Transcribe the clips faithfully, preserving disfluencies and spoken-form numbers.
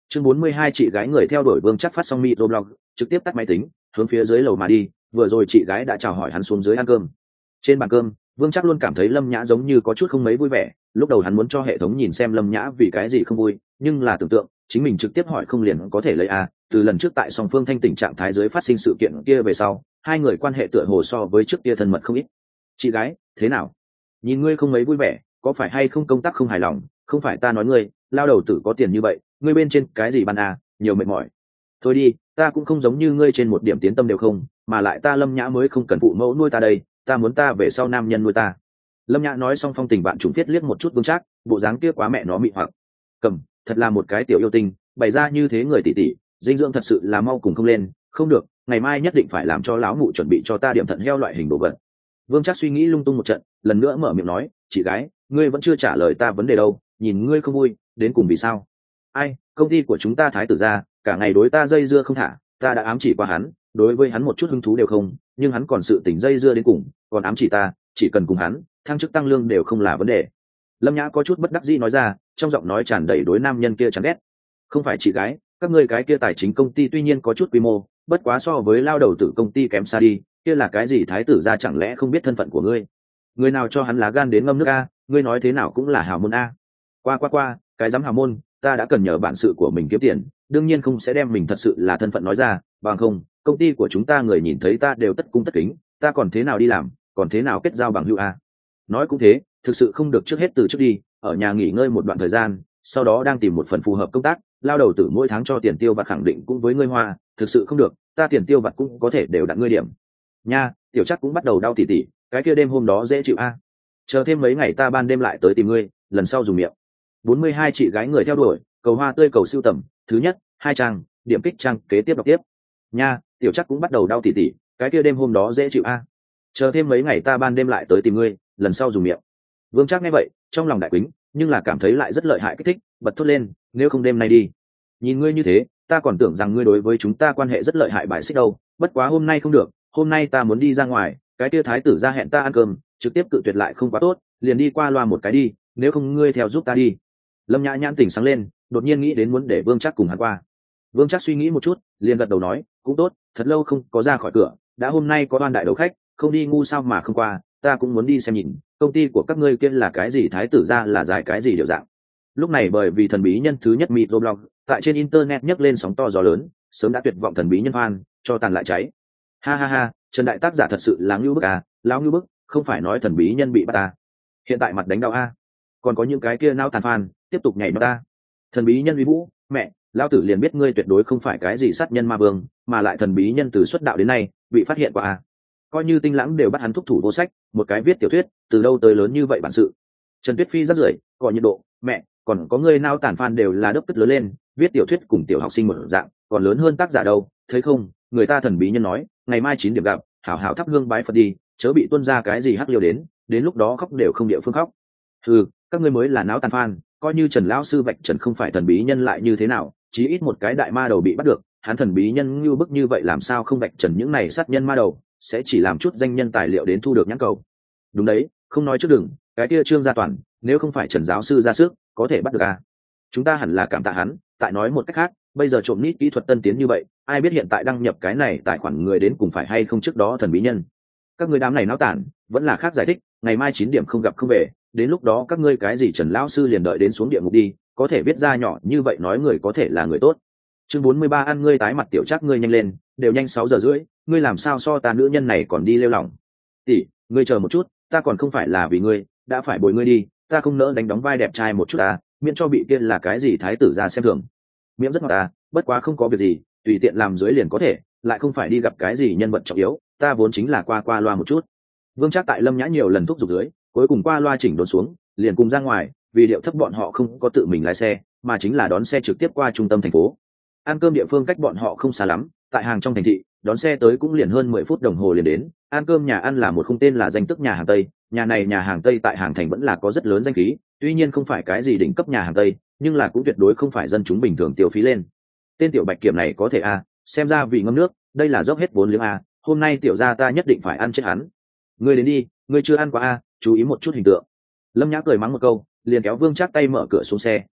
Chương bốn mươi hai chị gái người theo đuổi Vương Chắc phát xong microblog, trực tiếp tắt máy tính, hướng phía dưới lầu mà đi, vừa rồi chị gái đã chào hỏi hắn xuống dưới ăn cơm. Trên bàn cơm, Vương Chắc luôn cảm thấy Lâm Nhã giống như có chút không mấy vui vẻ, lúc đầu hắn muốn cho hệ thống nhìn xem Lâm Nhã vì cái gì không vui, nhưng là tưởng tượng, chính mình trực tiếp hỏi không liền có thể lấy a, từ lần trước tại song phương thanh tỉnh trạng thái dưới phát sinh sự kiện kia về sau, hai người quan hệ tựa hồ so với trước kia thân mật không ít. Chị gái, thế nào? Nhìn ngươi không mấy vui vẻ, có phải hay không công tác không hài lòng? Không phải ta nói ngươi, lao đầu tử có tiền như vậy, ngươi bên trên cái gì ban à, nhiều mệt mỏi. Thôi đi, ta cũng không giống như ngươi trên một điểm tiến tâm đều không, mà lại ta Lâm Nhã mới không cần phụ mẫu nuôi ta đây, ta muốn ta về sau nam nhân nuôi ta. Lâm Nhã nói xong phong tình bạn trùng viết liếc một chút Vương Trác, bộ dáng kia quá mẹ nó mị hoặc. Cầm, thật là một cái tiểu yêu tinh, bày ra như thế người tỷ tỷ, dinh dưỡng thật sự là mau cùng không lên, không được, ngày mai nhất định phải làm cho lão mụ chuẩn bị cho ta điểm thận heo loại hình đồ vật. Vương Trác suy nghĩ lung tung một trận, lần nữa mở miệng nói, chị gái, ngươi vẫn chưa trả lời ta vấn đề đâu, nhìn ngươi không vui, đến cùng vì sao? Ai, công ty của chúng ta thái tử gia, cả ngày đối ta dây dưa không thả, ta đã ám chỉ qua hắn, đối với hắn một chút hứng thú đều không, nhưng hắn còn sự tình dây dưa đến cùng, còn ám chỉ ta, chỉ cần cùng hắn, thăng chức tăng lương đều không là vấn đề. Lâm Nhã có chút bất đắc dĩ nói ra, trong giọng nói tràn đầy đối nam nhân kia chán ghét. Không phải chị gái, các ngươi cái kia tài chính công ty tuy nhiên có chút quy mô, bất quá so với lao đầu tử công ty kém xa đi, kia là cái gì thái tử gia chẳng lẽ không biết thân phận của ngươi? Người nào cho hắn lá gan đến ngâm nước a, ngươi nói thế nào cũng là hào môn a. Qua qua qua, cái dám hào môn, ta đã cần nhờ bản sự của mình kiếm tiền, đương nhiên không sẽ đem mình thật sự là thân phận nói ra, bằng không, công ty của chúng ta người nhìn thấy ta đều tất cung tất kính, ta còn thế nào đi làm, còn thế nào kết giao bằng hữu a. Nói cũng thế, thực sự không được trước hết từ trước đi, ở nhà nghỉ ngơi một đoạn thời gian, sau đó đang tìm một phần phù hợp công tác, lao đầu tử mỗi tháng cho tiền tiêu vặt khẳng định cũng với ngươi hoa, thực sự không được, ta tiền tiêu vặt cũng có thể đều đặt ngươi điểm. Nha, tiểu chắc cũng bắt đầu đau tỉ tỉ, cái kia đêm hôm đó dễ chịu a. Chờ thêm mấy ngày ta ban đêm lại tới tìm ngươi, lần sau dùng miệng. bốn mươi hai chị gái người theo đuổi, cầu hoa tươi cầu siêu tầm, thứ nhất, hai trang, điểm kích trang kế tiếp đọc tiếp. Nha, tiểu chắc cũng bắt đầu đau tỉ tỉ, cái kia đêm hôm đó dễ chịu a. Chờ thêm mấy ngày ta ban đêm lại tới tìm ngươi, lần sau dùng miệng. Vương Trác nghe vậy, trong lòng đại quýnh, nhưng là cảm thấy lại rất lợi hại kích thích, bật thốt lên, nếu không đêm nay đi. Nhìn ngươi như thế, ta còn tưởng rằng ngươi đối với chúng ta quan hệ rất lợi hại bài xích đâu, bất quá hôm nay không được, hôm nay ta muốn đi ra ngoài, cái kia thái tử ra hẹn ta ăn cơm, trực tiếp cự tuyệt lại không quá tốt, liền đi qua loa một cái đi, nếu không ngươi theo giúp ta đi. Lâm Nhã nhãn tỉnh sáng lên, đột nhiên nghĩ đến muốn để Vương Trác cùng hắn qua. Vương Trác suy nghĩ một chút, liền gật đầu nói, cũng tốt, thật lâu không có ra khỏi cửa, đã hôm nay có đoan đại đầu khách, không đi ngu sao mà không qua, ta cũng muốn đi xem nhìn, công ty của các ngươi kia là cái gì thái tử ra là giải cái gì điều dạng. Lúc này bởi vì thần bí nhân thứ nhất microblog tại trên internet nhấc lên sóng to gió lớn, sớm đã tuyệt vọng thần bí nhân fan, cho tàn lại cháy. Ha ha ha, Trần đại tác giả thật sự là ngưu bức à, lão ngưu bức, không phải nói thần bí nhân bị bắt ta. Hiện tại mặt đánh đau a. Còn có những cái kia nao tàn fan, tiếp tục nhảy vào ta. Thần bí nhân uy vũ, mẹ, lão tử liền biết ngươi tuyệt đối không phải cái gì sát nhân ma vương, mà lại thần bí nhân từ xuất đạo đến nay, bị phát hiện qua a. Coi như Tinh Lãng đều bắt hắn thúc thủ vô sách, một cái viết tiểu thuyết, từ đâu tới lớn như vậy bản sự. Trần Tuyết Phi rất rưởi, có nhiệt độ, mẹ, còn có người nao tàn fan đều là đốc tức lớn lên, viết tiểu thuyết cùng tiểu học sinh một dạng, còn lớn hơn tác giả đâu, thấy không, người ta thần bí nhân nói, ngày mai chín điểm gặp, hảo hảo thắp hương bái Phật đi, chớ bị tuôn ra cái gì hắc liêu đến, đến lúc đó khóc đều không địa phương khóc. Ừ, các ngươi mới là náo tàn fan, coi như Trần lão sư vạch trần không phải thần bí nhân lại như thế nào, chí ít một cái đại ma đầu bị bắt được, hắn thần bí nhân như bức như vậy làm sao không vạch trần những này sát nhân ma đầu, sẽ chỉ làm chút danh nhân tài liệu đến thu được nhãn cầu. Đúng đấy, không nói trước đừng, cái kia Trương Gia Toàn, nếu không phải Trần giáo sư ra sức, có thể bắt được à? Chúng ta hẳn là cảm tạ hắn. Tại nói một cách khác, bây giờ trộm nít kỹ thuật tân tiến như vậy, ai biết hiện tại đăng nhập cái này tài khoản người đến cùng phải hay không trước đó thần bí nhân. Các người đám này náo tản, vẫn là khác giải thích, ngày mai chín điểm không gặp không về, đến lúc đó các ngươi cái gì Trần lão sư liền đợi đến xuống địa ngục đi, có thể biết ra nhỏ như vậy nói người có thể là người tốt. Chương bốn mươi ba ăn ngươi tái mặt tiểu chắc ngươi nhanh lên, đều nhanh sáu giờ rưỡi, ngươi làm sao so ta nữ nhân này còn đi lêu lỏng. Tỷ, ngươi chờ một chút, ta còn không phải là vì ngươi, đã phải bồi ngươi đi, ta không nỡ đánh đóng vai đẹp trai một chút à, miễn cho bị kia là cái gì thái tử ra xem thường. Miễn rất ngọt à, bất quá không có việc gì, tùy tiện làm dưới liền có thể, lại không phải đi gặp cái gì nhân vật trọng yếu, ta vốn chính là qua qua loa một chút. Vương Trác tại Lâm Nhã nhiều lần thúc giục dưới, cuối cùng qua loa chỉnh đốn xuống, liền cùng ra ngoài, vì điệu thấp bọn họ không có tự mình lái xe, mà chính là đón xe trực tiếp qua trung tâm thành phố. Ăn cơm địa phương cách bọn họ không xa lắm, tại hàng trong thành thị, đón xe tới cũng liền hơn mười phút đồng hồ liền đến. Ăn cơm nhà ăn là một khung tên là danh tức nhà hàng Tây, nhà này nhà hàng Tây tại hàng thành vẫn là có rất lớn danh khí, tuy nhiên không phải cái gì đỉnh cấp nhà hàng Tây, nhưng là cũng tuyệt đối không phải dân chúng bình thường tiêu phí lên. Tên tiểu bạch kiểm này có thể a, xem ra vị ngâm nước, đây là dốc hết vốn liếng a, hôm nay tiểu gia ta nhất định phải ăn chết hắn. Ngươi đến đi, ngươi chưa ăn qua a, chú ý một chút hình tượng. Lâm Nhã cười mắng một câu, liền kéo Vương Trác tay mở cửa xuống xe,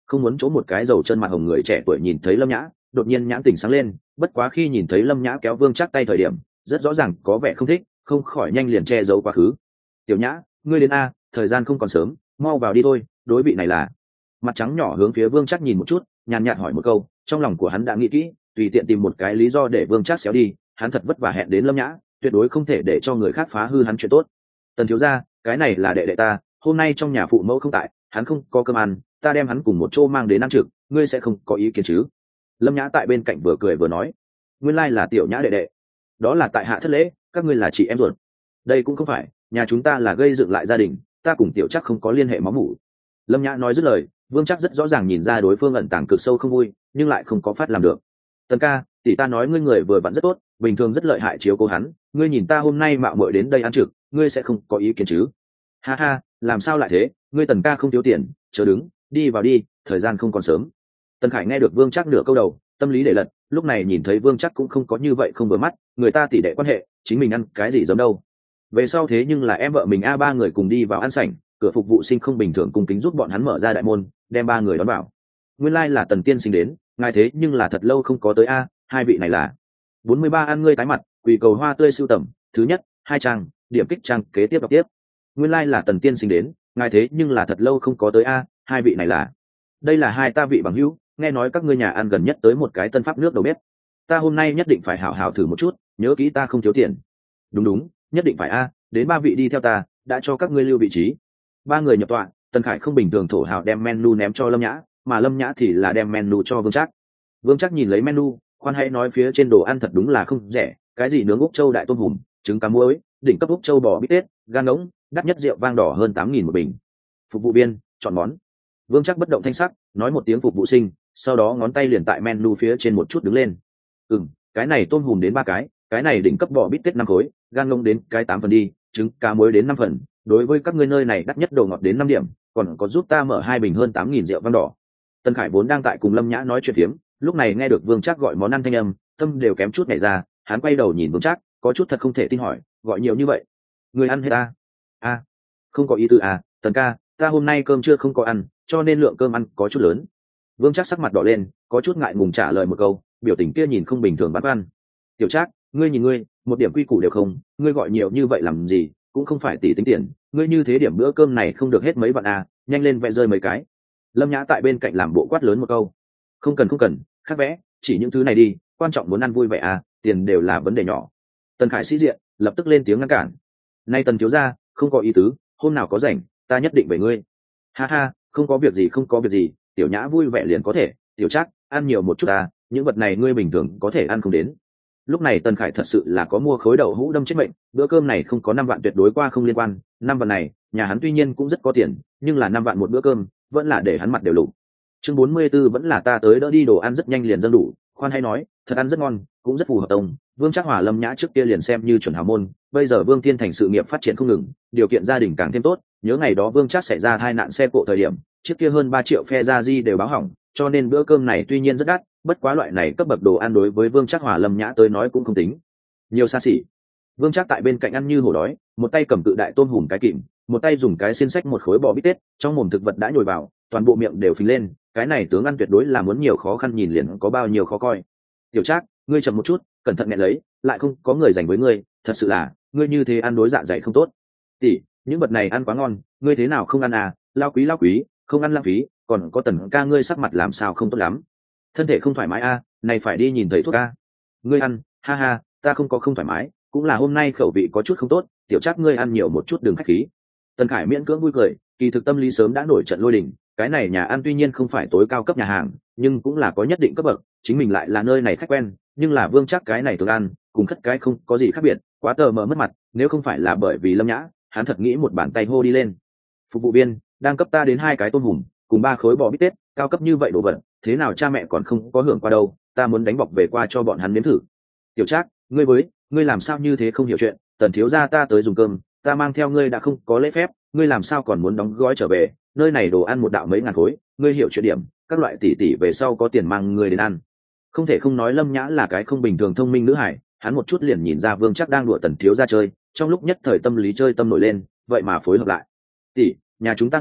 không muốn chỗ một cái dầu chân mặt hồng người trẻ tuổi nhìn thấy lâm nhã đột nhiên nhãn tỉnh sáng lên, bất quá khi nhìn thấy lâm nhã kéo vương chắc tay thời điểm rất rõ ràng có vẻ không thích, không khỏi nhanh liền che giấu quá khứ. Tiểu nhã, ngươi đến a, thời gian không còn sớm, mau vào đi thôi. Đối vị này là mặt trắng nhỏ hướng phía vương chắc nhìn một chút, nhàn nhạt hỏi một câu, trong lòng của hắn đã nghĩ kỹ, tùy tiện tìm một cái lý do để vương chắc xéo đi, hắn thật vất vả hẹn đến lâm nhã, tuyệt đối không thể để cho người khác phá hư hắn chuyện tốt. Tần thiếu gia, cái này là đệ đệ ta, hôm nay trong nhà phụ mẫu không tại, hắn không có cơm ăn, ta đem hắn cùng một chỗ mang đến ăn trực, ngươi sẽ không có ý kiến chứ? Lâm nhã tại bên cạnh vừa cười vừa nói, nguyên lai là tiểu nhã đệ đệ, đó là tại hạ thất lễ, các ngươi là chị em ruột. Đây cũng không phải, nhà chúng ta là gây dựng lại gia đình, ta cùng tiểu chắc không có liên hệ máu mủ. Lâm nhã nói dứt lời, vương chắc rất rõ ràng nhìn ra đối phương ẩn tàng cực sâu không vui, nhưng lại không có phát làm được. Tần ca, tỷ ta nói ngươi người vừa vặn rất tốt, bình thường rất lợi hại chiếu cố hắn, ngươi nhìn ta hôm nay mạo muội đến đây ăn trực, ngươi sẽ không có ý kiến chứ? Ha ha, làm sao lại thế, ngươi Tần ca không thiếu tiền, chờ đứng, đi vào đi, thời gian không còn sớm. Tần Khải nghe được vương chắc nửa câu đầu, tâm lý để lật, lúc này nhìn thấy vương chắc cũng không có như vậy không vừa mắt, người ta tỷ đệ quan hệ, chính mình ăn cái gì giống đâu. Về sau thế nhưng là em vợ mình a, ba người cùng đi vào ăn sảnh, cửa phục vụ sinh không bình thường cung kính giúp bọn hắn mở ra đại môn, đem ba người đón vào. Nguyên lai là Tần tiên sinh đến, ngài thế nhưng là thật lâu không có tới a, hai vị này là bốn mươi ba ăn ngươi tái mặt, quỳ cầu hoa tươi sưu tầm, thứ nhất, hai trang, điểm kích trang kế tiếp đọc tiếp. Nguyên lai là Tần tiên sinh đến, ngài thế nhưng là thật lâu không có tới a, hai vị này là đây là hai ta vị bằng hữu, nghe nói các ngươi nhà ăn gần nhất tới một cái tân pháp nước đầu bếp, ta hôm nay nhất định phải hảo hảo thử một chút, nhớ kỹ ta không thiếu tiền. Đúng đúng, nhất định phải a, đến ba vị đi theo ta, đã cho các ngươi lưu vị trí. Ba người nhập tọa, Tần Khải không bình thường thổ hào đem menu ném cho lâm nhã, mà lâm nhã thì là đem menu cho vương trác. Vương trác nhìn lấy menu, khoan hãy nói phía trên đồ ăn thật đúng là không rẻ, cái gì nướng úc châu đại tôm hùm, trứng cá muối, đỉnh cấp úc châu bò bít tết, gan ngỗng, đắt nhất rượu vang đỏ hơn tám nghìn một bình. Phục vụ viên, chọn món. Vương trác bất động thanh sắc, nói một tiếng phục vụ sinh, sau đó ngón tay liền tại menu phía trên một chút đứng lên. Ừm, cái này tôm hùm đến ba cái, cái này đỉnh cấp bò bít tết năm khối, gan ngỗng đến cái tám phần đi, trứng cá muối đến năm phần, đối với các ngươi nơi này đắt nhất đồ ngọt đến năm điểm, còn có giúp ta mở hai bình hơn tám nghìn rượu vang đỏ. Tân Khải vốn đang tại cùng lâm nhã nói chuyện phiếm, lúc này nghe được vương trác gọi món ăn thanh âm, tâm đều kém chút nhảy ra, hắn quay đầu nhìn vương trác, có chút thật không thể tin hỏi, gọi nhiều như vậy, người ăn hết à? À, không có ý tư à, Tần ca, ta hôm nay cơm chưa không có ăn, cho nên lượng cơm ăn có chút lớn. Vương trác sắc mặt đỏ lên, có chút ngại ngùng trả lời một câu, biểu tình kia nhìn không bình thường băn khoăn. Tiểu trác, ngươi nhìn ngươi, một điểm quy củ đều không, ngươi gọi nhiều như vậy làm gì, cũng không phải tỷ tính tiền, ngươi như thế điểm bữa cơm này không được hết mấy vạn à, nhanh lên vẽ rơi mấy cái. Lâm nhã tại bên cạnh làm bộ quát lớn một câu. Không cần không cần, khác vẽ, chỉ những thứ này đi, quan trọng muốn ăn vui vẻ à, tiền đều là vấn đề nhỏ. Tần Khải sĩ diện, lập tức lên tiếng ngăn cản. Nay Tần thiếu gia, không có ý tứ, hôm nào có rảnh, ta nhất định về ngươi. Ha ha, không có việc gì không có việc gì, tiểu nhã vui vẻ liền có thể, tiểu trác, ăn nhiều một chút à, những vật này ngươi bình thường có thể ăn không đến. Lúc này Tần Khải thật sự là có mua khối đậu hũ đâm chết mệnh, bữa cơm này không có năm vạn tuyệt đối qua không liên quan, năm vạn này, nhà hắn tuy nhiên cũng rất có tiền, nhưng là năm vạn một bữa cơm, vẫn là để hắn mặt đều lục. Chương bốn mươi 44 vẫn là ta tới đỡ đi, đồ ăn rất nhanh liền dâng đủ, khoan hay nói, thật ăn rất ngon, cũng rất phù hợp tông. Vương Trác Hòa Lâm Nhã trước kia liền xem như chuẩn hào môn, bây giờ Vương Thiên Thành sự nghiệp phát triển không ngừng, điều kiện gia đình càng thêm tốt, nhớ ngày đó Vương Trác xảy ra tai nạn xe cộ thời điểm, trước kia hơn ba triệu phe gia di đều báo hỏng, cho nên bữa cơm này tuy nhiên rất đắt, bất quá loại này cấp bậc đồ ăn đối với Vương Trác Hòa Lâm Nhã tới nói cũng không tính nhiều xa xỉ. Vương Trác tại bên cạnh ăn như hổ đói, một tay cầm cự đại tôm hùm cái kìm, một tay dùng cái xiên xách một khối bò bít tết, trong mồm thực vật đã nhồi vào, toàn bộ miệng đều phình lên, cái này tướng ăn tuyệt đối là muốn nhiều khó khăn nhìn liền có bao nhiêu khó coi. Tiểu Trác, ngươi chậm một chút, cẩn thận nghẹn lấy, lại không có người dành với ngươi, thật sự là, ngươi như thế ăn đối dạ dày không tốt. Tỷ, những vật này ăn quá ngon, ngươi thế nào không ăn à? Lao quý lao quý, không ăn lãng phí, còn có Tần ca ngươi sắc mặt làm sao không tốt lắm. Thân thể không thoải mái a, à, này phải đi nhìn thấy thuốc a. Ngươi ăn, ha ha, ta không có không thoải mái, cũng là hôm nay khẩu vị có chút không tốt, tiểu Trác ngươi ăn nhiều một chút đừng khách khí. Tần Khải miễn cưỡng vui cười, kỳ thực tâm lý sớm đã nổi trận lôi đình, cái này nhà ăn tuy nhiên không phải tối cao cấp nhà hàng, nhưng cũng là có nhất định cấp bậc, chính mình lại là nơi này khách quen, nhưng là Vương Trác cái này tướng ăn, cùng khất cái không có gì khác biệt, quá tờ mờ mất mặt, nếu không phải là bởi vì Lâm Nhã, hắn thật nghĩ một bàn tay hô đi lên. Phục vụ viên, đang cấp ta đến hai cái tôm hùm, cùng ba khối bò bít tết, cao cấp như vậy đồ vật, thế nào cha mẹ còn không có hưởng qua đâu, ta muốn đánh bọc về qua cho bọn hắn nếm thử. Tiểu Trác, ngươi với, ngươi làm sao như thế không hiểu chuyện, Tần thiếu gia ta tới dùng cơm, ta mang theo ngươi đã không có lễ phép, ngươi làm sao còn muốn đóng gói trở về, nơi này đồ ăn một đạo mấy ngàn khối, ngươi hiểu chuyện điểm, các loại tỷ tỷ về sau có tiền mang ngươi đến ăn. Không thể không nói Lâm Nhã là cái không bình thường thông minh nữ hải, hắn một chút liền nhìn ra Vương Trác đang đùa Tần thiếu gia chơi, trong lúc nhất thời tâm lý chơi tâm nổi lên, vậy mà phối hợp lại. Tỷ, nhà chúng ta nghèo,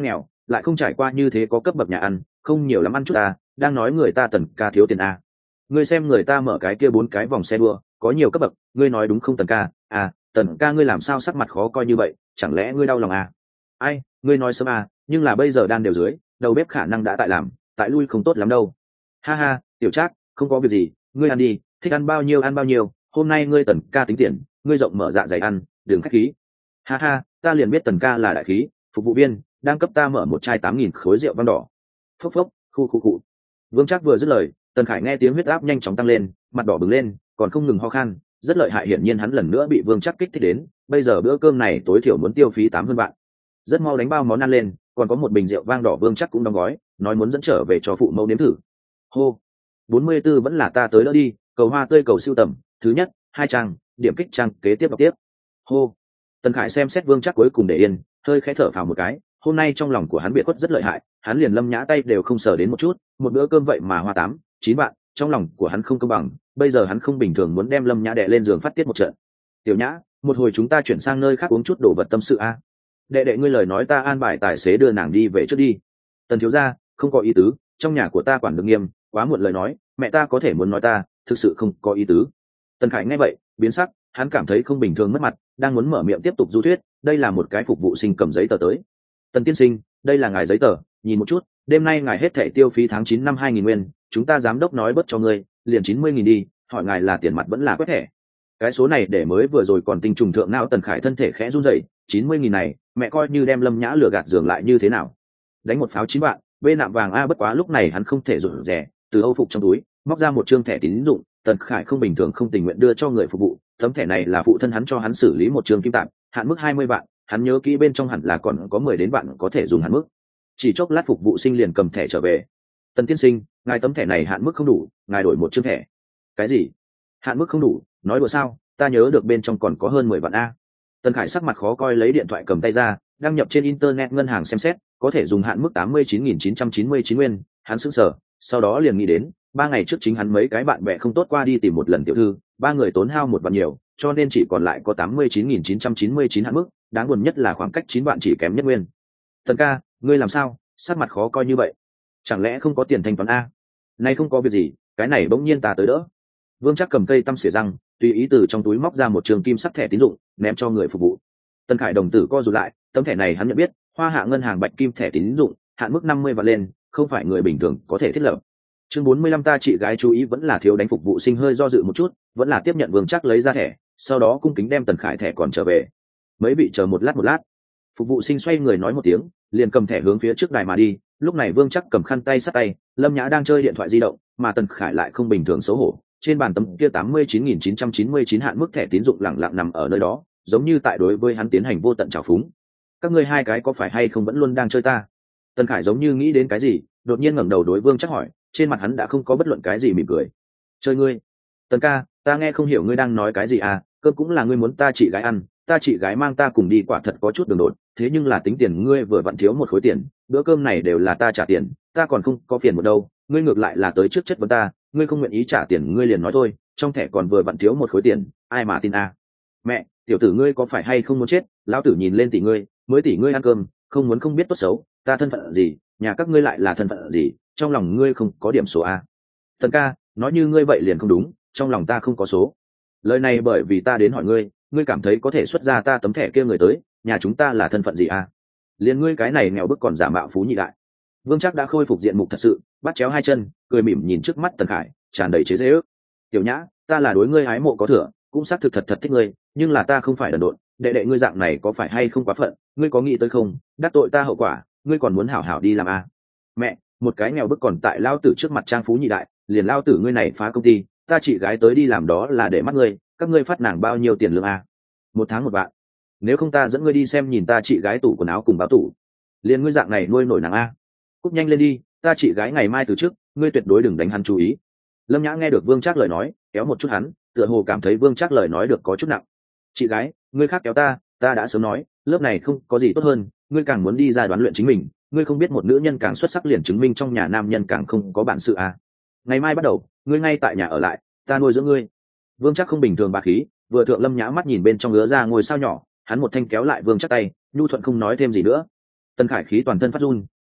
lại không trải qua như thế có cấp bậc nhà ăn, không nhiều lắm ăn chút ta, đang nói người ta Tần ca thiếu tiền à. Ngươi xem người ta mở cái kia bốn cái vòng xe đua, có nhiều cấp bậc, ngươi nói đúng không Tần ca? À, Tần ca ngươi làm sao sắc mặt khó coi như vậy, chẳng lẽ ngươi đau lòng à? Ai, ngươi nói sớm à, nhưng là bây giờ đan đều dưới, đầu bếp khả năng đã tại làm, tại lui không tốt lắm đâu. Ha ha, tiểu Trác, không có việc gì, ngươi ăn đi, thích ăn bao nhiêu ăn bao nhiêu, hôm nay ngươi Tần ca tính tiền, ngươi rộng mở dạ dày ăn, đừng khách khí. Ha ha, ta liền biết Tần ca là đại khí, phục vụ viên đang cấp ta mở một chai tám nghìn khối rượu vang đỏ. Phốc phốc, khu khu cụ. Vương Trác vừa dứt lời, Tần Khải nghe tiếng huyết áp nhanh chóng tăng lên, mặt đỏ bừng lên, còn không ngừng ho khan, rất lợi hại, hiển nhiên hắn lần nữa bị Vương Trác kích thích đến, bây giờ bữa cơm này tối thiểu muốn tiêu phí tám hơn vạn. Rất mau đánh bao món ăn lên, còn có một bình rượu vang đỏ Vương Trác cũng đóng gói, nói muốn dẫn trở về cho phụ mẫu nếm thử. Hô, bốn mươi 44 vẫn là ta tới đỡ đi, cầu hoa tươi cầu siêu tầm, thứ nhất, hai trang, điểm kích trang kế tiếp đọc tiếp. Hô. Tần Khải xem xét Vương Trác cuối cùng để yên, hơi khẽ thở phào một cái, hôm nay trong lòng của hắn biệt khuất rất lợi hại, hắn liền Lâm Nhã tay đều không sờ đến một chút, một bữa cơm vậy mà hoa tám, chín vạn, trong lòng của hắn không công bằng, bây giờ hắn không bình thường muốn đem Lâm Nhã đè lên giường phát tiết một trận. Tiểu Nhã, một hồi chúng ta chuyển sang nơi khác uống chút đồ vật tâm sự a. Đệ đệ ngươi lời nói ta an bài tài xế đưa nàng đi về trước đi. Tần thiếu gia, không có ý tứ, trong nhà của ta quản được nghiêm, quá muộn lời nói, mẹ ta có thể muốn nói ta, thực sự không có ý tứ. Tần Khải nghe vậy, biến sắc, hắn cảm thấy không bình thường mất mặt, đang muốn mở miệng tiếp tục du thuyết, đây là một cái phục vụ sinh cầm giấy tờ tới. Tần tiên sinh, đây là ngài giấy tờ, nhìn một chút, đêm nay ngài hết thẻ tiêu phí tháng chín năm hai nghìn nguyên, chúng ta giám đốc nói bớt cho ngươi, liền chín mươi nghìn đi, hỏi ngài là tiền mặt vẫn là quét thẻ. Cái số này để mới vừa rồi còn tinh trùng thượng não. Tần Khải thân thể khẽ run rẩy, chín mươi nghìn này, mẹ coi như đem Lâm Nhã lừa gạt giường lại như thế nào? Đánh một pháo chín vạn, bê nạm vàng a, bất quá lúc này hắn không thể rủi rẻ, từ Âu phục trong túi, móc ra một trương thẻ tín dụng, Tần Khải không bình thường không tình nguyện đưa cho người phục vụ, tấm thẻ này là phụ thân hắn cho hắn xử lý một trường kim tạm, hạn mức hai mươi vạn, hắn nhớ kỹ bên trong hẳn là còn có mười đến bạn có thể dùng hạn mức. Chỉ chốc lát phục vụ sinh liền cầm thẻ trở về. Tần tiên sinh, ngài tấm thẻ này hạn mức không đủ, ngài đổi một chương thẻ. Cái gì? Hạn mức không đủ? Nói đùa sao? Ta nhớ được bên trong còn có hơn mười vạn a. Tần Khải sắc mặt khó coi lấy điện thoại cầm tay ra, đăng nhập trên internet ngân hàng xem xét, có thể dùng hạn mức tám mươi chín nghìn chín trăm chín mươi chín nguyên, hắn sững sờ, sau đó liền nghĩ đến, ba ngày trước chính hắn mấy cái bạn bè không tốt qua đi tìm một lần tiểu thư, ba người tốn hao một vạn nhiều, cho nên chỉ còn lại có tám mươi chín nghìn chín trăm chín mươi chín hạn mức, đáng buồn nhất là khoảng cách chín vạn chỉ kém nhất nguyên. Tần ca, ngươi làm sao, sắc mặt khó coi như vậy? Chẳng lẽ không có tiền thanh toán a? Nay không có việc gì, cái này bỗng nhiên ta tới đỡ. Vương Trác cầm cây tăm xỉa răng, tùy ý từ trong túi móc ra một trường kim sắc thẻ tín dụng, ném cho người phục vụ. Tần Khải đồng tử co rụt lại, tấm thẻ này hắn nhận biết, Hoa Hạ ngân hàng bạch kim thẻ tín dụng, hạn mức năm mươi vạn lên, không phải người bình thường có thể thiết lập. Chương bốn mươi lăm ta chị gái chú ý vẫn là thiếu đánh phục vụ sinh hơi do dự một chút, vẫn là tiếp nhận Vương Trác lấy ra thẻ, sau đó cung kính đem Tần Khải thẻ còn trở về. Mấy vị chờ một lát một lát. Phục vụ sinh xoay người nói một tiếng, liền cầm thẻ hướng phía trước đài mà đi, lúc này Vương Trác cầm khăn tay sát tay, Lâm Nhã đang chơi điện thoại di động, mà Tần Khải lại không bình thường xấu hổ, trên bàn tấm kia tám mươi chín nghìn chín trăm chín mươi chín hạn mức thẻ tín dụng lẳng lặng nằm ở nơi đó, giống như tại đối với hắn tiến hành vô tận trào phúng. Các ngươi hai cái có phải hay không vẫn luôn đang chơi ta? Tần Khải giống như nghĩ đến cái gì, đột nhiên ngẩng đầu đối Vương Trác hỏi, trên mặt hắn đã không có bất luận cái gì mỉm cười. Chơi ngươi? Tần ca, ta nghe không hiểu ngươi đang nói cái gì à, cơm cũng là ngươi muốn ta chị gái ăn, ta chị gái mang ta cùng đi quả thật có chút đường đột, thế nhưng là tính tiền ngươi vừa vặn thiếu một khối tiền, bữa cơm này đều là ta trả tiền, ta còn không có phiền một đâu, ngươi ngược lại là tới trước chất vấn ta, ngươi không nguyện ý trả tiền ngươi liền nói thôi, trong thẻ còn vừa vặn thiếu một khối tiền, ai mà tin à? Mẹ, tiểu tử ngươi có phải hay không muốn chết? Lão tử nhìn lên tỷ ngươi, mới tỷ ngươi ăn cơm, không muốn không biết tốt xấu, ta thân phận gì, nhà các ngươi lại là thân phận gì, trong lòng ngươi không có điểm số à? Tần ca, nói như ngươi vậy liền không đúng, trong lòng ta không có số. Lời này bởi vì ta đến hỏi ngươi, ngươi cảm thấy có thể xuất ra ta tấm thẻ kia người tới, nhà chúng ta là thân phận gì à? Liền ngươi cái này nghèo bức còn giả mạo phú nhị đại. Vương Trác đã khôi phục diện mục thật sự, bắt chéo hai chân, cười mỉm nhìn trước mắt Tần Khải, tràn đầy chế giễu. Tiểu Nhã, ta là đối ngươi hái mộ có thừa, cũng xác thực thật thật thích ngươi, nhưng là ta không phải đần độn, đệ đệ ngươi dạng này có phải hay không quá phận, ngươi có nghĩ tới không, đắc tội ta hậu quả, ngươi còn muốn hảo hảo đi làm à? Mẹ, một cái nghèo bức còn tại lao tử trước mặt trang phú nhị đại, liền lao tử ngươi này phá công ty, ta chị gái tới đi làm đó là để mắt ngươi, các ngươi phát nàng bao nhiêu tiền lương à? Một tháng một vạn. Nếu không ta dẫn ngươi đi xem nhìn ta chị gái tủ quần áo cùng báo tủ, liền ngươi dạng này nuôi nổi nàng a. Cúp nhanh lên đi, ta chị gái ngày mai từ trước, ngươi tuyệt đối đừng đánh hắn chú ý. Lâm Nhã nghe được Vương Trác lời nói, kéo một chút hắn, tựa hồ cảm thấy Vương Trác lời nói được có chút nặng. Chị gái, ngươi khác kéo ta, ta đã sớm nói, lớp này không có gì tốt hơn, ngươi càng muốn đi ra đoán luyện chính mình, ngươi không biết một nữ nhân càng xuất sắc liền chứng minh trong nhà nam nhân càng không có bản sự à? Ngày mai bắt đầu, ngươi ngay tại nhà ở lại, ta nuôi dưỡng ngươi. Vương Trác không bình thường bá khí, vừa thượng Lâm Nhã mắt nhìn bên trong ngứa ra ngồi sao nhỏ, hắn một thanh kéo lại Vương Trác tay, nhu thuận không nói thêm gì nữa. Tần Khải khí toàn thân phát run,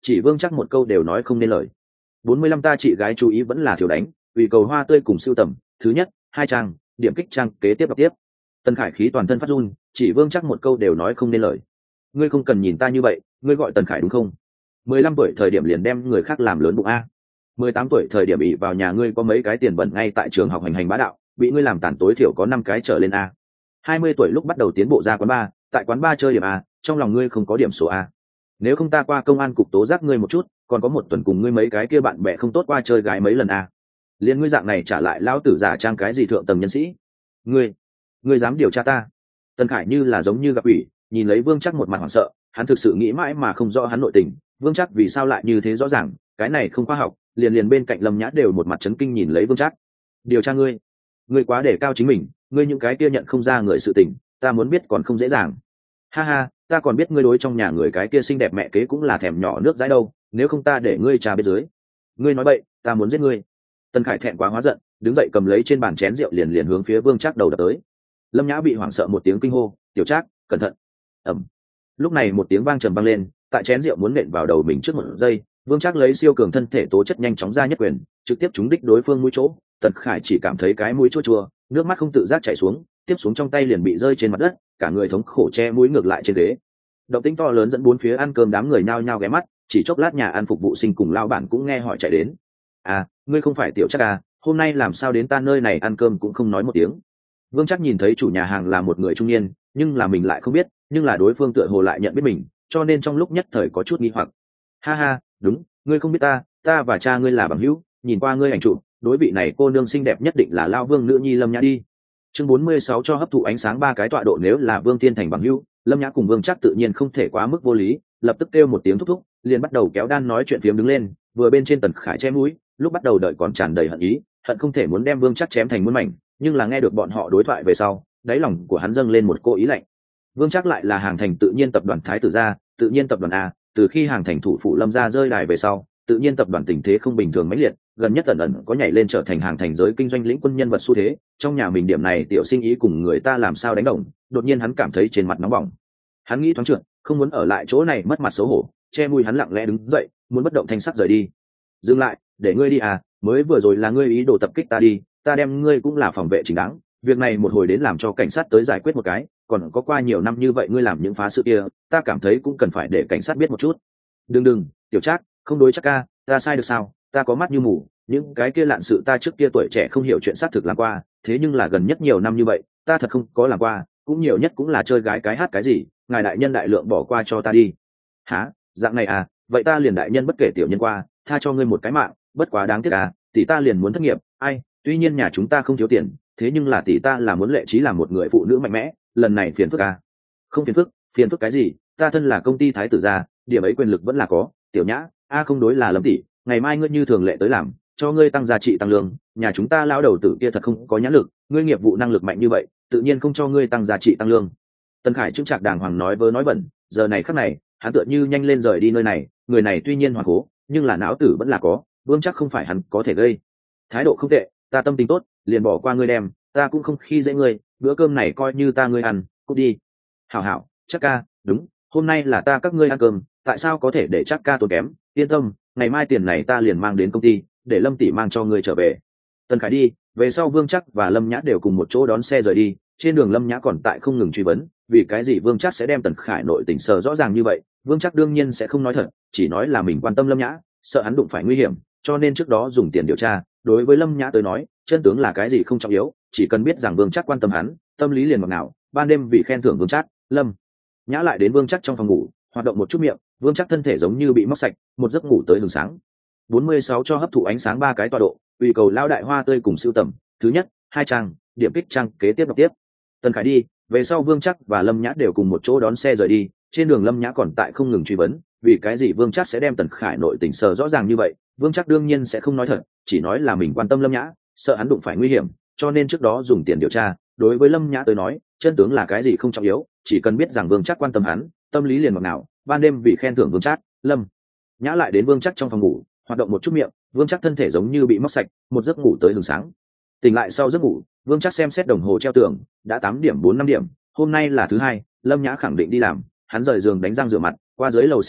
chỉ vương chắc một câu đều nói không nên lời. Bốn mươi lăm ta chị gái chú ý vẫn là thiếu đánh, vì cầu hoa tươi cùng siêu tầm thứ nhất hai trang điểm kích trang kế tiếp đọc tiếp. Tần Khải khí toàn thân phát run, chỉ vương chắc một câu đều nói không nên lời. Ngươi không cần nhìn ta như vậy, ngươi gọi Tần Khải đúng không? Mười lăm tuổi thời điểm liền đem người khác làm lớn bụng a. Mười tám tuổi thời điểm ỷ vào nhà ngươi có mấy cái tiền bẩn ngay tại trường học hành hành bá đạo, bị ngươi làm tàn tối thiểu có năm cái trở lên a. Hai mươi tuổi lúc bắt đầu tiến bộ ra quán bar, tại quán bar chơi điểm a, trong lòng ngươi không có điểm số a. Nếu không ta qua công an cục tố giác ngươi một chút, còn có một tuần cùng ngươi mấy cái kia bạn bè không tốt qua chơi gái mấy lần a. Liên ngươi dạng này trả lại lão tử giả trang cái gì thượng tầng nhân sĩ? Ngươi, ngươi dám điều tra ta? Tần Khải như là giống như gặp ủy, nhìn lấy Vương Trác một mặt hoảng sợ, hắn thực sự nghĩ mãi mà không rõ hắn nội tình, Vương Trác vì sao lại như thế rõ ràng, cái này không khoa học, liền liền bên cạnh Lâm Nhã đều một mặt chấn kinh nhìn lấy Vương Trác. Điều tra ngươi? Ngươi quá để cao chính mình, ngươi những cái kia nhận không ra người sự tình, ta muốn biết còn không dễ dàng. Ha ha, ta còn biết ngươi đối trong nhà người cái kia xinh đẹp mẹ kế cũng là thèm nhỏ nước dãi đâu, nếu không ta để ngươi trà bên dưới. Ngươi nói bậy, ta muốn giết ngươi. Tần Khải thẹn quá hóa giận, đứng dậy cầm lấy trên bàn chén rượu liền liền hướng phía Vương Trác đầu đập tới. Lâm Nhã bị hoảng sợ một tiếng kinh hô, "Tiểu Trác, cẩn thận!" Ầm. Lúc này một tiếng vang trầm vang lên, tại chén rượu muốn nện vào đầu mình trước một giây, Vương Trác lấy siêu cường thân thể tố chất nhanh chóng ra nhất quyền, trực tiếp trúng đích đối phương mũi chỗ. Tần Khải chỉ cảm thấy cái mũi chua chua, nước mắt không tự giác chảy xuống, tiếp xuống trong tay liền bị rơi trên mặt đất, cả người thống khổ che mũi ngược lại trên ghế. Động tĩnh to lớn dẫn bốn phía ăn cơm đám người nhao nhao ghé mắt, chỉ chốc lát nhà ăn phục vụ sinh cùng lao bản cũng nghe hỏi chạy đến. "À, ngươi không phải Tiểu Trác à, hôm nay làm sao đến ta nơi này ăn cơm cũng không nói một tiếng?" Vương Trác nhìn thấy chủ nhà hàng là một người trung niên, nhưng là mình lại không biết, nhưng là đối phương tựa hồ lại nhận biết mình, cho nên trong lúc nhất thời có chút nghi hoặc. "Ha ha, đúng, ngươi không biết ta, ta và cha ngươi là bằng hữu, nhìn qua ngươi ảnh chụp, đối vị này cô nương xinh đẹp nhất định là Lao Vương nữ nhi Lâm Nhã đi." Chương bốn mươi sáu cho hấp thụ ánh sáng ba cái tọa độ. Nếu là Vương Thiên Thành bằng hữu, Lâm Nhã cùng Vương Trác tự nhiên không thể quá mức vô lý, lập tức kêu một tiếng thúc thúc, liền bắt đầu kéo đan nói chuyện phiếm đứng lên, vừa bên trên Tần Khải che mũi, lúc bắt đầu đợi còn tràn đầy hận ý, hận không thể muốn đem Vương Trác chém thành muôn mảnh, nhưng là nghe được bọn họ đối thoại về sau, đáy lòng của hắn dâng lên một cô ý lạnh. Vương Trác lại là Hàng Thành tự nhiên tập đoàn Thái tử gia, tự nhiên tập đoàn a, từ khi Hàng Thành thủ phủ Lâm gia rơi đài về sau, tự nhiên tập đoàn tình thế không bình thường mãnh liệt, gần nhất ẩn ẩn có nhảy lên trở thành Hàng Thành giới kinh doanh lĩnh quân nhân vật xu thế, trong nhà mình điểm này tiểu sinh ý cùng người ta làm sao đánh đồng, đột nhiên hắn cảm thấy trên mặt nóng bỏng. Hắn nghĩ thoáng trượt, không muốn ở lại chỗ này mất mặt xấu hổ, che mũi hắn lặng lẽ đứng dậy, muốn bất động thanh sắc rời đi. "Dừng lại, để ngươi đi à, mới vừa rồi là ngươi ý đồ tập kích ta đi, ta đem ngươi cũng là phòng vệ chính đáng, việc này một hồi đến làm cho cảnh sát tới giải quyết một cái, còn có qua nhiều năm như vậy ngươi làm những phá sự kia, ta cảm thấy cũng cần phải để cảnh sát biết một chút." "Đừng đừng, Tiểu Trác, không đối Trác ca, ta sai được sao, ta có mắt như mù, những cái kia lạn sự ta trước kia tuổi trẻ không hiểu chuyện xác thực làm qua, thế nhưng là gần nhất nhiều năm như vậy, ta thật không có làm qua, cũng nhiều nhất cũng là chơi gái cái hát cái gì, ngài đại nhân đại lượng bỏ qua cho ta đi." "Hả, dạng này à, vậy ta liền đại nhân bất kể tiểu nhân qua, tha cho ngươi một cái mạng, bất quá đáng tiếc à, tỷ ta liền muốn thất nghiệp, ai, tuy nhiên nhà chúng ta không thiếu tiền, thế nhưng là tỷ ta là muốn Lệ Trí làm một người phụ nữ mạnh mẽ, lần này phiền phức à." "Không phiền phức, phiền phức cái gì, ta thân là công ty Thái tử gia, điểm ấy quyền lực vẫn là có." "Tiểu Nhã, a không đối là Lâm tỷ, ngày mai ngươi như thường lệ tới làm, cho ngươi tăng giá trị tăng lương, nhà chúng ta lão đầu tử kia thật không có nhãn lực, ngươi nghiệp vụ năng lực mạnh như vậy, tự nhiên không cho ngươi tăng giá trị tăng lương." Tần Khải chững chạc đàng hoàng nói vớ nói bẩn, giờ này khắc này, hắn tựa như nhanh lên rời đi nơi này, người này tuy nhiên hoàn cố, nhưng là não tử vẫn là có, Vương Trác không phải hắn có thể gây. Thái độ không tệ, ta tâm tình tốt, liền bỏ qua ngươi đem, ta cũng không khi dễ ngươi, bữa cơm này coi như ta ngươi ăn, cút đi. "Hảo hảo, Trác ca, đúng, hôm nay là ta các ngươi ăn cơm, tại sao có thể để Trác ca tốn kém, yên tâm, ngày mai tiền này ta liền mang đến công ty, để Lâm tỷ mang cho ngươi trở về." Tần Khải đi, về sau Vương Trác và Lâm Nhã đều cùng một chỗ đón xe rời đi, trên đường Lâm Nhã còn tại không ngừng truy vấn, vì cái gì Vương Trác sẽ đem Tần Khải nội tình sờ rõ ràng như vậy, Vương Trác đương nhiên sẽ không nói thật, chỉ nói là mình quan tâm Lâm Nhã, sợ hắn đụng phải nguy hiểm, cho nên trước đó dùng tiền điều tra. Đối với Lâm Nhã tới nói, chân tướng là cái gì không trọng yếu, chỉ cần biết rằng Vương Trác quan tâm hắn, tâm lý liền ngọt ngào. Ban đêm vì khen thưởng Vương Trác, Lâm Nhã lại đến Vương Trác trong phòng ngủ, hoạt động một chút miệng, Vương Trác thân thể giống như bị móc sạch, một giấc ngủ tới hừng sáng. bốn mươi sáu cho hấp thụ ánh sáng ba cái tọa độ, uy cầu lao đại hoa tươi cùng siêu tầm thứ nhất hai trang điểm kích trang kế tiếp đọc tiếp. Tần Khải đi, về sau Vương Trác và Lâm Nhã đều cùng một chỗ đón xe rời đi, trên đường Lâm Nhã còn tại không ngừng truy vấn, vì cái gì Vương Trác sẽ đem Tần Khải nội tình sờ rõ ràng như vậy, Vương Trác đương nhiên sẽ không nói thật, chỉ nói là mình quan tâm Lâm Nhã, sợ hắn đụng phải nguy hiểm, cho nên trước đó dùng tiền điều tra. Đối với Lâm Nhã tới nói, chân tướng là cái gì không trọng yếu, chỉ cần biết rằng Vương Trác quan tâm hắn, tâm lý liền ngọt ngào. Ban đêm vì khen thưởng Vương Trác, Lâm Nhã lại đến Vương Trác trong phòng ngủ, hoạt động một chút miệng, Vương Trác thân thể giống như bị móc sạch, một giấc ngủ tới hừng sáng. Tỉnh lại sau giấc ngủ, Vương Trác xem xét đồng hồ treo tường, đã tám điểm bốn năm điểm, hôm nay là thứ hai, Lâm Nhã khẳng định đi làm, hắn rời giường đánh răng rửa mặt, qua dưới lầu xem xét,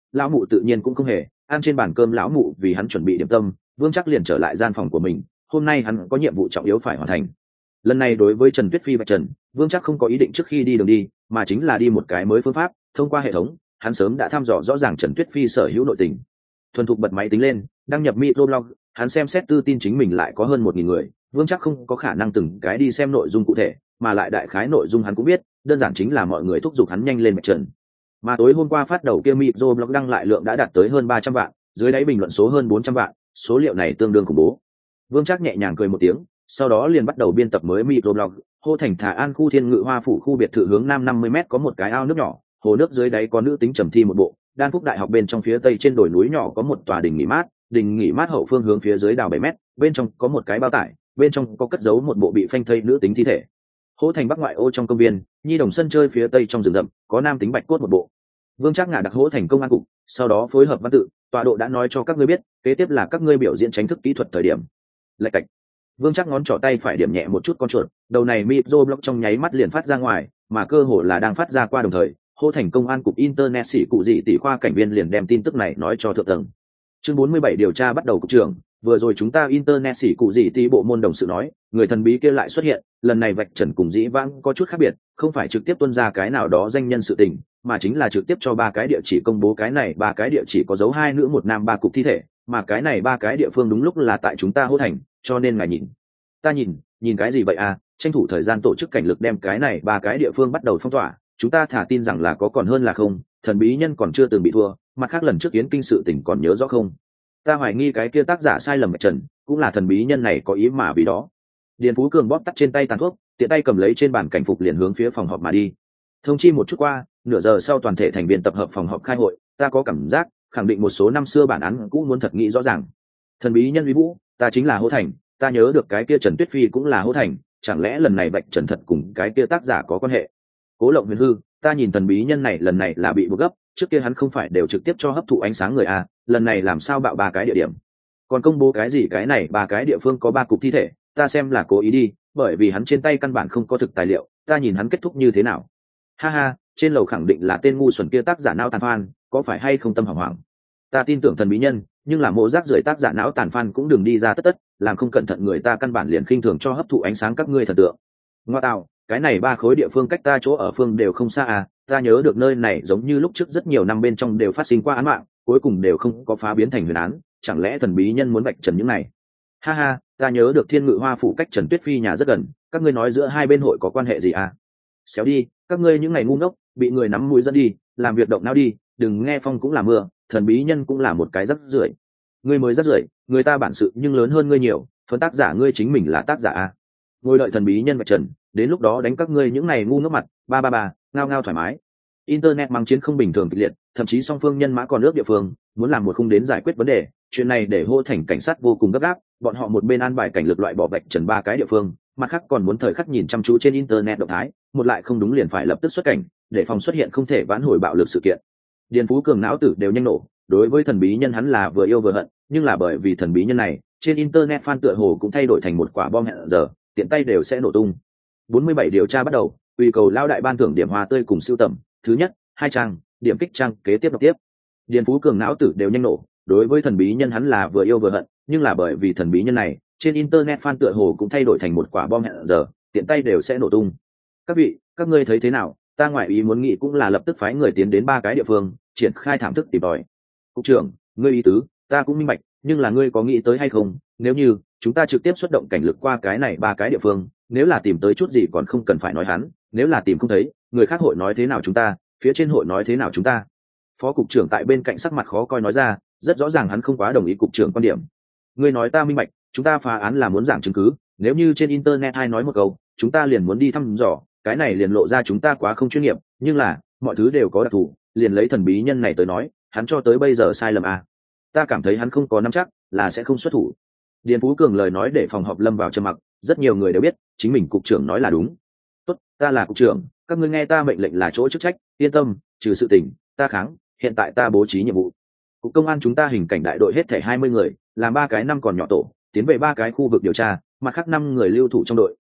lão mụ tự nhiên cũng không hề ăn trên bàn cơm. Lão mụ vì hắn chuẩn bị điểm tâm, Vương Trác liền trở lại gian phòng của mình. Hôm nay hắn có nhiệm vụ trọng yếu phải hoàn thành. Lần này đối với Trần Tuyết Phi và Trần Vương Trác không có ý định trước khi đi đường đi, mà chính là đi một cái mới phương pháp. Thông qua hệ thống, hắn sớm đã thăm dò rõ ràng Trần Tuyết Phi sở hữu nội tình. Thuần thục bật máy tính lên, đăng nhập microblog, hắn xem xét tư tin chính mình lại có hơn một nghìn người. Vương Trác không có khả năng từng cái đi xem nội dung cụ thể, mà lại đại khái nội dung hắn cũng biết, đơn giản chính là mọi người thúc giục hắn nhanh lên mặt trận. Mà tối hôm qua phát đầu kia microblog đăng lại lượng đã đạt tới hơn ba trăm vạn, dưới đáy bình luận số hơn bốn trăm vạn, số liệu này tương đương khủng bố. Vương Trác nhẹ nhàng cười một tiếng, sau đó liền bắt đầu biên tập mới microblog. Hô Thành Thả An khu Thiên Ngự Hoa phủ khu biệt thự hướng nam năm mươi mét có một cái ao nước nhỏ, hồ nước dưới đáy có nữ tính trầm thi một bộ. Đan Phúc Đại học bên trong phía tây trên đồi núi nhỏ có một tòa đình nghỉ mát, đình nghỉ mát hậu phương hướng phía dưới đào bảy mét, bên trong có một cái bao tải, bên trong có cất giấu một bộ bị phanh thây nữ tính thi thể. Hỗ Thành Bắc ngoại ô trong công viên, nhi đồng sân chơi phía tây trong rừng rậm, có nam tính bạch cốt một bộ. Vương Trác ngả đặc Hỗ Thành công an cục, sau đó phối hợp văn tự, tọa độ đã nói cho các ngươi biết, kế tiếp là các ngươi biểu diễn tránh thức kỹ thuật thời điểm. Lạch cạch. Vương Trác ngón trỏ tay phải điểm nhẹ một chút con chuột, đầu này microblog trong nháy mắt liền phát ra ngoài, mà cơ hồ là đang phát ra qua đồng thời, Hô Thành công an cục internet sĩ cụ dị tỷ khoa cảnh viên liền đem tin tức này nói cho thượng tầng. Chương bốn mươi bảy điều tra bắt đầu. Cục trưởng, vừa rồi chúng ta internet sĩ cụ dị tỷ bộ môn đồng sự nói, người thần bí kia lại xuất hiện, lần này vạch trần cùng dĩ vãng có chút khác biệt, không phải trực tiếp tuân ra cái nào đó danh nhân sự tình, mà chính là trực tiếp cho ba cái địa chỉ công bố cái này ba cái địa chỉ có dấu hai nữ một nam ba cục thi thể, mà cái này ba cái địa phương đúng lúc là tại chúng ta Hô Thành, cho nên ngài nhìn. Ta nhìn, nhìn cái gì vậy à, tranh thủ thời gian tổ chức cảnh lực đem cái này ba cái địa phương bắt đầu phong tỏa, chúng ta thả tin rằng là có còn hơn là không, thần bí nhân còn chưa từng bị thua, mặt khác lần trước Yến Kinh sự tình còn nhớ rõ không? Ta hoài nghi cái kia tác giả sai lầm trần, cũng là thần bí nhân này có ý mà vì đó. Điền Phú Cường bóp tắt trên tay tàn thuốc, tiện tay cầm lấy trên bàn cảnh phục liền hướng phía phòng họp mà đi. Thông chi một chút qua, nửa giờ sau toàn thể thành viên tập hợp phòng họp khai hội, ta có cảm giác khẳng định một số năm xưa bản án cũng muốn thật nghĩ rõ ràng. Thần bí nhân uy vũ, ta chính là Hô Thành, ta nhớ được cái kia Trần Tuyết Phi cũng là Hô Thành, chẳng lẽ lần này Bạch Trần thật cùng cái kia tác giả có quan hệ? Cố Lộng Huyền hư, ta nhìn thần bí nhân này lần này là bị buộc gấp, trước kia hắn không phải đều trực tiếp cho hấp thụ ánh sáng người à, lần này làm sao bạo ba cái địa điểm? Còn công bố cái gì cái này ba cái địa phương có ba cục thi thể, ta xem là cố ý đi, bởi vì hắn trên tay căn bản không có thực tài liệu, ta nhìn hắn kết thúc như thế nào. Ha ha, trên lầu khẳng định là tên ngu xuẩn kia tác giả não tàn phan, có phải hay không tâm hoảng hoảng. Ta tin tưởng thần bí nhân, nhưng là mộ rác rưởi tác giả não tàn phan cũng đừng đi ra tất tất, làm không cẩn thận người ta căn bản liền khinh thường cho hấp thụ ánh sáng các ngươi thần tượng. Ngoa tạo, cái này ba khối địa phương cách ta chỗ ở phương đều không xa à, ta nhớ được nơi này giống như lúc trước rất nhiều năm bên trong đều phát sinh qua án mạng, cuối cùng đều không có phá biến thành huyền án, chẳng lẽ thần bí nhân muốn vạch trần những này? Ha ha, ta nhớ được Thiên Ngự Hoa phủ cách Trần Tuyết Phi nhà rất gần, các ngươi nói giữa hai bên hội có quan hệ gì à? Xéo đi, các ngươi những ngày ngu ngốc, bị người nắm mũi dẫn đi, làm việc động não đi, đừng nghe phong cũng là mưa, thần bí nhân cũng là một cái rắc rưởi. Ngươi mới rắc rưởi, người ta bản sự nhưng lớn hơn ngươi nhiều, phân tác giả ngươi chính mình là tác giả à? Ngồi đợi thần bí nhân vạch trần, đến lúc đó đánh các ngươi những ngày ngu ngốc mặt, ba ba ba, ngao ngao thoải mái. Internet mang chiến không bình thường kịch liệt, thậm chí song phương nhân mã còn nước địa phương, muốn làm một khung đến giải quyết vấn đề, chuyện này để Hô Thành cảnh sát vô cùng gấp gáp, bọn họ một bên an bài cảnh lực loại bỏ vạch trần ba cái địa phương, mặt khác còn muốn thời khắc nhìn chăm chú trên internet động thái, một lại không đúng liền phải lập tức xuất cảnh, để phòng xuất hiện không thể vãn hồi bạo lực sự kiện. Điền Phú Cường não tử đều nhanh nổ, đối với thần bí nhân hắn là vừa yêu vừa hận, nhưng là bởi vì thần bí nhân này, trên internet fan tựa hồ cũng thay đổi thành một quả bom hẹn giờ, tiện tay đều sẽ nổ tung. bốn mươi bảy điều tra bắt đầu, ủy cầu lao đại ban thưởng điểm hoa tươi cùng siêu tầm, thứ nhất, hai trang, điểm kích trang, kế tiếp đọc tiếp. Điền Phú Cường não tử đều nhanh nổ, đối với thần bí nhân hắn là vừa yêu vừa hận, nhưng là bởi vì thần bí nhân này, trên internet fan tựa hồ cũng thay đổi thành một quả bom hẹn giờ, tiện tay đều sẽ nổ tung. Các vị, các ngươi thấy thế nào? Ta ngoại ý muốn nghĩ cũng là lập tức phái người tiến đến ba cái địa phương, triển khai thảm thức tìm tòi. Cục trưởng, ngươi ý tứ, ta cũng minh bạch, nhưng là ngươi có nghĩ tới hay không, nếu như chúng ta trực tiếp xuất động cảnh lực qua cái này ba cái địa phương, nếu là tìm tới chút gì còn không cần phải nói hắn, nếu là tìm không thấy, người khác hội nói thế nào chúng ta, phía trên hội nói thế nào chúng ta. Phó cục trưởng tại bên cạnh sắc mặt khó coi nói ra, rất rõ ràng hắn không quá đồng ý cục trưởng quan điểm. Ngươi nói ta minh bạch, chúng ta phá án là muốn giảng chứng cứ, nếu như trên internet hay nói một câu, chúng ta liền muốn đi thăm dò, cái này liền lộ ra chúng ta quá không chuyên nghiệp, nhưng là mọi thứ đều có đặc thù, liền lấy thần bí nhân này tới nói, hắn cho tới bây giờ sai lầm à. Ta cảm thấy hắn không có nắm chắc là sẽ không xuất thủ. Điền Phú Cường lời nói để phòng họp lâm vào trầm mặc, rất nhiều người đều biết chính mình cục trưởng nói là đúng. Tốt, ta là cục trưởng, các ngươi nghe ta mệnh lệnh là chỗ chức trách, yên tâm, trừ sự tình ta kháng, hiện tại ta bố trí nhiệm vụ. Cục công an chúng ta hình cảnh đại đội hết thảy hai mươi người, làm ba cái năm còn nhỏ tổ, tiến về ba cái khu vực điều tra, mặt khác năm người lưu thủ trong đội,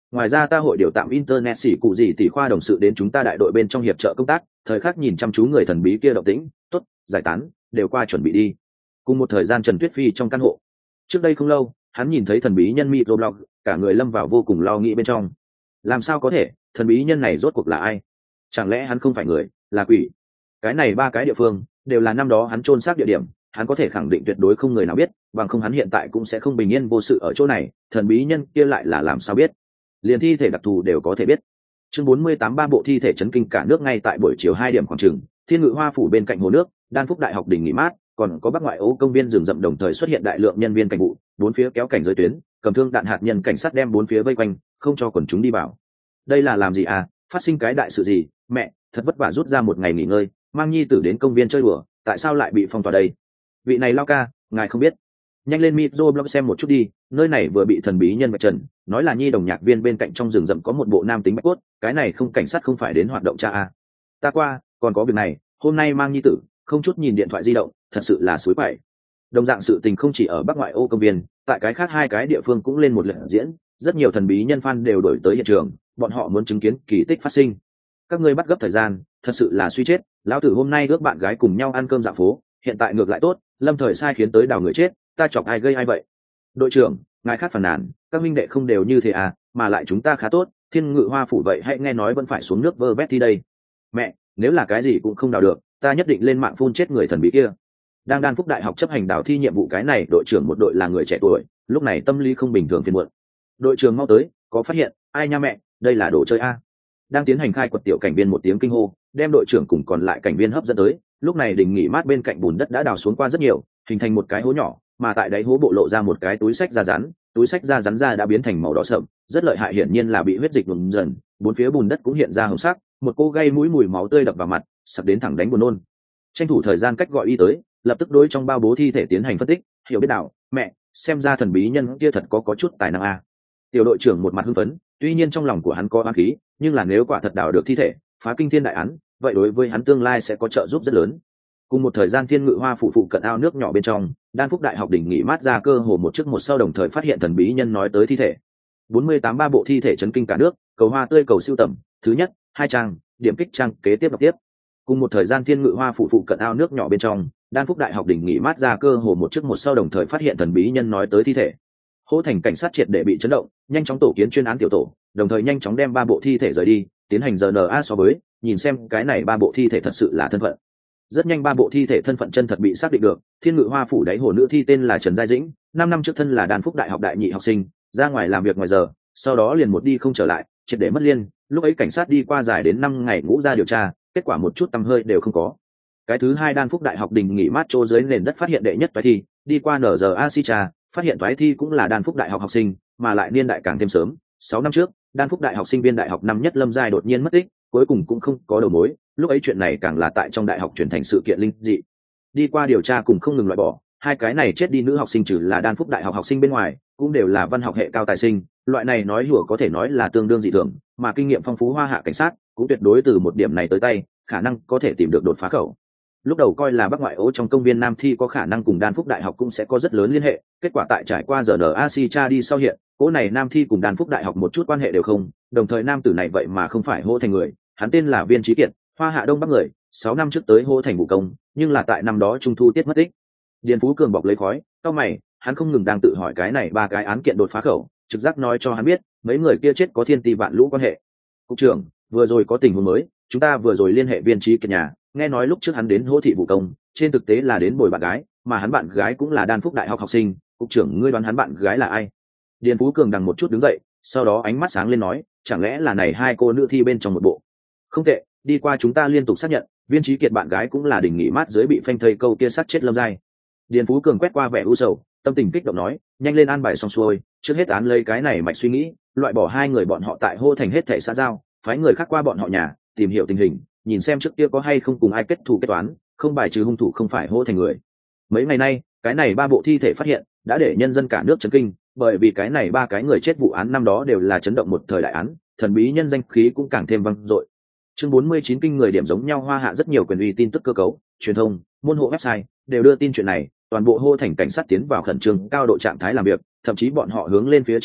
ngoài ra ta hội điều tạm internet xỉ cụ gì tỷ khoa đồng sự đến chúng ta đại đội bên trong hiệp trợ công tác, thời khắc nhìn chăm chú người thần bí kia động tĩnh. Tốt, giải tán, đều qua chuẩn bị đi. Cùng một thời gian Trần Tuyết Phi trong căn hộ. Trước đây không lâu, hắn nhìn thấy thần bí nhân microblog, cả người lâm vào vô cùng lo nghĩ bên trong. Làm sao có thể, thần bí nhân này rốt cuộc là ai? Chẳng lẽ hắn không phải người, là quỷ? Cái này ba cái địa phương đều là năm đó hắn chôn xác địa điểm, hắn có thể khẳng định tuyệt đối không người nào biết, bằng không hắn hiện tại cũng sẽ không bình yên vô sự ở chỗ này. Thần bí nhân kia lại là làm sao biết? Liền thi thể đặc thù đều có thể biết. Chương bốn mươi tám ba bộ thi thể chấn kinh cả nước. Ngay tại buổi chiều hai điểm khoảng chừng, Thiên Ngự Hoa phủ bên cạnh hồ nước, Đan Phúc Đại học đỉnh nghỉ mát, còn có Bắc Ngoại ô công viên rừng rậm đồng thời xuất hiện đại lượng nhân viên cảnh vụ, bốn phía kéo cảnh giới tuyến, cầm thương đạn hạt nhân cảnh sát đem bốn phía vây quanh, không cho quần chúng đi vào. Đây là làm gì à? Phát sinh cái đại sự gì? Mẹ, thật vất vả rút ra một ngày nghỉ ngơi, mang nhi tử đến công viên chơi đùa, tại sao lại bị phong tỏa đây? Vị này lao ca, ngài không biết? Nhanh lên microblog xem một chút đi, nơi này vừa bị thần bí nhân vạch trần, nói là nhi đồng nhạc viên bên cạnh trong rừng rậm có một bộ nam tính bạch cốt, cái này không cảnh sát không phải đến hoạt động cha à? Ta qua, còn có việc này, hôm nay mang nhi tử, không chút nhìn điện thoại di động, thật sự là suối quậy. Đồng dạng sự tình không chỉ ở Bắc Ngoại ô công viên, tại cái khác hai cái địa phương cũng lên một lần diễn, rất nhiều thần bí nhân fan đều đổi tới hiện trường, bọn họ muốn chứng kiến kỳ tích phát sinh. Các ngươi bắt gấp thời gian, thật sự là suy chết, lão tử hôm nay ước bạn gái cùng nhau ăn cơm dạo phố, hiện tại ngược lại tốt, lâm thời sai khiến tới đào người chết, ta chọc ai gây ai vậy? Đội trưởng, ngài khác phản nàn, các minh đệ không đều như thế à, mà lại chúng ta khá tốt, Thiên Ngự Hoa phủ vậy hãy nghe nói vẫn phải xuống nước vơ vét thi đây. Mẹ, nếu là cái gì cũng không đào được, ta nhất định lên mạng phun chết người thần bí kia. Đang Đan Phúc Đại học chấp hành đào thi nhiệm vụ, cái này đội trưởng một đội là người trẻ tuổi, lúc này tâm lý không bình thường phiền muộn. Đội trưởng mau tới, có phát hiện, ai nha mẹ, đây là đồ chơi a. Đang tiến hành khai quật tiểu cảnh viên một tiếng kinh hô, đem đội trưởng cùng còn lại cảnh viên hấp dẫn tới. Lúc này đình nghỉ mát bên cạnh bùn đất đã đào xuống qua rất nhiều, hình thành một cái hố nhỏ, mà tại đáy hố bộ lộ ra một cái túi sách da rắn, túi sách da rắn ra đã biến thành màu đỏ sậm, rất lợi hại, hiển nhiên là bị huyết dịch nhuộm dần. Bốn phía bùn đất cũng hiện ra hồng sắc, một cô gây mũi mùi máu tươi đập vào mặt, sặc đến thẳng đánh buồn nôn. Tranh thủ thời gian cách gọi y tới, lập tức đối trong bao bố thi thể tiến hành phân tích, hiểu biết đạo, mẹ, xem ra thần bí nhân kia thật có có chút tài năng a. Tiểu đội trưởng một mặt hưng phấn, tuy nhiên trong lòng của hắn có oán khí, nhưng là nếu quả thật đào được thi thể, phá kinh thiên đại án, vậy đối với hắn tương lai sẽ có trợ giúp rất lớn. Cùng một thời gian Thiên Ngự Hoa phủ phụ cận ao nước nhỏ bên trong, Đan Phúc Đại học đỉnh nghỉ mát ra cơ hồ một trước một sau đồng thời phát hiện thần bí nhân nói tới thi thể. bốn mươi tám ba bộ thi thể chấn kinh cả nước, cầu hoa tươi cầu siêu tầm, thứ nhất, hai trang, điểm kích trang kế tiếp đọc tiếp. Cùng một thời gian Thiên Ngự Hoa phủ phụ cận ao nước nhỏ bên trong, Đan Phúc Đại học đỉnh nghỉ mát ra cơ hồ một trước một sau đồng thời phát hiện thần bí nhân nói tới thi thể. Hỗ thành cảnh sát triệt để bị chấn động, nhanh chóng tổ kiến chuyên án tiểu tổ, đồng thời nhanh chóng đem ba bộ thi thể rời đi, tiến hành rờ en a so với, nhìn xem cái này ba bộ thi thể thật sự là thân phận. Rất nhanh ba bộ thi thể thân phận chân thật bị xác định được. Thiên Ngự Hoa phủ đáy hồ nữ thi tên là Trần Giai Dĩnh, năm năm trước thân là Đan Phúc Đại học đại nhị học sinh, ra ngoài làm việc ngoài giờ, sau đó liền một đi không trở lại, triệt để mất liên. Lúc ấy cảnh sát đi qua dài đến năm ngày ngũ ra điều tra, kết quả một chút tăm hơi đều không có. Cái thứ hai, Đan Phúc Đại học đình nghỉ mát trô dưới nền đất phát hiện đệ nhất toái thi, đi qua nở giờ a si tra, phát hiện toái thi cũng là Đan Phúc Đại học học sinh, mà lại niên đại càng thêm sớm, sáu năm trước, Đan Phúc Đại học sinh viên đại học năm nhất Lâm Giai đột nhiên mất tích, cuối cùng cũng không có đầu mối. Lúc ấy chuyện này càng là tại trong đại học chuyển thành sự kiện linh dị. Đi qua điều tra cùng không ngừng loại bỏ, hai cái này chết đi nữ học sinh trừ là Đan Phúc Đại học học sinh bên ngoài, cũng đều là văn học hệ cao tài sinh, loại này nói hùa có thể nói là tương đương dị thường, mà kinh nghiệm phong phú Hoa Hạ cảnh sát cũng tuyệt đối từ một điểm này tới tay, khả năng có thể tìm được đột phá khẩu. Lúc đầu coi là Bắc Ngoại ô trong công viên Nam thi có khả năng cùng Đan Phúc Đại học cũng sẽ có rất lớn liên hệ, kết quả tại trải qua giờ en a si tra đi sau hiện, cố này Nam thi cùng Đan Phúc Đại học một chút quan hệ đều không, đồng thời nam tử này vậy mà không phải Hô Thành người, hắn tên là Viên Chí Kiệt, Hoa Hạ Đông Bắc người, sáu năm trước tới Hô Thành vụ công, nhưng là tại năm đó trung thu tiết mất tích. Điền Phú Cường bọc lấy khói, cau mày, hắn không ngừng đang tự hỏi cái này ba cái án kiện đột phá khẩu, trực giác nói cho hắn biết, mấy người kia chết có thiên ti vạn lũ quan hệ. Cục trưởng, vừa rồi có tình huống mới, chúng ta vừa rồi liên hệ Viên Chí Kiệt nhà, nghe nói lúc trước hắn đến Hô thị vụ công, trên thực tế là đến bồi bạn gái, mà hắn bạn gái cũng là Đan Phúc Đại học học sinh, cục trưởng ngươi đoán hắn bạn gái là ai? Điền Phú Cường đằng một chút đứng dậy, sau đó ánh mắt sáng lên nói, chẳng lẽ là này hai cô nữ thi bên trong một bộ? Không tệ, đi qua chúng ta liên tục xác nhận, Viên Chí Kiệt bạn gái cũng là đình nghỉ mát dưới bị phanh thây câu kia sát chết Lâm Giai. Điền Phú Cường quét qua vẻ u sầu, tâm tình kích động nói, nhanh lên an bài xong xuôi, trước hết án lấy cái này mạch suy nghĩ, loại bỏ hai người bọn họ tại Hô Thành hết thảy xã giao, phái người khác qua bọn họ nhà, tìm hiểu tình hình, nhìn xem trước kia có hay không cùng ai kết thù kết toán, không bài trừ hung thủ không phải Hô Thành người. Mấy ngày nay, cái này ba bộ thi thể phát hiện, đã để nhân dân cả nước chấn kinh, bởi vì cái này ba cái người chết vụ án năm đó đều là chấn động một thời đại án, thần bí nhân danh khí cũng càng thêm vang dội. Chương bốn mươi chín kinh người điểm giống nhau. Hoa Hạ rất nhiều quyền uy tin tức cơ cấu, truyền thông, môn hộ website đều đưa tin chuyện này, toàn bộ Hô Thành cảnh sát tiến vào khẩn trương cao độ trạng thái làm việc, thậm chí bọn họ hướng lên phía trên thân,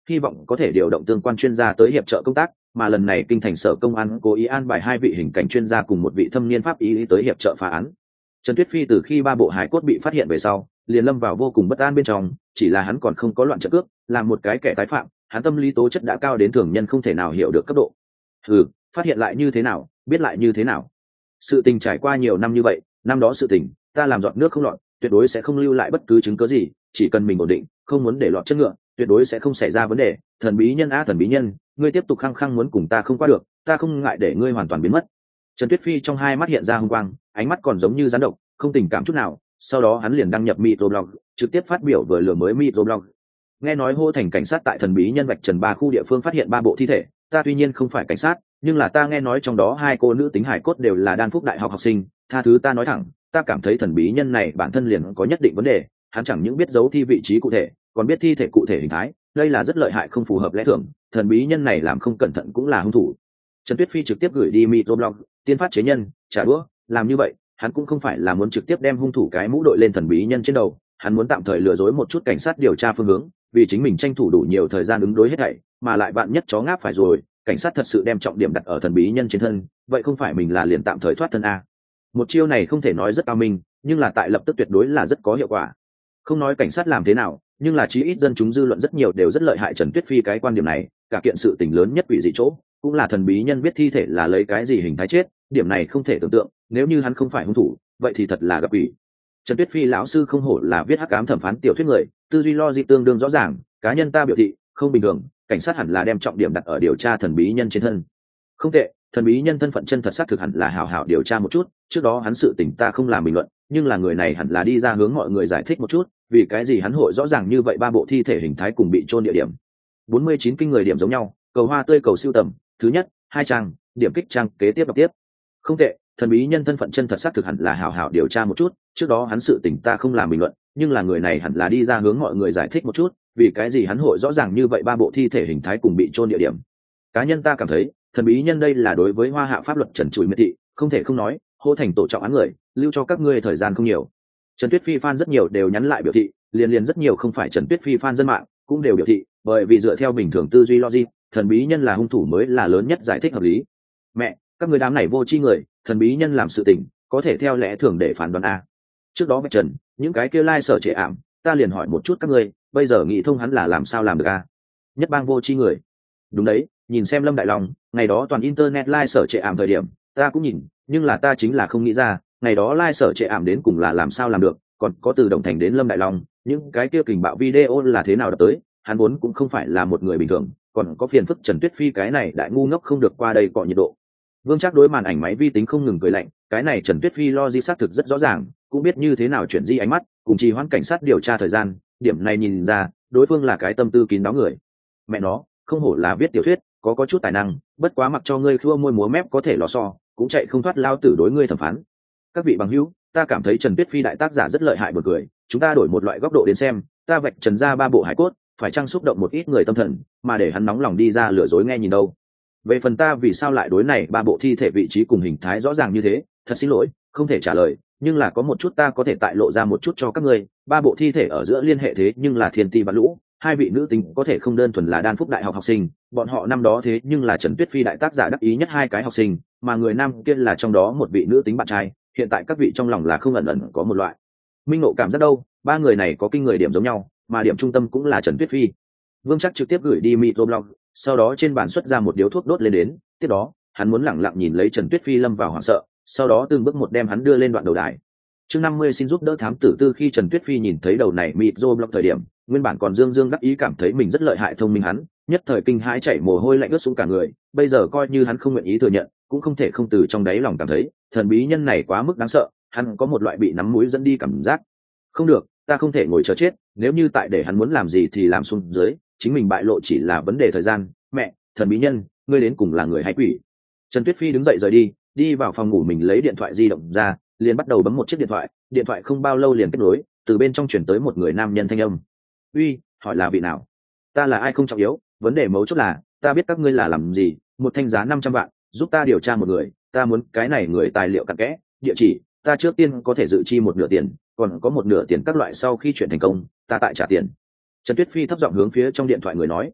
hy vọng có thể điều động tương quan chuyên gia tới hiệp trợ công tác, mà lần này kinh thành sở công an cố ý an bài hai vị hình cảnh chuyên gia cùng một vị thâm niên pháp y tới hiệp trợ phá án. Trần Tuyết Phi từ khi ba bộ hài cốt bị phát hiện về sau, liền lâm vào vô cùng bất an bên trong, chỉ là hắn còn không có loạn trận cước, làm một cái kẻ tái phạm, hắn tâm lý tố chất đã cao đến thường nhân không thể nào hiểu được cấp độ. Ừ, phát hiện lại như thế nào, biết lại như thế nào. Sự tình trải qua nhiều năm như vậy, năm đó sự tình, ta làm giọt nước không lọt, tuyệt đối sẽ không lưu lại bất cứ chứng cứ gì, chỉ cần mình ổn định, không muốn để lọt chân ngựa, tuyệt đối sẽ không xảy ra vấn đề. Thần bí nhân a thần bí nhân, ngươi tiếp tục khăng khăng muốn cùng ta không qua được, ta không ngại để ngươi hoàn toàn biến mất. Trần Tuyết Phi trong hai mắt hiện ra hung quang, ánh mắt còn giống như rắn độc, không tình cảm chút nào. Sau đó hắn liền đăng nhập microblog, trực tiếp phát biểu vừa lừa mới microblog. Nghe nói Hô Thành cảnh sát tại thần bí nhân vạch trần ba khu địa phương phát hiện ba bộ thi thể, ta tuy nhiên không phải cảnh sát, nhưng là ta nghe nói trong đó hai cô nữ tính hải cốt đều là Đan Phúc đại học học sinh, tha thứ ta nói thẳng, ta cảm thấy thần bí nhân này bản thân liền có nhất định vấn đề, hắn chẳng những biết giấu thi vị trí cụ thể, còn biết thi thể cụ thể hình thái, đây là rất lợi hại không phù hợp lẽ thường, thần bí nhân này làm không cẩn thận cũng là hung thủ. Trần Tuyết Phi trực tiếp gửi đi microblog, tiên phát chế nhân, trả đũa, làm như vậy, hắn cũng không phải là muốn trực tiếp đem hung thủ cái mũ đội lên thần bí nhân trên đầu, hắn muốn tạm thời lừa dối một chút cảnh sát điều tra phương hướng, vì chính mình tranh thủ đủ nhiều thời gian ứng đối hết thảy, mà lại bạn nhất chó ngáp phải rồi, cảnh sát thật sự đem trọng điểm đặt ở thần bí nhân trên thân, vậy không phải mình là liền tạm thời thoát thân a. Một chiêu này không thể nói rất cao minh, nhưng là tại lập tức tuyệt đối là rất có hiệu quả. Không nói cảnh sát làm thế nào, nhưng là chí ít dân chúng dư luận rất nhiều đều rất lợi hại Trần Tuyết Phi cái quan điểm này, cả kiện sự tình lớn nhất quỷ dị chỗ, cũng là thần bí nhân biết thi thể là lấy cái gì hình thái chết, điểm này không thể tưởng tượng, nếu như hắn không phải hung thủ, vậy thì thật là gặp quỷ. Trần Tuyết Phi lão sư không hổ là viết hắc ám thẩm phán tiểu thuyết người, tư duy logic tương đương rõ ràng, cá nhân ta biểu thị, không bình thường, cảnh sát hẳn là đem trọng điểm đặt ở điều tra thần bí nhân trên thân. Không tệ, thần bí nhân thân phận chân thật xác thực hẳn là hào hào điều tra một chút, trước đó hắn sự tình ta không làm bình luận, nhưng là người này hẳn là đi ra hướng mọi người giải thích một chút, vì cái gì hắn hội rõ ràng như vậy ba bộ thi thể hình thái cùng bị chôn địa điểm. bốn mươi chín kinh người điểm giống nhau, cầu hoa tươi cầu siêu tầm, thứ nhất, hai trang, điểm kích trang kế tiếp đọc tiếp. Không tệ, thần bí nhân thân phận chân thật xác thực hẳn là hào hào điều tra một chút, trước đó hắn sự tình ta không làm bình luận, nhưng là người này hẳn là đi ra hướng mọi người giải thích một chút, vì cái gì hắn hội rõ ràng như vậy ba bộ thi thể hình thái cùng bị chôn địa điểm. Cá nhân ta cảm thấy, thần bí nhân đây là đối với hoa hạ pháp luật trần trụi miệt thị, không thể không nói, Hô Thành tổ trọng án người, lưu cho các ngươi thời gian không nhiều. Trần Tuyết Phi fan rất nhiều đều nhắn lại biểu thị, liền liền rất nhiều không phải Trần Tuyết Phi fan dân mạng cũng đều biểu thị, bởi vì dựa theo bình thường tư duy logic, thần bí nhân là hung thủ mới là lớn nhất giải thích hợp lý. Mẹ, các người đám này vô tri người, thần bí nhân làm sự tình, có thể theo lẽ thường để phán đoán a. Trước đó vạch trần, những cái kia lai sở trệ ảm, ta liền hỏi một chút các ngươi, bây giờ nghĩ thông hắn là làm sao làm được a? Nhất bang vô tri người. Đúng đấy, nhìn xem Lâm Đại Long, ngày đó toàn internet lai sở trệ ảm thời điểm, ta cũng nhìn, nhưng là ta chính là không nghĩ ra, ngày đó lai sở trệ ảm đến cùng là làm sao làm được, còn có từ Đồng Thành đến Lâm Đại Long, những cái kia kình bạo video là thế nào đập tới, hắn vốn cũng không phải là một người bình thường, còn có phiền phức Trần Tuyết Phi cái này đại ngu ngốc không được qua đây cọ nhiệt độ. Vương Trác đối màn ảnh máy vi tính không ngừng cười lạnh, cái này Trần Tuyết Phi logic xác thực rất rõ ràng, cũng biết như thế nào chuyển di ánh mắt, cùng trì hoãn cảnh sát điều tra thời gian, điểm này nhìn ra, đối phương là cái tâm tư kín đáo người. Mẹ nó, không hổ là viết tiểu thuyết, có có chút tài năng, bất quá mặc cho ngươi khua môi múa mép có thể lò xo, cũng chạy không thoát lao tử đối ngươi thẩm phán. Các vị bằng hữu, ta cảm thấy Trần Tuyết Phi đại tác giả rất lợi hại buồn cười, chúng ta đổi một loại góc độ đến xem, ta vạch trần ra ba bộ hải cốt, phải chăng xúc động một ít người tâm thần, mà để hắn nóng lòng đi ra lừa dối nghe nhìn đâu. Về phần ta vì sao lại đối này ba bộ thi thể vị trí cùng hình thái rõ ràng như thế, thật xin lỗi, không thể trả lời, nhưng là có một chút ta có thể tại lộ ra một chút cho các ngươi, ba bộ thi thể ở giữa liên hệ thế nhưng là thiên ti và lũ, hai vị nữ tính có thể không đơn thuần là Đan Phúc đại học học sinh, bọn họ năm đó thế nhưng là Trần Tuyết Phi đại tác giả đắc ý nhất hai cái học sinh, mà người nam kia là trong đó một vị nữ tính bạn trai, hiện tại các vị trong lòng là không ẩn ẩn có một loại minh ngộ cảm giác đâu, ba người này có kinh người điểm giống nhau, mà điểm trung tâm cũng là Trần Tuyết Phi. Vương Trác trực tiếp gửi đi microblog, sau đó trên bàn xuất ra một điếu thuốc đốt lên đến, tiếp đó, hắn muốn lẳng lặng nhìn lấy Trần Tuyết Phi lâm vào hoảng sợ, sau đó từng bước một đem hắn đưa lên đoạn đầu đài. Chương năm mươi xin giúp đỡ thám tử tư khi Trần Tuyết Phi nhìn thấy đầu này microblog thời điểm, nguyên bản còn dương dương đắc ý cảm thấy mình rất lợi hại thông minh hắn, nhất thời kinh hãi chảy mồ hôi lạnh ướt xuống cả người, bây giờ coi như hắn không nguyện ý thừa nhận, cũng không thể không từ trong đáy lòng cảm thấy, thần bí nhân này quá mức đáng sợ, hắn có một loại bị nắm mũi dẫn đi cảm giác. Không được, ta không thể ngồi chờ chết, nếu như tại để hắn muốn làm gì thì làm xuống dưới, chính mình bại lộ chỉ là vấn đề thời gian. Mẹ, thần bí nhân, ngươi đến cùng là người hay quỷ? Trần Tuyết Phi đứng dậy rời đi, đi vào phòng ngủ mình lấy điện thoại di động ra, liền bắt đầu bấm một chiếc điện thoại, điện thoại không bao lâu liền kết nối, từ bên trong chuyển tới một người nam nhân thanh âm. Uy, hỏi là vị nào? Ta là ai không trọng yếu, vấn đề mấu chốt là, ta biết các ngươi là làm gì, một thanh giá năm trăm vạn, giúp ta điều tra một người, ta muốn cái này người tài liệu cặn kẽ, địa chỉ, ta trước tiên có thể dự chi một nửa tiền, còn có một nửa tiền các loại sau khi chuyển thành công, ta tại trả tiền. Trần Tuyết Phi thấp giọng hướng phía trong điện thoại người nói.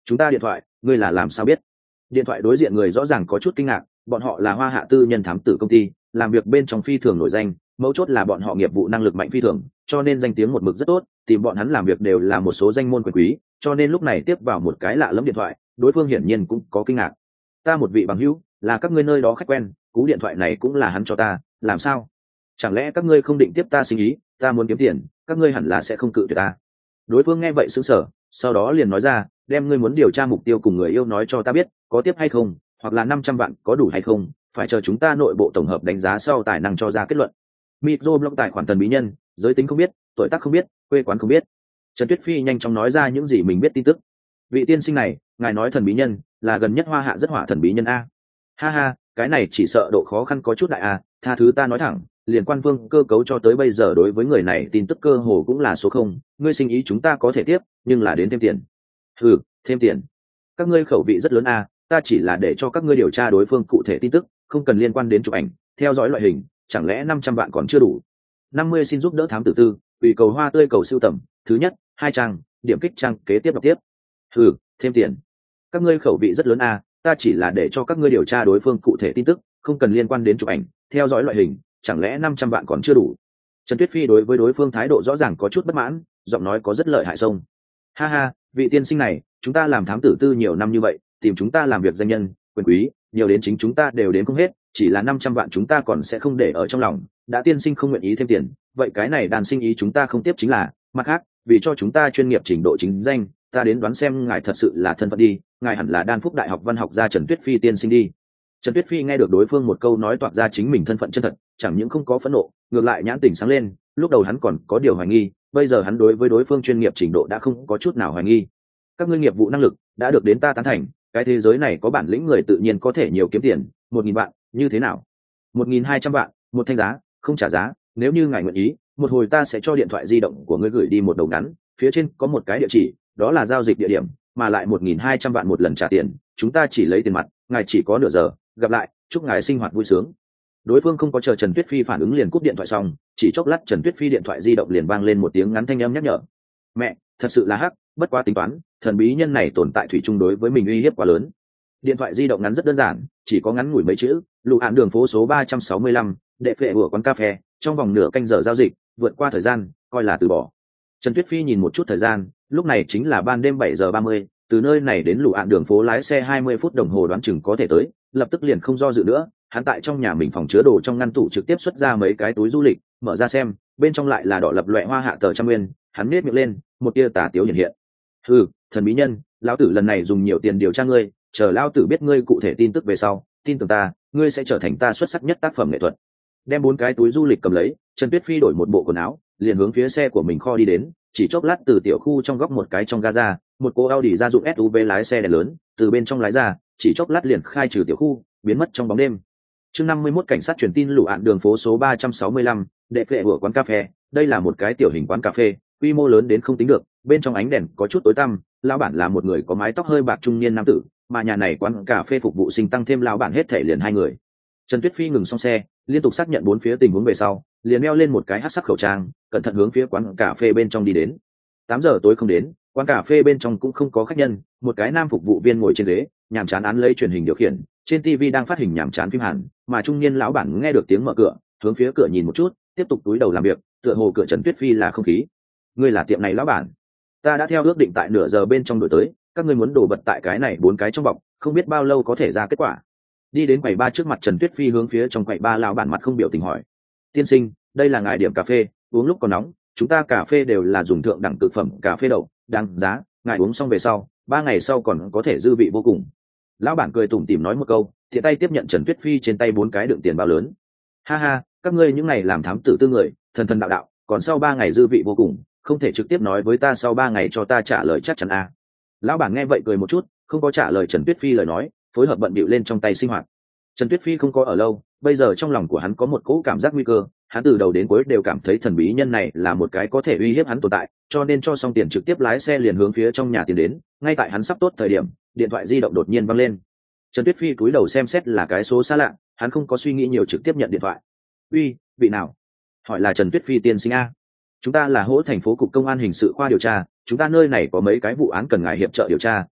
chúng ta điện thoại ngươi là làm sao biết? Điện thoại đối diện người rõ ràng có chút kinh ngạc, bọn họ là Hoa Hạ tư nhân thám tử công ty, làm việc bên trong phi thường nổi danh, mấu chốt là bọn họ nghiệp vụ năng lực mạnh phi thường, cho nên danh tiếng một mực rất tốt, tìm bọn hắn làm việc đều là một số danh môn quyền quý, cho nên lúc này tiếp vào một cái lạ lẫm điện thoại, đối phương hiển nhiên cũng có kinh ngạc. Ta một vị bằng hữu, là các ngươi nơi đó khách quen, cú điện thoại này cũng là hắn cho ta, làm sao? Chẳng lẽ các ngươi không định tiếp ta sinh ý, ta muốn kiếm tiền, các ngươi hẳn là sẽ không cự tuyệt ta. Đối phương nghe vậy sững sờ, sau đó liền nói ra, đem ngươi muốn điều tra mục tiêu cùng người yêu nói cho ta biết, có tiếp hay không, hoặc là năm trăm vạn có đủ hay không, phải chờ chúng ta nội bộ tổng hợp đánh giá sau tài năng cho ra kết luận. Microblog tài khoản thần bí nhân, giới tính không biết, tuổi tác không biết, quê quán không biết. Trần Tuyết Phi nhanh chóng nói ra những gì mình biết tin tức. Vị tiên sinh này, ngài nói thần bí nhân là gần nhất Hoa Hạ rất hỏa thần bí nhân a? Ha ha, cái này chỉ sợ độ khó khăn có chút đại a, tha thứ ta nói thẳng, liền quan vương cơ cấu cho tới bây giờ đối với người này tin tức cơ hồ cũng là số không, ngươi sinh ý chúng ta có thể tiếp, nhưng là đến thêm tiền. Ừ, thêm tiền. Các ngươi khẩu vị rất lớn a, ta chỉ là để cho các ngươi điều tra đối phương cụ thể tin tức, không cần liên quan đến chụp ảnh, theo dõi loại hình, chẳng lẽ năm trăm vạn còn chưa đủ? năm mươi xin giúp đỡ thám tử tư, ủy cầu hoa tươi cầu siêu tầm, thứ nhất, hai trang, điểm kích trang kế tiếp đọc tiếp. Ừ, thêm tiền. Các ngươi khẩu vị rất lớn a, ta chỉ là để cho các ngươi điều tra đối phương cụ thể tin tức, không cần liên quan đến chụp ảnh, theo dõi loại hình, chẳng lẽ năm trăm vạn còn chưa đủ? Trần Tuyết Phi đối với đối phương thái độ rõ ràng có chút bất mãn, giọng nói có rất lợi hại sông. Ha ha, vị tiên sinh này, chúng ta làm thám tử tư nhiều năm như vậy, tìm chúng ta làm việc danh nhân, quyền quý, nhiều đến chính chúng ta đều đến không hết, chỉ là năm trăm vạn chúng ta còn sẽ không để ở trong lòng, đã tiên sinh không nguyện ý thêm tiền, vậy cái này đàn sinh ý chúng ta không tiếp chính là, mặt khác, vì cho chúng ta chuyên nghiệp trình độ chính danh, ta đến đoán xem ngài thật sự là thân phận đi, ngài hẳn là Đan Phúc Đại học văn học gia Trần Tuyết Phi tiên sinh đi. Trần Tuyết Phi nghe được đối phương một câu nói toạc ra chính mình thân phận chân thật, chẳng những không có phẫn nộ, ngược lại nhãn tỉnh sáng lên, lúc đầu hắn còn có điều hoài nghi, bây giờ hắn đối với đối phương chuyên nghiệp trình độ đã không có chút nào hoài nghi. Các ngươi nghiệp vụ năng lực đã được đến ta tán thành, cái thế giới này có bản lĩnh người tự nhiên có thể nhiều kiếm tiền, một nghìn vạn, như thế nào? Một nghìn hai trăm vạn, một thanh giá, không trả giá, nếu như ngài nguyện ý, một hồi ta sẽ cho điện thoại di động của ngươi gửi đi một đầu ngắn, phía trên có một cái địa chỉ, đó là giao dịch địa điểm, mà lại một nghìn hai trăm vạn một lần trả tiền, chúng ta chỉ lấy tiền mặt, ngài chỉ có nửa giờ, gặp lại, chúc ngài sinh hoạt vui sướng. Đối phương không có chờ Trần Tuyết Phi phản ứng liền cúp điện thoại xong, chỉ chốc lát Trần Tuyết Phi điện thoại di động liền vang lên một tiếng ngắn thanh âm nhắc nhở. Mẹ, thật sự là hắc, bất quá tính toán, thần bí nhân này tồn tại thủy chung đối với mình uy hiếp quá lớn. Điện thoại di động ngắn rất đơn giản, chỉ có ngắn ngủi mấy chữ, lụ hạn đường phố số ba trăm sáu mươi lăm, đệ phệ của quán cà phê, trong vòng nửa canh giờ giao dịch, vượt qua thời gian, coi là từ bỏ. Trần Tuyết Phi nhìn một chút thời gian, lúc này chính là ban đêm bảy giờ ba mươi, từ nơi này đến lụ hạn đường phố lái xe hai mươi phút đồng hồ đoán chừng có thể tới, lập tức liền không do dự nữa, hắn tại trong nhà mình phòng chứa đồ trong ngăn tủ trực tiếp xuất ra mấy cái túi du lịch, mở ra xem, bên trong lại là đỏ lập loè hoa hạ tờ trăm nguyên, hắn nhếch miệng lên, một tia tà tiếu hiện hiện. Hừ, thần bí nhân, lão tử lần này dùng nhiều tiền điều tra ngươi, chờ lão tử biết ngươi cụ thể tin tức về sau, tin tưởng ta, ngươi sẽ trở thành ta xuất sắc nhất tác phẩm nghệ thuật. Đem bốn cái túi du lịch cầm lấy, Trần Tuyết Phi đổi một bộ quần áo, liền hướng phía xe của mình kho đi đến, chỉ chốc lát từ tiểu khu trong góc một cái trong gaza, một cô Audi gia dụng ét u vê lái xe đèn lớn, từ bên trong lái ra, chỉ chốc lát liền khai trừ tiểu khu, biến mất trong bóng đêm. Chương năm mươi mốt cảnh sát truyền tin lũ ạn đường phố số ba trăm sáu mươi lăm, đệ phệ của quán cà phê, đây là một cái tiểu hình quán cà phê, quy mô lớn đến không tính được, bên trong ánh đèn có chút tối tăm, lão bản là một người có mái tóc hơi bạc trung niên nam tử, mà nhà này quán cà phê phục vụ sinh tăng thêm lão bản hết thể liền hai người. Trần Tuyết Phi ngừng xong xe, liên tục xác nhận bốn phía tình huống về sau, liền đeo lên một cái hắc sắc khẩu trang, cẩn thận hướng phía quán cà phê bên trong đi đến. Tám giờ tối không đến, quán cà phê bên trong cũng không có khách nhân, một cái nam phục vụ viên ngồi trên ghế, nhàm chán án lấy truyền hình điều khiển, trên ti vi đang phát hình nhàm chán phim Hàn, mà trung niên lão bản nghe được tiếng mở cửa, hướng phía cửa nhìn một chút, tiếp tục túi đầu làm việc, tựa hồ cửa Trần Tuyết Phi là không khí. Ngươi là tiệm này lão bản? Ta đã theo ước định tại nửa giờ bên trong đổi tới, các ngươi muốn đổ bật tại cái này bốn cái trong bọc, không biết bao lâu có thể ra kết quả. Đi đến quầy ba trước mặt Trần Tuyết Phi hướng phía trong quầy ba lão bản mặt không biểu tình hỏi. Tiên sinh, đây là ngài điểm cà phê, uống lúc còn nóng, chúng ta cà phê đều là dùng thượng đẳng thực phẩm cà phê đậu, đáng giá, ngài uống xong về sau, ba ngày sau còn có thể dư vị vô cùng. Lão bản cười tủm tỉm nói một câu, thiện tay tiếp nhận Trần Tuyết Phi trên tay bốn cái đựng tiền bao lớn. Ha ha, các ngươi những ngày làm thám tử tư người, thần thần đạo đạo, còn sau ba ngày dư vị vô cùng, không thể trực tiếp nói với ta sau ba ngày cho ta trả lời chắc chắn à. Lão bản nghe vậy cười một chút, không có trả lời Trần Tuyết Phi lời nói, phối hợp bận bịu lên trong tay sinh hoạt. Trần Tuyết Phi không có ở lâu, bây giờ trong lòng của hắn có một cỗ cảm giác nguy cơ, hắn từ đầu đến cuối đều cảm thấy thần bí nhân này là một cái có thể uy hiếp hắn tồn tại, cho nên cho xong tiền trực tiếp lái xe liền hướng phía trong nhà tiến đến. Ngay tại hắn sắp tốt thời điểm, điện thoại di động đột nhiên vang lên. Trần Tuyết Phi cúi đầu xem xét là cái số xa lạ, hắn không có suy nghĩ nhiều trực tiếp nhận điện thoại. Uy, vị nào? Hỏi là Trần Tuyết Phi tiên sinh a. Chúng ta là Hỗ thành phố cục công an hình sự khoa điều tra, chúng ta nơi này có mấy cái vụ án cần ngài hiệp trợ điều tra,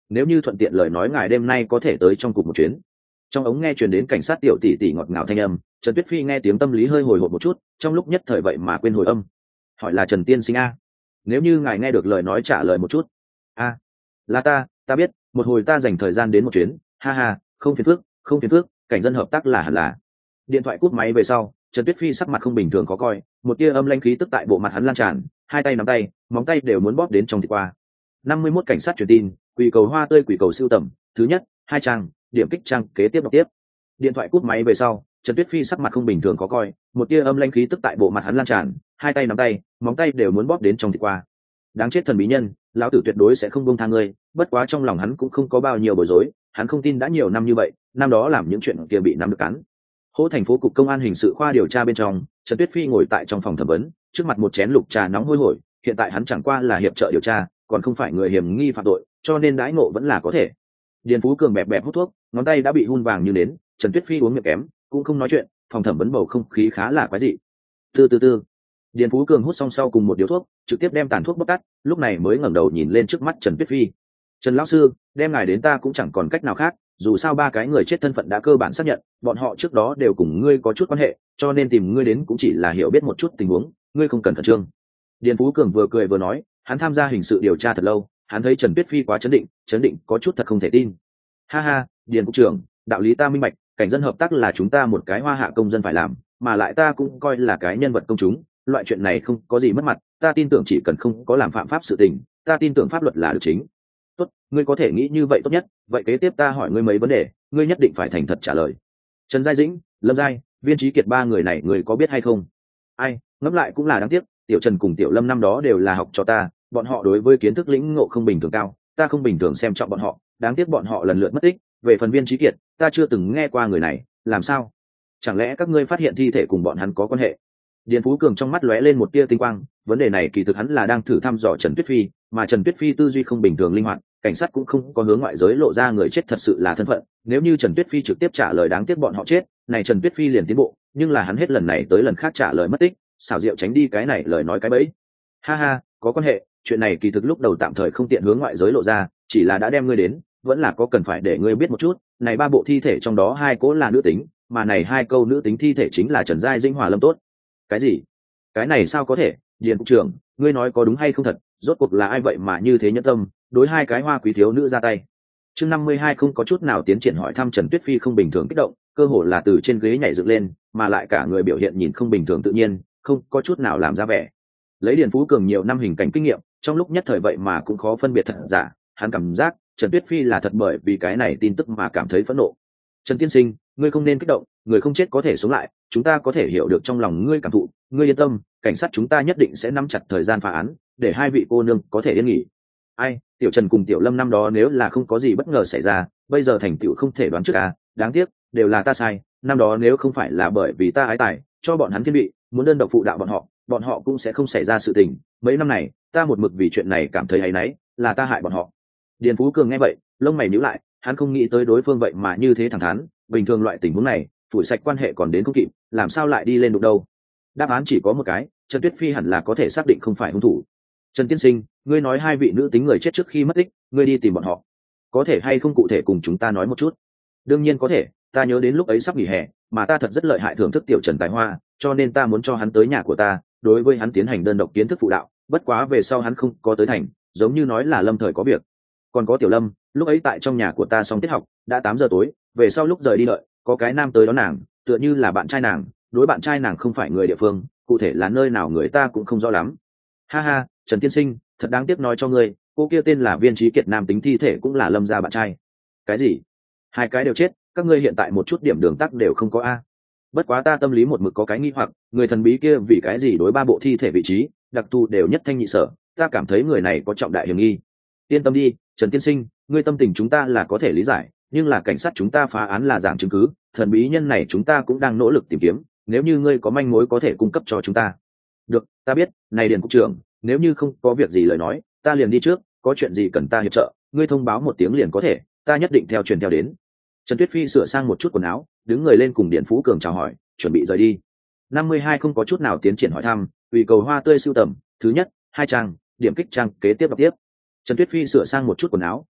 nếu như thuận tiện lời nói ngài đêm nay có thể tới trong cục một chuyến. Trong ống nghe truyền đến cảnh sát tiểu tỷ tỷ ngọt ngào thanh âm, Trần Tuyết Phi nghe tiếng tâm lý hơi hồi hộp một chút, trong lúc nhất thời vậy mà quên hồi âm. Hỏi là Trần tiên sinh a? Nếu như ngài nghe được lời nói trả lời một chút. A, là ta, ta biết, một hồi ta dành thời gian đến một chuyến, ha ha, không phiền phức, không phiền phức, cảnh dân hợp tác là hẳn là. Điện thoại cúp máy về sau, Trần Tuyết Phi sắc mặt không bình thường có coi, một tia âm lãnh khí tức tại bộ mặt hắn lan tràn, hai tay nắm tay, móng tay đều muốn bóp đến trong thịt qua. năm mươi mốt cảnh sát truyền tin, quỷ cầu hoa tươi quỷ cầu siêu tầm, thứ nhất, hai trang, điểm kích trang kế tiếp đọc tiếp. Điện thoại cúp máy về sau, Trần Tuyết Phi sắc mặt không bình thường có coi, một tia âm lãnh khí tức tại bộ mặt hắn lan tràn, hai tay nắm tay, móng tay đều muốn bóp đến trong thịt qua. Đáng chết thần bí nhân, lão tử tuyệt đối sẽ không buông tha ngươi, bất quá trong lòng hắn cũng không có bao nhiêu bối rối, hắn không tin đã nhiều năm như vậy, năm đó làm những chuyện kia bị nắm được cắn. Hỗ thành phố cục công an hình sự khoa điều tra bên trong, Trần Tuyết Phi ngồi tại trong phòng thẩm vấn, trước mặt một chén lục trà nóng hôi hổi, hiện tại hắn chẳng qua là hiệp trợ điều tra, còn không phải người hiểm nghi phạm tội, cho nên đãi ngộ vẫn là có thể. Điền Phú Cường bẹp bẹp hút thuốc, ngón tay đã bị hun vàng như nến, Trần Tuyết Phi uống miệng kém, cũng không nói chuyện, phòng thẩm vấn bầu không khí khá là quái dị. Từ từ từ, Điền Phú Cường hút xong sau cùng một điếu thuốc, trực tiếp đem tàn thuốc bóc tắt, lúc này mới ngẩng đầu nhìn lên trước mắt Trần Tuyết Phi. Trần lão sư, đem ngài đến ta cũng chẳng còn cách nào khác, dù sao ba cái người chết thân phận đã cơ bản xác nhận, bọn họ trước đó đều cùng ngươi có chút quan hệ, cho nên tìm ngươi đến cũng chỉ là hiểu biết một chút tình huống, ngươi không cần khẩn trương. Điền Phú Cường vừa cười vừa nói, hắn tham gia hình sự điều tra thật lâu, hắn thấy Trần Tuyết Phi quá chấn định, chấn định có chút thật không thể tin. Ha ha, Điền cục trưởng, đạo lý ta minh bạch, cảnh dân hợp tác là chúng ta một cái hoa hạ công dân phải làm, mà lại ta cũng coi là cái nhân vật công chúng, loại chuyện này không có gì mất mặt, ta tin tưởng chỉ cần không có làm phạm pháp sự tình, ta tin tưởng pháp luật là được chính. Tốt, ngươi có thể nghĩ như vậy tốt nhất, vậy kế tiếp ta hỏi ngươi mấy vấn đề, ngươi nhất định phải thành thật trả lời. Trần Giai Dĩnh, Lâm Giai, Viên Trí Kiệt ba người này ngươi có biết hay không? Ai, ngẫm lại cũng là đáng tiếc, Tiểu Trần cùng Tiểu Lâm năm đó đều là học cho ta, bọn họ đối với kiến thức lĩnh ngộ không bình thường cao, ta không bình thường xem trọng bọn họ, đáng tiếc bọn họ lần lượt mất tích. Về phần Viên Trí Kiệt, ta chưa từng nghe qua người này, làm sao? Chẳng lẽ các ngươi phát hiện thi thể cùng bọn hắn có quan hệ? Điền Phú Cường trong mắt lóe lên một tia tinh quang, vấn đề này kỳ thực hắn là đang thử thăm dò Trần Tuyết Phi, mà Trần Tuyết Phi tư duy không bình thường linh hoạt, cảnh sát cũng không có hướng ngoại giới lộ ra người chết thật sự là thân phận, nếu như Trần Tuyết Phi trực tiếp trả lời đáng tiếc bọn họ chết, này Trần Tuyết Phi liền tiến bộ, nhưng là hắn hết lần này tới lần khác trả lời mất tích, xảo diệu tránh đi cái này lời nói cái bẫy. Ha ha, có quan hệ, chuyện này kỳ thực lúc đầu tạm thời không tiện hướng ngoại giới lộ ra, chỉ là đã đem ngươi đến, vẫn là có cần phải để ngươi biết một chút, này ba bộ thi thể trong đó hai cỗ là nữ tính, mà này hai câu nữ tính thi thể chính là Trần Giai Dĩnh Hòa Lâm Tốt. Cái gì? Cái này sao có thể? Điền cục trưởng, ngươi nói có đúng hay không thật, rốt cuộc là ai vậy mà như thế nhẫn tâm, đối hai cái hoa quý thiếu nữ ra tay. Chương năm mươi hai không có chút nào tiến triển hỏi thăm Trần Tuyết Phi không bình thường kích động, cơ hồ là từ trên ghế nhảy dựng lên, mà lại cả người biểu hiện nhìn không bình thường tự nhiên, không có chút nào làm ra vẻ. Lấy Điền Phú Cường nhiều năm hình cảnh kinh nghiệm, trong lúc nhất thời vậy mà cũng khó phân biệt thật giả, hắn cảm giác Trần Tuyết Phi là thật bởi vì cái này tin tức mà cảm thấy phẫn nộ. Trần tiên sinh, ngươi không nên kích động, người không chết có thể sống lại, chúng ta có thể hiểu được trong lòng ngươi cảm thụ, ngươi yên tâm, cảnh sát chúng ta nhất định sẽ nắm chặt thời gian phá án, để hai vị cô nương có thể yên nghỉ. Ai, Tiểu Trần cùng Tiểu Lâm năm đó nếu là không có gì bất ngờ xảy ra, bây giờ thành tựu không thể đoán trước à, đáng tiếc, đều là ta sai, năm đó nếu không phải là bởi vì ta ái tài, cho bọn hắn thiên vị, muốn đơn độc phụ đạo bọn họ, bọn họ cũng sẽ không xảy ra sự tình, mấy năm này, ta một mực vì chuyện này cảm thấy áy náy, là ta hại bọn họ. Điền Phú Cường nghe vậy, lông mày nhíu lại, hắn không nghĩ tới đối phương vậy mà như thế thẳng thắn, bình thường loại tình huống này, phủi sạch quan hệ còn đến không kịp, làm sao lại đi lên đụng đâu. Đáp án chỉ có một cái, Trần Tuyết Phi hẳn là có thể xác định không phải hung thủ. Trần tiên sinh, ngươi nói hai vị nữ tính người chết trước khi mất tích, ngươi đi tìm bọn họ, có thể hay không cụ thể cùng chúng ta nói một chút? Đương nhiên có thể, ta nhớ đến lúc ấy sắp nghỉ hè, mà ta thật rất lợi hại thưởng thức Tiểu Trần tài hoa, cho nên ta muốn cho hắn tới nhà của ta, đối với hắn tiến hành đơn độc kiến thức phụ đạo, bất quá về sau hắn không có tới thành, giống như nói là lâm thời có việc. Còn có Tiểu Lâm, lúc ấy tại trong nhà của ta xong tiết học, đã tám giờ tối, về sau lúc rời đi đợi, có cái nam tới đón nàng, tựa như là bạn trai nàng, đối bạn trai nàng không phải người địa phương, cụ thể là nơi nào người ta cũng không rõ lắm. Ha ha, Trần tiên sinh, thật đáng tiếc nói cho ngươi, cô kia tên là Viên Trí Kiệt, nam tính thi thể cũng là Lâm gia bạn trai. Cái gì? Hai cái đều chết, các ngươi hiện tại một chút điểm đường tắc đều không có a. Bất quá ta tâm lý một mực có cái nghi hoặc, người thần bí kia vì cái gì đối ba bộ thi thể vị trí đặc thù đều nhất thanh nhị sở, ta cảm thấy người này có trọng đại hiểm nghi. Yên tâm đi, Trần tiên sinh, ngươi tâm tình chúng ta là có thể lý giải, nhưng là cảnh sát chúng ta phá án là giảng chứng cứ, thần bí nhân này chúng ta cũng đang nỗ lực tìm kiếm, nếu như ngươi có manh mối có thể cung cấp cho chúng ta. Được, ta biết, này Điền cục trưởng, nếu như không có việc gì lời nói, ta liền đi trước, có chuyện gì cần ta hiệp trợ, ngươi thông báo một tiếng liền có thể, ta nhất định theo truyền theo đến. Trần Tuyết Phi sửa sang một chút quần áo, đứng người lên cùng Điền Phú Cường chào hỏi, chuẩn bị rời đi. năm mươi hai không có chút nào tiến triển hỏi thăm, tùy cầu hoa tươi sưu tầm, thứ nhất, hai trang, điểm kích trang kế tiếp đọc tiếp. Trần Tuyết Phi sửa sang một chút quần áo,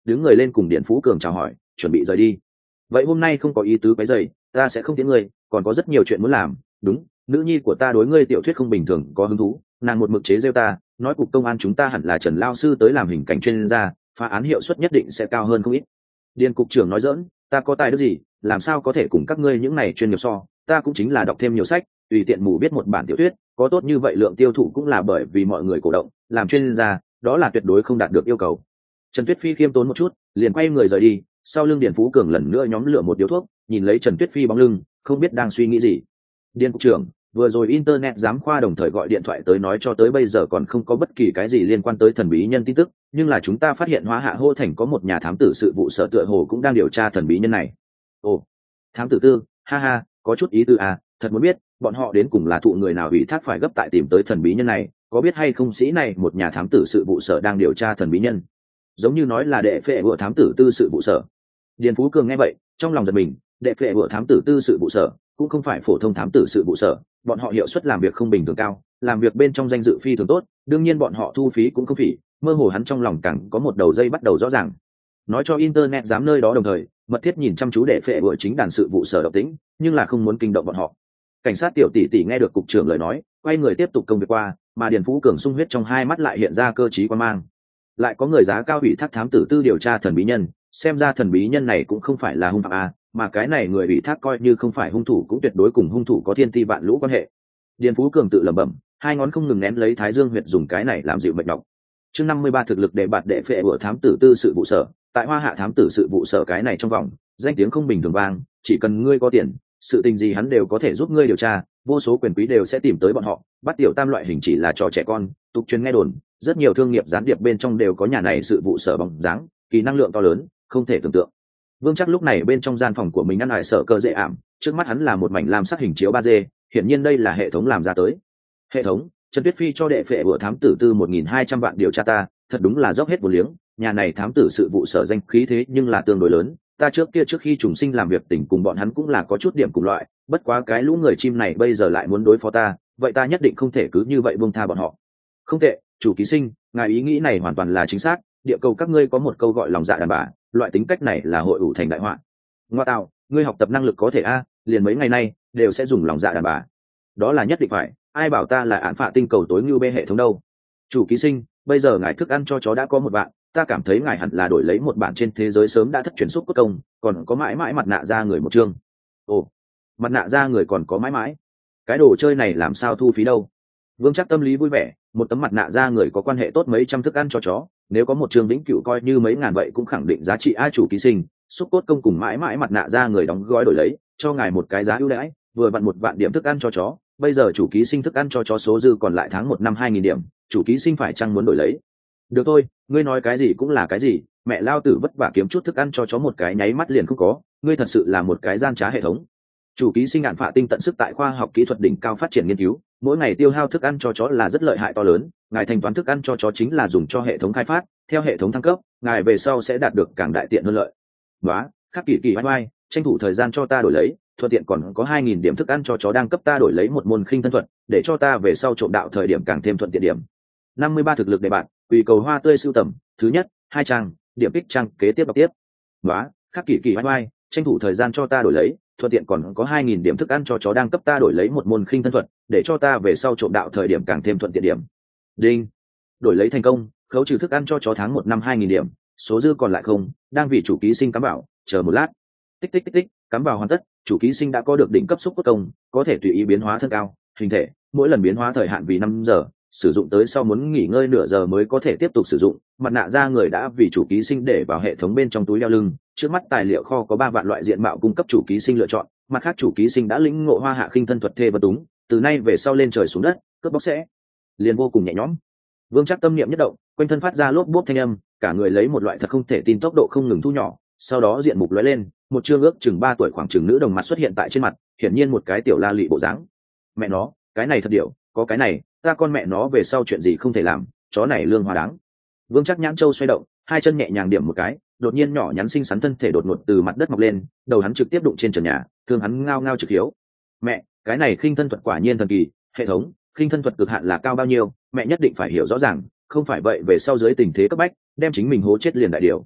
đứng người lên cùng Điền Phú Cường chào hỏi, chuẩn bị rời đi. Vậy hôm nay không có ý tứ quấy rầy, ta sẽ không tiễn ngươi, còn có rất nhiều chuyện muốn làm. Đúng, nữ nhi của ta đối ngươi tiểu thuyết không bình thường có hứng thú, nàng một mực chế giễu ta, nói cục công an chúng ta hẳn là Trần lao sư tới làm hình cảnh chuyên gia, phá án hiệu suất nhất định sẽ cao hơn không ít. Điền cục trưởng nói giỡn, ta có tài đức gì, làm sao có thể cùng các ngươi những này chuyên nghiệp so, ta cũng chính là đọc thêm nhiều sách, tùy tiện mù biết một bản tiểu thuyết, có tốt như vậy lượng tiêu thụ cũng là bởi vì mọi người cổ động, làm chuyên gia, đó là tuyệt đối không đạt được yêu cầu. Trần Tuyết Phi khiêm tốn một chút, liền quay người rời đi, sau lưng Điền Phú Cường lần nữa nhóm lửa một điếu thuốc, nhìn lấy Trần Tuyết Phi bóng lưng, không biết đang suy nghĩ gì. Điền cục trưởng, vừa rồi internet giám khoa đồng thời gọi điện thoại tới nói cho tới bây giờ còn không có bất kỳ cái gì liên quan tới thần bí nhân tin tức, nhưng là chúng ta phát hiện Hóa Hạ Hô Thành có một nhà thám tử sự vụ sở tựa hồ cũng đang điều tra thần bí nhân này. Ồ, thám tử tư, ha ha, có chút ý tư à, thật muốn biết, bọn họ đến cùng là thụ người nào ủy thác phải gấp tại tìm tới thần bí nhân này, có biết hay không sĩ này một nhà thám tử sự vụ sở đang điều tra thần bí nhân. Giống như nói là đệ phệ của thám tử tư sự vụ sở. Điền Phú Cường nghe vậy, trong lòng giật mình, đệ phệ của thám tử tư sự vụ sở cũng không phải phổ thông thám tử sự vụ sở, bọn họ hiệu suất làm việc không bình thường cao, làm việc bên trong danh dự phi thường tốt, đương nhiên bọn họ thu phí cũng không phỉ, mơ hồ hắn trong lòng càng có một đầu dây bắt đầu rõ ràng. Nói cho internet dám nơi đó đồng thời, mật thiết nhìn chăm chú để phệ bữa chính đàn sự vụ sở động tĩnh, nhưng là không muốn kinh động bọn họ. Cảnh sát tiểu tỷ tỷ nghe được cục trưởng lời nói, quay người tiếp tục công việc qua, mà Điền Phú Cường sung huyết trong hai mắt lại hiện ra cơ trí quan mang. Lại có người giá cao ủy thác thám tử tư điều tra thần bí nhân, xem ra thần bí nhân này cũng không phải là hung phạm à, mà cái này người ủy thác coi như không phải hung thủ cũng tuyệt đối cùng hung thủ có thiên ti vạn lũ quan hệ. Điền Phú Cường tự lẩm bẩm, hai ngón không ngừng nén lấy thái dương huyệt dùng cái này làm dịu mệt nhọc. Chương năm mươi ba thực lực để bạt đệ phệ của thám tử tư sự vụ sở, tại Hoa Hạ thám tử sự vụ sở cái này trong vòng, danh tiếng không bình thường vang, chỉ cần ngươi có tiền, sự tình gì hắn đều có thể giúp ngươi điều tra, vô số quyền quý đều sẽ tìm tới bọn họ, bắt tiểu tam loại hình chỉ là trò trẻ con, tục truyền nghe đồn, rất nhiều thương nghiệp gián điệp bên trong đều có nhà này sự vụ sở bóng dáng, kỳ năng lượng to lớn, không thể tưởng tượng. Vương Trác lúc này bên trong gian phòng của mình ăn hải sợ cơ dễ ảm, trước mắt hắn là một mảnh lam sắc hình chiếu ba D, hiển nhiên đây là hệ thống làm ra tới. Hệ thống, Trần Tuyết Phi cho đệ phệ của thám tử tư một nghìn hai trăm vạn điều tra ta, thật đúng là dốc hết một liếng, nhà này thám tử sự vụ sở danh khí thế nhưng là tương đối lớn, ta trước kia trước khi trùng sinh làm việc tỉnh cùng bọn hắn cũng là có chút điểm cùng loại, bất quá cái lũ người chim này bây giờ lại muốn đối phó ta, vậy ta nhất định không thể cứ như vậy buông tha bọn họ. Không tệ, chủ ký sinh, ngài ý nghĩ này hoàn toàn là chính xác, địa cầu các ngươi có một câu gọi lòng dạ đàn bà, loại tính cách này là hội ủ thành đại họa. Ngoa tạo, ngươi học tập năng lực có thể a, liền mấy ngày nay đều sẽ dùng lòng dạ đàn bà. Đó là nhất định phải, ai bảo ta là án phạ tinh cầu tối như bê hệ thống đâu. Chủ ký sinh, bây giờ ngài thức ăn cho chó đã có một bạn, ta cảm thấy ngài hẳn là đổi lấy một bản trên thế giới sớm đã thất truyền xúc cốt công, còn có mãi mãi mặt nạ ra người một chương. Ồ, mặt nạ ra người còn có mãi mãi, cái đồ chơi này làm sao thu phí đâu. Vương Trác tâm lý vui vẻ, một tấm mặt nạ ra người có quan hệ tốt mấy trăm thức ăn cho chó, nếu có một chương vĩnh cửu coi như mấy ngàn vậy cũng khẳng định giá trị. A chủ ký sinh, xúc cốt công cùng mãi mãi mặt nạ ra người đóng gói đổi lấy, cho ngài một cái giá ưu đãi, vừa vặn một vạn điểm thức ăn cho chó, bây giờ chủ ký sinh thức ăn cho chó số dư còn lại tháng một năm hai nghìn điểm, chủ ký sinh phải chăng muốn đổi lấy. Được thôi, ngươi nói cái gì cũng là cái gì, mẹ lao tử vất vả kiếm chút thức ăn cho chó một cái nháy mắt liền không có, ngươi thật sự là một cái gian trá hệ thống. Chủ ký sinh Án Phạ Tinh tận sức tại khoa học kỹ thuật đỉnh cao phát triển nghiên cứu, mỗi ngày tiêu hao thức ăn cho chó là rất lợi hại to lớn, ngài thanh toán thức ăn cho chó chính là dùng cho hệ thống khai phát, theo hệ thống thăng cấp, ngài về sau sẽ đạt được càng đại tiện hơn lợi. Đó, khắc kỳ kỳ vai vai, tranh thủ thời gian cho ta đổi lấy, thuận tiện còn có hai nghìn điểm thức ăn cho chó đang cấp ta đổi lấy một môn khinh thân thuật, để cho ta về sau trộm đạo thời điểm càng thêm thuận tiện điểm. năm mươi ba thực lực để bạn, quỳ cầu hoa tươi sưu tầm, thứ nhất, hai trang, điểm kích trang kế tiếp đọc tiếp. Đó, khắc kỳ kỳ vai vai, tranh thủ thời gian cho ta đổi lấy, thuận tiện còn có hai nghìn điểm thức ăn cho chó đang cấp ta đổi lấy một môn khinh thân thuật, để cho ta về sau trộm đạo thời điểm càng thêm thuận tiện điểm. Đinh, đổi lấy thành công, khấu trừ thức ăn cho chó tháng một năm hai nghìn điểm, số dư còn lại không, đang vì chủ ký sinh cắm bảo, chờ một lát. Tích tích tích tích, cắm vào hoàn tất, chủ ký sinh đã có được đỉnh cấp xúc cốt công, có thể tùy ý biến hóa thân cao, hình thể, mỗi lần biến hóa thời hạn vì năm giờ, sử dụng tới sau muốn nghỉ ngơi nửa giờ mới có thể tiếp tục sử dụng. Mặt nạ ra người đã vì chủ ký sinh để vào hệ thống bên trong túi đeo lưng, trước mắt tài liệu kho có ba vạn loại diện mạo cung cấp chủ ký sinh lựa chọn, mặt khác chủ ký sinh đã lĩnh ngộ Hoa Hạ khinh thân thuật thê vật túng, từ nay về sau lên trời xuống đất, cướp bóc sẽ liền vô cùng nhẹ nhõm. Vương Trác tâm niệm nhất động, quanh thân phát ra lốp bốp thanh âm, cả người lấy một loại thật không thể tin tốc độ không ngừng thu nhỏ, sau đó diện mục lóe lên, một trương ước chừng ba tuổi khoảng chừng nữ đồng mặt xuất hiện tại trên mặt, hiển nhiên một cái tiểu la lị bộ dáng. Mẹ nó, cái này thật điệu, có cái này, ta con mẹ nó về sau chuyện gì không thể làm, chó này lương hòa đáng. Vương Trác nhãn châu xoay động, hai chân nhẹ nhàng điểm một cái, đột nhiên nhỏ nhắn xinh xắn thân thể đột ngột từ mặt đất mọc lên, đầu hắn trực tiếp đụng trên trần nhà, thương hắn ngao ngao trực hiếu. Mẹ, cái này khinh thân thuật quả nhiên thần kỳ, hệ thống, khinh thân thuật cực hạn là cao bao nhiêu, mẹ nhất định phải hiểu rõ ràng, không phải vậy về sau dưới tình thế cấp bách, đem chính mình hố chết liền đại điều.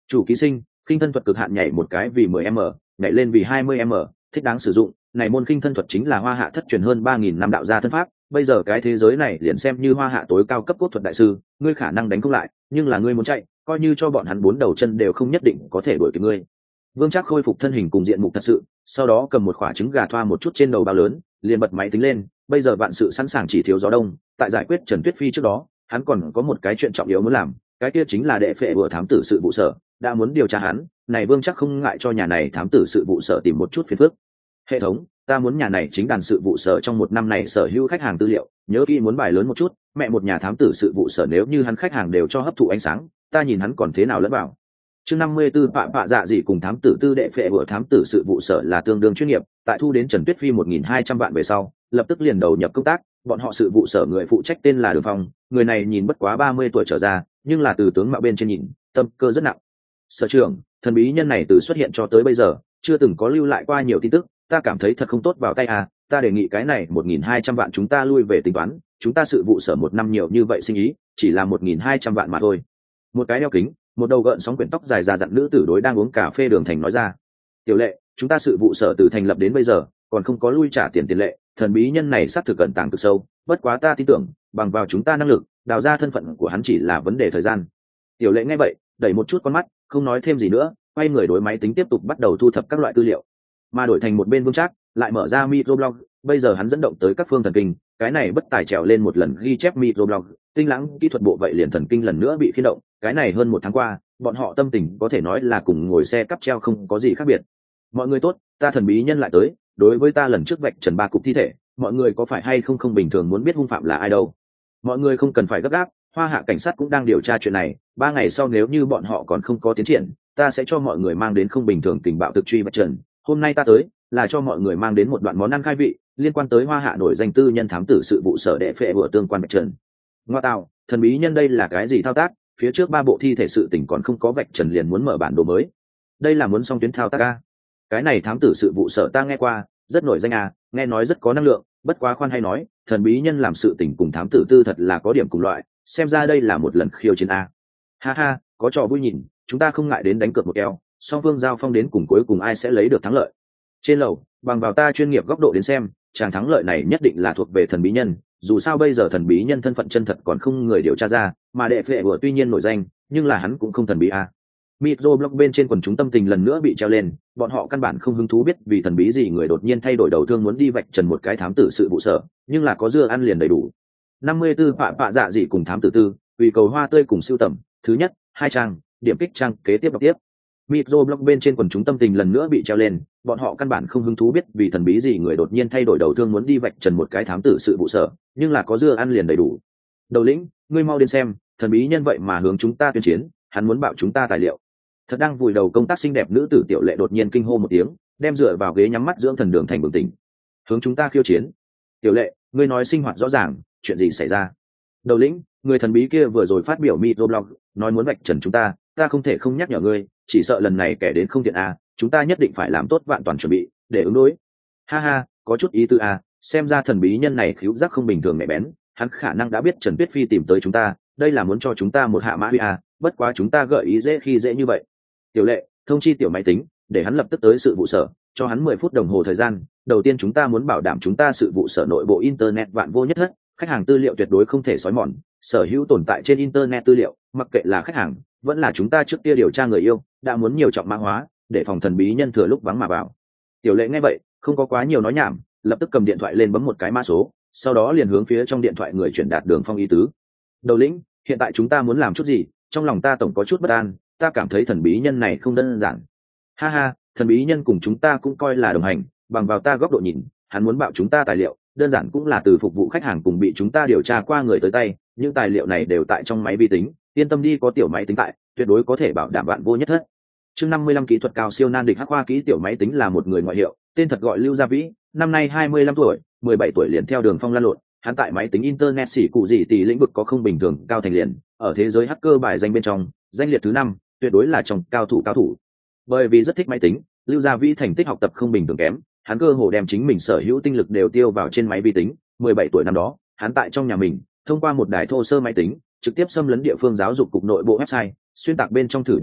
Chủ ký sinh, khinh thân thuật cực hạn nhảy một cái vì mười m, nhảy lên vì hai mươi m, thích đáng sử dụng. Này môn khinh thân thuật chính là Hoa Hạ thất truyền hơn ba nghìn năm đạo gia thân pháp, bây giờ cái thế giới này liền xem như Hoa Hạ tối cao cấp cốt thuật đại sư, ngươi khả năng đánh không lại, nhưng là ngươi muốn chạy, coi như cho bọn hắn bốn đầu chân đều không nhất định có thể đuổi kịp ngươi. Vương Trác khôi phục thân hình cùng diện mục thật sự, sau đó cầm một quả trứng gà thoa một chút trên đầu bao lớn, liền bật máy tính lên, bây giờ vạn sự sẵn sàng chỉ thiếu gió đông, tại giải quyết Trần Tuyết Phi trước đó, hắn còn có một cái chuyện trọng yếu muốn làm, cái kia chính là đệ phệ bữa thám tử sự vụ sở, đã muốn điều tra hắn, này Vương Trác không ngại cho nhà này thám tử sự vụ sở tìm một chút phiền phức. Hệ thống, ta muốn nhà này chính đàn sự vụ sở trong một năm này sở hữu khách hàng tư liệu, nhớ kỹ muốn bài lớn một chút, mẹ một nhà thám tử sự vụ sở nếu như hắn khách hàng đều cho hấp thụ ánh sáng, ta nhìn hắn còn thế nào lẫn vào. Chương năm mươi tư Pạ Pạ Dạ Dị cùng thám tử tư đệ phệ bữa thám tử sự vụ sở là tương đương chuyên nghiệp, tại thu đến Trần Tuyết Phi một nghìn hai trăm vạn về sau, lập tức liền đầu nhập công tác, bọn họ sự vụ sở người phụ trách tên là Đường Phong, người này nhìn bất quá ba mươi tuổi trở ra, nhưng là từ tướng mạo bên trên nhìn, tâm cơ rất nặng. Sở trưởng, thần bí nhân này từ xuất hiện cho tới bây giờ, chưa từng có lưu lại qua nhiều tin tức, ta cảm thấy thật không tốt vào tay à, ta đề nghị cái này một nghìn hai trăm vạn chúng ta lui về tính toán, chúng ta sự vụ sở một năm nhiều như vậy sinh ý, chỉ là một nghìn hai trăm vạn mà thôi. Một cái đeo kính, một đầu gợn sóng quyển tóc dài già dặn nữ tử đối đang uống cà phê Đường Thành nói ra. Tiểu Lệ, chúng ta sự vụ sở từ thành lập đến bây giờ, còn không có lui trả tiền tiền lệ, thần bí nhân này xác thực cẩn tàng cực sâu, bất quá ta tin tưởng, bằng vào chúng ta năng lực, đào ra thân phận của hắn chỉ là vấn đề thời gian. Tiểu Lệ nghe vậy, đẩy một chút con mắt, không nói thêm gì nữa, quay người đối máy tính tiếp tục bắt đầu thu thập các loại tư liệu. Mà đổi thành một bên Vương Trác, lại mở ra microblog, bây giờ hắn dẫn động tới các phương thần kinh, cái này bất tài trèo lên một lần ghi chép microblog, tinh lãng kỹ thuật bộ vậy liền thần kinh lần nữa bị khiên động, cái này hơn một tháng qua, bọn họ tâm tình có thể nói là cùng ngồi xe cắp treo không có gì khác biệt. Mọi người tốt, ta thần bí nhân lại tới, đối với ta lần trước vạch trần ba cục thi thể, mọi người có phải hay không không bình thường muốn biết hung phạm là ai đâu. Mọi người không cần phải gấp gáp, Hoa Hạ cảnh sát cũng đang điều tra chuyện này, ba ngày sau nếu như bọn họ còn không có tiến triển, ta sẽ cho mọi người mang đến không bình thường tình bạo thực truy vạch trần. Hôm nay ta tới là cho mọi người mang đến một đoạn món ăn khai vị liên quan tới Hoa Hạ nổi danh tư nhân thám tử sự vụ sở đệ phệ bữa tương quan vạch trần. Ngoa tạo, thần bí nhân đây là cái gì thao tác, phía trước ba bộ thi thể sự tình còn không có vạch trần liền muốn mở bản đồ mới, đây là muốn xong tuyến thao tác a. Cái này thám tử sự vụ sở ta nghe qua, rất nổi danh à, nghe nói rất có năng lượng, bất quá khoan hay nói, thần bí nhân làm sự tình cùng thám tử tư thật là có điểm cùng loại, xem ra đây là một lần khiêu chiến a. Ha ha, có trò vui nhìn, chúng ta không ngại đến đánh cược một keo, song phương giao phong đến cùng cuối cùng ai sẽ lấy được thắng lợi. Trên lầu, bằng vào ta chuyên nghiệp góc độ đến xem, chàng thắng lợi này nhất định là thuộc về thần bí nhân, dù sao bây giờ thần bí nhân thân phận chân thật còn không người điều tra ra, mà đệ phệ vừa tuy nhiên nổi danh, nhưng là hắn cũng không thần bí a. Microblog bên trên quần chúng tâm tình lần nữa bị treo lên, bọn họ căn bản không hứng thú biết vì thần bí gì người đột nhiên thay đổi đầu thương muốn đi vạch trần một cái thám tử sự vụ sở, nhưng là có dưa ăn liền đầy đủ. năm mươi tư Pạ Pạ Dạ Dị cùng thám tử tư, vì cầu hoa tươi cùng sưu tầm, thứ nhất, hai trang, điểm kích trang kế tiếp đọc tiếp. Microblog bên trên quần chúng tâm tình lần nữa bị treo lên, bọn họ căn bản không hứng thú biết vì thần bí gì người đột nhiên thay đổi đầu thương muốn đi vạch trần một cái thám tử sự vụ sở, nhưng là có dưa ăn liền đầy đủ. Đầu lĩnh, ngươi mau đến xem, thần bí nhân vậy mà hướng chúng ta tuyên chiến, hắn muốn bạo chúng ta tài liệu. Thật đang vùi đầu công tác xinh đẹp nữ tử Tiểu Lệ đột nhiên kinh hô một tiếng, đem dựa vào ghế nhắm mắt dưỡng thần Đường Thành bừng tỉnh. Hướng chúng ta khiêu chiến. Tiểu Lệ, ngươi nói sinh hoạt rõ ràng, chuyện gì xảy ra? Đầu lĩnh, người thần bí kia vừa rồi phát biểu microblog, nói muốn vạch trần chúng ta, ta không thể không nhắc nhở ngươi, chỉ sợ lần này kẻ đến không thiện à, chúng ta nhất định phải làm tốt vạn toàn chuẩn bị để ứng đối. Ha ha, có chút ý tư à, xem ra thần bí nhân này khứu giác không bình thường nhạy bén, hắn khả năng đã biết Trần Tuyết Phi tìm tới chúng ta, đây là muốn cho chúng ta một hạ mã huy à, bất quá chúng ta gợi ý dễ khi dễ như vậy. Tiểu Lệ, thông chi tiểu máy tính, để hắn lập tức tới sự vụ sở, cho hắn mười phút đồng hồ thời gian. Đầu tiên chúng ta muốn bảo đảm chúng ta sự vụ sở nội bộ internet vạn vô nhất thất, khách hàng tư liệu tuyệt đối không thể xói mòn, sở hữu tồn tại trên internet tư liệu, mặc kệ là khách hàng, vẫn là chúng ta trước kia điều tra người yêu, đã muốn nhiều trọng mã hóa, để phòng thần bí nhân thừa lúc vắng mà vào. Tiểu Lệ nghe vậy, không có quá nhiều nói nhảm, lập tức cầm điện thoại lên bấm một cái mã số, sau đó liền hướng phía trong điện thoại người chuyển đạt Đường Phong ý tứ. Đầu lĩnh, hiện tại chúng ta muốn làm chút gì? Trong lòng ta tổng có chút bất an, ta cảm thấy thần bí nhân này không đơn giản. Ha ha, thần bí nhân cùng chúng ta cũng coi là đồng hành, bằng vào ta góc độ nhìn, hắn muốn bạo chúng ta tài liệu, đơn giản cũng là từ phục vụ khách hàng cùng bị chúng ta điều tra qua người tới tay, những tài liệu này đều tại trong máy vi tính, yên tâm đi, có tiểu máy tính tại, tuyệt đối có thể bảo đảm vạn vô nhất thất. Chương năm mươi lăm kỹ thuật cao siêu nan địch hắc khoa kỹ tiểu máy tính là một người ngoại hiệu, tên thật gọi Lưu Gia Vĩ, năm nay hai mươi lăm tuổi, mười bảy tuổi liền theo Đường Phong lăn lộn, hắn tại máy tính internet xỉ cụ gì tỷ lĩnh vực có không bình thường cao thành liền, ở thế giới hacker bài danh bên trong, danh liệt thứ năm, tuyệt đối là trong cao thủ cao thủ. Bởi vì rất thích máy tính, Lưu Gia Vĩ thành tích học tập không bình thường kém, hắn cơ hồ đem chính mình sở hữu tinh lực đều tiêu vào trên máy vi tính. mười bảy tuổi năm đó, hắn tại trong nhà mình, thông qua một đài thô sơ máy tính, trực tiếp xâm lấn địa phương giáo dục cục nội bộ website, xuyên tạc bên trong thử điểm số,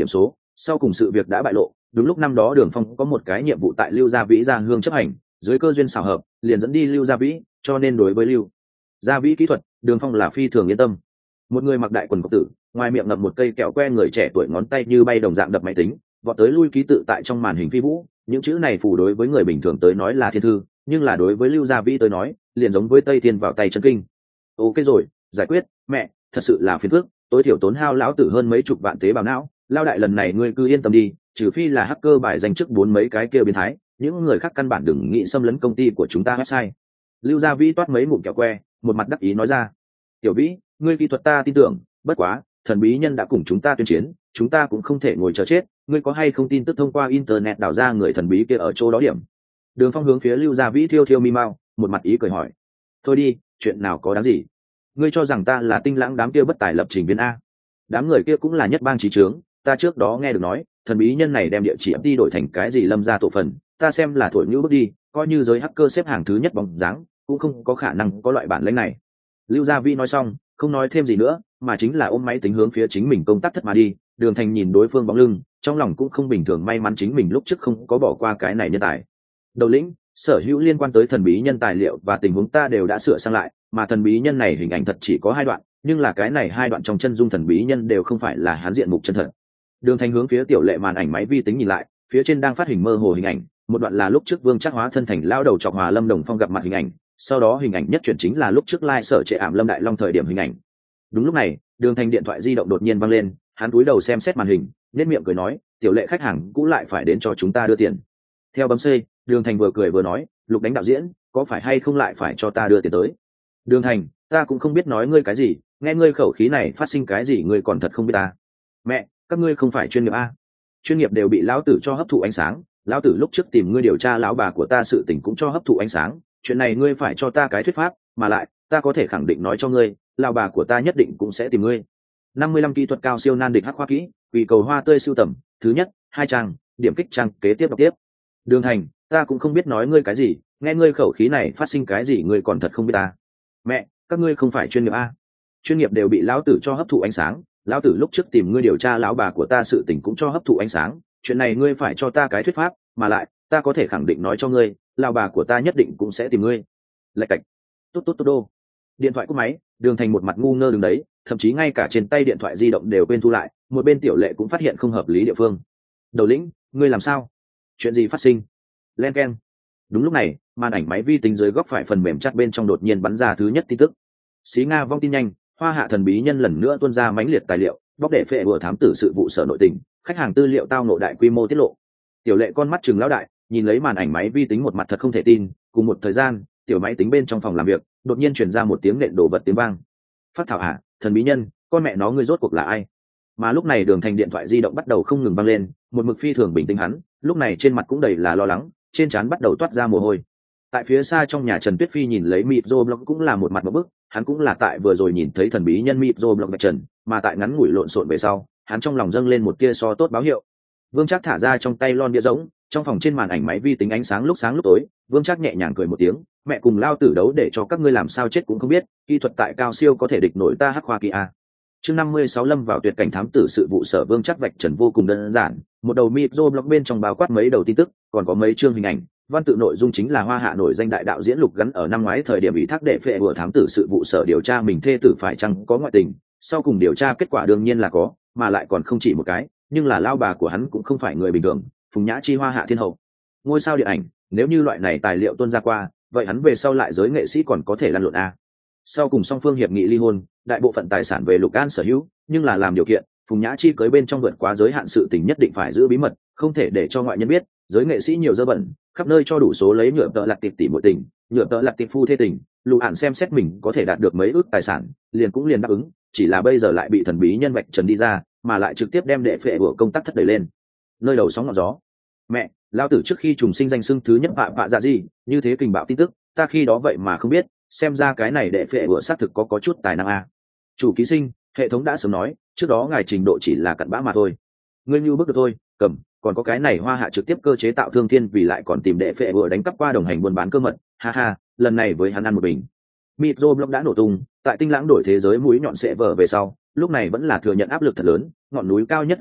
Sau cùng sự việc đã bại lộ, đúng lúc năm đó Đường Phong có một cái nhiệm vụ tại Lưu Gia Vĩ ra hương chấp hành, dưới cơ duyên xảo hợp, liền dẫn đi Lưu Gia Vĩ, cho nên đối với Lưu Gia Vĩ kỹ thuật, Đường Phong là phi thường yên tâm. Một người mặc đại quần cộc tử, ngoài miệng ngậm một cây kẹo que, người trẻ tuổi ngón tay như bay đồng dạng đập máy tính, vọt tới lui ký tự tại trong màn hình phi vũ, những chữ này phù đối với người bình thường tới nói là thiên thư, nhưng là đối với Lưu Gia Vĩ tới nói, liền giống với Tây Thiên vào tay chân kinh. Ok rồi, giải quyết, mẹ, thật sự là phiền phức, tối thiểu tốn hao lão tử hơn mấy chục vạn tế bào não, lao đại lần này ngươi cứ yên tâm đi, trừ phi là hacker bài danh chức bốn mấy cái kia biến thái, những người khác căn bản đừng nghĩ xâm lấn công ty của chúng ta website. Lưu Gia Vĩ toát mấy ngụm kẹo que, một mặt đắc ý nói ra. Tiểu Vĩ, ngươi kỹ thuật ta tin tưởng, bất quá, thần bí nhân đã cùng chúng ta tuyên chiến, chúng ta cũng không thể ngồi chờ chết, ngươi có hay không tin tức thông qua internet đào ra người thần bí kia ở chỗ đó điểm. Đường Phong hướng phía Lưu Gia Vĩ thiêu thiêu mi mau, một mặt ý cười hỏi. Thôi đi, chuyện nào có đáng gì? Ngươi cho rằng ta là Tinh Lãng đám kia bất tài lập trình viên a? Đám người kia cũng là nhất bang trí trướng, ta trước đó nghe được nói, thần bí nhân này đem địa chỉ đi đổi thành cái gì Lâm gia tổ phần, ta xem là thổi nhũ bước đi, coi như giới hacker xếp hàng thứ nhất bóng dáng, cũng không có khả năng có loại bản lĩnh này. Lưu Gia Vĩ nói xong, không nói thêm gì nữa, mà chính là ôm máy tính hướng phía chính mình công tác thất mà đi. Đường Thành nhìn đối phương bóng lưng, trong lòng cũng không bình thường, may mắn chính mình lúc trước không có bỏ qua cái này nhân tài. Đầu lĩnh, sở hữu liên quan tới thần bí nhân tài liệu và tình huống ta đều đã sửa sang lại, mà thần bí nhân này hình ảnh thật chỉ có hai đoạn, nhưng là cái này hai đoạn trong chân dung thần bí nhân đều không phải là hắn diện mục chân thật. Đường Thành hướng phía tiểu lệ màn ảnh máy vi tính nhìn lại, phía trên đang phát hình mơ hồ hình ảnh, một đoạn là lúc trước Vương Trác hóa thân thành lao đầu chọc Hòa Lâm Đồng Phong gặp mặt hình ảnh, sau đó hình ảnh nhất chuyển chính là lúc trước lai sở trệ ảm Lâm Đại Long thời điểm hình ảnh. Đúng lúc này, Đường Thành điện thoại di động đột nhiên vang lên, hắn cúi đầu xem xét màn hình, nhếch miệng cười nói, tiểu lệ khách hàng cũng lại phải đến cho chúng ta đưa tiền. Theo bấm C, Đường Thành vừa cười vừa nói, Lục Đánh đạo diễn, có phải hay không lại phải cho ta đưa tiền tới? Đường Thành, ta cũng không biết nói ngươi cái gì, nghe ngươi khẩu khí này phát sinh cái gì ngươi còn thật không biết ta. Mẹ, các ngươi không phải chuyên nghiệp a? Chuyên nghiệp đều bị lão tử cho hấp thụ ánh sáng, lão tử lúc trước tìm ngươi điều tra lão bà của ta sự tình cũng cho hấp thụ ánh sáng, chuyện này ngươi phải cho ta cái thuyết pháp, mà lại, ta có thể khẳng định nói cho ngươi, lão bà của ta nhất định cũng sẽ tìm ngươi. năm mươi lăm kỹ thuật cao siêu nan địch hắc khoa kỹ, quỷ cầu hoa tươi sưu tầm, thứ nhất, hai trang, điểm kích trang kế tiếp đọc tiếp. Đường Thành, ta cũng không biết nói ngươi cái gì, nghe ngươi khẩu khí này phát sinh cái gì ngươi còn thật không biết ta. Mẹ, các ngươi không phải chuyên nghiệp a? Chuyên nghiệp đều bị lão tử cho hấp thụ ánh sáng, lão tử lúc trước tìm ngươi điều tra lão bà của ta sự tình cũng cho hấp thụ ánh sáng, chuyện này ngươi phải cho ta cái thuyết pháp, mà lại, ta có thể khẳng định nói cho ngươi, lão bà của ta nhất định cũng sẽ tìm ngươi. Lạch cạch. Tốt tốt tốt đô. Điện thoại cúp máy, Đường Thành một mặt ngu ngơ đứng đấy, thậm chí ngay cả trên tay điện thoại di động đều quên thu lại, một bên tiểu lệ cũng phát hiện không hợp lý địa phương. Đầu lĩnh, ngươi làm sao? Chuyện gì phát sinh? Len keng. Đúng lúc này, màn ảnh máy vi tính dưới góc phải phần mềm chat bên trong đột nhiên bắn ra thứ nhất tin tức. Xí Nga vong tin nhanh, Hoa Hạ thần bí nhân lần nữa tuôn ra mãnh liệt tài liệu, bóc để phệ vừa thám tử sự vụ sở nội tình, khách hàng tư liệu tao nộ đại quy mô tiết lộ. Tiểu lệ con mắt trừng lão đại, nhìn lấy màn ảnh máy vi tính một mặt thật không thể tin, cùng một thời gian, tiểu máy tính bên trong phòng làm việc, đột nhiên truyền ra một tiếng nện đổ vật tiếng vang. Phát thảo hạ, thần bí nhân, con mẹ nó ngươi rốt cuộc là ai? Mà lúc này Đường Thành điện thoại di động bắt đầu không ngừng vang lên, một mực phi thường bình tĩnh hắn, lúc này trên mặt cũng đầy là lo lắng, trên trán bắt đầu toát ra mồ hôi. Tại phía xa trong nhà Trần Tuyết Phi nhìn lấy mịp rô blog cũng là một mặt một bức, hắn cũng là tại vừa rồi nhìn thấy thần bí nhân mịp rô blog bạch trần, mà tại ngắn ngủi lộn xộn về sau, hắn trong lòng dâng lên một tia so tốt báo hiệu. Vương Trác thả ra trong tay lon bia rỗng, trong phòng trên màn ảnh máy vi tính ánh sáng lúc sáng lúc tối, Vương Trác nhẹ nhàng cười một tiếng, mẹ cùng lao tử đấu để cho các ngươi làm sao chết cũng không biết, kỹ thuật tại cao siêu có thể địch nổi ta hắc khoa kỳ a. Chương năm mươi sáu lâm vào tuyệt cảnh thám tử sự vụ sở. Vương Trác vạch trần vô cùng đơn giản, một đầu micro blog bên trong bao quát mấy đầu tin tức, còn có mấy chương hình ảnh, văn tự nội dung chính là Hoa Hạ nổi danh đại đạo diễn Lục gắn ở năm ngoái thời điểm ủy thác để phệ vừa thám tử sự vụ sở điều tra mình thê tử phải chăng có ngoại tình, sau cùng điều tra kết quả đương nhiên là có, mà lại còn không chỉ một cái, nhưng là lao bà của hắn cũng không phải người bình thường, Phùng Nhã Chi Hoa Hạ thiên hậu, ngôi sao điện ảnh, nếu như loại này tài liệu tuôn ra qua, vậy hắn về sau lại giới nghệ sĩ còn có thể lăn lộn a. Sau cùng song phương hiệp nghị ly hôn, đại bộ phận tài sản về Lục An sở hữu, nhưng là làm điều kiện, Phùng Nhã Chi cưới bên trong vượt quá giới hạn sự tình nhất định phải giữ bí mật, không thể để cho ngoại nhân biết, giới nghệ sĩ nhiều dơ bẩn, khắp nơi cho đủ số lấy nhựa tợ lạc tiệp tỷ muội tình, nhựa tợ lạc tiệp phu thê tình, Lục An xem xét mình có thể đạt được mấy ước tài sản, liền cũng liền đáp ứng, chỉ là bây giờ lại bị thần bí nhân vạch trần đi ra, mà lại trực tiếp đem đệ phệ của công tác thất đẩy lên nơi đầu sóng ngọn gió. Mẹ, lao tử trước khi trùng sinh danh xưng thứ nhất bạ bạ dạ gì, như thế kình bạo tin tức, ta khi đó vậy mà không biết, xem ra cái này đệ phệ của xác thực có có chút tài năng a. Chủ ký sinh, hệ thống đã sớm nói, trước đó ngài trình độ chỉ là cặn bã mà thôi. Ngươi như bước được thôi, cầm, còn có cái này Hoa Hạ trực tiếp cơ chế tạo thương thiên vì lại còn tìm đệ phệ vừa đánh cắp qua đồng hành buôn bán cơ mật, ha ha, lần này với hắn ăn một bình. Micro blog đã nổ tung, tại Tinh Lãng đổi thế giới mũi nhọn sẽ vở về sau, lúc này vẫn là thừa nhận áp lực thật lớn, ngọn núi cao nhất giá trị,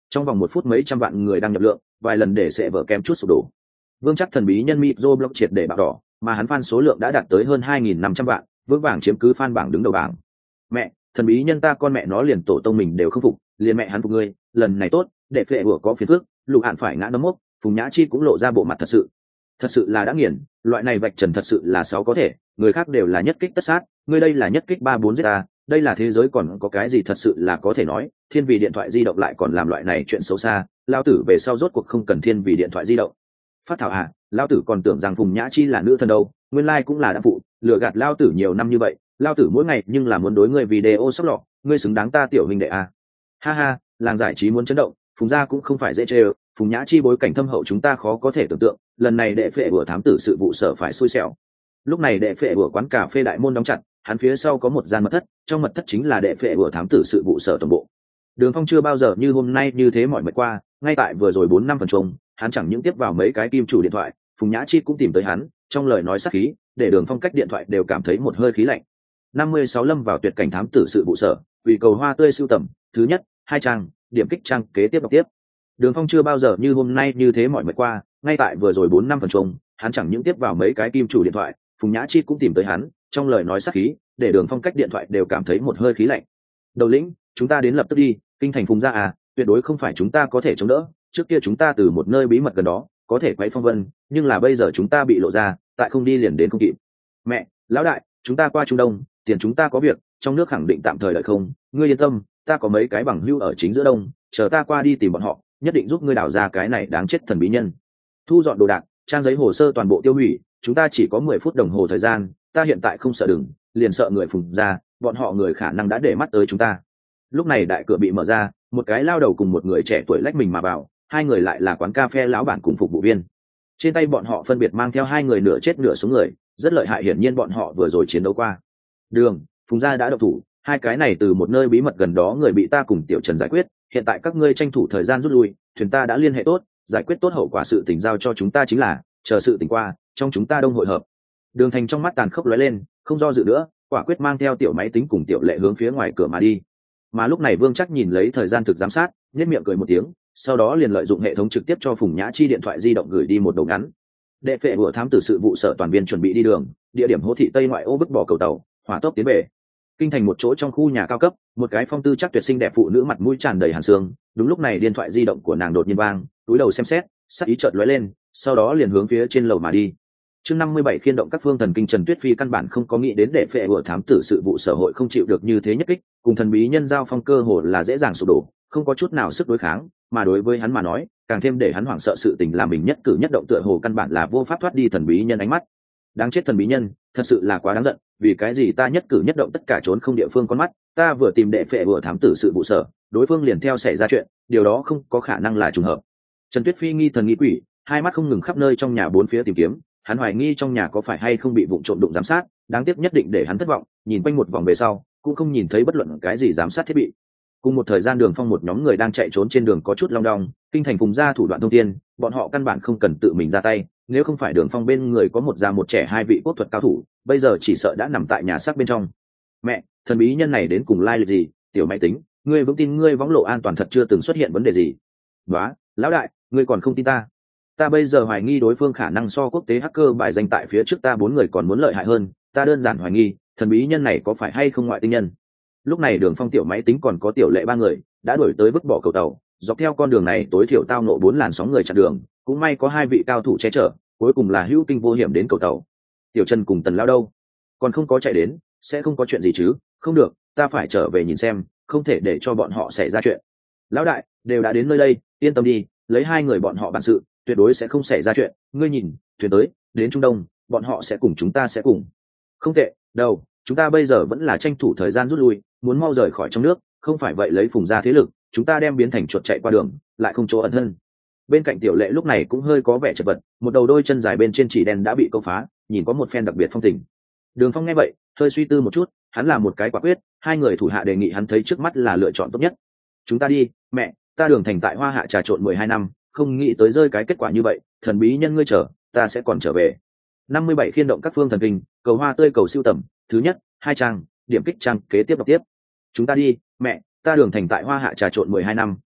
trong vòng một phút mấy trăm vạn người đang nhập lượng, vài lần để sẽ vỡ kém chút sụp đổ. Vương chắc thần bí nhân Microblock triệt để bạo đỏ, mà hắn fan số lượng đã đạt tới hơn hai nghìn năm trăm vạn, vững vàng chiếm cứ fan bảng đứng đầu bảng. Mẹ, thần bí nhân ta con mẹ nó liền tổ tông mình đều không phục, liền mẹ hắn phục ngươi, lần này tốt, để phệ vừa có phiền phức, Lục Hạn phải ngã nấm mốc, Phùng Nhã Chi cũng lộ ra bộ mặt thật sự. Thật sự là đã nghiền, loại này vạch trần thật sự là sáu có thể, người khác đều là nhất kích tất sát, ngươi đây là nhất kích ba bốn giết ta, đây là thế giới còn có cái gì thật sự là có thể nói, thiên vị điện thoại di động lại còn làm loại này chuyện xấu xa, lao tử về sau rốt cuộc không cần thiên vị điện thoại di động. Phát thảo à, lao tử còn tưởng rằng Phùng Nhã Chi là nữ thần đâu, nguyên lai cũng là đã phụ, lừa gạt lao tử nhiều năm như vậy, lao tử mỗi ngày nhưng là muốn đối ngươi video sóc lọ, ngươi xứng đáng ta tiểu huynh đệ à. Ha ha, làng giải trí muốn chấn động, Phùng gia cũng không phải dễ chơi, Phùng Nhã Chi bối cảnh thâm hậu chúng ta khó có thể tưởng tượng, lần này đệ phệ bữa thám tử sự vụ sở phải xui xẻo. Lúc này đệ phệ bữa quán cà phê đại môn đóng chặt, hắn phía sau có một gian mật thất, trong mật thất chính là đệ phệ bữa thám tử sự vụ sở tổng bộ. Đường Phong chưa bao giờ như hôm nay như thế mỏi mệt qua, ngay tại vừa rồi bốn năm phần chung, hắn chẳng những tiếp vào mấy cái kim chủ điện thoại, Phùng Nhã Chi cũng tìm tới hắn, trong lời nói sắc khí, để Đường Phong cách điện thoại đều cảm thấy một hơi khí lạnh. năm mươi sáu lâm vào tuyệt cảnh thám tử sự vụ sở, vì cầu hoa tươi sưu tầm, thứ nhất, hai trang, điểm kích trang kế tiếp đọc tiếp. Đường Phong chưa bao giờ như hôm nay như thế mỏi mệt qua, ngay tại vừa rồi bốn năm phần chung, hắn chẳng những tiếp vào mấy cái kim chủ điện thoại, Phùng Nhã Chi cũng tìm tới hắn, trong lời nói sắc khí, để Đường Phong cách điện thoại đều cảm thấy một hơi khí lạnh. Đầu lĩnh, chúng ta đến lập tức đi, kinh thành Phùng gia à, tuyệt đối không phải chúng ta có thể chống đỡ, trước kia chúng ta từ một nơi bí mật gần đó, có thể quay phong vân, nhưng là bây giờ chúng ta bị lộ ra, tại không đi liền đến không kịp. Mẹ, lão đại, chúng ta qua Trung Đông, tiền chúng ta có việc, trong nước khẳng định tạm thời đợi không, ngươi yên tâm, ta có mấy cái bằng hữu ở chính giữa đông, chờ ta qua đi tìm bọn họ, nhất định giúp ngươi đào ra cái này đáng chết thần bí nhân. Thu dọn đồ đạc, trang giấy hồ sơ toàn bộ tiêu hủy, chúng ta chỉ có mười phút đồng hồ thời gian, ta hiện tại không sợ đừng, liền sợ người Phùng gia, bọn họ người khả năng đã để mắt tới chúng ta. Lúc này đại cửa bị mở ra, một cái lao đầu cùng một người trẻ tuổi lách mình mà vào, hai người lại là quán cà phê lão bản cùng phục vụ viên. Trên tay bọn họ phân biệt mang theo hai người nửa chết nửa sống người, rất lợi hại, hiển nhiên bọn họ vừa rồi chiến đấu qua. Đường, Phùng gia đã độc thủ, hai cái này từ một nơi bí mật gần đó người bị ta cùng Tiểu Trần giải quyết, hiện tại các ngươi tranh thủ thời gian rút lui, thuyền ta đã liên hệ tốt, giải quyết tốt hậu quả sự tình giao cho chúng ta chính là, chờ sự tình qua, trong chúng ta đông hội hợp. Đường Thành trong mắt tàn khốc lóe lên, không do dự nữa, quả quyết mang theo tiểu máy tính cùng Tiểu Lệ hướng phía ngoài cửa mà đi. Mà lúc này Vương Chắc nhìn lấy thời gian thực giám sát, nhếch miệng cười một tiếng, sau đó liền lợi dụng hệ thống trực tiếp cho Phùng Nhã Chi điện thoại di động gửi đi một đầu ngắn. Đệ phệ bữa thám tử sự vụ sở toàn viên chuẩn bị đi đường, địa điểm Hố thị Tây ngoại ô vứt bỏ cầu tàu, hỏa tốc tiến về. Kinh thành một chỗ trong khu nhà cao cấp, một cái phong tư chắc tuyệt xinh đẹp phụ nữ mặt mũi tràn đầy hàn xương, đúng lúc này điện thoại di động của nàng đột nhiên vang, túi đầu xem xét, sắc ý chợt lóe lên, sau đó liền hướng phía trên lầu mà đi. Chương năm mươi bảy khiên động các phương thần kinh, Trần Tuyết Phi căn bản không có nghĩ đến đệ phệ bữa thám tử sự vụ sở hội không chịu được như thế nhất kích, cùng thần bí nhân giao phong cơ hồ là dễ dàng sụp đổ, không có chút nào sức đối kháng, mà đối với hắn mà nói, càng thêm để hắn hoảng sợ sự tình là mình nhất cử nhất động tựa hồ căn bản là vô pháp thoát đi thần bí nhân ánh mắt. Đáng chết thần bí nhân, thật sự là quá đáng giận, vì cái gì ta nhất cử nhất động tất cả trốn không địa phương con mắt, ta vừa tìm đệ phệ bữa thám tử sự vụ sở, đối phương liền theo xảy ra chuyện, điều đó không có khả năng là trùng hợp. Trần Tuyết Phi nghi thần nghi quỷ, hai mắt không ngừng khắp nơi trong nhà bốn phía tìm kiếm, hắn hoài nghi trong nhà có phải hay không bị vụng trộm đụng giám sát, đáng tiếc nhất định để hắn thất vọng, nhìn quanh một vòng về sau, cũng không nhìn thấy bất luận cái gì giám sát thiết bị. Cùng một thời gian Đường Phong một nhóm người đang chạy trốn trên đường có chút long đong, kinh thành Phùng gia thủ đoạn thông thiên, bọn họ căn bản không cần tự mình ra tay, nếu không phải Đường Phong bên người có một già một trẻ hai vị quốc thuật cao thủ, bây giờ chỉ sợ đã nằm tại nhà xác bên trong. Mẹ, thần bí nhân này đến cùng lai lịch gì? Tiểu máy tính, ngươi vững tin ngươi võng lộ an toàn thật chưa từng xuất hiện vấn đề gì? Đó, lão đại, ngươi còn không tin ta? Ta bây giờ hoài nghi đối phương khả năng so quốc tế hacker bài danh tại phía trước ta bốn người còn muốn lợi hại hơn, ta đơn giản hoài nghi, thần bí nhân này có phải hay không ngoại tinh nhân? Lúc này Đường Phong tiểu máy tính còn có Tiểu Lệ ba người đã đuổi tới vứt bỏ cầu tàu, dọc theo con đường này tối thiểu tao nộ bốn làn sóng người chặn đường, cũng may có hai vị cao thủ che chở, cuối cùng là hữu kinh vô hiểm đến cầu tàu. Tiểu Trần cùng Tần Lao đâu? Còn không có chạy đến, sẽ không có chuyện gì chứ? Không được, ta phải trở về nhìn xem, không thể để cho bọn họ xảy ra chuyện. Lão đại, đều đã đến nơi đây, yên tâm đi, lấy hai người bọn họ bản sự, tuyệt đối sẽ không xảy ra chuyện, ngươi nhìn, thuyền tới, đến Trung Đông, bọn họ sẽ cùng chúng ta sẽ cùng. Không tệ, đâu, chúng ta bây giờ vẫn là tranh thủ thời gian rút lui, muốn mau rời khỏi trong nước, không phải vậy lấy Phùng gia thế lực, chúng ta đem biến thành chuột chạy qua đường, lại không chỗ ẩn thân. Bên cạnh Tiểu Lệ lúc này cũng hơi có vẻ chật vật, một đầu đôi chân dài bên trên chỉ đen đã bị câu phá, nhìn có một phen đặc biệt phong tình. Đường Phong nghe vậy, hơi suy tư một chút, hắn là một cái quả quyết, hai người thủ hạ đề nghị hắn thấy trước mắt là lựa chọn tốt nhất. Chúng ta đi, mẹ, ta Đường Thành tại Hoa Hạ trà trộn mười hai năm, không nghĩ tới rơi cái kết quả như vậy, thần bí nhân ngươi chờ, ta sẽ còn trở về. năm mươi bảy khiên động các phương thần kinh, cầu hoa tươi cầu siêu tầm, thứ nhất, hai trang, điểm kích trang kế tiếp đọc tiếp. Chúng ta đi, mẹ, ta Đường Thành tại Hoa Hạ trà trộn mười hai năm,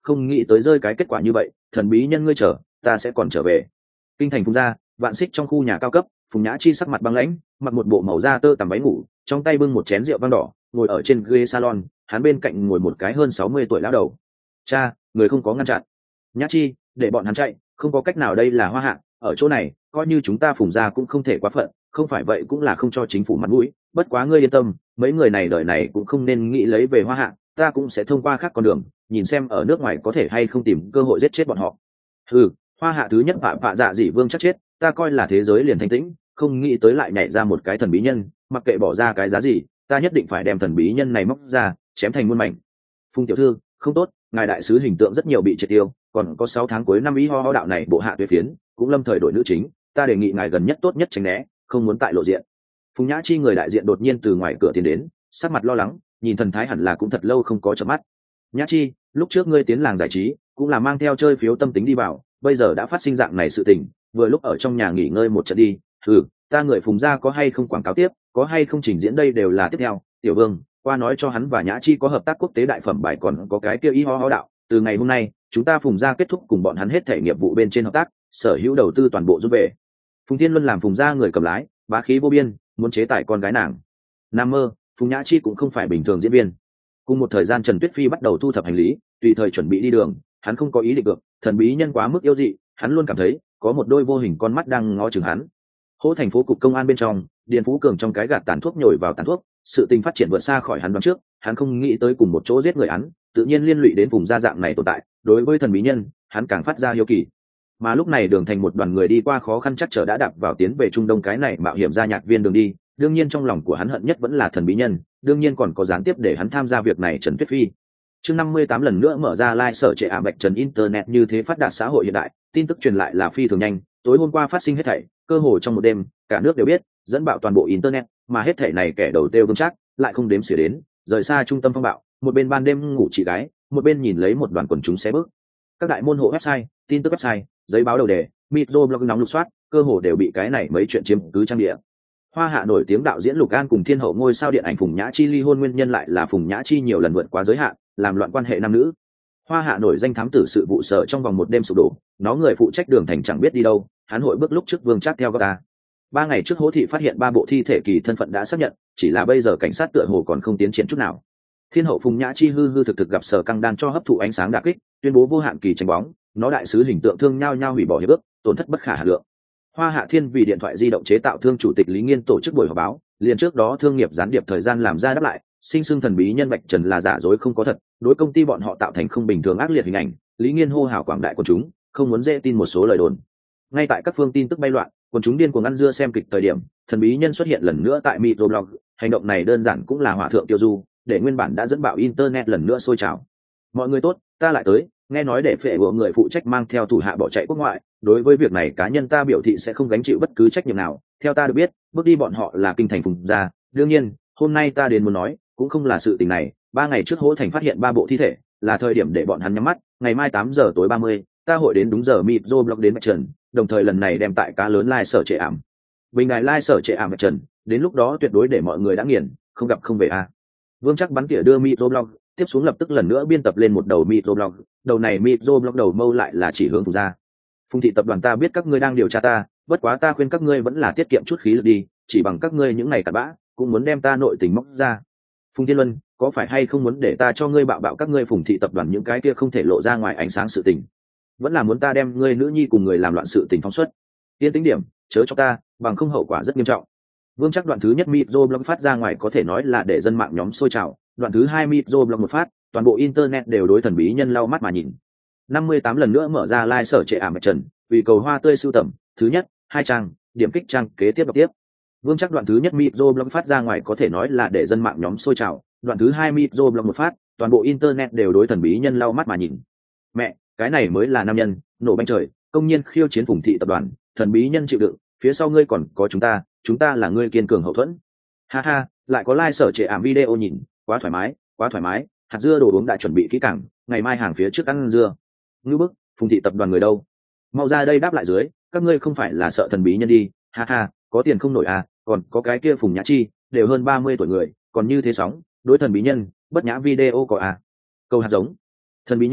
không nghĩ tới rơi cái kết quả như vậy. Thần bí nhân ngươi chờ, ta sẽ còn trở về. Kinh thành Phùng gia, Vạn Xích trong khu nhà cao cấp, Phùng Nhã Chi sắc mặt băng lãnh, mặc một bộ màu da tơ tằm váy ngủ, trong tay bưng một chén rượu vang đỏ, ngồi ở trên ghế salon, hắn bên cạnh ngồi một cái hơn sáu mươi tuổi lão đầu. Cha, người không có ngăn chặn. Nhã Chi, để bọn hắn chạy, không có cách nào, đây là Hoa Hạ, ở chỗ này, coi như chúng ta Phùng gia cũng không thể quá phận, không phải vậy cũng là không cho chính phủ mặt mũi. Bất quá ngươi yên tâm, mấy người này đời này cũng không nên nghĩ lấy về Hoa Hạ, ta cũng sẽ thông qua khác con đường, nhìn xem ở nước ngoài có thể hay không tìm cơ hội giết chết bọn họ. Ừ, Hoa Hạ thứ nhất vạ vạ dạ dị vương chắc chết, ta coi là thế giới liền thanh tĩnh, không nghĩ tới lại nhảy ra một cái thần bí nhân, mặc kệ bỏ ra cái giá gì, ta nhất định phải đem thần bí nhân này móc ra, chém thành muôn mảnh. Phùng tiểu thư, không tốt, ngài đại sứ hình tượng rất nhiều bị triệt tiêu, còn có sáu tháng cuối năm ý ho ho đạo này bộ hạ tuyệt phiến, cũng lâm thời đổi nữ chính, ta đề nghị ngài gần nhất tốt nhất tránh né, không muốn tại lộ diện. Phùng Nhã Chi người đại diện đột nhiên từ ngoài cửa tiến đến, sắc mặt lo lắng, nhìn thần thái hẳn là cũng thật lâu không có chợp mắt. Nhã Chi, lúc trước ngươi tiến làng giải trí, cũng là mang theo chơi phiếu tâm tính đi vào, bây giờ đã phát sinh dạng này sự tình, vừa lúc ở trong nhà nghỉ ngơi một trận đi. Ừ, ta người Phùng gia có hay không quảng cáo tiếp, có hay không trình diễn đây đều là tiếp theo. Tiểu Vương, qua nói cho hắn và Nhã Chi có hợp tác quốc tế đại phẩm bài, còn có cái kia y ho ho đạo, từ ngày hôm nay chúng ta Phùng gia kết thúc cùng bọn hắn hết thể nghiệp vụ bên trên hợp tác, sở hữu đầu tư toàn bộ giúp về. Phùng Thiên Luân làm Phùng gia người cầm lái, bá khí vô biên, muốn chế tài con gái nàng. Nam mơ, Phùng Nhã Chi cũng không phải bình thường diễn viên. Cùng một thời gian Trần Tuyết Phi bắt đầu thu thập hành lý, tùy thời chuẩn bị đi đường. Hắn không có ý định được, thần bí nhân quá mức yêu dị, hắn luôn cảm thấy có một đôi vô hình con mắt đang ngó chừng hắn. Hỗ thành phố cục công an bên trong, Điền Phú Cường trong cái gạt tàn thuốc nhồi vào tàn thuốc, sự tình phát triển vượt xa khỏi hắn đoán trước, hắn không nghĩ tới cùng một chỗ giết người hắn, tự nhiên liên lụy đến vùng gia dạng này tồn tại. Đối với thần bí nhân, hắn càng phát ra hiếu kỳ. Mà lúc này Đường Thành một đoàn người đi qua khó khăn chắc trở đã đạp vào tiến về Trung Đông cái này mạo hiểm gia nhạc viên đường đi, đương nhiên trong lòng của hắn hận nhất vẫn là thần bí nhân, đương nhiên còn có gián tiếp để hắn tham gia việc này Trần Tuyết Phi. Chương năm mươi tám lần nữa mở ra live sở trệ ảm bạch trần internet như thế phát đạt xã hội hiện đại, tin tức truyền lại là phi thường nhanh, tối hôm qua phát sinh hết thảy, cơ hồ trong một đêm, cả nước đều biết, dẫn bạo toàn bộ internet, mà hết thảy này kẻ đầu tiêu vững chắc, lại không đếm xỉa đến, rời xa trung tâm phong bạo, một bên ban đêm ngủ chị gái, một bên nhìn lấy một đoàn quần chúng xé bước. Các đại môn hộ website, tin tức website, giấy báo đầu đề, microblog nóng lục soát, cơ hồ đều bị cái này mấy chuyện chiếm cứ trang địa. Hoa Hạ nổi tiếng đạo diễn Lục An cùng thiên hậu ngôi sao điện ảnh Phùng Nhã Chi ly hôn nguyên nhân lại là Phùng Nhã Chi nhiều lần vượt quá giới hạn, làm loạn quan hệ nam nữ. Hoa Hạ nổi danh thám tử sự vụ sở trong vòng một đêm sụp đổ, nó người phụ trách Đường Thành chẳng biết đi đâu, hắn hội bước lúc trước Vương Trác theo ta. Ba ngày trước Hỗ thị phát hiện ba bộ thi thể kỳ thân phận đã xác nhận, chỉ là bây giờ cảnh sát tựa hồ còn không tiến triển chút nào. Thiên hậu Phùng Nhã Chi hư hư thực thực gặp Sở Căng Đan cho hấp thụ ánh sáng đả kích, tuyên bố vô hạn kỳ tranh bóng, nó đại sứ hình tượng thương nhau nhau hủy bỏ hiệp ước, tổn thất bất khả hà lượng. Hoa Hạ Thiên vì điện thoại di động chế tạo thương chủ tịch Lý Nghiên tổ chức buổi họp báo, liền trước đó thương nghiệp gián điệp thời gian làm ra đáp lại, sinh xưng thần bí nhân Bạch Trần là giả dối không có thật, đối công ty bọn họ tạo thành không bình thường ác liệt hình ảnh. Lý Nghiên hô hào quảng đại quần chúng, không muốn dễ tin một số lời đồn. Ngay tại các phương tin tức bay loạn, quần chúng điên cuồng ăn dưa xem kịch thời điểm, thần bí nhân xuất hiện lần nữa tại microblog, hành động này đơn giản cũng là hỏa thượng tiêu du, để nguyên bản đã dẫn bạo internet lần nữa sôi trào. Mọi người tốt, ta lại tới, nghe nói để phệ của người phụ trách mang theo thủ hạ bỏ chạy quốc ngoại, đối với việc này cá nhân ta biểu thị sẽ không gánh chịu bất cứ trách nhiệm nào. Theo ta được biết, bước đi bọn họ là kinh thành Phùng gia, đương nhiên hôm nay ta đến muốn nói cũng không là sự tình này. Ba ngày trước Hỗ Thành phát hiện ba bộ thi thể, là thời điểm để bọn hắn nhắm mắt. Ngày mai tám giờ tối ba mươi, ta hội đến đúng giờ microblog đến Bạch Trần, đồng thời lần này đem tại cá lớn live sở trệ ảm bình đài live sở trệ ảm Bạch Trần, đến lúc đó tuyệt đối để mọi người đã nghiền, không gặp không về a. Vương Trác bắn tỉa đưa microblog, tiếp xuống lập tức lần nữa biên tập lên một đầu microblog, đầu này microblog đầu mâu lại là chỉ hướng Phùng gia. Phùng thị tập đoàn, ta biết các ngươi đang điều tra ta, bất quá ta khuyên các ngươi vẫn là tiết kiệm chút khí lực đi, chỉ bằng các ngươi những ngày cặn bã cũng muốn đem ta nội tình móc ra. Phùng Thiên Luân, có phải hay không muốn để ta cho ngươi bạo bạo các ngươi Phùng thị tập đoàn những cái kia không thể lộ ra ngoài ánh sáng sự tình, vẫn là muốn ta đem ngươi nữ nhi cùng người làm loạn sự tình phóng xuất? Yên tĩnh điểm, chớ cho ta, bằng không hậu quả rất nghiêm trọng. Vương Trác đoạn thứ nhất microblog phát ra ngoài có thể nói là để dân mạng nhóm sôi trào, đoạn thứ hai microblog một phát, toàn bộ internet đều đối thần bí nhân lau mắt mà nhìn. năm mươi tám lần nữa mở ra live sở trệ ảm Bạch Trần, vì cầu hoa tươi sưu tầm, thứ nhất, hai trang, điểm kích trang kế tiếp đọc tiếp. Vương Trác đoạn thứ nhất microblog phát ra ngoài có thể nói là để dân mạng nhóm sôi trào, đoạn thứ hai microblog một phát, toàn bộ internet đều đối thần bí nhân lau mắt mà nhìn. Mẹ, cái này mới là nam nhân, nổ banh trời, công nhiên khiêu chiến Phùng thị tập đoàn, thần bí nhân chịu đựng, phía sau ngươi còn có chúng ta, chúng ta là ngươi kiên cường hậu thuẫn. Ha ha, lại có live sở trệ ảm video nhìn, quá thoải mái, quá thoải mái, hạt dưa đồ uống đã chuẩn bị kỹ càng, ngày mai hàng phía trước ăn dưa. Ngư bức, Phùng thị tập đoàn người đâu? Mau ra đây đáp lại dưới, các ngươi không phải là sợ thần bí nhân đi? Ha ha, có tiền không nổi à, còn có cái kia Phùng Nhã Chi, đều hơn ba mươi tuổi người, còn như thế sóng, đối thần bí nhân, bất nhã video có à? Câu hạt giống. Thần bí nhân,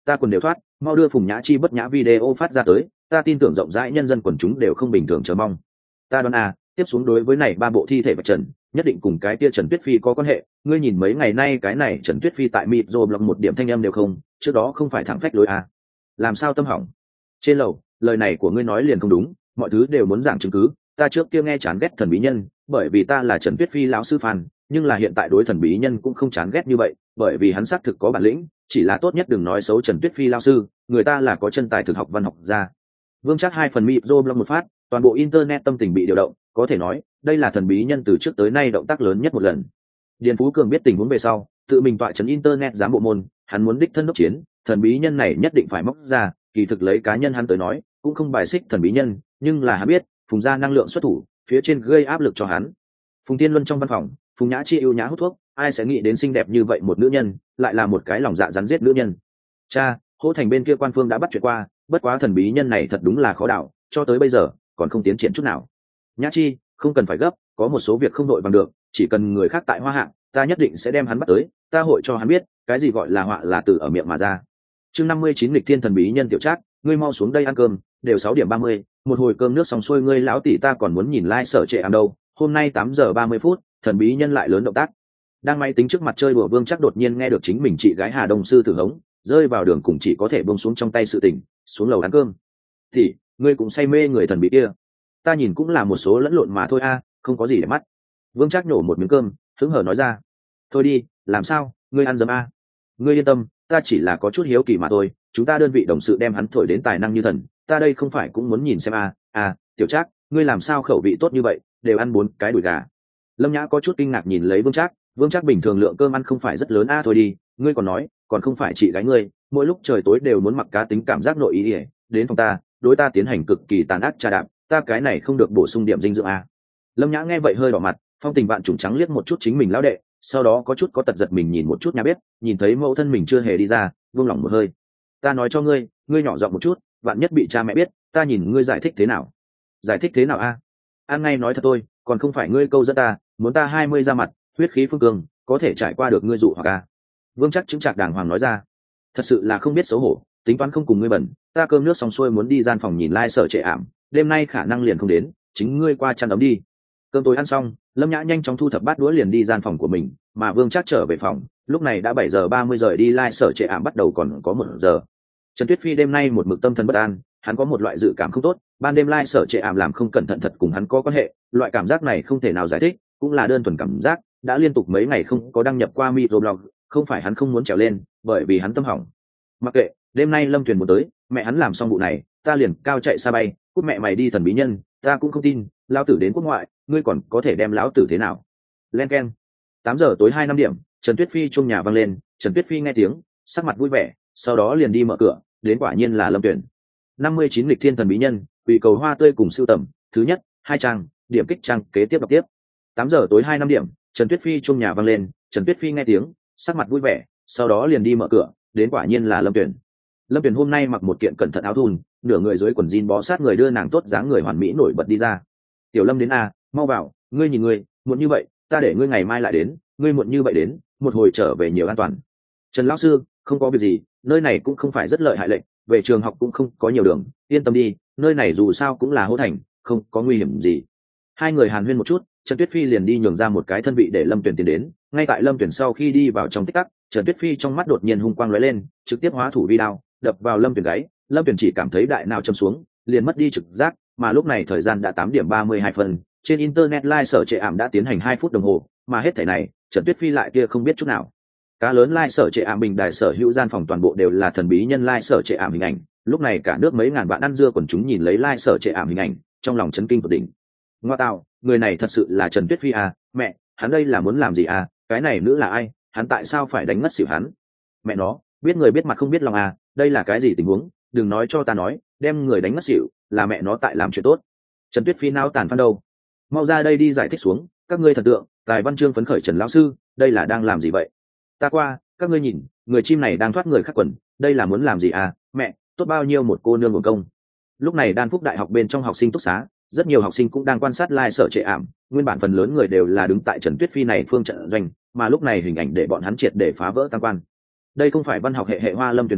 ta quần đều thoát, mau đưa Phùng Nhã Chi bất nhã video phát ra tới, ta tin tưởng rộng rãi nhân dân quần chúng đều không bình thường chờ mong. Ta đoán à, tiếp xuống đối với này ba bộ thi thể vật trần, nhất định cùng cái kia Trần Tuyết Phi có quan hệ. Ngươi nhìn mấy ngày nay cái này Trần Tuyết Phi tại mịt rồi blog một điểm thanh âm đều không, trước đó không phải thẳng phách lối à? Làm sao tâm hỏng? Trên lầu, lời này của ngươi nói liền không đúng, mọi thứ đều muốn giảng chứng cứ. Ta trước kia nghe chán ghét thần bí nhân, bởi vì ta là Trần Tuyết Phi lão sư fan, nhưng là hiện tại đối thần bí nhân cũng không chán ghét như vậy, bởi vì hắn xác thực có bản lĩnh, chỉ là tốt nhất đừng nói xấu Trần Tuyết Phi lão sư, người ta là có chân tài thực học văn học ra. Vương Trác hai phần mịt rồi blog một phát, toàn bộ internet tâm tình bị điều động, có thể nói, đây là thần bí nhân từ trước tới nay động tác lớn nhất một lần. Điền Phú Cường biết tình huống về sau, tự mình tọa trấn internet giám bộ môn, hắn muốn đích thân đốc chiến, thần bí nhân này nhất định phải móc ra, kỳ thực lấy cá nhân hắn tới nói, cũng không bài xích thần bí nhân, nhưng là hắn biết, Phùng gia năng lượng xuất thủ, phía trên gây áp lực cho hắn. Phùng Tiên Luân trong văn phòng, Phùng Nhã Chi ưu nhã hút thuốc, ai sẽ nghĩ đến xinh đẹp như vậy một nữ nhân, lại là một cái lòng dạ rắn giết nữ nhân. Cha, Hỗ Thành bên kia quan phương đã bắt chuyện qua, bất quá thần bí nhân này thật đúng là khó đảo, cho tới bây giờ còn không tiến triển chút nào. Nhã Chi, không cần phải gấp, có một số việc không đội bằng được, chỉ cần người khác tại Hoa Hạ, ta nhất định sẽ đem hắn bắt tới, ta hội cho hắn biết, cái gì gọi là họa là từ ở miệng mà ra. Chương năm mươi chín lịch thiên thần bí nhân Tiểu Trác, ngươi mau xuống đây ăn cơm, đều sáu điểm ba mươi, một hồi cơm nước xong xuôi ngươi lão tỷ ta còn muốn nhìn like sở trệ ảm đâu, hôm nay tám giờ ba mươi phút, thần bí nhân lại lớn động tác. Đang máy tính trước mặt chơi đùa Vương Trác đột nhiên nghe được chính mình chị gái Hà Đông sư tử hống, rơi vào đường cùng chỉ có thể buông xuống trong tay sự tình, xuống lầu ăn cơm. Thì, ngươi cũng say mê người thần bí kia. Ta nhìn cũng là một số lẫn lộn mà thôi a, không có gì để mắt. Vương Trác nhổ một miếng cơm, hứng hở nói ra. Thôi đi, làm sao, ngươi ăn dấm a? Ngươi yên tâm, ta chỉ là có chút hiếu kỳ mà thôi, chúng ta đơn vị đồng sự đem hắn thổi đến tài năng như thần, ta đây không phải cũng muốn nhìn xem a. À, Tiểu Trác, ngươi làm sao khẩu vị tốt như vậy, đều ăn bốn cái đùi gà. Lâm Nhã có chút kinh ngạc nhìn lấy Vương Trác, Vương Trác bình thường lượng cơm ăn không phải rất lớn a. Thôi đi, ngươi còn nói, còn không phải chị gái ngươi, mỗi lúc trời tối đều muốn mặc cá tính cảm giác nội ý ỉa, đến phòng ta, đối ta tiến hành cực kỳ tàn ác trà đạp, ta cái này không được bổ sung điểm dinh dưỡng a. Lâm Nhã nghe vậy hơi đỏ mặt, phong tình vạn trùng trắng liếc một chút chính mình lão đệ, sau đó có chút có tật giật mình nhìn một chút nhà bếp, nhìn thấy mẫu thân mình chưa hề đi ra, buông lỏng một hơi. Ta nói cho ngươi, ngươi nhỏ giọng một chút, vạn nhất bị cha mẹ biết, ta nhìn ngươi giải thích thế nào? Giải thích thế nào a? An ngay nói thật tôi, còn không phải ngươi câu dẫn ta, muốn ta hai mươi ra mặt, huyết khí phương cường, có thể trải qua được ngươi dụ hoặc a. Vương Trác chứng trạc đàng hoàng nói ra. Thật sự là không biết xấu hổ, tính toán không cùng ngươi bẩn, ta cơm nước xong xuôi muốn đi gian phòng nhìn lai sở trệ ảm, đêm nay khả năng liền không đến, chính ngươi qua chăn ấm đi. Cơm tối ăn xong, Lâm Nhã nhanh chóng thu thập bát đũa liền đi gian phòng của mình, mà Vương Trác trở về phòng, lúc này đã bảy giờ ba mươi rời đi lai sở trệ ảm bắt đầu còn có một giờ. Trần Tuyết Phi đêm nay một mực tâm thần bất an, hắn có một loại dự cảm không tốt, ban đêm lai sở trệ ảm làm không cẩn thận thật cùng hắn có quan hệ, loại cảm giác này không thể nào giải thích, cũng là đơn thuần cảm giác, đã liên tục mấy ngày không có đăng nhập qua microblog, không phải hắn không muốn trèo lên, bởi vì hắn tâm hỏng. Mặc kệ, đêm nay Lâm Tuyền muốn tới, mẹ hắn làm xong vụ này, ta liền cao chạy xa bay, cút mẹ mày đi thần bí nhân, ta cũng không tin, lão tử đến quốc ngoại, ngươi còn có thể đem lão tử thế nào? Len keng. tám giờ tối hai năm điểm, Trần Tuyết Phi chuông nhà vang lên, Trần Tuyết Phi nghe tiếng, sắc mặt vui vẻ, sau đó liền đi mở cửa, đến quả nhiên là Lâm Tuyền. năm mươi chín lịch thiên thần bí nhân, quỷ cầu hoa tươi cùng sưu tầm, thứ nhất, hai trang, điểm kích trang kế tiếp đọc tiếp. tám giờ tối hai năm điểm, Trần Tuyết Phi chuông nhà vang lên, Trần Tuyết Phi nghe tiếng, sắc mặt vui vẻ, sau đó liền đi mở cửa, đến quả nhiên là Lâm Tuyền. Lâm Tuyền hôm nay mặc một kiện cẩn thận áo thun, nửa người dưới quần jean bó sát người đưa nàng tốt dáng người hoàn mỹ nổi bật đi ra. Tiểu Lâm đến a, mau vào, ngươi nhìn ngươi, muộn như vậy, ta để ngươi ngày mai lại đến, ngươi muộn như vậy đến, một hồi trở về nhiều an toàn. Trần lão sư, không có việc gì, nơi này cũng không phải rất lợi hại lệnh, về trường học cũng không có nhiều đường, yên tâm đi, nơi này dù sao cũng là Hỗ Thành, không có nguy hiểm gì. Hai người hàn huyên một chút, Trần Tuyết Phi liền đi nhường ra một cái thân vị để Lâm Tuyền tiến đến, ngay tại Lâm Tuyền sau khi đi vào trong tích tắc, Trần Tuyết Phi trong mắt đột nhiên hung quang lóe lên, trực tiếp hóa thủ vi đao, đập vào Lâm Tuyền gáy. Lâm Tuyền chỉ cảm thấy đại não châm xuống, liền mất đi trực giác, mà lúc này thời gian đã tám điểm ba mươi hai phân, trên internet live sở trệ ảm đã tiến hành hai phút đồng hồ, mà hết thảy này, Trần Tuyết Phi lại kia không biết chút nào. Cá lớn live sở trệ ảm bình đài sở hữu gian phòng toàn bộ đều là thần bí nhân live sở trệ ảm hình ảnh, lúc này cả nước mấy ngàn bạn ăn dưa quần chúng nhìn lấy live sở trệ ảm hình ảnh, trong lòng chấn kinh tột đỉnh. Ngoa tạo, người này thật sự là Trần Tuyết Phi à, mẹ, hắn đây là muốn làm gì à, cái này nữ là ai, hắn tại sao phải đánh ngất xỉu hắn? Mẹ nó, biết người biết mặt không biết lòng à, đây là cái gì tình huống, đừng nói cho ta nói, đem người đánh ngất xỉu, là mẹ nó tại làm chuyện tốt. Trần Tuyết Phi nao tàn phan đâu? Mau ra đây đi giải thích xuống, các ngươi thần tượng, tài văn chương phấn khởi Trần lão sư, đây là đang làm gì vậy? Ta qua, các ngươi nhìn, người chim này đang thoát người khác quần, đây là muốn làm gì à, mẹ, tốt bao nhiêu một cô nương nguồn công. Lúc này Đan Phúc Đại học bên trong học sinh túc xá, rất nhiều học sinh cũng đang quan sát live sở trệ ảm, nguyên bản phần lớn người đều là đứng tại Trần Tuyết Phi này phương trận doanh, mà lúc này hình ảnh để bọn hắn triệt để phá vỡ tam quan. Đây không phải văn học hệ hệ Hoa Lâm Tuyền a,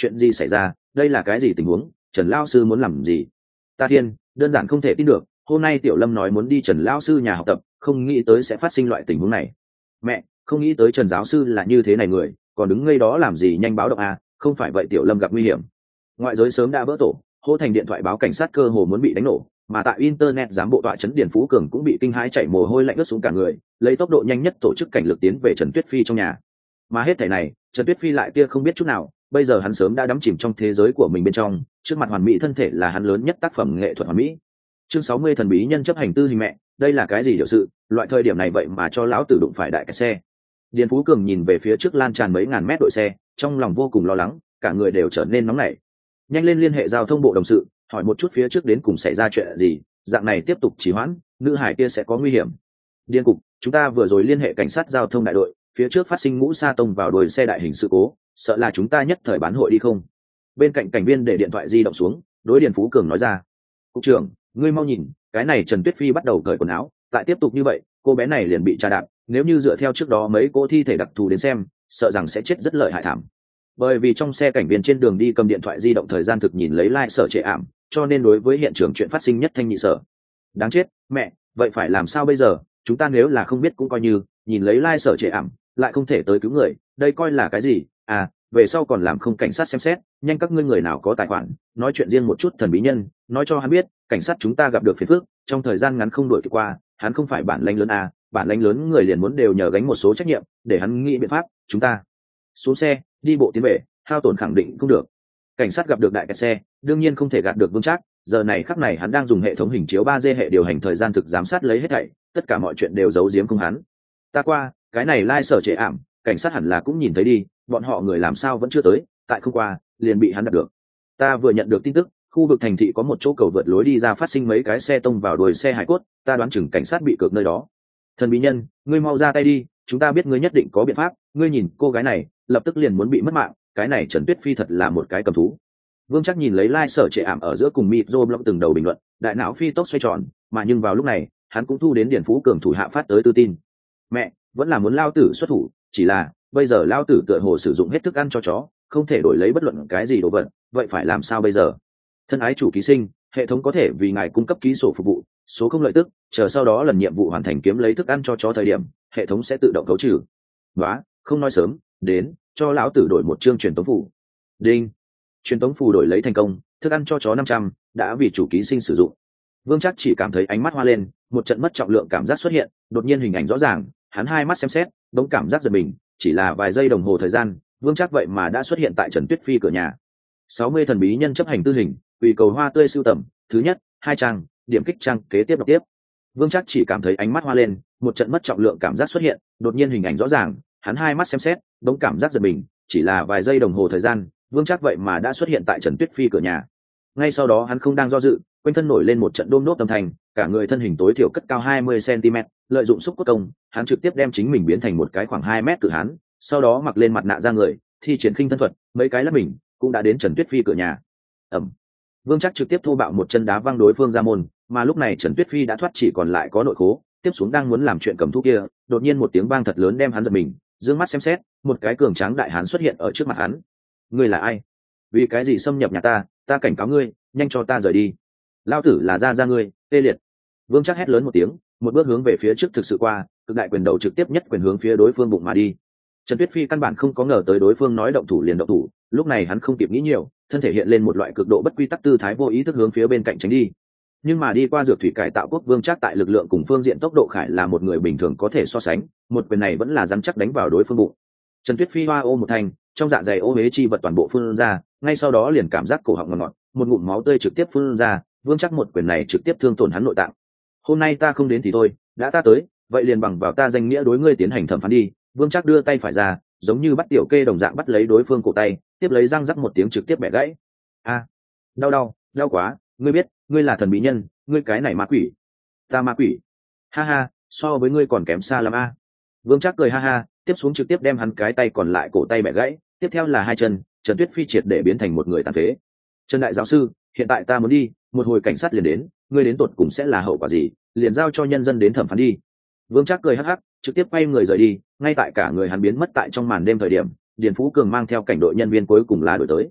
chuyện gì xảy ra, đây là cái gì tình huống, Trần lão sư muốn làm gì? Ta thiên, đơn giản không thể tin được, hôm nay Tiểu Lâm nói muốn đi Trần lão sư nhà học tập, không nghĩ tới sẽ phát sinh loại tình huống này. Mẹ, không nghĩ tới Trần giáo sư là như thế này người, còn đứng ngây đó làm gì, nhanh báo động à, không phải vậy Tiểu Lâm gặp nguy hiểm. Ngoại giới sớm đã vỡ tổ, hô thành điện thoại báo cảnh sát cơ hồ muốn bị đánh nổ, mà tại internet giám bộ tọa trấn Điền Phú Cường cũng bị kinh hãi chảy mồ hôi lạnh ướt xuống cả người, lấy tốc độ nhanh nhất tổ chức cảnh lực tiến về Trần Tuyết Phi trong nhà. Mà hết thảy này, Trần Tuyết Phi lại tia không biết chút nào, bây giờ hắn sớm đã đắm chìm trong thế giới của mình bên trong, trước mặt hoàn mỹ thân thể là hắn lớn nhất tác phẩm nghệ thuật hoàn mỹ. Chương sáu mươi thần bí nhân chấp hành tư hình mẹ, đây là cái gì điều sự, loại thời điểm này vậy mà cho lão tử đụng phải đại cái xe. Điền Phú Cường nhìn về phía trước lan tràn mấy ngàn mét đội xe, trong lòng vô cùng lo lắng, cả người đều trở nên nóng nảy. Nhanh lên liên hệ giao thông bộ đồng sự, hỏi một chút phía trước đến cùng xảy ra chuyện gì, dạng này tiếp tục trì hoãn, nữ hải kia sẽ có nguy hiểm. Điền cục, chúng ta vừa rồi liên hệ cảnh sát giao thông đại đội, phía trước phát sinh ngũ sa tông vào đuôi xe đại hình sự cố, sợ là chúng ta nhất thời bán hội đi không. Bên cạnh cảnh viên để điện thoại di động xuống, đối Điền Phú Cường nói ra. Cục trưởng, ngươi mau nhìn, cái này Trần Tuyết Phi bắt đầu cởi quần áo, lại tiếp tục như vậy, cô bé này liền bị tra đạp, nếu như dựa theo trước đó mấy cô thi thể đặc thù đến xem, sợ rằng sẽ chết rất lợi hại thảm. Bởi vì trong xe cảnh viên trên đường đi cầm điện thoại di động thời gian thực nhìn lấy like sở trệ ảm, cho nên đối với hiện trường chuyện phát sinh nhất thanh nhị sở. Đáng chết, mẹ, vậy phải làm sao bây giờ, chúng ta nếu là không biết cũng coi như, nhìn lấy like sở trệ ảm, lại không thể tới cứu người, đây coi là cái gì? À, về sau còn làm không cảnh sát xem xét, nhanh các ngươi người nào có tài khoản, nói chuyện riêng một chút thần bí nhân, nói cho hắn biết, cảnh sát chúng ta gặp được phiền phức, trong thời gian ngắn không đuổi kịp qua, hắn không phải bản lãnh lớn à, bản lãnh lớn người liền muốn đều nhờ gánh một số trách nhiệm, để hắn nghĩ biện pháp, chúng ta xuống xe, đi bộ tiến về, hao tổn khẳng định không được. Cảnh sát gặp được đại kẹt xe, đương nhiên không thể gạt được Vương Trác, giờ này khắc này hắn đang dùng hệ thống hình chiếu ba D hệ điều hành thời gian thực giám sát lấy hết thảy, tất cả mọi chuyện đều giấu giếm không hắn. Ta qua, cái này lai sở trệ ảm, cảnh sát hẳn là cũng nhìn thấy đi, bọn họ người làm sao vẫn chưa tới, tại không qua, liền bị hắn đặt được. Ta vừa nhận được tin tức, khu vực thành thị có một chỗ cầu vượt lối đi ra phát sinh mấy cái xe tông vào đuôi xe hải cốt, ta đoán chừng cảnh sát bị cược nơi đó. Thần bí nhân, ngươi mau ra tay đi, chúng ta biết ngươi nhất định có biện pháp, ngươi nhìn cô gái này, lập tức liền muốn bị mất mạng, cái này Trần Tuyết Phi thật là một cái cầm thú. Vương Trác nhìn lấy like sở trệ ảm ở giữa cùng micro blog từng đầu bình luận, đại não phi tốc xoay tròn, mà nhưng vào lúc này, hắn cũng thu đến Điền Phú Cường thủ hạ phát tới tư tin. Mẹ, vẫn là muốn lao tử xuất thủ, chỉ là bây giờ lao tử tựa hồ sử dụng hết thức ăn cho chó, không thể đổi lấy bất luận cái gì đồ vật, vậy phải làm sao bây giờ? Thân ái chủ ký sinh, hệ thống có thể vì ngài cung cấp ký sổ phục vụ, số không lợi tức, chờ sau đó lần nhiệm vụ hoàn thành kiếm lấy thức ăn cho chó thời điểm, hệ thống sẽ tự động khấu trừ. Đó, không nói sớm, đến, cho lão tử đổi một chương truyền tống phủ. Đinh. Truyền tống phù đổi lấy thành công, thức ăn cho chó năm trăm, đã vì chủ ký sinh sử dụng. Vương Trác chỉ cảm thấy ánh mắt hoa lên, một trận mất trọng lượng cảm giác xuất hiện, đột nhiên hình ảnh rõ ràng, hắn hai mắt xem xét, bỗng cảm giác giật mình, chỉ là vài giây đồng hồ thời gian, Vương Trác vậy mà đã xuất hiện tại Trần Tuyết Phi cửa nhà. sáu mươi thần bí nhân chấp hành tư hình, ủy cầu hoa tươi sưu tầm, thứ nhất, hai trang, điểm kích trang kế tiếp đọc tiếp. Vương Trác chỉ cảm thấy ánh mắt hoa lên, một trận mất trọng lượng cảm giác xuất hiện, đột nhiên hình ảnh rõ ràng, hắn hai mắt xem xét, bỗng cảm giác giật mình, chỉ là vài giây đồng hồ thời gian, Vương Trác vậy mà đã xuất hiện tại Trần Tuyết Phi cửa nhà. Ngay sau đó hắn không đang do dự, quanh thân nổi lên một trận đôm nốt âm thanh, cả người thân hình tối thiểu cất cao hai mươi xăng-ti-mét, lợi dụng xúc cốt công, hắn trực tiếp đem chính mình biến thành một cái khoảng hai mét cự hán, sau đó mặc lên mặt nạ ra người, thi triển khinh thân thuật, mấy cái lắp mình, cũng đã đến Trần Tuyết Phi cửa nhà. Ầm. Vương Trác trực tiếp thô bạo một chân đá văng đối phương ra môn, mà lúc này Trần Tuyết Phi đã thoát chỉ còn lại có nội khố, tiếp xuống đang muốn làm chuyện cầm thú kia, đột nhiên một tiếng vang thật lớn đem hắn giật mình, dương mắt xem xét, một cái cường tráng đại hán xuất hiện ở trước mặt hắn. Ngươi là ai? Vì cái gì xâm nhập nhà ta? Ta cảnh cáo ngươi, nhanh cho ta rời đi. Lao tử là gia gia ngươi, tê liệt. Vương Trác hét lớn một tiếng, một bước hướng về phía trước thực sự qua, cực đại quyền đầu trực tiếp nhất quyền hướng phía đối phương bụng mà đi. Trần Tuyết Phi căn bản không có ngờ tới đối phương nói động thủ liền động thủ, lúc này hắn không kịp nghĩ nhiều, thân thể hiện lên một loại cực độ bất quy tắc tư thái vô ý thức hướng phía bên cạnh tránh đi. Nhưng mà đi qua dược thủy cải tạo quốc Vương Trác tại lực lượng cùng phương diện tốc độ khải là một người bình thường có thể so sánh, một quyền này vẫn là rắn chắc đánh vào đối phương bụng. Trần Tuyết Phi hoa ô một thanh, trong dạ dày ô huế chi vật toàn bộ phun ra, ngay sau đó liền cảm giác cổ họng ngọt ngọt, một ngụm máu tươi trực tiếp phun ra, Vương Trác một quyền này trực tiếp thương tổn hắn nội tạng. Hôm nay ta không đến thì thôi, đã ta tới, vậy liền bằng vào ta danh nghĩa đối ngươi tiến hành thẩm phán đi. Vương Trác đưa tay phải ra, giống như bắt tiểu kê đồng dạng bắt lấy đối phương cổ tay, tiếp lấy răng rắc một tiếng trực tiếp bẻ gãy. A, đau đau, đau quá, ngươi biết, ngươi là thần bí nhân, ngươi cái này ma quỷ. Ta ma quỷ? Ha ha, so với ngươi còn kém xa lắm a. Vương Trác cười ha ha, tiếp xuống trực tiếp đem hắn cái tay còn lại cổ tay bẻ gãy, tiếp theo là hai chân, Trần Tuyết Phi triệt để biến thành một người tàn phế. Trần đại giáo sư, hiện tại ta muốn đi, một hồi cảnh sát liền đến, ngươi đến tột cùng sẽ là hậu quả gì, liền giao cho nhân dân đến thẩm phán đi. Vương Trác cười hắc hắc, trực tiếp quay người rời đi, ngay tại cả người hắn biến mất tại trong màn đêm thời điểm, Điền Phú Cường mang theo cảnh đội nhân viên cuối cùng lá đổi tới.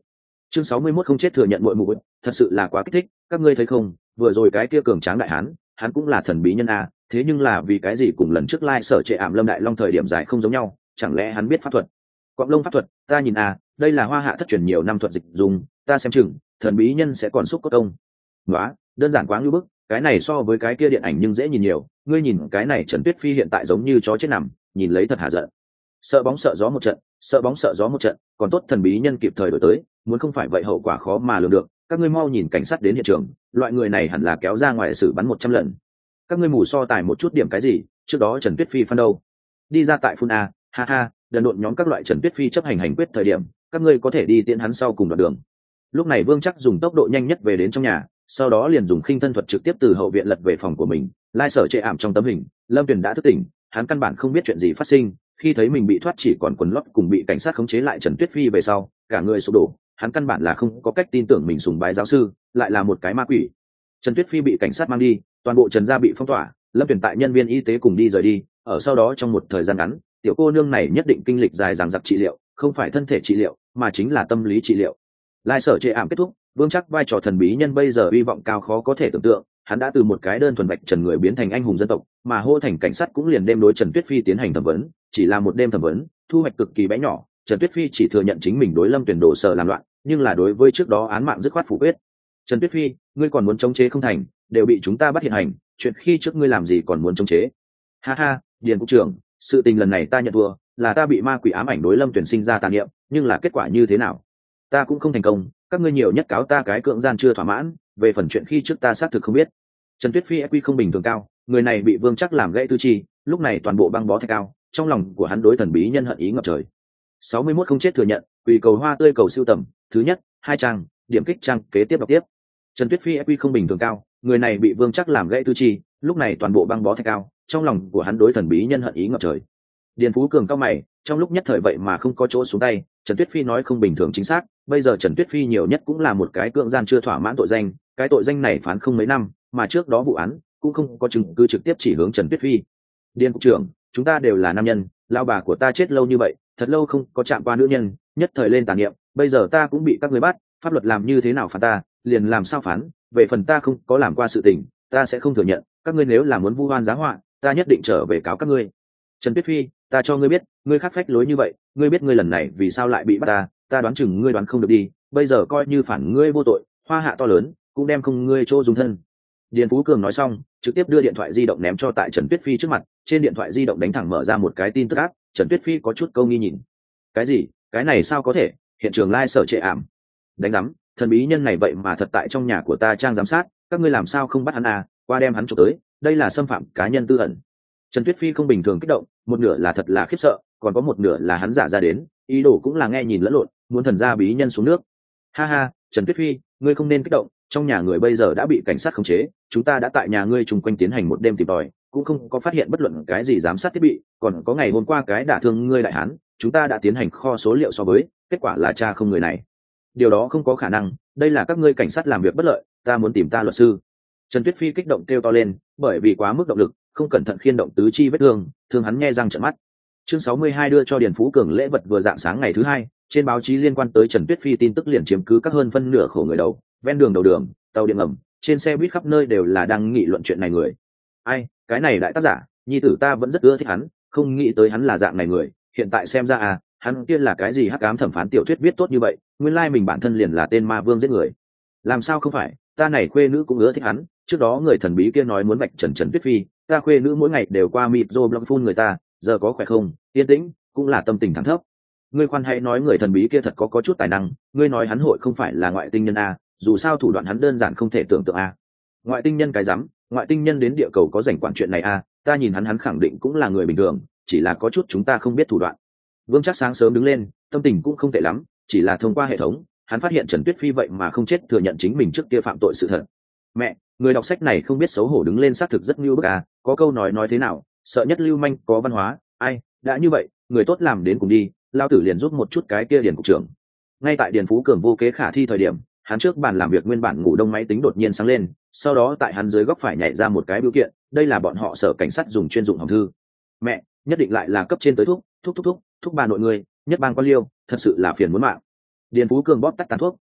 Chương sáu mươi mốt không chết thừa nhận muội mụ, thật sự là quá kích thích, các ngươi thấy không, vừa rồi cái kia cường tráng đại hán, hắn cũng là thần bí nhân a, thế nhưng là vì cái gì cùng lần trước lai sở trệ ảm Lâm Đại Long thời điểm dài không giống nhau, chẳng lẽ hắn biết pháp thuật? Quạng lông pháp thuật, ta nhìn a, đây là Hoa Hạ thất truyền nhiều năm thuật dịch dùng, ta xem chừng, thần bí nhân sẽ còn xúc cốt công. Nóa, đơn giản quá ngưu bức, cái này so với cái kia điện ảnh nhưng dễ nhìn nhiều, ngươi nhìn cái này Trần Tuyết Phi hiện tại giống như chó chết nằm, nhìn lấy thật hả giận. Sợ bóng sợ gió một trận, sợ bóng sợ gió một trận, còn tốt thần bí nhân kịp thời đổi tới, muốn không phải vậy hậu quả khó mà lường được. Các ngươi mau nhìn cảnh sát đến hiện trường, loại người này hẳn là kéo ra ngoài xử bắn một trăm lần. Các ngươi mù so tài một chút điểm cái gì, trước đó Trần Tuyết Phi phân đâu? Đi ra tại phun a, ha ha, đần độn nhóm các loại Trần Tuyết Phi chấp hành hành quyết thời điểm, các ngươi có thể đi tiễn hắn sau cùng đoạn đường. Lúc này Vương Chắc dùng tốc độ nhanh nhất về đến trong nhà, sau đó liền dùng khinh thân thuật trực tiếp từ hậu viện lật về phòng của mình. Lai sở trệ ảm trong tấm hình, Lâm Tuyền đã thức tỉnh, hắn căn bản không biết chuyện gì phát sinh, khi thấy mình bị thoát chỉ còn quần lót cùng bị cảnh sát khống chế lại Trần Tuyết Phi về sau, cả người sụp đổ, hắn căn bản là không có cách tin tưởng mình sùng bái giáo sư lại là một cái ma quỷ. Trần Tuyết Phi bị cảnh sát mang đi, toàn bộ Trần gia bị phong tỏa, Lâm Tuyền tại nhân viên y tế cùng đi rời đi, ở sau đó trong một thời gian ngắn, tiểu cô nương này nhất định kinh lịch dài dằng dặc trị liệu, không phải thân thể trị liệu, mà chính là tâm lý trị liệu. Lai sở trệ ảm kết thúc, Vương Chắc vai trò thần bí nhân bây giờ hy vọng cao khó có thể tưởng tượng, hắn đã từ một cái đơn thuần vạch trần người biến thành anh hùng dân tộc, mà hô thành cảnh sát cũng liền đêm đối Trần Tuyết Phi tiến hành thẩm vấn, chỉ là một đêm thẩm vấn, thu hoạch cực kỳ bé nhỏ, Trần Tuyết Phi chỉ thừa nhận chính mình đối Lâm Tuyền đổ sợ làm loạn, nhưng là đối với trước đó án mạng dứt khoát phủ quyết. Trần Tuyết Phi, ngươi còn muốn chống chế không thành, đều bị chúng ta bắt hiện hành, chuyện khi trước ngươi làm gì còn muốn chống chế? Ha ha, Điền cục trưởng, sự tình lần này ta nhận thua, là ta bị ma quỷ ám ảnh đối Lâm Tuyền sinh ra tà niệm, nhưng là kết quả như thế nào? Ta cũng không thành công, các ngươi nhiều nhất cáo ta cái cưỡng gian chưa thỏa mãn, về phần chuyện khi trước ta xác thực không biết. Trần Tuyết Phi i kiu không bình thường cao, người này bị Vương Chắc làm gãy tư chi, lúc này toàn bộ băng bó thạch cao, trong lòng của hắn đối thần bí nhân hận ý ngập trời. sáu mươi mốt không chết thừa nhận, quỳ cầu hoa tươi cầu siêu tầm, thứ nhất, hai trang, điểm kích trang kế tiếp đọc tiếp. Trần Tuyết Phi i kiu không bình thường cao, người này bị Vương Chắc làm gãy tư chi, lúc này toàn bộ băng bó thạch cao, trong lòng của hắn đối thần bí nhân hận ý ngập trời. Điền Phú Cường cao mày, trong lúc nhất thời vậy mà không có chỗ xuống tay, Trần Tuyết Phi nói không bình thường chính xác, bây giờ Trần Tuyết Phi nhiều nhất cũng là một cái cưỡng gian chưa thỏa mãn tội danh, cái tội danh này phán không mấy năm, mà trước đó vụ án cũng không có chứng cứ trực tiếp chỉ hướng Trần Tuyết Phi. Điền cục trưởng, chúng ta đều là nam nhân, lão bà của ta chết lâu như vậy, thật lâu không có chạm qua nữ nhân, nhất thời lên tà niệm, bây giờ ta cũng bị các người bắt, pháp luật làm như thế nào phán ta, liền làm sao phán, về phần ta không có làm qua sự tình, ta sẽ không thừa nhận, các ngươi nếu là muốn vu oan giá họa, ta nhất định trở về cáo các ngươi. Trần Tuyết Phi, ta cho ngươi biết, ngươi khác phách lối như vậy, ngươi biết ngươi lần này vì sao lại bị bắt ta, ta đoán chừng ngươi đoán không được đi, bây giờ coi như phản ngươi vô tội, Hoa Hạ to lớn, cũng đem không ngươi chỗ dùng thân. Điền Phú Cường nói xong, trực tiếp đưa điện thoại di động ném cho tại Trần Tuyết Phi trước mặt, trên điện thoại di động đánh thẳng mở ra một cái tin tức áp, Trần Tuyết Phi có chút câu nghi nhìn. Cái gì? Cái này sao có thể? Hiện trường lai sở trệ ảm. Đánh rắm, thần bí nhân này vậy mà thật tại trong nhà của ta trang giám sát, các ngươi làm sao không bắt hắn à, qua đem hắn chụp tới, đây là xâm phạm cá nhân tư ẩn. Trần Tuyết Phi không bình thường kích động, một nửa là thật là khiếp sợ, còn có một nửa là hắn giả ra đến, ý đồ cũng là nghe nhìn lẫn lộn, muốn thần gia bí nhân xuống nước. Ha ha, Trần Tuyết Phi, ngươi không nên kích động, trong nhà người bây giờ đã bị cảnh sát khống chế, chúng ta đã tại nhà ngươi chung quanh tiến hành một đêm tìm tòi, cũng không có phát hiện bất luận cái gì giám sát thiết bị, còn có ngày hôm qua cái đả thương ngươi đại hán, chúng ta đã tiến hành kho số liệu so với, kết quả là cha không người này. Điều đó không có khả năng, đây là các ngươi cảnh sát làm việc bất lợi, ta muốn tìm ta luật sư. Trần Tuyết Phi kích động kêu to lên, bởi vì quá mức động lực, không cẩn thận khiên động tứ chi vết thương, thương hắn nghe răng trợn mắt. Chương sáu mươi hai đưa cho Điền Phú Cường lễ vật vừa dạng sáng ngày thứ hai, trên báo chí liên quan tới Trần Tuyết Phi tin tức liền chiếm cứ các hơn phân nửa khổ người đầu, ven đường đầu đường, tàu điện ngầm, trên xe buýt khắp nơi đều là đang nghị luận chuyện này người. Ai, cái này đại tác giả, nhi tử ta vẫn rất ưa thích hắn, không nghĩ tới hắn là dạng này người, hiện tại xem ra à, hắn kia là cái gì hắc ám thẩm phán tiểu thuyết viết tốt như vậy, nguyên lai mình bản thân liền là tên ma vương giết người. Làm sao không phải, ta này khuê nữ cũng ưa thích hắn, trước đó người thần bí kia nói muốn vạch trần Trần Tuyết Phi, ta khuê nữ mỗi ngày đều qua mịt rô blog phun người ta, giờ có khỏe không, yên tĩnh, cũng là tâm tình thẳng thấp. Ngươi khoan hãy nói người thần bí kia thật có có chút tài năng, ngươi nói hắn hội không phải là ngoại tinh nhân a, dù sao thủ đoạn hắn đơn giản không thể tưởng tượng a. Ngoại tinh nhân cái rắm, ngoại tinh nhân đến địa cầu có rảnh quản chuyện này a, ta nhìn hắn hắn khẳng định cũng là người bình thường, chỉ là có chút chúng ta không biết thủ đoạn. Vương Trác sáng sớm đứng lên, tâm tình cũng không tệ lắm, chỉ là thông qua hệ thống, hắn phát hiện Trần Tuyết Phi vậy mà không chết thừa nhận chính mình trước kia phạm tội sự thật. Mẹ, người đọc sách này không biết xấu hổ đứng lên xác thực rất ngưu bức à, có câu nói nói thế nào, sợ nhất lưu manh có văn hóa, ai, đã như vậy, người tốt làm đến cùng đi, lao tử liền giúp một chút cái kia Điền cục trưởng. Ngay tại Điền Phú Cường vô kế khả thi thời điểm, hắn trước bàn làm việc nguyên bản ngủ đông máy tính đột nhiên sáng lên, sau đó tại hắn dưới góc phải nhảy ra một cái bưu kiện, đây là bọn họ sở cảnh sát dùng chuyên dụng hòm thư. Mẹ, nhất định lại là cấp trên tới thuốc, thuốc thuốc thuốc, thuốc bà nội người, nhất bang quan liêu, thật sự là phiền muốn mạng. Điền Phú Cường bóp tắt tàn thuốc,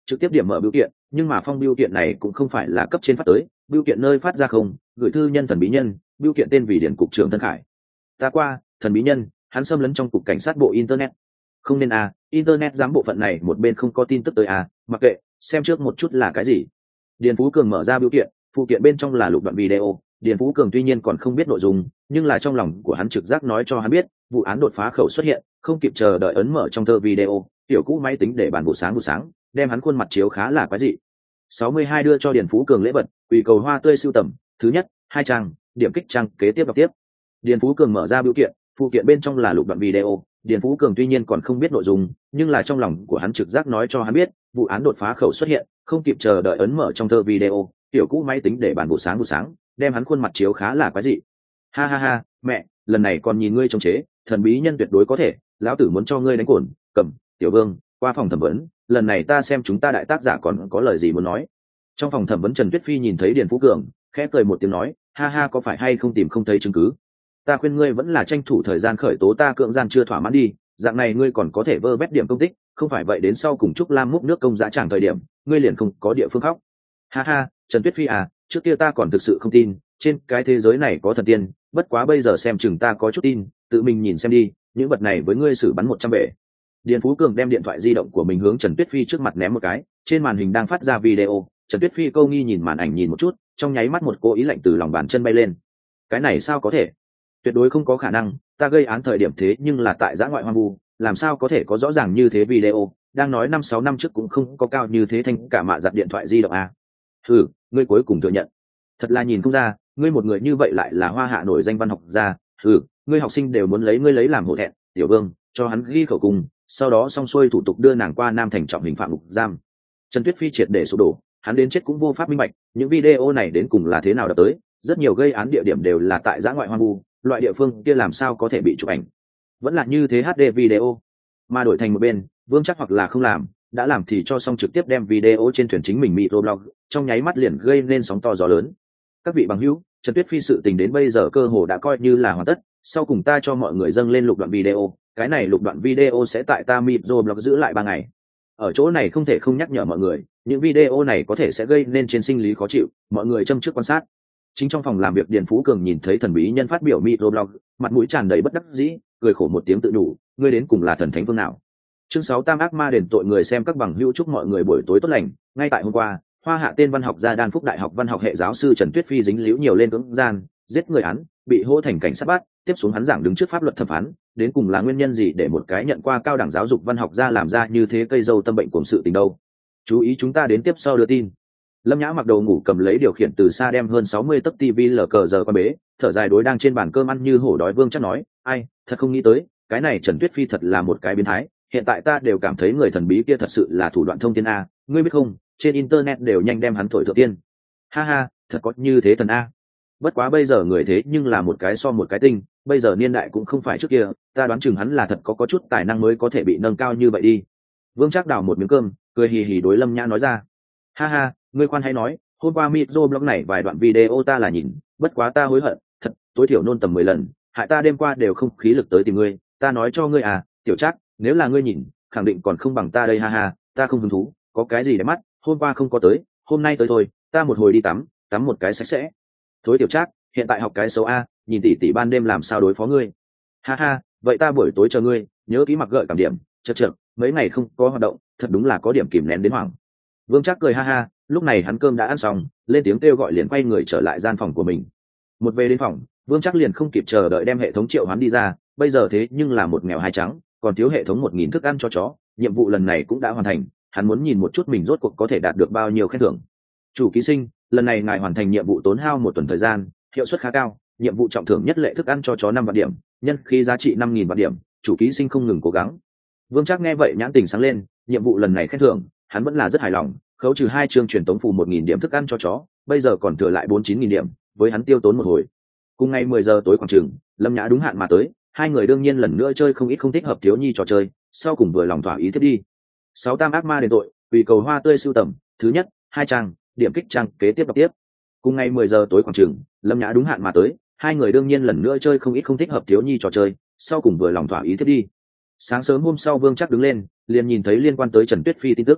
trực tiếp điểm mở bưu kiện, nhưng mà phong bưu kiện này cũng không phải là cấp trên phát tới, bưu kiện nơi phát ra không, gửi thư nhân thần bí nhân, bưu kiện tên vì điển cục trưởng Tân Khải. Ta qua, thần bí nhân, hắn xâm lấn trong cục cảnh sát bộ internet. Không nên à, internet giám bộ phận này một bên không có tin tức tới à, mặc kệ, xem trước một chút là cái gì. Điền Phú Cường mở ra bưu kiện, phụ kiện bên trong là lục đoạn video. Điền Phú Cường tuy nhiên còn không biết nội dung, nhưng là trong lòng của hắn trực giác nói cho hắn biết, vụ án đột phá khẩu xuất hiện, không kịp chờ đợi ấn mở trong thơ video, tiểu cũ máy tính để bàn buổi sáng buổi sáng, đem hắn khuôn mặt chiếu khá là quái dị. sáu mươi hai đưa cho Điền Phú Cường lễ vật, quỷ cầu hoa tươi sưu tầm, thứ nhất, hai trang, điểm kích trang, kế tiếp đọc tiếp. Điền Phú Cường mở ra bưu kiện, phụ kiện bên trong là lục đoạn video. Điền Phú Cường tuy nhiên còn không biết nội dung, nhưng là trong lòng của hắn trực giác nói cho hắn biết, vụ án đột phá khẩu xuất hiện, không kịp chờ đợi ấn mở trong thơ video, tiểu cũ máy tính để bàn buổi sáng buổi sáng, đem hắn khuôn mặt chiếu khá là quái dị. Ha ha ha, mẹ, lần này còn nhìn ngươi trông chế, thần bí nhân tuyệt đối có thể, lão tử muốn cho ngươi đánh cồn, cầm, tiểu vương, qua phòng thẩm vấn, lần này ta xem chúng ta đại tác giả còn có lời gì muốn nói. Trong phòng thẩm vấn Trần Tuyết Phi nhìn thấy Điền Phú Cường, khẽ cười một tiếng nói, ha ha, có phải hay không tìm không thấy chứng cứ? Ta khuyên ngươi vẫn là tranh thủ thời gian khởi tố ta cưỡng gian chưa thỏa mãn đi, dạng này ngươi còn có thể vơ vét điểm công tích, không phải vậy đến sau cùng Trúc Lam múc nước công giá tràng thời điểm, ngươi liền không có địa phương khóc. Ha ha, Trần Tuyết Phi à, trước kia ta còn thực sự không tin, trên cái thế giới này có thần tiên, bất quá bây giờ xem chừng ta có chút tin, tự mình nhìn xem đi, những vật này với ngươi xử bắn một trăm bể. Điền Phú Cường đem điện thoại di động của mình hướng Trần Tuyết Phi trước mặt ném một cái, trên màn hình đang phát ra video, Trần Tuyết Phi câu nghi nhìn màn ảnh nhìn một chút, trong nháy mắt một cô ý lạnh từ lòng bàn chân bay lên. Cái này sao có thể? Tuyệt đối không có khả năng, ta gây án thời điểm thế nhưng là tại giã ngoại hoang vu, làm sao có thể có rõ ràng như thế video, đang nói năm sáu năm trước cũng không có cao như thế thành cả mạ giặt điện thoại di động à. Ừ, ngươi cuối cùng thừa nhận. Thật là nhìn không ra, ngươi một người như vậy lại là hoa hạ nổi danh văn học gia, ừ, ngươi học sinh đều muốn lấy ngươi lấy làm hổ thẹn, tiểu vương, cho hắn ghi khẩu cung, sau đó xong xuôi thủ tục đưa nàng qua Nam Thành trọng hình phạm ngục giam. Trần Tuyết Phi triệt để sụp đổ, hắn đến chết cũng vô pháp minh bạch, những video này đến cùng là thế nào đập tới, rất nhiều gây án địa điểm đều là tại giã ngoại hoang vu, loại địa phương kia làm sao có thể bị chụp ảnh, vẫn là như thế hát đê video, mà đổi thành một bên, Vương chắc hoặc là không làm, đã làm thì cho xong trực tiếp đem video trên thuyền chính mình microblog, trong nháy mắt liền gây nên sóng to gió lớn. Các vị bằng hữu, Trần Tuyết Phi sự tình đến bây giờ cơ hồ đã coi như là hoàn tất, sau cùng ta cho mọi người dâng lên lục đoạn video, cái này lục đoạn video sẽ tại ta microblog giữ lại ba ngày. Ở chỗ này không thể không nhắc nhở mọi người, những video này có thể sẽ gây nên trên sinh lý khó chịu, mọi người châm trước quan sát. Chính trong phòng làm việc, Điền Phú Cường nhìn thấy thần bí nhân phát biểu microblog, mặt mũi tràn đầy bất đắc dĩ, cười khổ một tiếng tự nhủ, ngươi đến cùng là thần thánh phương nào? Chương sáu Tam ác ma đền tội người xem các bằng hữu, chúc mọi người buổi tối tốt lành. Ngay tại hôm qua, Hoa Hạ tên văn học gia Đan Phúc Đại học văn học hệ giáo sư Trần Tuyết Phi dính líu nhiều lên cưỡng gian, giết người án, bị hô thành cảnh sát bắt, tiếp xuống hắn giảng đứng trước pháp luật thẩm phán, đến cùng là nguyên nhân gì để một cái nhận qua cao đẳng giáo dục văn học gia làm ra như thế cây dâu tâm bệnh cuồng sự tình đâu? Chú ý chúng ta đến tiếp sau đưa tin. Lâm Nhã mặc đồ ngủ cầm lấy điều khiển từ xa đem hơn sáu mươi tấc tivi lờ cờ giờ qua bế, thở dài đối đang trên bàn cơm ăn như hổ đói Vương chắc nói, ai, thật không nghĩ tới, cái này Trần Tuyết Phi thật là một cái biến thái, hiện tại ta đều cảm thấy người thần bí kia thật sự là thủ đoạn thông thiên a, ngươi biết không, trên internet đều nhanh đem hắn thổi thượng tiên. Ha ha, thật có như thế thần a. Bất quá bây giờ người thế nhưng là một cái so một cái tinh, bây giờ niên đại cũng không phải trước kia, ta đoán chừng hắn là thật có có chút tài năng mới có thể bị nâng cao như vậy đi. Vương Trác đào một miếng cơm, cười hì hì đối Lâm Nhã nói ra. Ha ha, ngươi khoan hay nói, hôm qua microblog này vài đoạn video ta là nhìn, bất quá ta hối hận, thật, tối thiểu nôn tầm mười lần, hại ta đêm qua đều không khí lực tới tìm ngươi, ta nói cho ngươi à, tiểu Trác, nếu là ngươi nhìn, khẳng định còn không bằng ta đây, ha ha, ta không hứng thú, có cái gì để mắt, hôm qua không có tới, hôm nay tới thôi, ta một hồi đi tắm, tắm một cái sạch sẽ. Thối tiểu Trác, hiện tại học cái xấu a, nhìn tỷ tỷ ban đêm làm sao đối phó ngươi. Ha ha, vậy ta buổi tối chờ ngươi, nhớ kỹ mặc gợi cảm điểm, chật chật, mấy ngày không có hoạt động, thật đúng là có điểm kìm nén đến hoảng. Vương Trác cười ha ha, lúc này hắn cơm đã ăn xong, lên tiếng kêu gọi liền quay người trở lại gian phòng của mình. Một về đến phòng, Vương Trác liền không kịp chờ đợi đem hệ thống triệu hoán đi ra, bây giờ thế nhưng là một nghèo hai trắng, còn thiếu hệ thống một nghìn thức ăn cho chó, nhiệm vụ lần này cũng đã hoàn thành, hắn muốn nhìn một chút mình rốt cuộc có thể đạt được bao nhiêu khen thưởng. Chủ ký sinh, lần này ngài hoàn thành nhiệm vụ tốn hao một tuần thời gian, hiệu suất khá cao, nhiệm vụ trọng thưởng nhất lệ thức ăn cho chó năm vạn điểm, nhân khí giá trị năm nghìn vạn điểm, chủ ký sinh không ngừng cố gắng. Vương Trác nghe vậy nhãn tình sáng lên, nhiệm vụ lần này khen thưởng, hắn vẫn là rất hài lòng, khấu trừ hai chương truyền tống phù một nghìn điểm thức ăn cho chó, bây giờ còn thừa lại bốn mươi chín nghìn điểm, với hắn tiêu tốn một hồi. Cùng ngày mười giờ tối khoảng chừng, Lâm Nhã đúng hạn mà tới, hai người đương nhiên lần nữa chơi không ít không thích hợp thiếu nhi trò chơi, sau cùng vừa lòng thỏa ý thiết đi. Sáu Tam ác ma đền tội, quỷ cầu hoa tươi sưu tầm, thứ nhất, hai trang, điểm kích trang, kế tiếp đọc tiếp. Cùng ngày mười giờ tối khoảng chừng, Lâm Nhã đúng hạn mà tới, hai người đương nhiên lần nữa chơi không ít không thích hợp thiếu nhi trò chơi, sau cùng vừa lòng thỏa ý thiết đi. Sáng sớm hôm sau Vương Trác đứng lên, liền nhìn thấy liên quan tới Trần Tuyết Phi tin tức.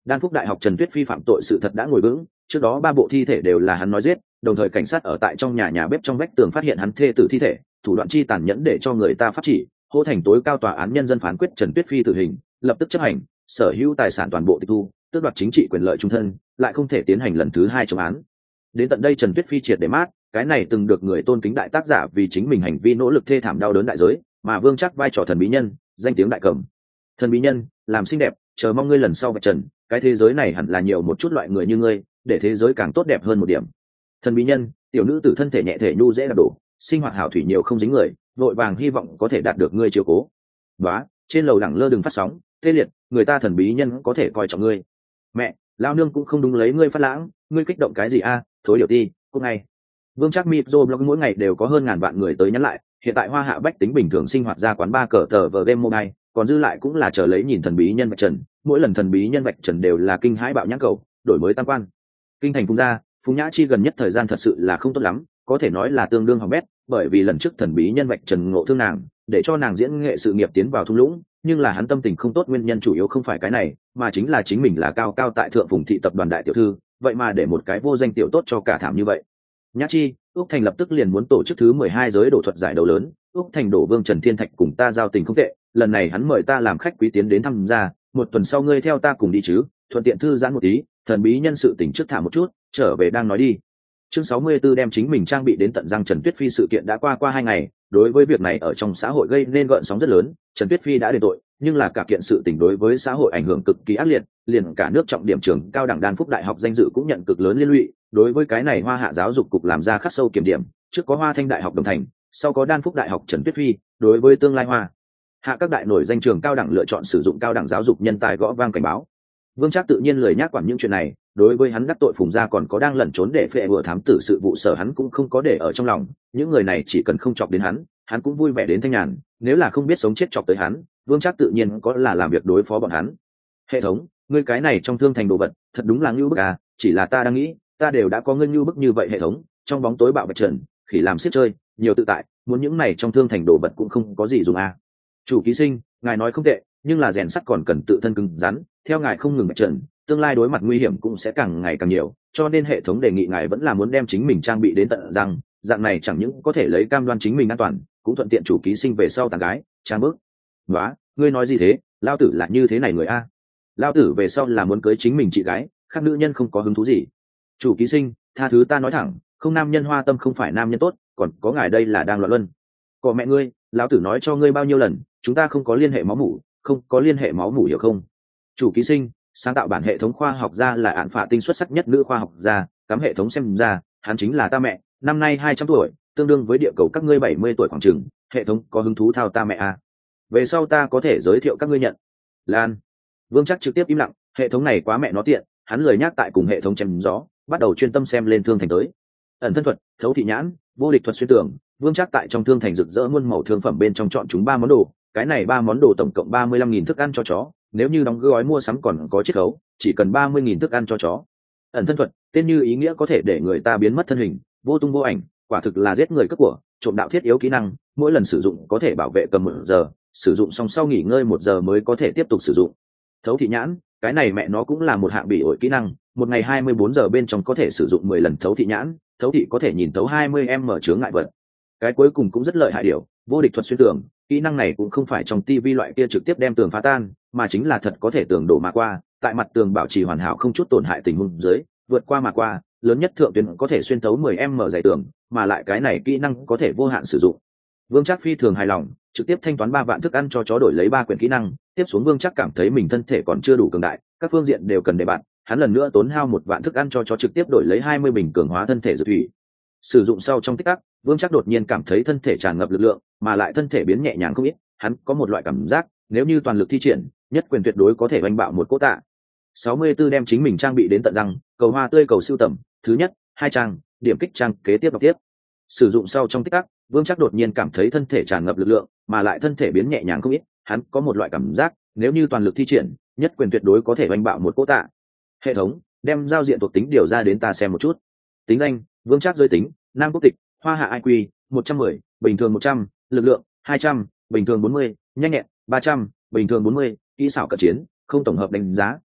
Đan Phúc Đại học Trần Tuyết Phi phạm tội sự thật đã ngồi vững, trước đó ba bộ thi thể đều là hắn nói giết, đồng thời cảnh sát ở tại trong nhà nhà bếp trong vách tường phát hiện hắn thê tử thi thể, thủ đoạn chi tàn nhẫn để cho người ta phát chỉ, hô thành tối cao tòa án nhân dân phán quyết Trần Tuyết Phi tử hình, lập tức chấp hành, sở hữu tài sản toàn bộ tịch thu, tước đoạt chính trị quyền lợi trung thân, lại không thể tiến hành lần thứ hai chống án. Đến tận đây Trần Tuyết Phi triệt để mát, cái này từng được người tôn kính đại tác giả vì chính mình hành vi nỗ lực thê thảm đau đớn đại giới, mà Vương Trác vai trò thần bí nhân, danh tiếng đại cầm. Thần bí nhân, làm xinh đẹp, chờ mong ngươi lần sau vạch trần, cái thế giới này hẳn là nhiều một chút loại người như ngươi, để thế giới càng tốt đẹp hơn một điểm. Thần bí nhân, tiểu nữ tử thân thể nhẹ thể nhu dễ đạp đổ, sinh hoạt hảo thủy nhiều không dính người, vội vàng hy vọng có thể đạt được ngươi chiếu cố. Đó, trên lầu lẳng lơ đừng phát sóng, tê liệt, người ta thần bí nhân có thể coi trọng ngươi. Mẹ, lao nương cũng không đúng lấy ngươi phát lãng, ngươi kích động cái gì a? Thối điều ti, cũng ngay. Vương Trác Micro blog mỗi ngày đều có hơn ngàn vạn người tới nhắn lại, hiện tại Hoa Hạ bách tính bình thường sinh hoạt ra quán ba cờ tờ vờ game mobile, còn dư lại cũng là chờ lấy nhìn thần bí nhân vạch trần, mỗi lần thần bí nhân vạch trần đều là kinh hãi bạo nhãn cầu, đổi mới tam quan. Kinh thành Phùng gia, Phùng Nhã Chi gần nhất thời gian thật sự là không tốt lắm, có thể nói là tương đương hỏng bét, bởi vì lần trước thần bí nhân vạch trần ngộ thương nàng, để cho nàng diễn nghệ sự nghiệp tiến vào thung lũng, nhưng là hắn tâm tình không tốt nguyên nhân chủ yếu không phải cái này, mà chính là chính mình là cao cao tại thượng Phùng thị tập đoàn đại tiểu thư, vậy mà để một cái vô danh tiểu tốt cho cả thảm như vậy. Nhã Chi, Úc Thành lập tức liền muốn tổ chức thứ mười hai giới đổ thuật giải đấu lớn, Úc Thành đổ Vương Trần Thiên Thạch cùng ta giao tình không tệ, lần này hắn mời ta làm khách quý tiến đến thăm gia, một tuần sau ngươi theo ta cùng đi chứ, thuận tiện thư giãn một tí, thần bí nhân sự tình trước thả một chút, trở về đang nói đi. Chương sáu mươi 64 đem chính mình trang bị đến tận răng. Trần Tuyết Phi sự kiện đã qua qua hai ngày, đối với việc này ở trong xã hội gây nên gợn sóng rất lớn, Trần Tuyết Phi đã đền tội, nhưng là cả kiện sự tình đối với xã hội ảnh hưởng cực kỳ ác liệt, liền cả nước trọng điểm trường cao đẳng Đan Phúc Đại học danh dự cũng nhận cực lớn liên lụy, đối với cái này Hoa Hạ giáo dục cục làm ra khắc sâu kiểm điểm, trước có Hoa Thanh Đại học Đồng Thành, sau có Đan Phúc Đại học Trần Tuyết Phi, đối với tương lai Hoa Hạ các đại nổi danh trường cao đẳng lựa chọn sử dụng cao đẳng giáo dục nhân tài gõ vang cảnh báo. Vương Trác tự nhiên lười nhác quản những chuyện này, đối với hắn đắc tội Phùng gia còn có đang lẩn trốn để phệ vừa thám tử sự vụ sở hắn cũng không có để ở trong lòng, những người này chỉ cần không chọc đến hắn, hắn cũng vui vẻ đến thanh nhàn, nếu là không biết sống chết chọc tới hắn, Vương Trác tự nhiên có là làm việc đối phó bọn hắn. Hệ thống, ngươi cái này trong thương thành đồ vật, thật đúng là ngưu bức à, chỉ là ta đang nghĩ, ta đều đã có ngươi ngưu bức như vậy hệ thống, trong bóng tối bạo bạch trần, khỉ làm xiết chơi, nhiều tự tại, muốn những này trong thương thành đồ vật cũng không có gì dùng à. Chủ ký sinh, ngài nói không tệ, nhưng là rèn sắt còn cần tự thân cứng rắn, theo ngài không ngừng bạch trần, tương lai đối mặt nguy hiểm cũng sẽ càng ngày càng nhiều, cho nên hệ thống đề nghị ngài vẫn là muốn đem chính mình trang bị đến tận răng, dạng này chẳng những có thể lấy cam đoan chính mình an toàn, cũng thuận tiện chủ ký sinh về sau tàn gái trang bước. Nóa, ngươi nói gì thế, lao tử là như thế này người a. Lao tử về sau là muốn cưới chính mình chị gái, khác nữ nhân không có hứng thú gì. Chủ ký sinh, tha thứ ta nói thẳng, không nam nhân hoa tâm không phải nam nhân tốt, còn có ngài đây là đang loạn luân. Có mẹ ngươi, lão tử nói cho ngươi bao nhiêu lần, chúng ta không có liên hệ máu mủ, không có liên hệ máu mủ hiểu không? Chủ ký sinh, sáng tạo bản hệ thống khoa học gia là án phạ tinh xuất sắc nhất nữ khoa học gia, cắm hệ thống xem ra, hắn chính là ta mẹ, năm nay hai trăm tuổi, tương đương với địa cầu các ngươi bảy mươi tuổi khoảng chừng, hệ thống có hứng thú thao ta mẹ à? Về sau ta có thể giới thiệu các ngươi nhận. Lan. Vương Trác trực tiếp im lặng, hệ thống này quá mẹ nó tiện, hắn lười nhắc tại cùng hệ thống chém gió, bắt đầu chuyên tâm xem lên thương thành tới. Ẩn thân thuật, thấu thị nhãn, vô địch thuật xuyên tưởng, Vương Trác tại trong thương thành rực rỡ muôn màu thương phẩm bên trong chọn chúng ba món đồ, cái này ba món đồ tổng cộng ba mươi lăm nghìn thức ăn cho chó, nếu như đóng gói mua sắm còn có chiết khấu, chỉ cần ba mươi nghìn thức ăn cho chó. Ẩn thân thuật, tên như ý nghĩa có thể để người ta biến mất thân hình, vô tung vô ảnh, quả thực là giết người cướp của, trộm đạo thiết yếu kỹ năng, mỗi lần sử dụng có thể bảo vệ cầm một giờ, sử dụng xong sau nghỉ ngơi một giờ mới có thể tiếp tục sử dụng. Thấu thị nhãn, cái này mẹ nó cũng là một hạng bị ổi kỹ năng, một ngày hai mươi bốn giờ bên trong có thể sử dụng mười lần thấu thị nhãn, thấu thị có thể nhìn thấu hai mươi em mở chướng ngại vật. Cái cuối cùng cũng rất lợi hại điều, vô địch thuật xuyên tường, kỹ năng này cũng không phải trong tivi loại kia trực tiếp đem tường phá tan, mà chính là thật có thể tường đổ mà qua, tại mặt tường bảo trì hoàn hảo không chút tổn hại tình huống dưới, vượt qua mà qua, lớn nhất thượng tuyến có thể xuyên thấu mười em mở dày tường, mà lại cái này kỹ năng có thể vô hạn sử dụng. Vương Trác phi thường hài lòng, trực tiếp thanh toán ba vạn thức ăn cho chó đổi lấy ba quyển kỹ năng, tiếp xuống Vương Trác cảm thấy mình thân thể còn chưa đủ cường đại, các phương diện đều cần để bạn, hắn lần nữa tốn hao một vạn thức ăn cho chó trực tiếp đổi lấy hai mươi bình cường hóa thân thể dược thủy. Sử dụng sau trong tích tắc, Vương Trác đột nhiên cảm thấy thân thể tràn ngập lực lượng, mà lại thân thể biến nhẹ nhàng không ít, hắn có một loại cảm giác, nếu như toàn lực thi triển, nhất quyền tuyệt đối có thể oanh bạo một cỗ tạ. sáu mươi 64 đem chính mình trang bị đến tận răng, cầu hoa tươi cầu siêu tầm, thứ nhất, hai trang, điểm kích trang kế tiếp đọc tiếp. Sử dụng sau trong tích tắc, Vương Trác đột nhiên cảm thấy thân thể tràn ngập lực lượng, mà lại thân thể biến nhẹ nhàng không ít, hắn có một loại cảm giác, nếu như toàn lực thi triển, nhất quyền tuyệt đối có thể oanh bạo một cỗ tạ. Hệ thống, đem giao diện thuộc tính điều ra đến ta xem một chút. Tính danh, Vương Trác giới tính, nam quốc tịch, Hoa Hạ i kiu một trăm mười, bình thường một trăm, lực lượng hai trăm, bình thường bốn mươi, nhanh nhẹn ba trăm, bình thường bốn mươi, kỹ xảo cận chiến, không tổng hợp đánh giá,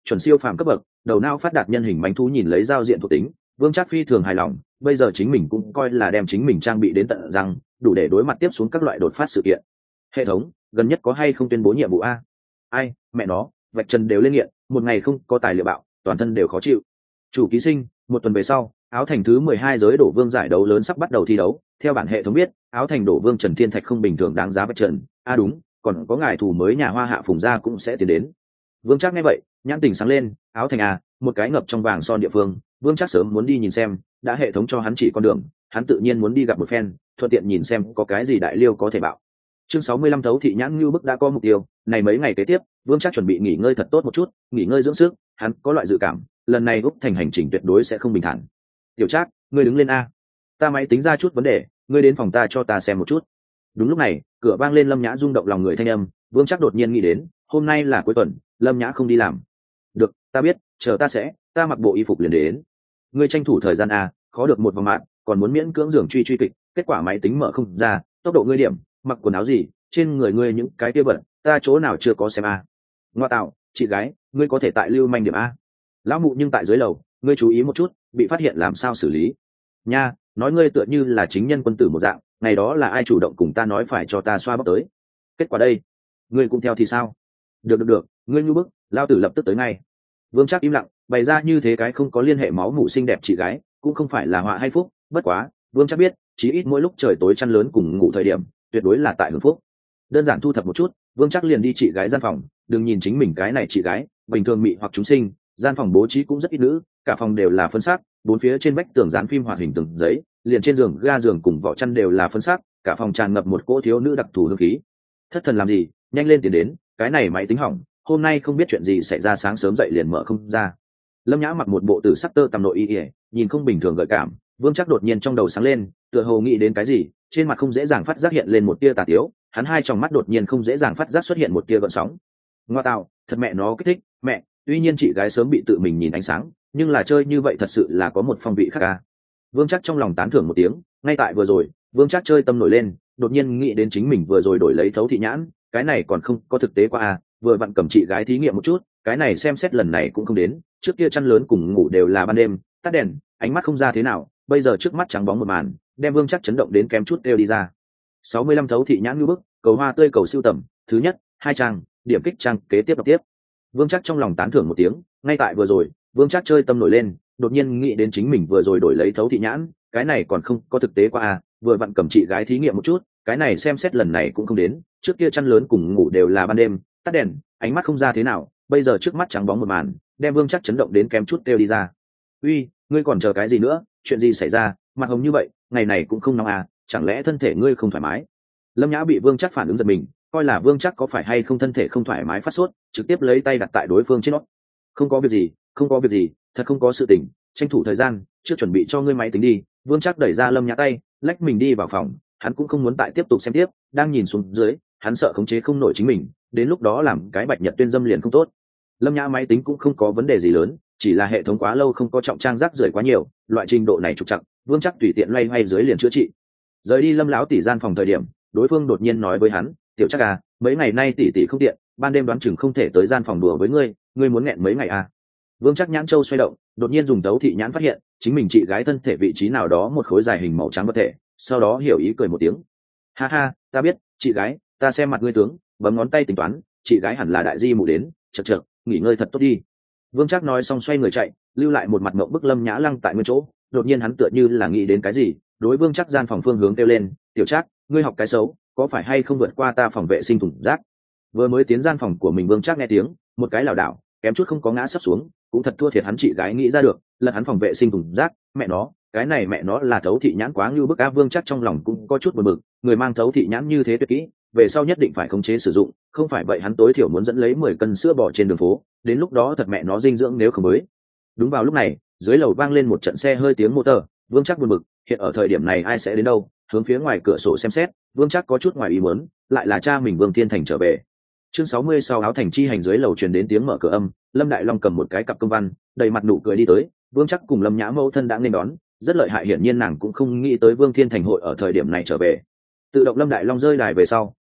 chuẩn siêu phàm cấp bậc, đầu não phát đạt nhân hình bánh thú nhìn lấy giao diện thuộc tính, Vương Trác phi thường hài lòng, bây giờ chính mình cũng coi là đem chính mình trang bị đến tận răng, đủ để đối mặt tiếp xuống các loại đột phát sự kiện. Hệ thống, gần nhất có hay không tuyên bố nhiệm vụ a? Ai, mẹ nó, vạch trần đều lên nghiện, một ngày không có tài liệu bạo, toàn thân đều khó chịu. Chủ ký sinh, một tuần về sau, áo thành thứ mười hai giới đổ vương giải đấu lớn sắp bắt đầu thi đấu, theo bản hệ thống biết, áo thành đổ vương Trần Thiên Thạch không bình thường đáng giá vạch trần. A à đúng, còn có ngài thủ mới nhà Hoa Hạ Phùng gia cũng sẽ tiến đến. Vương Trác nghe vậy, nhãn tình sáng lên, áo thành à, một cái ngập trong vàng son địa phương, Vương Trác sớm muốn đi nhìn xem, đã hệ thống cho hắn chỉ con đường, hắn tự nhiên muốn đi gặp một phen, thuận tiện nhìn xem có cái gì đại liêu có thể bạo. Chương sáu mươi lăm thấu thị nhãn Nưu Bức đã có mục tiêu, này mấy ngày kế tiếp, Vương Trác chuẩn bị nghỉ ngơi thật tốt một chút, nghỉ ngơi dưỡng sức, hắn có loại dự cảm, lần này Úc Thành hành trình tuyệt đối sẽ không bình thản. Tiểu Trác, ngươi đứng lên a. Ta máy tính ra chút vấn đề, ngươi đến phòng ta cho ta xem một chút. Đúng lúc này, cửa vang lên Lâm Nhã rung động lòng người thanh âm, Vương Trác đột nhiên nghĩ đến, hôm nay là cuối tuần, Lâm Nhã không đi làm. Được, ta biết, chờ ta sẽ, ta mặc bộ y phục liền đến. Ngươi tranh thủ thời gian a, khó được một vòng mạng, còn muốn miễn cưỡng giường truy truy kịch, kết quả máy tính mở không ra, tốc độ ngươi điểm, mặc quần áo gì, trên người ngươi những cái kia bẩn, ta chỗ nào chưa có xem a. Ngoa tạo, chị gái, ngươi có thể tại lưu manh điểm a. Lão mụ nhưng tại dưới lầu, ngươi chú ý một chút, bị phát hiện làm sao xử lý. Nha, nói ngươi tựa như là chính nhân quân tử một dạng, ngày đó là ai chủ động cùng ta nói phải cho ta xoa bóp tới. Kết quả đây, ngươi cũng theo thì sao? Được được được, ngươi nhu bức, lao tử lập tức tới ngay. Vương Trác im lặng, bày ra như thế cái không có liên hệ máu mủ xinh đẹp chị gái, cũng không phải là họa hay phúc, bất quá, Vương Trác biết, chí ít mỗi lúc trời tối chăn lớn cùng ngủ thời điểm, tuyệt đối là tại hưởng phúc. Đơn giản thu thập một chút, Vương Trác liền đi chị gái gian phòng, đừng nhìn chính mình cái này chị gái, bình thường mị hoặc chúng sinh, gian phòng bố trí cũng rất ít nữ, cả phòng đều là phân sắc, bốn phía trên vách tường dán phim hoạt hình từng giấy, liền trên giường ga giường cùng vỏ chăn đều là phân sắc, cả phòng tràn ngập một cỗ thiếu nữ đặc thù hương khí. Thất thần làm gì, nhanh lên tiến đến, cái này máy tính hỏng, hôm nay không biết chuyện gì xảy ra, sáng sớm dậy liền mở không ra. Lâm Nhã mặc một bộ tử sắc tơ tằm nội y, nhìn không bình thường gợi cảm, Vương Trác đột nhiên trong đầu sáng lên, tựa hồ nghĩ đến cái gì, trên mặt không dễ dàng phát giác hiện lên một tia tà tiếu, hắn hai tròng mắt đột nhiên không dễ dàng phát giác xuất hiện một tia gợn sóng. Ngoa tạo, thật mẹ nó kích thích, mẹ, tuy nhiên chị gái sớm bị tự mình nhìn ánh sáng, nhưng là chơi như vậy thật sự là có một phong vị khác ca. Vương Trác trong lòng tán thưởng một tiếng, ngay tại vừa rồi, Vương Trác chơi tâm nổi lên, đột nhiên nghĩ đến chính mình vừa rồi đổi lấy thấu thị nhãn, cái này còn không có thực tế qua à, vừa vặn cầm chị gái thí nghiệm một chút, cái này xem xét lần này cũng không đến, trước kia chăn lớn cùng ngủ đều là ban đêm, tắt đèn, ánh mắt không ra thế nào, bây giờ trước mắt trắng bóng một màn, đem Vương Trác chấn động đến kém chút đều đi ra. sáu mươi lăm thấu thị nhãn như bức, cầu hoa tươi cầu siêu tầm, thứ nhất, hai trang, điểm kích trang kế tiếp đọc tiếp. Vương Trác trong lòng tán thưởng một tiếng, ngay tại vừa rồi, Vương Trác chơi tâm nổi lên, đột nhiên nghĩ đến chính mình vừa rồi đổi lấy thấu thị nhãn, cái này còn không có thực tế qua à, vừa vặn cầm chị gái thí nghiệm một chút, cái này xem xét lần này cũng không đến, trước kia chăn lớn cùng ngủ đều là ban đêm, tắt đèn, ánh mắt không ra thế nào, bây giờ trước mắt trắng bóng một màn, đem Vương Trác chấn động đến kém chút kêu đi ra. Uy, ngươi còn chờ cái gì nữa, chuyện gì xảy ra, mặt hồng như vậy, ngày này cũng không nóng à, chẳng lẽ thân thể ngươi không thoải mái? Lâm Nhã bị Vương Trác phản ứng giật mình, coi là Vương Trác có phải hay không thân thể không thoải mái phát sốt, trực tiếp lấy tay đặt tại đối phương trên nó. Không có việc gì, không có việc gì, thật không có sự tình, tranh thủ thời gian, chưa chuẩn bị cho ngươi máy tính đi. Vương Trác đẩy ra Lâm Nhã tay, lách mình đi vào phòng, hắn cũng không muốn tại tiếp tục xem tiếp, đang nhìn xuống dưới, hắn sợ khống chế không nổi chính mình, đến lúc đó làm cái bạch nhật tuyên dâm liền không tốt. Lâm Nhã máy tính cũng không có vấn đề gì lớn, chỉ là hệ thống quá lâu không có trọng trang rác rưởi quá nhiều, loại trình độ này trục trặc, Vương Trác tùy tiện loay hoay dưới liền chữa trị. Rời đi Lâm lão tỷ gian phòng thời điểm, đối phương đột nhiên nói với hắn, tiểu Trác à, mấy ngày nay tỷ tỷ không tiện, ban đêm đoán chừng không thể tới gian phòng đùa với ngươi, ngươi muốn nghẹn mấy ngày à? Vương Trác nhãn châu xoay động, đột nhiên dùng tấu thị nhãn phát hiện chính mình chị gái thân thể vị trí nào đó một khối dài hình màu trắng vật thể, sau đó hiểu ý cười một tiếng. Ha ha, ta biết, chị gái, ta xem mặt ngươi tướng, bấm ngón tay tính toán, chị gái hẳn là đại di mụ đến, chậc chậc, nghỉ ngơi thật tốt đi. Vương Trác nói xong xoay người chạy, lưu lại một mặt ngậm bức Lâm Nhã lăng tại nguyên chỗ. Đột nhiên hắn tựa như là nghĩ đến cái gì, đối Vương Trác gian phòng phương hướng kêu lên, tiểu Trác, ngươi học cái xấu, có phải hay không vượt qua ta phòng vệ sinh thùng rác? Vừa mới tiến gian phòng của mình, Vương Trác nghe tiếng, một cái lảo đảo, kém chút không có ngã sấp xuống, cũng thật thua thiệt hắn chị gái nghĩ ra được, lật hắn phòng vệ sinh thùng rác, mẹ nó, cái này mẹ nó là thấu thị nhãn quá ngưu bức a. Vương Trác trong lòng cũng có chút buồn bực, người mang thấu thị nhãn như thế tuyệt kỹ, về sau nhất định phải khống chế sử dụng, không phải vậy hắn tối thiểu muốn dẫn lấy mười cân sữa bò trên đường phố, đến lúc đó thật mẹ nó dinh dưỡng nếu không mới. Đúng vào lúc này, dưới lầu vang lên một trận xe hơi tiếng motor, Vương Trác buồn bực, hiện ở thời điểm này ai sẽ đến đâu, hướng phía ngoài cửa sổ xem xét, Vương Trác có chút ngoài ý muốn, lại là cha mình Vương Thiên Thành trở về. Chương sáu mươi sau áo thành chi hành, dưới lầu truyền đến tiếng mở cửa âm, Lâm Đại Long cầm một cái cặp công văn, đầy mặt nụ cười đi tới, Vương Trác cùng Lâm Nhã mẫu thân đã nên đón, rất lợi hại, hiển nhiên nàng cũng không nghĩ tới Vương Thiên Thành hội ở thời điểm này trở về. Tự động Lâm Đại Long rơi đài về sau,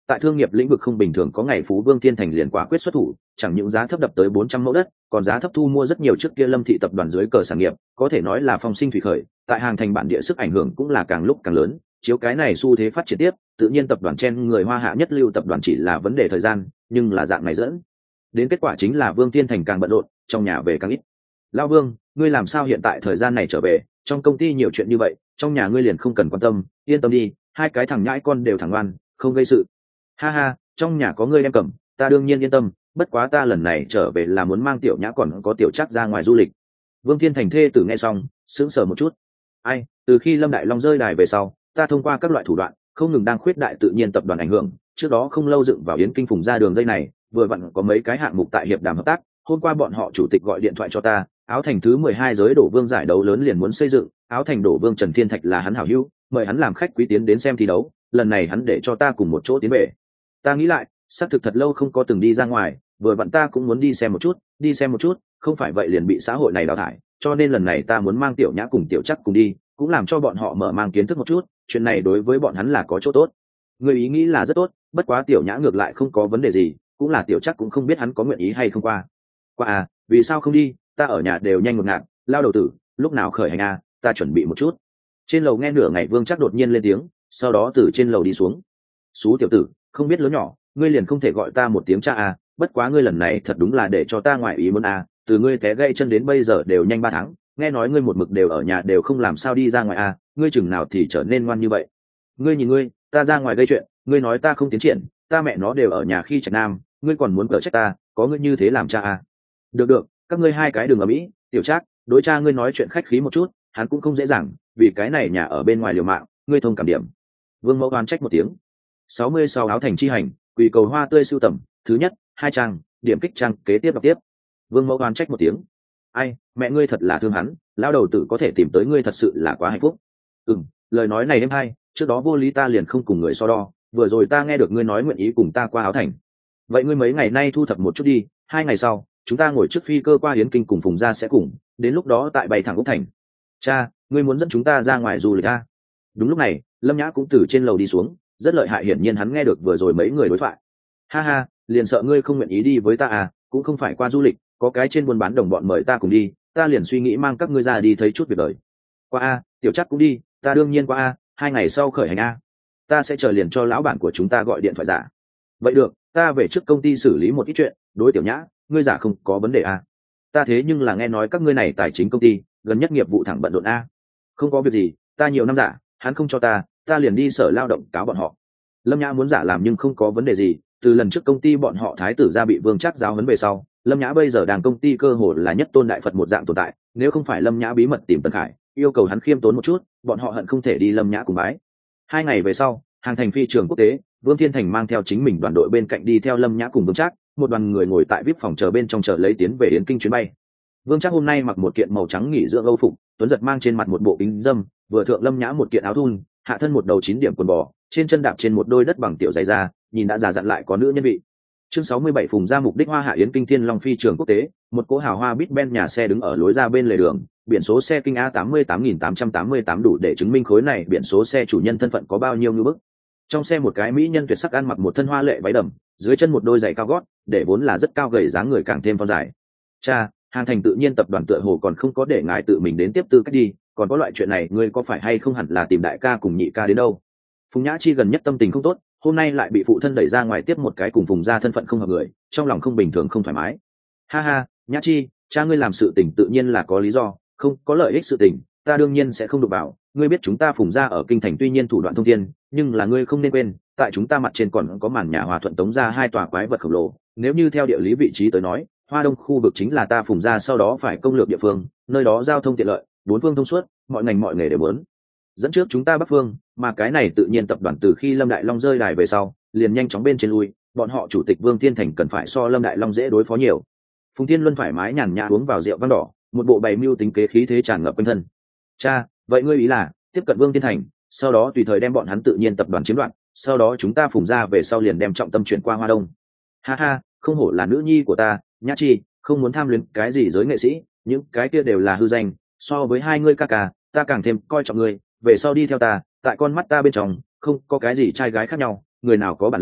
tại thương nghiệp lĩnh vực không bình thường có ngày phú Vương Thiên Thành liền quả quyết xuất thủ, chẳng những giá thấp đập tới bốn trăm mẫu đất, còn giá thấp thu mua rất nhiều trước kia Lâm thị tập đoàn dưới cờ sản nghiệp, có thể nói là phong sinh thủy khởi, tại hàng thành bản địa sức ảnh hưởng cũng là càng lúc càng lớn. Chiếu cái này xu thế phát triển tiếp, tự nhiên tập đoàn trên người Hoa Hạ nhất lưu tập đoàn chỉ là vấn đề thời gian, nhưng là dạng này dẫn đến kết quả chính là Vương Thiên Thành càng bận rộn, trong nhà về càng ít. Lão Vương, ngươi làm sao hiện tại thời gian này trở về, trong công ty nhiều chuyện như vậy, trong nhà ngươi liền không cần quan tâm, yên tâm đi, hai cái thằng nhãi con đều thẳng ngoan, không gây sự. Ha ha, trong nhà có ngươi đem cầm, ta đương nhiên yên tâm, bất quá ta lần này trở về là muốn mang tiểu nhã còn có tiểu chắc ra ngoài du lịch. Vương Thiên Thành thê tử nghe xong sững sờ một chút. Ai, từ khi Lâm Đại Long rơi đài về sau, ta thông qua các loại thủ đoạn không ngừng đang khuyết đại tự nhiên tập đoàn ảnh hưởng, trước đó không lâu dựng vào Yến Kinh Phùng ra đường dây này, vừa vặn có mấy cái hạng mục tại hiệp đàm hợp tác, hôm qua bọn họ chủ tịch gọi điện thoại cho ta, áo thành thứ mười hai giới đổ vương giải đấu lớn liền muốn xây dựng, áo thành đổ vương Trần Thiên Thạch là hắn hảo hữu, mời hắn làm khách quý tiến đến xem thi đấu, lần này hắn để cho ta cùng một chỗ tiến về. Ta nghĩ lại, xác thực thật lâu không có từng đi ra ngoài, vừa vặn ta cũng muốn đi xem một chút, đi xem một chút, không phải vậy liền bị xã hội này đào thải, cho nên lần này ta muốn mang tiểu nhã cùng tiểu chắc cùng đi, cũng làm cho bọn họ mở mang kiến thức một chút, chuyện này đối với bọn hắn là có chỗ tốt. Người ý nghĩ là rất tốt, bất quá tiểu nhã ngược lại không có vấn đề gì, cũng là tiểu chắc cũng không biết hắn có nguyện ý hay không qua. Qua à, vì sao không đi, ta ở nhà đều nhanh một ngạt, lao đầu tử, lúc nào khởi hành à, ta chuẩn bị một chút. Trên lầu nghe nửa ngày Vương chắc đột nhiên lên tiếng, sau đó từ trên lầu đi xuống. Xú tiểu tử, không biết lớn nhỏ, ngươi liền không thể gọi ta một tiếng cha à, bất quá ngươi lần này thật đúng là để cho ta ngoại ý muốn à, từ ngươi té gãy chân đến bây giờ đều nhanh ba tháng, nghe nói ngươi một mực đều ở nhà đều không làm sao đi ra ngoài à, ngươi chừng nào thì trở nên ngoan như vậy. Ngươi nhìn ngươi, ta ra ngoài gây chuyện, ngươi nói ta không tiến triển, ta mẹ nó đều ở nhà khi Trạch Nam, ngươi còn muốn cở trách ta, có ngươi như thế làm cha à. Được được, các ngươi hai cái đừng ở mỹ, tiểu Trác, đối cha ngươi nói chuyện khách khí một chút, hắn cũng không dễ dàng, vì cái này nhà ở bên ngoài liều mạng, ngươi thông cảm điểm. Vương Mẫu oán trách một tiếng. sáu mươi sáu áo thành chi hành, quỳ cầu hoa tươi sưu tầm, thứ nhất, hai trang, điểm kích trang kế tiếp đọc tiếp. Vương Mẫu oán trách một tiếng. Ai, mẹ ngươi thật là thương hắn, lão đầu tử có thể tìm tới ngươi thật sự là quá hạnh phúc. Ừm, lời nói này em hay, trước đó vô lý ta liền không cùng người so đo, vừa rồi ta nghe được ngươi nói nguyện ý cùng ta qua áo thành. Vậy ngươi mấy ngày nay thu thập một chút đi, hai ngày sau, chúng ta ngồi trước phi cơ qua Yến Kinh cùng Phùng gia sẽ cùng, đến lúc đó tại bay thẳng Úc Thành. Cha, ngươi muốn dẫn chúng ta ra ngoài du lịch à? Đúng lúc này, Lâm Nhã cũng từ trên lầu đi xuống, rất lợi hại, hiển nhiên hắn nghe được vừa rồi mấy người đối thoại. Ha ha, liền sợ ngươi không nguyện ý đi với ta à, cũng không phải qua du lịch, có cái trên buôn bán đồng bọn mời ta cùng đi, ta liền suy nghĩ mang các ngươi ra đi thấy chút việc đời. Qua a, tiểu chắc cũng đi, ta đương nhiên qua a, hai ngày sau khởi hành a. Ta sẽ chờ liền cho lão bản của chúng ta gọi điện thoại giả. Vậy được, ta về trước công ty xử lý một ít chuyện, đối tiểu Nhã, ngươi giả không có vấn đề a. Ta thế nhưng là nghe nói các ngươi này tài chính công ty, gần nhất nghiệp vụ thẳng bận rộn a. Không có việc gì, ta nhiều năm giả, hắn không cho ta, ta liền đi sở lao động cáo bọn họ. Lâm Nhã muốn giả làm nhưng không có vấn đề gì, từ lần trước công ty bọn họ thái tử ra bị Vương Trác giáo huấn về sau, Lâm Nhã bây giờ đang công ty cơ hồ là nhất tôn đại Phật một dạng tồn tại, nếu không phải Lâm Nhã bí mật tìm Tân Khải, yêu cầu hắn khiêm tốn một chút, bọn họ hận không thể đi Lâm Nhã cùng bái. Hai ngày về sau, hàng thành phi trường quốc tế, Vương Thiên Thành mang theo chính mình đoàn đội bên cạnh đi theo Lâm Nhã cùng Vương Trác, một đoàn người ngồi tại vê i pê phòng chờ bên trong chờ lấy tiến về Yến Kinh chuyến bay. Vương Trác hôm nay mặc một kiện màu trắng nghỉ dưỡng âu phục, tuấn giật mang trên mặt một bộ kính dâm, vừa thượng Lâm Nhã một kiện áo thun, hạ thân một đầu chín điểm quần bò, trên chân đạp trên một đôi đất bằng tiểu giày da, nhìn đã già dặn lại có nữ nhân vị. Chương sáu mươi bảy Phùng ra mục đích Hoa Hạ Yến Kinh Thiên Long phi trường quốc tế, một cỗ hào hoa bít ben nhà xe đứng ở lối ra bên lề đường, biển số xe kinh A tám mươi tám nghìn tám trăm tám mươi tám đủ để chứng minh khối này biển số xe chủ nhân thân phận có bao nhiêu như bức. Trong xe một cái mỹ nhân tuyệt sắc ăn mặc một thân hoa lệ váy đầm, dưới chân một đôi giày cao gót, để vốn là rất cao gầy dáng người càng thêm thon dài. Cha, hàng thành tự nhiên tập đoàn tựa hồ còn không có để ngài tự mình đến tiếp tư cách đi, còn có loại chuyện này ngươi có phải hay không hẳn là tìm đại ca cùng nhị ca đến đâu. Phùng Nhã Chi gần nhất tâm tình không tốt, hôm nay lại bị phụ thân đẩy ra ngoài tiếp một cái cùng Phùng gia thân phận không hợp người, trong lòng không bình thường không thoải mái. Ha ha, Nhã Chi, cha ngươi làm sự tình tự nhiên là có lý do, không có lợi ích sự tình, ta đương nhiên sẽ không đụng vào. Ngươi biết chúng ta Phùng gia ở kinh thành tuy nhiên thủ đoạn thông thiên, nhưng là ngươi không nên quên, tại chúng ta mặt trên còn có màn nhà Hòa Thuận Tống gia hai tòa quái vật khổng lồ, nếu như theo địa lý vị trí tới nói, Hoa Đông khu vực chính là ta Phùng gia sau đó phải công lược địa phương, nơi đó giao thông tiện lợi, bốn phương thông suốt, mọi ngành mọi nghề đều muốn dẫn trước chúng ta Bắc phương, mà cái này tự nhiên tập đoàn từ khi Lâm Đại Long rơi đài về sau, liền nhanh chóng bên trên lui, bọn họ chủ tịch Vương Thiên Thành cần phải so Lâm Đại Long dễ đối phó nhiều. Phùng Thiên Luân thoải mái nhàn nhã uống vào rượu vang đỏ, một bộ bày mưu tính kế khí thế tràn ngập quanh thân. Cha, vậy ngươi ý là tiếp cận Vương Thiên Thành, sau đó tùy thời đem bọn hắn tự nhiên tập đoàn chiếm đoạt, sau đó chúng ta Phùng ra về sau liền đem trọng tâm chuyển qua Hoa Đông. Ha ha, không hổ là nữ nhi của ta, Nhã Chi, không muốn tham luyến cái gì giới nghệ sĩ, những cái kia đều là hư danh, so với hai ngươi ca ca, ta càng thêm coi trọng ngươi, về sau đi theo ta, tại con mắt ta bên trong không có cái gì trai gái khác nhau, người nào có bản lĩnh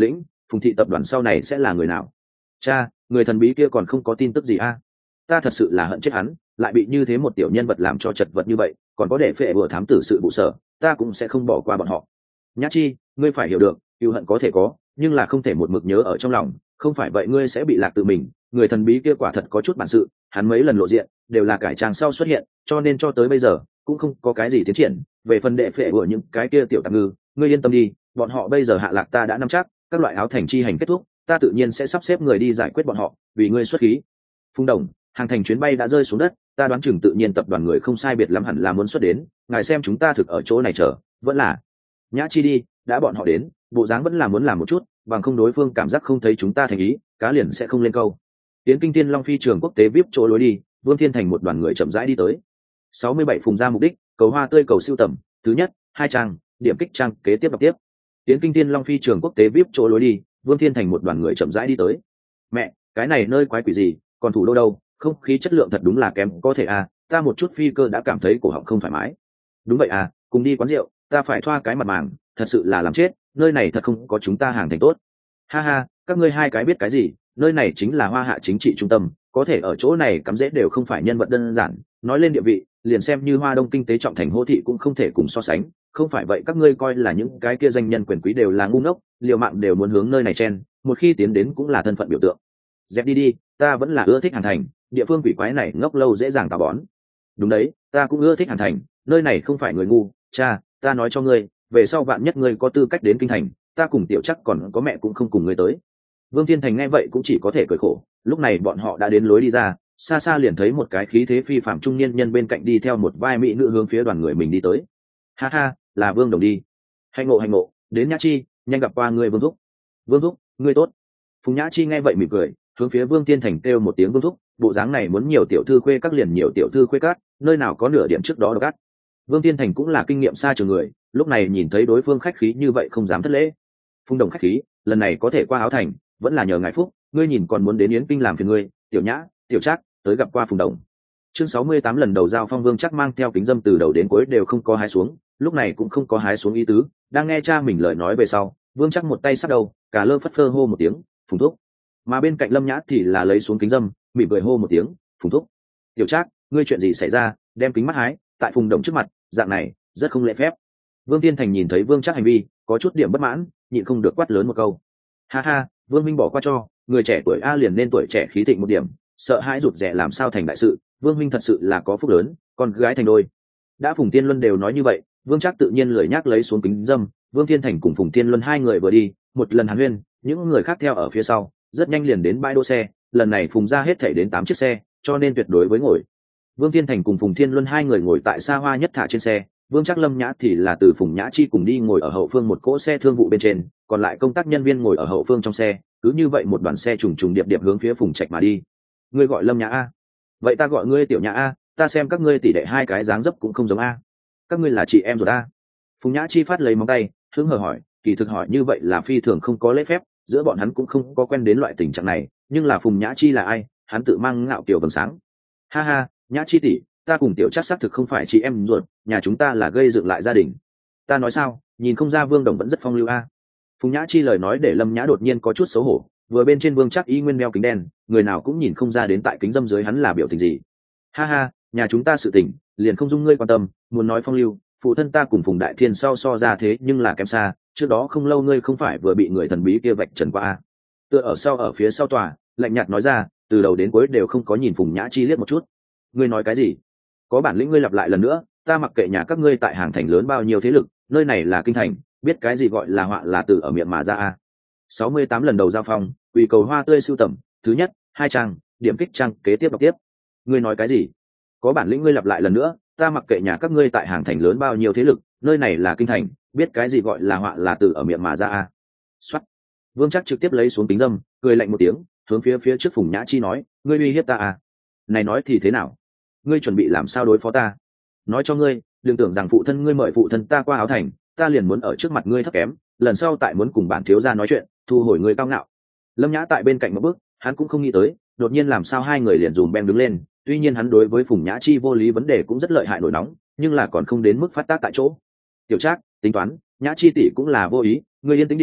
Phùng thị tập đoàn sau này sẽ là người nào? Cha, người thần bí kia còn không có tin tức gì a? Ta thật sự là hận chết hắn, lại bị như thế một tiểu nhân vật làm cho chật vật như vậy, còn có để phệ vừa thám tử sự vụ sở, ta cũng sẽ không bỏ qua bọn họ. Nhã Chi, ngươi phải hiểu được, yêu hận có thể có, nhưng là không thể một mực nhớ ở trong lòng, không phải vậy ngươi sẽ bị lạc tự mình. Người thần bí kia quả thật có chút bản sự, hắn mấy lần lộ diện đều là cải trang sau xuất hiện, cho nên cho tới bây giờ cũng không có cái gì tiến triển. Về phần đệ phệ của những cái kia tiểu tạp ngư, ngươi yên tâm đi, bọn họ bây giờ hạ lạc ta đã nắm chắc, các loại áo thành chi hành kết thúc, ta tự nhiên sẽ sắp xếp người đi giải quyết bọn họ, vì ngươi xuất khí. Phùng Đồng, hàng thành chuyến bay đã rơi xuống đất, ta đoán chừng tự nhiên tập đoàn người không sai biệt lắm hẳn là muốn xuất đến, ngài xem chúng ta thực ở chỗ này chờ, vẫn là Nhã Chi đi, đã bọn họ đến, bộ dáng vẫn là muốn làm một chút, bằng không đối phương cảm giác không thấy chúng ta thành ý, cá liền sẽ không lên câu. Tiến Kinh Thiên Long Phi trường quốc tế vê i pê chỗ lối đi, Vương Thiên Thành một đoàn người chậm rãi đi tới. sáu mươi bảy Phùng ra mục đích, cầu hoa tươi cầu siêu tầm, thứ nhất, hai trang, điểm kích trang, kế tiếp đọc tiếp. Tiến Kinh Thiên Long Phi trường quốc tế vê i pê chỗ lối đi, Vương Thiên Thành một đoàn người chậm rãi đi tới. Mẹ, cái này nơi quái quỷ gì, còn thủ đô đâu, không khí chất lượng thật đúng là kém, có thể à, ta một chút phi cơ đã cảm thấy cổ họng không thoải mái. Đúng vậy à, cùng đi quán rượu, ta phải thoa cái mặt màng, thật sự là làm chết, nơi này thật không có chúng ta hàng thành tốt. Ha ha, các ngươi hai cái biết cái gì, nơi này chính là Hoa Hạ chính trị trung tâm, có thể ở chỗ này cắm rễ đều không phải nhân vật đơn giản, nói lên địa vị, liền xem như Hoa Đông kinh tế trọng thành Hô thị cũng không thể cùng so sánh, không phải vậy các ngươi coi là những cái kia danh nhân quyền quý đều là ngu ngốc, liều mạng đều muốn hướng nơi này chen, một khi tiến đến cũng là thân phận biểu tượng. Dẹp đi đi, ta vẫn là ưa thích Hàn Thành, địa phương quỷ quái này ngốc lâu dễ dàng tà bón. Đúng đấy, ta cũng ưa thích Hàn Thành, nơi này không phải người ngu, cha, ta nói cho ngươi, về sau vạn nhất ngươi có tư cách đến kinh thành, ta cùng tiểu chắc còn có mẹ cũng không cùng ngươi tới. Vương Thiên Thành nghe vậy cũng chỉ có thể cười khổ, lúc này bọn họ đã đến lối đi ra, xa xa liền thấy một cái khí thế phi phạm trung niên nhân bên cạnh đi theo một vai mỹ nữ hướng phía đoàn người mình đi tới. Ha ha, là Vương Đồng đi. Hạnh ngộ hạnh ngộ, đến Nhã Chi, nhanh gặp qua ngươi Vương thúc. Vương thúc, ngươi tốt. Phùng Nhã Chi nghe vậy mỉm cười, hướng phía Vương Thiên Thành kêu một tiếng Vương thúc, bộ dáng này muốn nhiều tiểu thư khuê các liền nhiều tiểu thư khuê các, nơi nào có nửa điểm trước đó đâu gắt. Vương Thiên Thành cũng là kinh nghiệm xa trường người, lúc này nhìn thấy đối phương khách khí như vậy không dám thất lễ. Phùng Đồng khách khí, lần này có thể qua Áo Thành, vẫn là nhờ ngài phúc, ngươi nhìn còn muốn đến Yến Kinh làm phiền ngươi, tiểu Nhã, tiểu Trác, tới gặp qua Phùng Đồng. Chương sáu mươi tám lần đầu giao phong, Vương Trác mang theo kính dâm từ đầu đến cuối đều không có hái xuống, lúc này cũng không có hái xuống ý tứ, đang nghe cha mình lời nói về sau, Vương Trác một tay sát đầu, cả lơ phất phơ hô một tiếng, Phùng thúc. Mà bên cạnh Lâm Nhã thì là lấy xuống kính dâm, mỉm cười hô một tiếng, Phùng thúc. Tiểu Trác, ngươi chuyện gì xảy ra, đem kính mắt hái, tại Phùng Đồng trước mặt, dạng này rất không lễ phép. Vương Tiên Thành nhìn thấy Vương Trác hành vi có chút điểm bất mãn, nhịn không được quát lớn một câu. Ha ha, Vương Minh bỏ qua cho, người trẻ tuổi a liền nên tuổi trẻ khí thịnh một điểm, sợ hãi rụt rè làm sao thành đại sự, Vương Minh thật sự là có phúc lớn, con gái thành đôi. Đã Phùng Tiên Luân đều nói như vậy, Vương Trác tự nhiên lười nhắc lấy xuống kính dâm, Vương Thiên Thành cùng Phùng Tiên Luân hai người vừa đi, một lần hàn huyên, những người khác theo ở phía sau, rất nhanh liền đến bãi đỗ xe, lần này Phùng ra hết thảy đến tám chiếc xe, cho nên tuyệt đối với ngồi. Vương Thiên Thành cùng Phùng Thiên Luân hai người ngồi tại xa hoa nhất thả trên xe, Vương Trác Lâm Nhã thì là từ Phùng Nhã Chi cùng đi ngồi ở hậu phương một cỗ xe thương vụ bên trên, còn lại công tác nhân viên ngồi ở hậu phương trong xe, cứ như vậy một đoàn xe trùng trùng điệp điệp hướng phía Phùng Trạch mà đi. Ngươi gọi Lâm Nhã a? Vậy ta gọi ngươi Tiểu Nhã a, ta xem các ngươi tỷ đệ hai cái dáng dấp cũng không giống a. Các ngươi là chị em ruột a? Phùng Nhã Chi phát lấy móng tay, hứng hờ hỏi, kỳ thực hỏi như vậy là phi thường không có lễ phép, giữa bọn hắn cũng không có quen đến loại tình trạng này, nhưng là Phùng Nhã Chi là ai, hắn tự mang ngạo kiều vầng sáng. Ha ha, Nhã Chi tỷ, ta cùng Tiểu Trác xác thực không phải chị em ruột, nhà chúng ta là gây dựng lại gia đình. Ta nói sao, nhìn không ra Vương Đồng vẫn rất phong lưu a. Phùng Nhã Chi lời nói để Lâm Nhã đột nhiên có chút xấu hổ, vừa bên trên Vương Trác y nguyên đeo kính đen, người nào cũng nhìn không ra đến tại kính dâm dưới hắn là biểu tình gì. Ha ha, nhà chúng ta sự tình liền không dung ngươi quan tâm, muốn nói phong lưu, phụ thân ta cùng Phùng Đại Thiên sau so ra thế nhưng là kém xa, trước đó không lâu ngươi không phải vừa bị người thần bí kia vạch trần qua a. Tựa ở sau ở phía sau tòa, lạnh nhạt nói ra, từ đầu đến cuối đều không có nhìn Phùng Nhã Chi liếc một chút. Ngươi nói cái gì? Có bản lĩnh ngươi lặp lại lần nữa, ta mặc kệ nhà các ngươi tại hàng thành lớn bao nhiêu thế lực, nơi này là kinh thành, biết cái gì gọi là họa là từ ở miệng mà ra a. sáu mươi tám lần đầu giao phong, quỳ cầu hoa tươi sưu tầm, thứ nhất, hai trang, điểm kích trang, kế tiếp đọc tiếp. Ngươi nói cái gì? Có bản lĩnh ngươi lặp lại lần nữa, ta mặc kệ nhà các ngươi tại hàng thành lớn bao nhiêu thế lực, nơi này là kinh thành, biết cái gì gọi là họa là từ ở miệng mà ra a. Soát. Vương Trác trực tiếp lấy xuống kính dâm, cười lạnh một tiếng, hướng phía phía trước Phùng Nhã Chi nói, ngươi uy hiếp ta à? Này nói thì thế nào? Ngươi chuẩn bị làm sao đối phó ta? Nói cho ngươi, đừng tưởng rằng phụ thân ngươi mời phụ thân ta qua Áo Thành, ta liền muốn ở trước mặt ngươi thấp kém, lần sau tại muốn cùng bản thiếu gia nói chuyện, thu hồi ngươi cao ngạo. Lâm Nhã tại bên cạnh một bước, hắn cũng không nghĩ tới, đột nhiên làm sao hai người liền dùm beng đứng lên, tuy nhiên hắn đối với Phùng Nhã Chi vô lý vấn đề cũng rất lợi hại nổi nóng, nhưng là còn không đến mức phát tác tại chỗ. Tiểu Trác, tính toán, Nhã Chi tỷ cũng là vô ý, ngươi yên tĩnh điểm,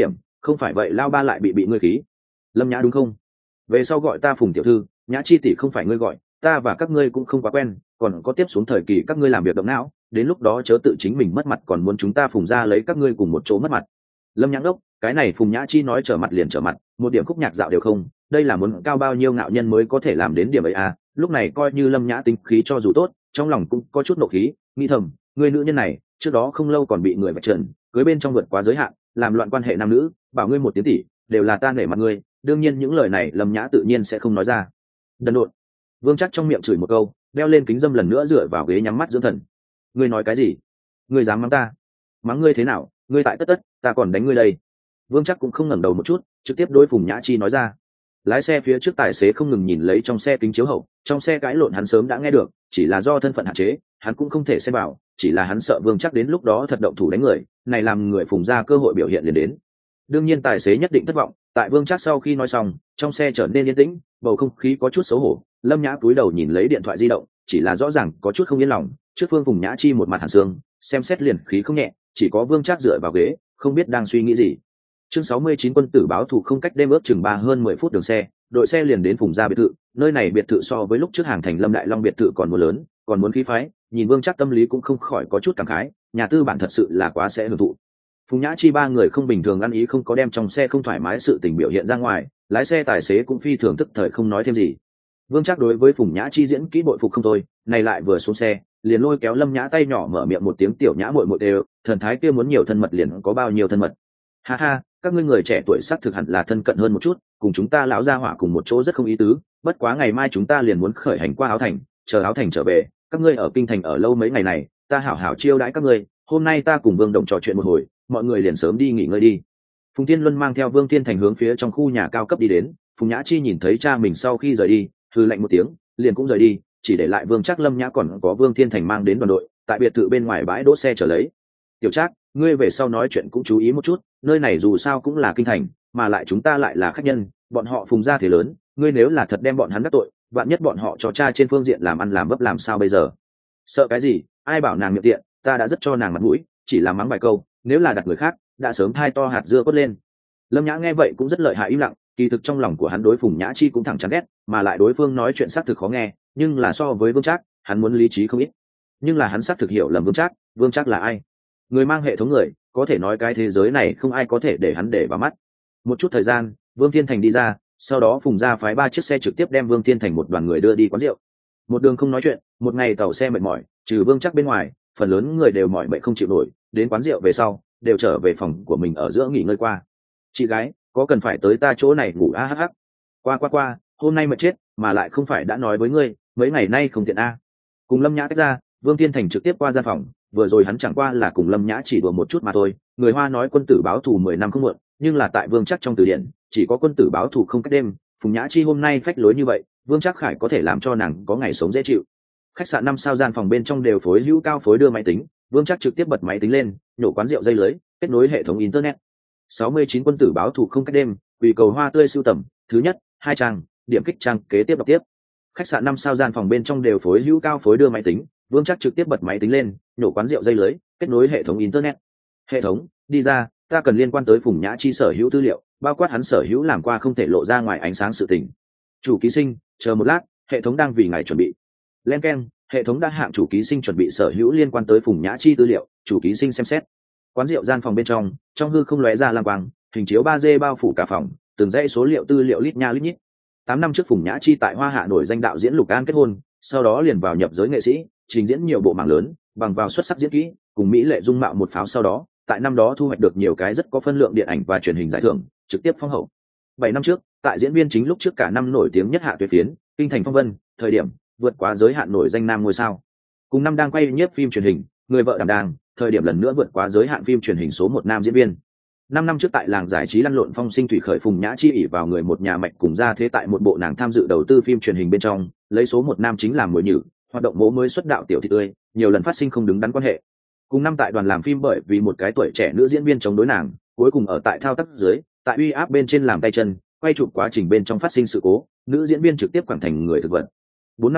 không phải vậy lao ba lại bị bị ngươi khí. Lâm Nhã đúng không? Về sau gọi ta Phùng tiểu thư, Nhã chi tỷ không phải ngươi gọi, ta và các ngươi cũng không quá quen, còn có tiếp xuống thời kỳ các ngươi làm việc động não, đến lúc đó chớ tự chính mình mất mặt còn muốn chúng ta Phùng ra lấy các ngươi cùng một chỗ mất mặt. Lâm Nhã đốc, cái này Phùng Nhã chi nói trở mặt liền trở mặt, một điểm khúc nhạc dạo đều không, đây là muốn cao bao nhiêu ngạo nhân mới có thể làm đến điểm ấy à? Lúc này coi như Lâm Nhã tính khí cho dù tốt, trong lòng cũng có chút nộ khí, nghĩ thầm, người nữ nhân này trước đó không lâu còn bị người vạch trần, cưới bên trong vượt quá giới hạn, làm loạn quan hệ nam nữ, bảo ngươi một tiếng tỷ, đều là ta nể mặt ngươi, đương nhiên những lời này Lâm Nhã tự nhiên sẽ không nói ra. Đần độn. Vương Trác trong miệng chửi một câu, đeo lên kính dâm lần nữa dựa vào ghế nhắm mắt dưỡng thần. Ngươi nói cái gì? Ngươi dám mắng ta? Mắng ngươi thế nào? Ngươi tại tất tất, ta còn đánh ngươi đây. Vương Trác cũng không ngẩng đầu một chút, trực tiếp đối Phùng Nhã Chi nói ra. Lái xe phía trước tài xế không ngừng nhìn lấy trong xe kính chiếu hậu, trong xe cãi lộn hắn sớm đã nghe được, chỉ là do thân phận hạn chế, hắn cũng không thể xem vào, chỉ là hắn sợ Vương Trác đến lúc đó thật động thủ đánh người, này làm người Phùng ra cơ hội biểu hiện liền đến. Đương nhiên tài xế nhất định thất vọng, tại Vương Trác sau khi nói xong, trong xe trở nên yên tĩnh, bầu không khí có chút xấu hổ. Lâm Nhã cúi đầu nhìn lấy điện thoại di động, chỉ là rõ ràng có chút không yên lòng, trước phương Phùng Nhã Chi một mặt hàn xương, xem xét liền khí không nhẹ, chỉ có Vương Trác dựa vào ghế, không biết đang suy nghĩ gì. Chương sáu mươi chín quân tử báo thù không cách đêm ước chừng ba hơn mười phút đường xe, đội xe liền đến Phùng gia biệt thự, nơi này biệt thự so với lúc trước hàng thành Lâm Đại Long biệt thự còn muốn lớn, còn muốn khí phái, nhìn Vương Trác tâm lý cũng không khỏi có chút cảm khái, nhà tư bản thật sự là quá sẽ hưởng thụ. Phùng Nhã Chi ba người không bình thường ăn ý không có đem trong xe không thoải mái sự tình biểu hiện ra ngoài, lái xe tài xế cũng phi thường tức thời không nói thêm gì. Vương Trác đối với Phùng Nhã Chi diễn kỹ bội phục không thôi, này lại vừa xuống xe, liền lôi kéo Lâm Nhã tay nhỏ mở miệng một tiếng tiểu nhã muội muội đều, thần thái kia muốn nhiều thân mật liền có bao nhiêu thân mật. Ha ha, các ngươi người trẻ tuổi sắc thực hẳn là thân cận hơn một chút, cùng chúng ta lão gia hỏa cùng một chỗ rất không ý tứ, bất quá ngày mai chúng ta liền muốn khởi hành qua Áo Thành, chờ Áo Thành trở về, các ngươi ở kinh thành ở lâu mấy ngày này, ta hảo hảo chiêu đãi các ngươi, hôm nay ta cùng Vương Đồng trò chuyện một hồi, mọi người liền sớm đi nghỉ ngơi đi. Phùng Thiên Luân mang theo Vương Thiên Thành hướng phía trong khu nhà cao cấp đi đến, Phùng Nhã Chi nhìn thấy cha mình sau khi rời đi, hừ lạnh một tiếng, liền cũng rời đi, chỉ để lại Vương Trác Lâm Nhã còn có Vương Thiên Thành mang đến đoàn đội, tại biệt thự bên ngoài bãi đỗ xe chờ lấy. Tiểu Trác, ngươi về sau nói chuyện cũng chú ý một chút, nơi này dù sao cũng là kinh thành, mà lại chúng ta lại là khách nhân, bọn họ Phùng gia thế lớn, ngươi nếu là thật đem bọn hắn đắc tội, vạn nhất bọn họ cho cha trên phương diện làm ăn làm vấp làm sao bây giờ? Sợ cái gì? Ai bảo nàng miệng tiện, ta đã rất cho nàng mặt mũi, chỉ là mắng vài câu, nếu là đặt người khác, đã sớm thai to hạt dưa quất lên. Lâm Nhã nghe vậy cũng rất lợi hại im lặng, kỳ thực trong lòng của hắn đối Phùng Nhã Chi cũng thẳng chán ghét, mà lại đối phương nói chuyện xác thực khó nghe, nhưng là so với Vương Trác, hắn muốn lý trí không ít. Nhưng là hắn xác thực hiểu lầm Vương Trác, Vương Trác là ai? Người mang hệ thống người, có thể nói cái thế giới này không ai có thể để hắn để vào mắt. Một chút thời gian, Vương Thiên Thành đi ra, sau đó Phùng gia phái ba chiếc xe trực tiếp đem Vương Thiên Thành một đoàn người đưa đi quán rượu. Một đường không nói chuyện, một ngày tàu xe mệt mỏi, trừ Vương Trác bên ngoài, phần lớn người đều mỏi mệt không chịu nổi, đến quán rượu về sau, đều trở về phòng của mình ở giữa nghỉ ngơi qua. Chị gái, có cần phải tới ta chỗ này ngủ a hắc hắc. Qua qua qua, hôm nay mệt chết, mà lại không phải đã nói với ngươi, mấy ngày nay không tiện a. Cùng Lâm Nhã tách ra, Vương Thiên Thành trực tiếp qua gian phòng, vừa rồi hắn chẳng qua là cùng Lâm Nhã chỉ đùa một chút mà thôi, người Hoa nói quân tử báo thù mười năm không muộn, nhưng là tại Vương Trác trong từ điển, chỉ có quân tử báo thù không cách đêm, Phùng Nhã Chi hôm nay phách lối như vậy, Vương Trác Khải có thể làm cho nàng có ngày sống dễ chịu. Khách sạn năm sao gian phòng bên trong đều phối hữu cao phối đưa máy tính, Vương Trác trực tiếp bật máy tính lên, nhổ quán rượu dây lưới, kết nối hệ thống internet. sáu mươi chín quân tử báo thù không cách đêm, vì cầu hoa tươi sưu tầm, thứ nhất, hai trang, điểm kích trang kế tiếp đọc tiếp. Khách sạn năm sao gian phòng bên trong đều phối hữu cao phối đưa máy tính, Vương Trác trực tiếp bật máy tính lên, nhổ quán rượu dây lưới, kết nối hệ thống internet. Hệ thống, đi ra, ta cần liên quan tới Phùng Nhã Chi sở hữu tư liệu, bao quát hắn sở hữu làm qua không thể lộ ra ngoài ánh sáng sự tình. Chủ ký sinh, chờ một lát, hệ thống đang vì ngài chuẩn bị. Len keng, hệ thống đã hạng chủ ký sinh chuẩn bị sở hữu liên quan tới Phùng Nhã Chi tư liệu, chủ ký sinh xem xét. Quán rượu gian phòng bên trong, trong hư không lóe ra lam quang, hình chiếu ba D bao phủ cả phòng, từng dãy số liệu tư liệu lít nha lít nhít. Tám năm trước Phùng Nhã Chi tại Hoa Hạ nổi danh đạo diễn Lục An kết hôn, sau đó liền vào nhập giới nghệ sĩ, trình diễn nhiều bộ mảng lớn, bằng vào xuất sắc diễn kỹ, cùng mỹ lệ dung mạo một pháo sau đó, tại năm đó thu hoạch được nhiều cái rất có phân lượng điện ảnh và truyền hình giải thưởng, trực tiếp phong hậu. Bảy năm trước, tại diễn viên chính lúc trước cả năm nổi tiếng nhất Hạ Tuyết Phiến, Kinh Thành Phong Vân, thời điểm vượt quá giới hạn nổi danh nam ngôi sao. Cùng năm đang quay nhiếp phim truyền hình, Người vợ đảm đang, thời điểm lần nữa vượt quá giới hạn phim truyền hình số một nam diễn viên. Năm năm trước tại làng giải trí lăn lộn phong sinh thủy khởi, Phùng Nhã Chi ỷ vào người một nhà mạch cùng ra thế tại một bộ nàng tham dự đầu tư phim truyền hình bên trong, lấy số một nam chính làm mồi nhử, hoạt động bố mới xuất đạo tiểu thị tươi, nhiều lần phát sinh không đứng đắn quan hệ. Cùng năm tại đoàn làm phim bởi vì một cái tuổi trẻ nữ diễn viên chống đối nàng, cuối cùng ở tại thao tác dưới, tại uy áp bên trên làm tay chân, quay chụp quá trình bên trong phát sinh sự cố, nữ diễn viên trực tiếp quẳng thành người thực vật. Bốn năm trước,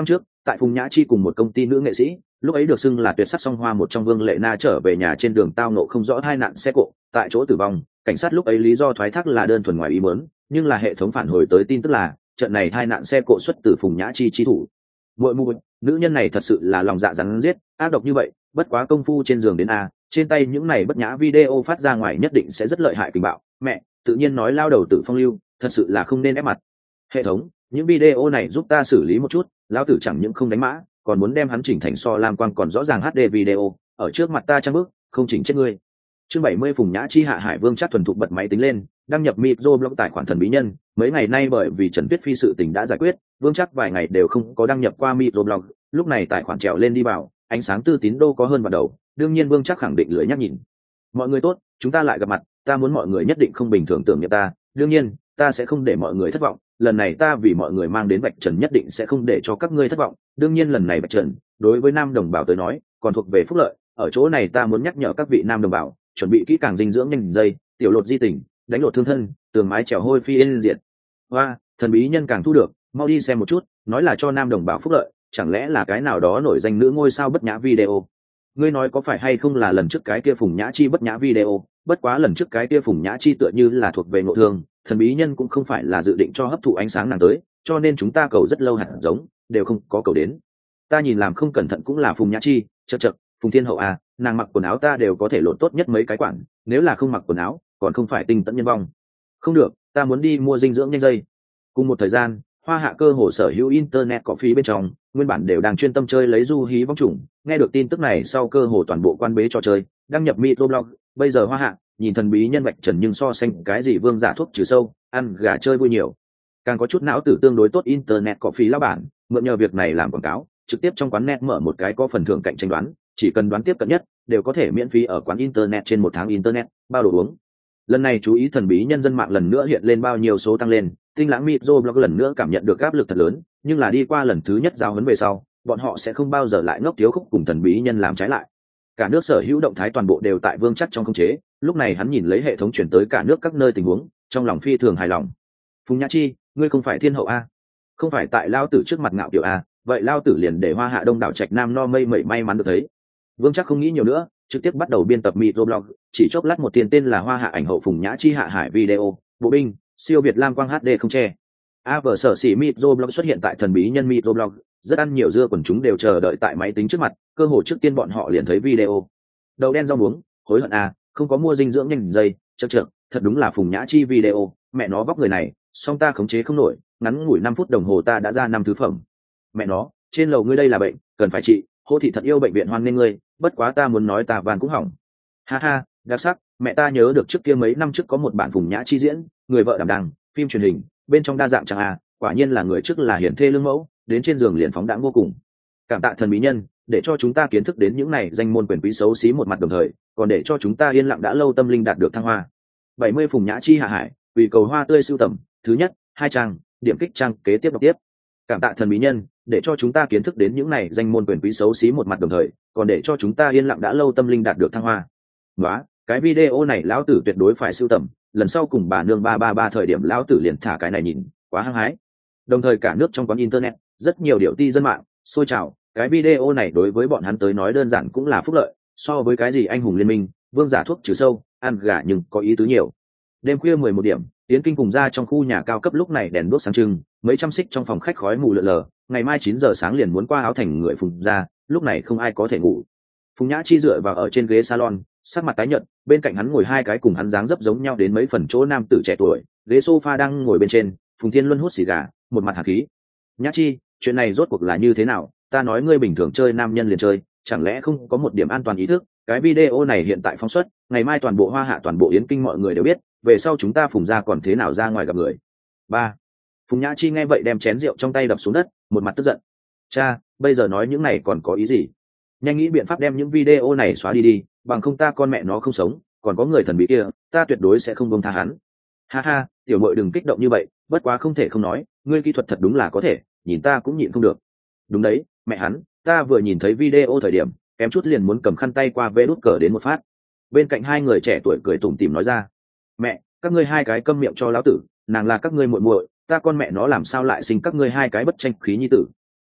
tại Phùng Nhã Chi cùng một công ty nữ nghệ sĩ, lúc ấy được xưng là tuyệt sắc song hoa một trong Vương Lệ Na trở về nhà trên đường tao nộ không rõ hai nạn xe cộ, tại chỗ tử vong. Cảnh sát lúc ấy lý do thoái thác là đơn thuần ngoài ý muốn, nhưng là hệ thống phản hồi tới tin tức là trận này hai nạn xe cộ xuất từ Phùng Nhã Chi chi thủ. Muội muội, nữ nhân này thật sự là lòng dạ rắn giết, ác độc như vậy, bất quá công phu trên giường đến a, trên tay những này bất nhã video phát ra ngoài nhất định sẽ rất lợi hại tình bạo. Mẹ, tự nhiên nói lao đầu tử phong lưu, thật sự là không nên ép mặt. Hệ thống, những video này giúp ta xử lý một chút, lão tử chẳng những không đánh mã, còn muốn đem hắn chỉnh thành so lam quang còn rõ ràng hát đê video, ở trước mặt ta trang bước, không chỉnh chết ngươi. Chương bảy mươi Phùng Nhã Chi hạ Hải Vương chắc thuần thục bật máy tính lên, đăng nhập microblog tài khoản thần bí nhân. Mấy ngày nay bởi vì Trần Tuyết Phi sự tình đã giải quyết, Vương chắc vài ngày đều không có đăng nhập qua microblog, lúc này tài khoản trèo lên đi vào, ánh sáng tư tín đô có hơn vào đầu, đương nhiên Vương chắc khẳng định lưỡi nhắc nhìn. Mọi người tốt, chúng ta lại gặp mặt, ta muốn mọi người nhất định không bình thường tưởng niệm ta, đương nhiên, ta sẽ không để mọi người thất vọng, lần này ta vì mọi người mang đến Bạch Trần nhất định sẽ không để cho các ngươi thất vọng, đương nhiên lần này Bạch Trần, đối với nam đồng bào tới nói, còn thuộc về phúc lợi, ở chỗ này ta muốn nhắc nhở các vị nam đồng bào, chuẩn bị kỹ càng dinh dưỡng nhanh dây, tiểu lột di tình, đánh lột thương thân, tường mái trèo hôi phi yên diệt. Hoa, thần bí nhân càng thu được, mau đi xem một chút, nói là cho nam đồng bào phúc lợi, chẳng lẽ là cái nào đó nổi danh nữ ngôi sao bất nhã video? Ngươi nói có phải hay không là lần trước cái kia Phùng Nhã Chi bất nhã video, bất quá lần trước cái kia Phùng Nhã Chi tựa như là thuộc về ngộ thương, thần bí nhân cũng không phải là dự định cho hấp thụ ánh sáng nàng tới, cho nên chúng ta cầu rất lâu hẳn giống, đều không có cầu đến. Ta nhìn làm không cẩn thận cũng là Phùng Nhã Chi, chậc chậc, Phùng Thiên Hậu à, nàng mặc quần áo ta đều có thể lột tốt nhất mấy cái quản, nếu là không mặc quần áo, còn không phải tinh tận nhân vong. Không được, ta muốn đi mua dinh dưỡng nhanh dây. Cùng một thời gian, Hoa Hạ cơ hồ sở hữu internet có phí bên trong, nguyên bản đều đang chuyên tâm chơi lấy du hí vong trùng, nghe được tin tức này sau cơ hồ toàn bộ quan bế trò chơi, đăng nhập microblog, bây giờ Hoa Hạ, nhìn thần bí nhân Bạch Trần nhưng so sánh cái gì vương giả thuốc trừ sâu, ăn gà chơi vui nhiều. Càng có chút não tử tương đối tốt internet có phí lão bản, mượn nhờ việc này làm quảng cáo, trực tiếp trong quán net mở một cái có phần thưởng cạnh tranh đoán, chỉ cần đoán tiếp cận nhất, đều có thể miễn phí ở quán internet trên một tháng internet, bao đồ uống. Lần này chú ý thần bí nhân dân mạng lần nữa hiện lên bao nhiêu số tăng lên, Tinh Lãng Microblog lần nữa cảm nhận được áp lực thật lớn, nhưng là đi qua lần thứ nhất giao huấn về sau, bọn họ sẽ không bao giờ lại ngốc thiếu khúc cùng thần bí nhân làm trái lại. Cả nước sở hữu động thái toàn bộ đều tại Vương chắc trong khống chế, lúc này hắn nhìn lấy hệ thống chuyển tới cả nước các nơi tình huống, trong lòng phi thường hài lòng. Phùng Nhã Chi, ngươi không phải thiên hậu a? Không phải tại lao tử trước mặt ngạo kiểu a, vậy lao tử liền để Hoa Hạ Đông đảo trạch nam no mây mẩy may mắn được thấy. Vương chắc không nghĩ nhiều nữa, trực tiếp bắt đầu biên tập microblog, chỉ chốc lát một tiền tên là Hoa Hạ ảnh hậu Phùng Nhã Chi hạ hải video, bộ binh, siêu việt lam quang hát đê không che. A vở sở xỉ microblog xuất hiện tại thần bí nhân microblog, rất ăn nhiều dưa quần chúng đều chờ đợi tại máy tính trước mặt, cơ hội trước tiên bọn họ liền thấy video. Đầu đen rau muống, hối hận à, không có mua dinh dưỡng nhanh dây, chậc chậc, thật đúng là Phùng Nhã Chi video, mẹ nó vóc người này, song ta khống chế không nổi, ngắn ngủi năm phút đồng hồ ta đã ra năm thứ phẩm. Mẹ nó, trên lầu ngươi đây là bệnh, cần phải trị, Hô thị thật yêu bệnh viện hoan nghênh ngươi, bất quá ta muốn nói ta van cũng hỏng. Ha ha, đặc sắc, mẹ ta nhớ được trước kia mấy năm trước có một bản Phùng Nhã Chi diễn, người vợ đảm đăng, phim truyền hình, bên trong đa dạng chẳng à, quả nhiên là người trước là hiển thê lương mẫu, đến trên giường liền phóng đãng vô cùng. Cảm tạ thần bí nhân, để cho chúng ta kiến thức đến những này danh môn quyền quý xấu xí một mặt đồng thời, còn để cho chúng ta yên lặng đã lâu tâm linh đạt được thăng hoa. bảy mươi Phùng Nhã Chi hạ hải, vì cầu hoa tươi sưu tầm, thứ nhất, hai trang, điểm kích trang kế tiếp đọc tiếp. Cảm tạ thần bí nhân, để cho chúng ta kiến thức đến những này danh môn quyền quý xấu xí một mặt đồng thời, còn để cho chúng ta yên lặng đã lâu tâm linh đạt được thăng hoa. Đó, cái video này lão tử tuyệt đối phải sưu tầm, lần sau cùng bà nương ba ba ba thời điểm lão tử liền thả cái này nhìn, quá hăng hái. Đồng thời cả nước trong quán internet, rất nhiều điệu ti dân mạng xôi trào, cái video này đối với bọn hắn tới nói đơn giản cũng là phúc lợi, so với cái gì anh hùng liên minh, vương giả thuốc trừ sâu, ăn gà nhưng có ý tứ nhiều. Đêm khuya mười một điểm, Yến Kinh cùng ra trong khu nhà cao cấp lúc này đèn đuốc sáng trưng, mấy trăm xích trong phòng khách khói mù lờ lờ, ngày mai chín giờ sáng liền muốn qua áo thành người Phùng ra, lúc này không ai có thể ngủ. Phùng Nhã Chi dựa vào ở trên ghế salon, sắc mặt tái nhợt, bên cạnh hắn ngồi hai cái cùng hắn dáng dấp giống nhau đến mấy phần chỗ nam tử trẻ tuổi, ghế sofa đang ngồi bên trên, Phùng Thiên Luân hút xì gà, một mặt hàn khí. Nhã Chi, chuyện này rốt cuộc là như thế nào? Ta nói ngươi bình thường chơi nam nhân liền chơi, chẳng lẽ không có một điểm an toàn ý thức? Cái video này hiện tại phóng xuất, ngày mai toàn bộ Hoa Hạ toàn bộ Yến Kinh mọi người đều biết, về sau chúng ta Phùng ra còn thế nào ra ngoài gặp người. Ba. Phùng Nhã Chi nghe vậy đem chén rượu trong tay đập xuống đất, một mặt tức giận. Cha, bây giờ nói những này còn có ý gì? Nhanh nghĩ biện pháp đem những video này xóa đi đi, bằng không ta con mẹ nó không sống, còn có người thần bí kia, ta tuyệt đối sẽ không buông tha hắn. Ha ha, tiểu muội đừng kích động như vậy, bất quá không thể không nói, ngươi kỹ thuật thật đúng là có thể, nhìn ta cũng nhịn không được. Đúng đấy, mẹ hắn, ta vừa nhìn thấy video thời điểm, kém chút liền muốn cầm khăn tay qua vê đút cờ đến một phát. Bên cạnh hai người trẻ tuổi cười tủm tỉm nói ra, mẹ, các ngươi hai cái câm miệng cho lão tử, nàng là các ngươi muội muội, ta con mẹ nó làm sao lại sinh các ngươi hai cái bất tranh khí nhi tử.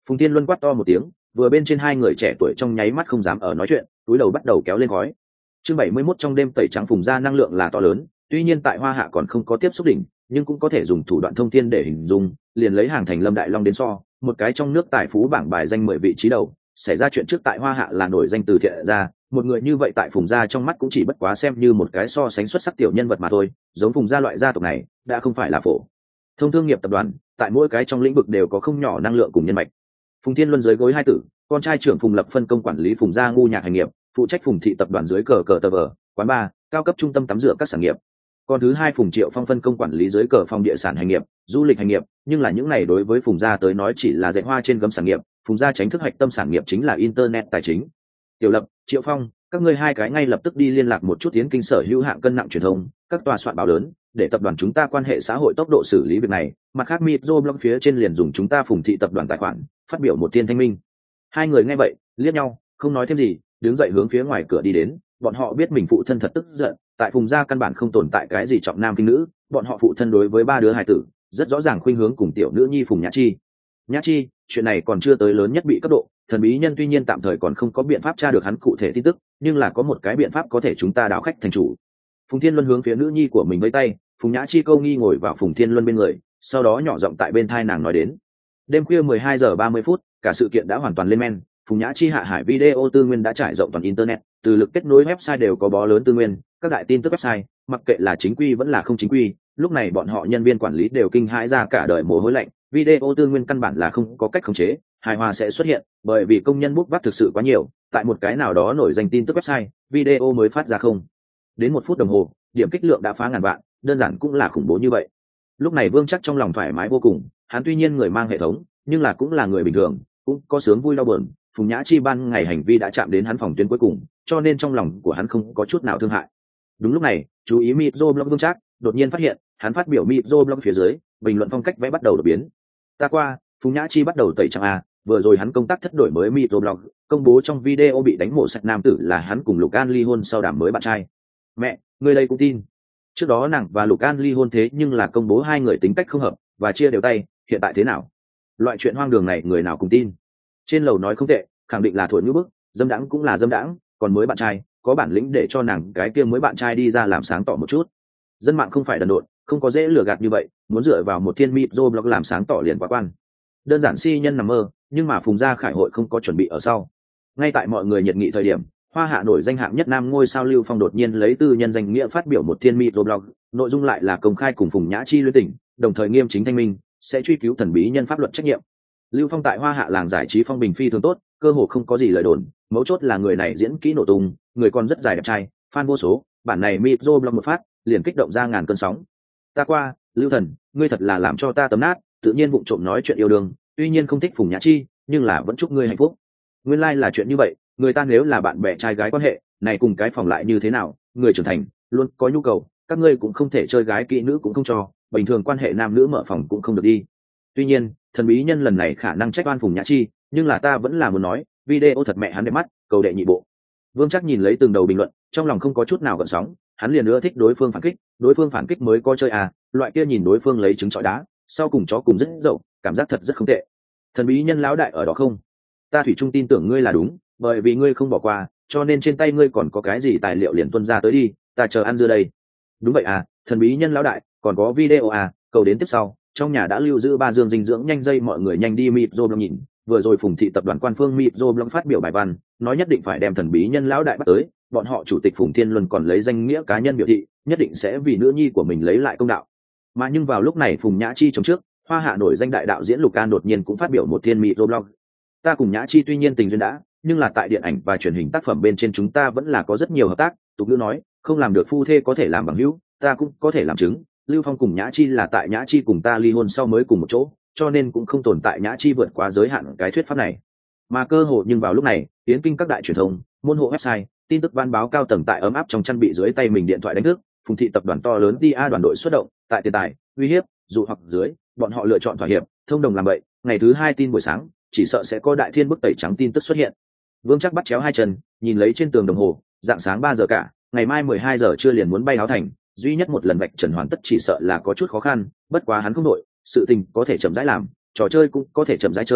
Phùng Thiên Luân quát to một tiếng, vừa bên trên hai người trẻ tuổi trong nháy mắt không dám ở nói chuyện, túi đầu bắt đầu kéo lên khói. Chương bảy mươi mốt trong đêm tẩy trắng Phùng gia năng lượng là to lớn, tuy nhiên tại Hoa Hạ còn không có tiếp xúc đỉnh, nhưng cũng có thể dùng thủ đoạn thông thiên để hình dung, liền lấy hàng thành Lâm Đại Long đến so, một cái trong nước tài phú bảng bài danh mười vị trí đầu, xảy ra chuyện trước tại Hoa Hạ là nổi danh từ thiện ra, một người như vậy tại Phùng gia trong mắt cũng chỉ bất quá xem như một cái so sánh xuất sắc tiểu nhân vật mà thôi, giống Phùng gia loại gia tộc này, đã không phải là phổ thông thương nghiệp tập đoàn, tại mỗi cái trong lĩnh vực đều có không nhỏ năng lượng cùng nhân mạch. Phùng Thiên Luân dưới gối hai tử, con trai trưởng Phùng Lập phân công quản lý Phùng gia ngu nhạc hành nghiệp, phụ trách Phùng thị tập đoàn dưới cờ cờ tờ vờ, quán bar, cao cấp trung tâm tắm rửa các sản nghiệp. Con thứ hai Phùng Triệu Phong phân công quản lý dưới cờ phòng địa sản hành nghiệp, du lịch hành nghiệp, nhưng là những này đối với Phùng gia tới nói chỉ là dạy hoa trên gấm sản nghiệp, Phùng gia tránh thức hạch tâm sản nghiệp chính là internet tài chính. Tiểu Lập, Triệu Phong, các ngươi hai cái ngay lập tức đi liên lạc một chút tiến kinh sở hữu hạng cân nặng truyền thông, các tòa soạn báo lớn, để tập đoàn chúng ta quan hệ xã hội tốc độ xử lý việc này. Mặt khác Microblog phía trên liền dùng chúng ta Phùng thị tập đoàn tài khoản, phát biểu một tiên thanh minh. Hai người nghe vậy, liếc nhau, không nói thêm gì, đứng dậy hướng phía ngoài cửa đi đến. Bọn họ biết mình phụ thân thật tức giận, tại Phùng gia căn bản không tồn tại cái gì trọng nam khinh nữ, bọn họ phụ thân đối với ba đứa hài tử rất rõ ràng khuynh hướng cùng tiểu nữ nhi Phùng Nhã Chi. Nhã Chi, chuyện này còn chưa tới lớn nhất bị cấp độ, thần bí nhân tuy nhiên tạm thời còn không có biện pháp tra được hắn cụ thể tin tức, nhưng là có một cái biện pháp có thể chúng ta đảo khách thành chủ. Phùng Thiên Luân hướng phía nữ nhi của mình vẫy tay, Phùng Nhã Chi câu nghi ngồi vào Phùng Thiên Luân bên người, sau đó nhỏ giọng tại bên tai nàng nói đến. Đêm khuya mười hai giờ ba mươi phút, cả sự kiện đã hoàn toàn lên men, Phùng Nhã Chi hạ hải video tư nguyên đã trải rộng toàn internet, từ lực kết nối website đều có bó lớn tư nguyên, các đại tin tức website, mặc kệ là chính quy vẫn là không chính quy, lúc này bọn họ nhân viên quản lý đều kinh hãi ra cả đời mồ hôi lạnh, video tư nguyên căn bản là không có cách khống chế, hài hòa sẽ xuất hiện, bởi vì công nhân bút vắt thực sự quá nhiều, tại một cái nào đó nổi danh tin tức website, video mới phát ra không đến một phút đồng hồ, điểm kích lượng đã phá ngàn vạn, đơn giản cũng là khủng bố như vậy. Lúc này Vương Chắc trong lòng thoải mái vô cùng, hắn tuy nhiên người mang hệ thống, nhưng là cũng là người bình thường, cũng có sướng vui đau buồn. Phùng Nhã Chi ban ngày hành vi đã chạm đến hắn phòng tuyến cuối cùng, cho nên trong lòng của hắn không có chút nào thương hại. Đúng lúc này, chú ý Microblog Vương Trác đột nhiên phát hiện, hắn phát biểu Microblog phía dưới, bình luận phong cách vẽ bắt đầu đột biến. Ta qua, Phùng Nhã Chi bắt đầu tẩy trang a, vừa rồi hắn công tác thất đổi mới Microblog, công bố trong video bị đánh mổ sạch nam tử là hắn cùng Lục An ly hôn sau đám mới bạn trai. Mẹ, người đây cũng tin? Trước đó nàng và Lục An ly hôn thế nhưng là công bố hai người tính cách không hợp và chia đều tay, hiện tại thế nào? Loại chuyện hoang đường này người nào cùng tin? Trên lầu nói không tệ, khẳng định là thổi ngữ bức, dâm đãng cũng là dâm đãng, còn mới bạn trai, có bản lĩnh để cho nàng cái kia mới bạn trai đi ra làm sáng tỏ một chút. Dân mạng không phải đần độn, không có dễ lừa gạt như vậy, muốn dựa vào một thiên micro blog làm sáng tỏ liền quá quan. Đơn giản si nhân nằm mơ, nhưng mà Phùng gia khải hội không có chuẩn bị ở sau. Ngay tại mọi người nhiệt nghị thời điểm, Hoa Hạ nổi danh hạng nhất nam ngôi sao Lưu Phong đột nhiên lấy tư nhân danh nghĩa phát biểu một thiên micro blog, nội dung lại là công khai cùng Phùng Nhã Chi luyến tình, đồng thời nghiêm chính thanh minh, sẽ truy cứu thần bí nhân pháp luật trách nhiệm. Lưu Phong tại Hoa Hạ làng giải trí phong bình phi thường tốt, cơ hồ không có gì lời đồn, mấu chốt là người này diễn kỹ nổ tung, người còn rất dài đẹp trai, fan vô số, bản này micro blog một phát, liền kích động ra ngàn cơn sóng. Ta qua, Lưu Thần, ngươi thật là làm cho ta tấm nát, tự nhiên vụng trộm nói chuyện yêu đương, tuy nhiên không thích Phùng Nhã Chi, nhưng là vẫn chúc ngươi hạnh phúc. Nguyên lai like là chuyện như vậy, người ta nếu là bạn bè trai gái quan hệ, này cùng cái phòng lại như thế nào, người trưởng thành, luôn có nhu cầu, các ngươi cũng không thể chơi gái kỹ nữ cũng không cho, bình thường quan hệ nam nữ mở phòng cũng không được đi. Tuy nhiên, thần bí nhân lần này khả năng trách oan Phùng Nhã Chi, nhưng là ta vẫn là muốn nói, video thật mẹ hắn đẹp mắt, cầu đệ nhị bộ. Vương Chắc nhìn lấy từng đầu bình luận, trong lòng không có chút nào gợn sóng, hắn liền ưa thích đối phương phản kích, đối phương phản kích mới có chơi à, loại kia nhìn đối phương lấy trứng trọi đá, sau cùng chó cùng rất dậu, cảm giác thật rất không tệ. Thần bí nhân lão đại ở đó không? Ta thủy chung tin tưởng ngươi là đúng, bởi vì ngươi không bỏ qua, cho nên trên tay ngươi còn có cái gì tài liệu liền tuân ra tới đi, ta chờ ăn dưa đây. Đúng vậy à, thần bí nhân lão đại, còn có video à, cầu đến tiếp sau. Trong nhà đã lưu giữ ba dương dinh dưỡng nhanh dây, mọi người nhanh đi Microblog nhìn. Vừa rồi Phùng thị tập đoàn quan phương Microblog phát biểu bài văn, nói nhất định phải đem thần bí nhân lão đại bắt tới, bọn họ chủ tịch Phùng Thiên Luân còn lấy danh nghĩa cá nhân biểu thị, nhất định sẽ vì nữ nhi của mình lấy lại công đạo. Mà nhưng vào lúc này Phùng Nhã Chi chống trước, Hoa Hạ nổi danh đại đạo diễn Lục An đột nhiên cũng phát biểu một thiên Microblog. Ta cùng Nhã Chi tuy nhiên tình duyên đã, nhưng là tại điện ảnh và truyền hình tác phẩm bên trên chúng ta vẫn là có rất nhiều hợp tác, tục ngữ nói, không làm được phu thê có thể làm bằng hữu, ta cũng có thể làm chứng. Lưu Phong cùng Nhã Chi là tại Nhã Chi cùng ta ly hôn sau mới cùng một chỗ, cho nên cũng không tồn tại Nhã Chi vượt quá giới hạn cái thuyết pháp này. Mà cơ hội nhưng vào lúc này, tiến kinh các đại truyền thông, môn hộ website, tin tức ban báo cao tầng tại ấm áp trong chăn bị dưới tay mình điện thoại đánh thức, Phùng thị tập đoàn to lớn tê a đoàn đội xuất động, tại tiền tài, uy hiếp, dụ hoặc dưới, bọn họ lựa chọn thỏa hiệp, thông đồng làm vậy, ngày thứ hai tin buổi sáng, chỉ sợ sẽ có đại thiên bức tẩy trắng tin tức xuất hiện. Vương Chắc bắt chéo hai chân, nhìn lấy trên tường đồng hồ, dạng sáng ba giờ cả, ngày mai mười hai giờ trưa liền muốn bay áo thành, duy nhất một lần vạch trần hoàn tất chỉ sợ là có chút khó khăn, bất quá hắn không đội, sự tình có thể chậm rãi làm, trò chơi cũng có thể chậm rãi chơi,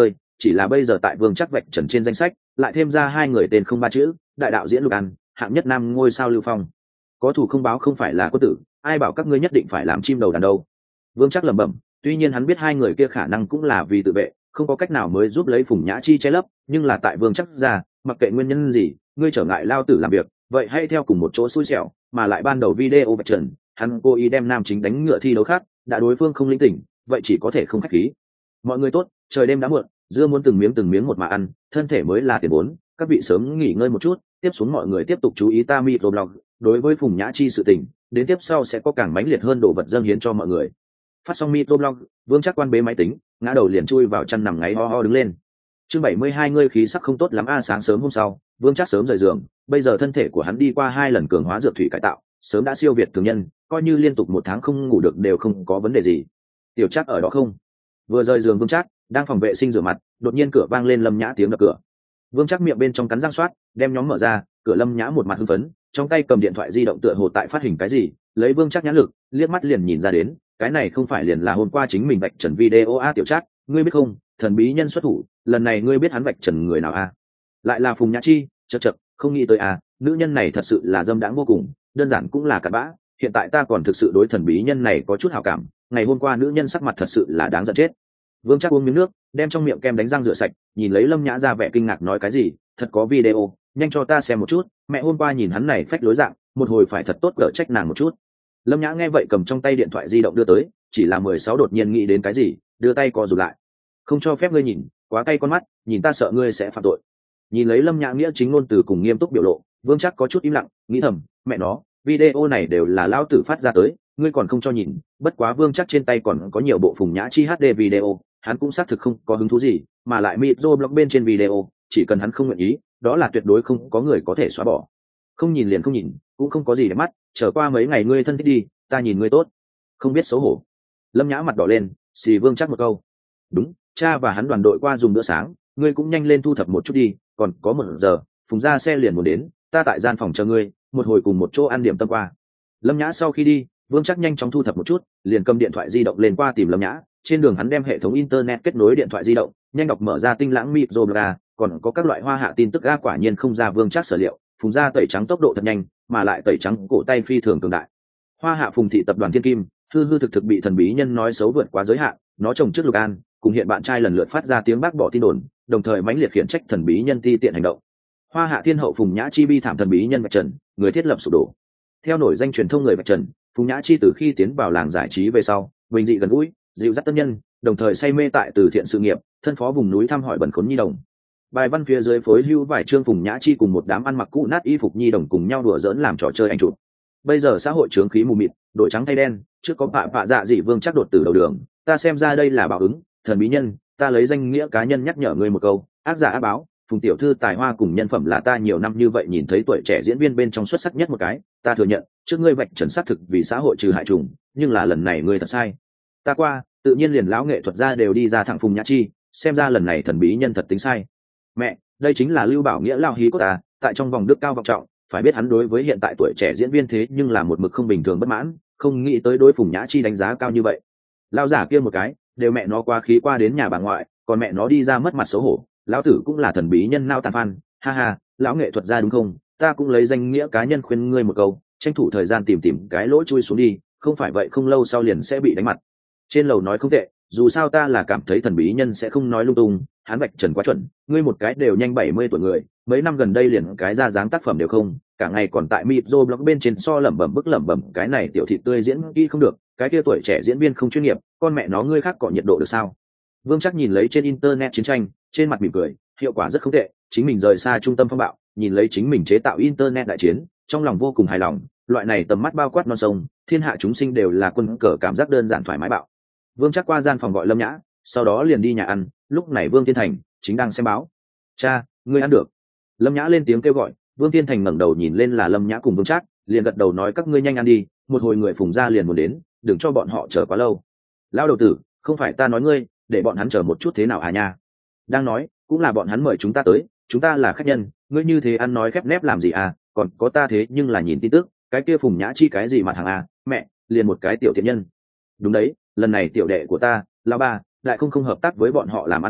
chỉ là bây giờ tại vương chắc vạch trần trên danh sách lại thêm ra hai người tên không ba chữ, đại đạo diễn Lục An, hạng nhất nam ngôi sao Lưu Phong. Có thủ không báo không phải là quân tử, ai bảo các ngươi nhất định phải làm chim đầu đàn đâu. Vương chắc lẩm bẩm, tuy nhiên hắn biết hai người kia khả năng cũng là vì tự vệ, không có cách nào mới giúp lấy Phùng Nhã Chi che lấp, nhưng là tại Vương chắc ra, mặc kệ nguyên nhân gì, ngươi trở ngại lao tử làm việc, vậy hay theo cùng một chỗ xui xẻo, mà lại ban đầu video vạch trần, hắn cố ý đem nam chính đánh ngựa thi đấu khác, đã đối phương không linh tỉnh, vậy chỉ có thể không khách khí. Mọi người tốt, trời đêm đã muộn, dưa muốn từng miếng từng miếng một mà ăn, thân thể mới là tiền vốn, các vị sớm nghỉ ngơi một chút, tiếp xuống mọi người tiếp tục chú ý ta microblog, đối với Phùng Nhã Chi sự tình, đến tiếp sau sẽ có càng mãnh liệt hơn đồ vật dâng hiến cho mọi người. Phát xong microblog, Vương chắc quan bế máy tính, ngã đầu liền chui vào chăn nằm ngáy ho ho đứng lên. Chương bảy mươi hai ngươi khí sắc không tốt lắm a. Sáng sớm hôm sau, Vương chắc sớm rời giường, bây giờ thân thể của hắn đi qua hai lần cường hóa dược thủy cải tạo, sớm đã siêu việt thường nhân, coi như liên tục một tháng không ngủ được đều không có vấn đề gì. Tiểu Trác ở đó không? Vừa rời giường Vương Trác đang phòng vệ sinh rửa mặt, đột nhiên cửa vang lên Lâm Nhã tiếng đập cửa. Vương Trác miệng bên trong cắn răng soát, đem nhóm mở ra, cửa Lâm Nhã một mặt hưng phấn, trong tay cầm điện thoại di động tựa hồ tại phát hình cái gì, lấy Vương Trác nhãn lực, liếc mắt liền nhìn ra đến, cái này không phải liền là hôm qua chính mình vạch trần video a. Tiểu Trác, ngươi biết không, thần bí nhân xuất thủ, lần này ngươi biết hắn vạch trần người nào a? Lại là Phùng Nhã Chi, chậc chậc, không nghĩ tới a, nữ nhân này thật sự là dâm đãng vô cùng, đơn giản cũng là cặn bã, hiện tại ta còn thực sự đối thần bí nhân này có chút hảo cảm, ngày hôm qua nữ nhân sắc mặt thật sự là đáng giận chết. Vương Trác uống miếng nước, đem trong miệng kem đánh răng rửa sạch, nhìn lấy Lâm Nhã ra vẻ kinh ngạc nói cái gì, thật có video, nhanh cho ta xem một chút, mẹ hôm qua nhìn hắn này phách lối dạng, một hồi phải thật tốt gỡ trách nàng một chút. Lâm Nhã nghe vậy cầm trong tay điện thoại di động đưa tới, chỉ là mười sáu đột nhiên nghĩ đến cái gì, đưa tay co rụt lại. Không cho phép ngươi nhìn, quá cay con mắt, nhìn ta sợ ngươi sẽ phạm tội. Nhìn lấy Lâm Nhã nghĩa chính ngôn từ cùng nghiêm túc biểu lộ, Vương Trác có chút im lặng, nghĩ thầm, mẹ nó, video này đều là lão tử phát ra tới, ngươi còn không cho nhìn. Bất quá Vương Trác trên tay còn có nhiều bộ Phùng Nhã Chi hát đê video, hắn cũng xác thực không có hứng thú gì, mà lại microblog bên trên video, chỉ cần hắn không nguyện ý, đó là tuyệt đối không có người có thể xóa bỏ. Không nhìn liền không nhìn, cũng không có gì để mắt, chờ qua mấy ngày ngươi thân thích đi, ta nhìn ngươi tốt. Không biết xấu hổ. Lâm Nhã mặt đỏ lên, xì Vương Trác một câu. Đúng, cha và hắn đoàn đội qua dùng bữa sáng, ngươi cũng nhanh lên thu thập một chút đi, còn có một giờ, Phùng ra xe liền muốn đến, ta tại gian phòng chờ ngươi, một hồi cùng một chỗ ăn điểm tâm qua. Lâm Nhã sau khi đi, Vương Trác nhanh chóng thu thập một chút, liền cầm điện thoại di động lên qua tìm Lâm Nhã. Trên đường hắn đem hệ thống internet kết nối điện thoại di động, nhanh đọc mở ra tinh lãng microblog, còn có các loại hoa hạ tin tức ga, quả nhiên không ra Vương Trác sở liệu, Phùng ra tẩy trắng tốc độ thật nhanh, mà lại tẩy trắng cổ tay phi thường cường đại. Hoa hạ Phùng thị tập đoàn Thiên Kim, hư hư thực thực bị thần bí nhân nói xấu vượt quá giới hạn, nó chồng trước Lục An, cùng hiện bạn trai lần lượt phát ra tiếng bác bỏ tin đồn, đồng thời mãnh liệt khiển trách thần bí nhân ti tiện hành động. Hoa hạ thiên hậu Phùng Nhã Chi bi thảm thần bí nhân vạch trần, người thiết lập sụp đổ. Theo nổi danh truyền thông người vạch trần, Phùng Nhã Chi từ khi tiến vào làng giải trí về sau, bình dị gần gũi, dịu dắt tân nhân, đồng thời say mê tại từ thiện sự nghiệp, thân phó vùng núi thăm hỏi bần khốn nhi đồng. Bài văn phía dưới phối hưu vài chương Phùng Nhã Chi cùng một đám ăn mặc cũ nát y phục nhi đồng cùng nhau đùa giỡn làm trò chơi ảnh chụp. Bây giờ xã hội trướng khí mù mịt, đội trắng thay đen, trước có bạ bạ dạ dị Vương Trác đột tử đầu đường, ta xem ra đây là báo ứng, thần bí nhân, ta lấy danh nghĩa cá nhân nhắc nhở ngươi một câu, ác giả ác báo, Phùng tiểu thư tài hoa cùng nhân phẩm là ta nhiều năm như vậy nhìn thấy tuổi trẻ diễn viên bên trong xuất sắc nhất một cái, ta thừa nhận, trước ngươi vạch trần xác thực vì xã hội trừ hại trùng, nhưng là lần này ngươi thật sai. Ta qua, tự nhiên liền lão nghệ thuật gia đều đi ra thẳng Phùng Nhã Chi, xem ra lần này thần bí nhân thật tính sai. Mẹ, đây chính là Lưu Bảo Nghĩa lao hí cốt ta, tại trong vòng đức cao vọng trọng, phải biết hắn đối với hiện tại tuổi trẻ diễn viên thế nhưng là một mực không bình thường bất mãn, không nghĩ tới đối Phùng Nhã Chi đánh giá cao như vậy. Lao giả kia một cái, đều mẹ nó qua khí qua đến nhà bà ngoại, còn mẹ nó đi ra mất mặt xấu hổ, lão tử cũng là thần bí nhân nao tàn phan, ha ha, lão nghệ thuật gia đúng không? Ta cũng lấy danh nghĩa cá nhân khuyên ngươi một câu, tranh thủ thời gian tìm tìm cái lỗ chui xuống đi, không phải vậy không lâu sau liền sẽ bị đánh mặt. Trên lầu nói không tệ, dù sao ta là cảm thấy thần bí nhân sẽ không nói lung tung, hắn vạch trần quá chuẩn, ngươi một cái đều nhanh bảy mươi tuổi người, mấy năm gần đây liền cái ra dáng tác phẩm đều không, cả ngày còn tại micro blog bên trên so lẩm bẩm bức lẩm bẩm, cái này tiểu thị tươi diễn kỹ không được, cái kia tuổi trẻ diễn viên không chuyên nghiệp, con mẹ nó ngươi khác cọ nhiệt độ được sao? Vương Trác nhìn lấy trên internet chiến tranh, trên mặt mỉm cười, hiệu quả rất không tệ, chính mình rời xa trung tâm phong bạo, nhìn lấy chính mình chế tạo internet đại chiến, trong lòng vô cùng hài lòng, loại này tầm mắt bao quát non sông, thiên hạ chúng sinh đều là quân cờ, cảm giác đơn giản thoải mái bạo. Vương Trác qua gian phòng gọi Lâm Nhã, sau đó liền đi nhà ăn, lúc này Vương Thiên Thành chính đang xem báo. "Cha, ngươi ăn được?" Lâm Nhã lên tiếng kêu gọi, Vương Thiên Thành ngẩng đầu nhìn lên là Lâm Nhã cùng Vương Trác, liền gật đầu nói các ngươi nhanh ăn đi, một hồi người Phùng gia liền muốn đến, đừng cho bọn họ chờ quá lâu. Lão đầu tử, không phải ta nói ngươi, để bọn hắn chờ một chút thế nào à nha? Đang nói, cũng là bọn hắn mời chúng ta tới, chúng ta là khách nhân, ngươi như thế ăn nói khép nép làm gì à? Còn có ta thế nhưng là nhìn tin tức, cái kia Phùng Nhã Chi cái gì mặt hàng à? Mẹ, liền một cái tiểu thiện nhân. Đúng đấy, lần này tiểu đệ của ta, lão ba, lại không không hợp tác với bọn họ làm ăn thôi,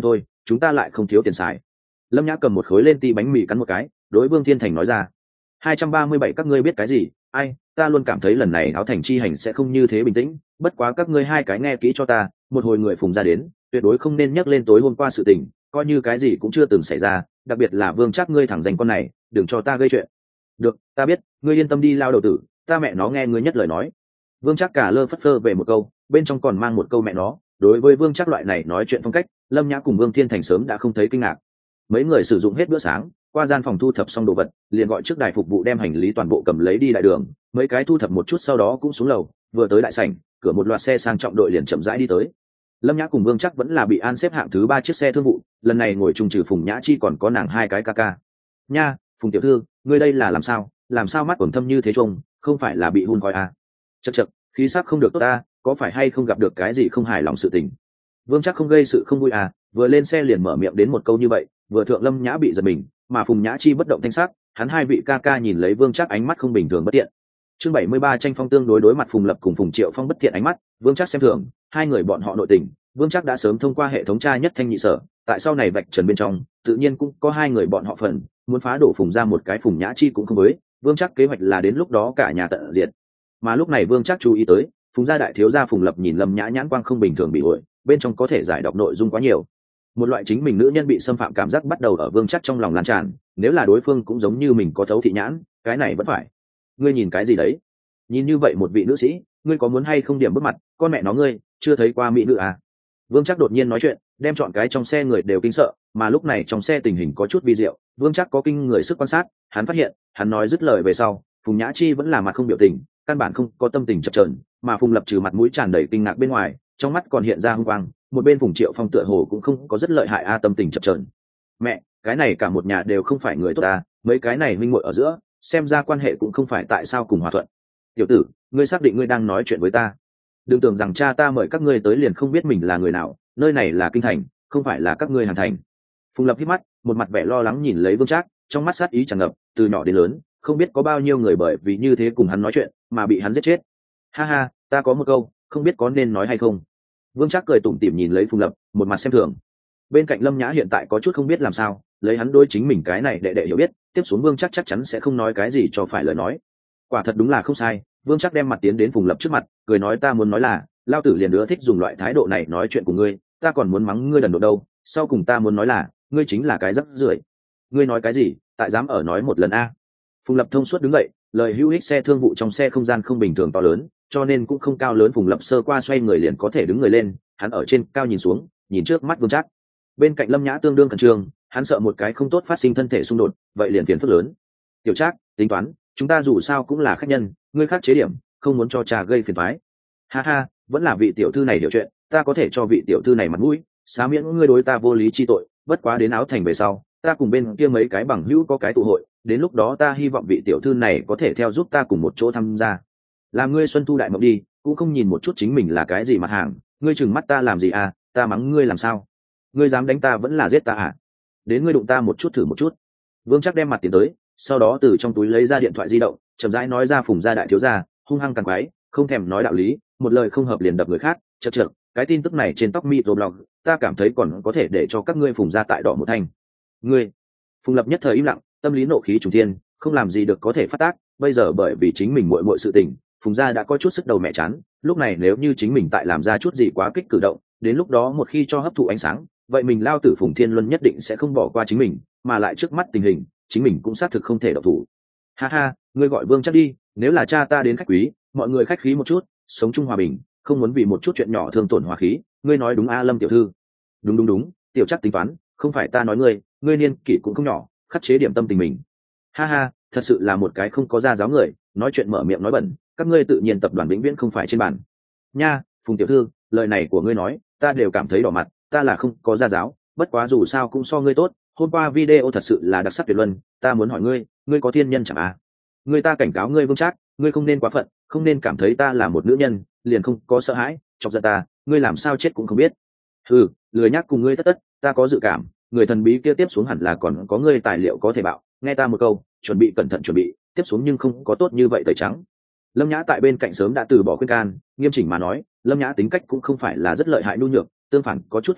chúng ta lại không thiếu tiền xài. Lâm Nhã cầm một khối lên ti bánh mì cắn một cái, đối Vương Thiên Thành nói ra. hai trăm ba mươi bảy các ngươi biết cái gì? Ai, ta luôn cảm thấy lần này áo thành chi hành sẽ không như thế bình tĩnh, bất quá các ngươi hai cái nghe kỹ cho ta, một hồi người Phùng ra đến, tuyệt đối không nên nhắc lên tối hôm qua sự tình, coi như cái gì cũng chưa từng xảy ra, đặc biệt là Vương Trác ngươi thẳng danh con này, đừng cho ta gây chuyện. Được, ta biết, ngươi yên tâm đi lao đầu tử, ta mẹ nó nghe ngươi nhất lời nói. Vương Trác cả lơ phất phơ về một câu, bên trong còn mang một câu mẹ nó. Đối với Vương Trác loại này nói chuyện phong cách, Lâm Nhã cùng Vương Thiên Thành sớm đã không thấy kinh ngạc. Mấy người sử dụng hết bữa sáng, qua gian phòng thu thập xong đồ vật, liền gọi trước đài phục vụ đem hành lý toàn bộ cầm lấy đi đại đường. Mấy cái thu thập một chút sau đó cũng xuống lầu, vừa tới đại sảnh, cửa một loạt xe sang trọng đội liền chậm rãi đi tới. Lâm Nhã cùng Vương Trác vẫn là bị an xếp hạng thứ ba chiếc xe thương vụ, lần này ngồi chung trừ Phùng Nhã Chi còn có nàng hai cái ca ca. Nha, Phùng tiểu thư, ngươi đây là làm sao? Làm sao mắt quầng thâm như thế trông, không phải là bị hun khói à? Chậc chậc, khí sắc không được tốt ta, có phải hay không gặp được cái gì không hài lòng sự tình? Vương Trác không gây sự không vui à, vừa lên xe liền mở miệng đến một câu như vậy, vừa thượng Lâm Nhã bị giật mình, mà Phùng Nhã Chi bất động thanh sắc, hắn hai vị ca ca nhìn lấy Vương Trác ánh mắt không bình thường bất tiện. Chương bảy mươi ba tranh phong tương đối đối mặt Phùng Lập cùng Phùng Triệu Phong bất thiện ánh mắt, Vương Trác xem thường, hai người bọn họ nội tình, Vương Trác đã sớm thông qua hệ thống tra nhất thanh nhị sở, tại sau này vạch trần bên trong, tự nhiên cũng có hai người bọn họ phần, muốn phá đổ Phùng ra một cái Phùng Nhã Chi cũng không với, Vương Trác kế hoạch là đến lúc đó cả nhà tận diệt. Mà lúc này Vương Trác chú ý tới, Phùng gia đại thiếu gia Phùng Lập nhìn Lâm Nhã nhãn quang không bình thường bị uội, bên trong có thể giải đọc nội dung quá nhiều. Một loại chính mình nữ nhân bị xâm phạm cảm giác bắt đầu ở Vương Trác trong lòng lan tràn, nếu là đối phương cũng giống như mình có thấu thị nhãn, cái này vẫn phải. Ngươi nhìn cái gì đấy? Nhìn như vậy một vị nữ sĩ, ngươi có muốn hay không điểm bước mặt, con mẹ nó ngươi, chưa thấy qua mỹ nữ à? Vương Trác đột nhiên nói chuyện, đem chọn cái trong xe người đều kinh sợ, mà lúc này trong xe tình hình có chút vi diệu, Vương Trác có kinh người sức quan sát, hắn phát hiện, hắn nói dứt lời về sau, Phùng Nhã Chi vẫn là mặt không biểu tình, căn bản không có tâm tình chập chờn, mà Phùng Lập trừ mặt mũi tràn đầy kinh ngạc bên ngoài, trong mắt còn hiện ra hung quang, một bên Phùng Triệu Phong tựa hồ cũng không có rất lợi hại a tâm tình chập chờn. Mẹ, cái này cả một nhà đều không phải người tốt ta, mấy cái này minh muội ở giữa, xem ra quan hệ cũng không phải tại sao cùng hòa thuận. Tiểu tử, ngươi xác định ngươi đang nói chuyện với ta? Đừng tưởng rằng cha ta mời các ngươi tới liền không biết mình là người nào, nơi này là kinh thành, không phải là các ngươi Hàn Thành. Phùng Lập hít mắt, một mặt vẻ lo lắng nhìn lấy Vương Trác, trong mắt sát ý tràn ngập, từ nhỏ đến lớn, không biết có bao nhiêu người bởi vì như thế cùng hắn nói chuyện, mà bị hắn giết chết. Ha ha, ta có một câu, không biết có nên nói hay không. Vương Trác cười tủm tỉm nhìn lấy Phùng Lập, một mặt xem thường. Bên cạnh Lâm Nhã hiện tại có chút không biết làm sao, lấy hắn đối chính mình cái này đệ đệ hiểu biết, tiếp xuống Vương Trác chắc chắn sẽ không nói cái gì cho phải lời nói. Quả thật đúng là không sai, Vương Trác đem mặt tiến đến Phùng Lập trước mặt, cười nói ta muốn nói là, lao tử liền nữa thích dùng loại thái độ này nói chuyện của ngươi, ta còn muốn mắng ngươi đần độn đâu, sau cùng ta muốn nói là, ngươi chính là cái rắc rưởi. Ngươi nói cái gì, tại dám ở nói một lần a? Phùng Lập thông suốt đứng dậy, lời hữu ích xe thương vụ trong xe không gian không bình thường to lớn, cho nên cũng không cao lớn. Phùng Lập sơ qua xoay người liền có thể đứng người lên, hắn ở trên cao nhìn xuống, nhìn trước mắt Vương Trác. Bên cạnh Lâm Nhã tương đương khẩn trương, hắn sợ một cái không tốt phát sinh thân thể xung đột, vậy liền phiền phức lớn. Tiểu Trác, tính toán, chúng ta dù sao cũng là khách nhân, ngươi khác chế điểm, không muốn cho cha gây phiền toái. Ha ha, vẫn là vị tiểu thư này hiểu chuyện, ta có thể cho vị tiểu thư này mặt mũi, xá miễn ngươi đối ta vô lý chi tội, bất quá đến Áo Thành về sau, ta cùng bên kia mấy cái bằng hữu có cái tụ hội, đến lúc đó ta hy vọng vị tiểu thư này có thể theo giúp ta cùng một chỗ tham gia. Làm ngươi xuân thu đại mộng đi, cũng không nhìn một chút chính mình là cái gì mặt hàng, ngươi chừng mắt ta làm gì à, ta mắng ngươi làm sao? Ngươi dám đánh ta vẫn là giết ta à? Đến ngươi đụng ta một chút thử một chút. Vương Trác đem mặt tiến tới, sau đó từ trong túi lấy ra điện thoại di động, chậm rãi nói ra Phùng gia đại thiếu gia, hung hăng càng quái, không thèm nói đạo lý, một lời không hợp liền đập người khác, chậc chậc, cái tin tức này trên Top Microblog, ta cảm thấy còn có thể để cho các ngươi Phùng gia tại đỏ một thành. Ngươi? Phùng Lập nhất thời im lặng, tâm lý nộ khí trùng thiên, không làm gì được có thể phát tác, bây giờ bởi vì chính mình muội muội sự tình, Phùng gia đã có chút sức đầu mẹ chán, lúc này nếu như chính mình tại làm ra chút gì quá kích cử động, đến lúc đó một khi cho hấp thụ ánh sáng, vậy mình lao tử Phùng Thiên Luân nhất định sẽ không bỏ qua chính mình, mà lại trước mắt tình hình, chính mình cũng xác thực không thể động thủ. Ha ha, ngươi gọi Vương Trác đi, nếu là cha ta đến khách quý, mọi người khách khí một chút, sống chung hòa bình, không muốn vì một chút chuyện nhỏ thương tổn hòa khí, ngươi nói đúng a Lâm tiểu thư? Đúng đúng đúng, tiểu Trác tính toán, không phải ta nói ngươi, ngươi niên kỷ cũng không nhỏ, khắc chế điểm tâm tình mình. Ha ha, thật sự là một cái không có gia giáo người, nói chuyện mở miệng nói bẩn, các ngươi tự nhiên tập đoàn vĩnh viễn không phải trên bàn. Nha, Phùng tiểu thư, lời này của ngươi nói, ta đều cảm thấy đỏ mặt, ta là không có gia giáo, bất quá dù sao cũng so ngươi tốt, hôm qua video thật sự là đặc sắc tuyệt luân, ta muốn hỏi ngươi, ngươi có thiên nhân chẳng à? Ngươi ta cảnh cáo ngươi Vương Trác, ngươi không nên quá phận, không nên cảm thấy ta là một nữ nhân, liền không có sợ hãi, chọc giận ta, ngươi làm sao chết cũng không biết. Ừ, lười nhắc cùng ngươi tất tất, ta có dự cảm, người thần bí kia tiếp xuống hẳn là còn có ngươi tài liệu có thể bạo, nghe ta một câu, chuẩn bị cẩn thận chuẩn bị, tiếp xuống nhưng không có tốt như vậy tẩy trắng. Lâm Nhã tại bên cạnh sớm đã từ bỏ khuyên can, nghiêm chỉnh mà nói, Lâm Nhã tính cách cũng không phải là rất lợi hại nhu nhược, tương phản có chút phản định,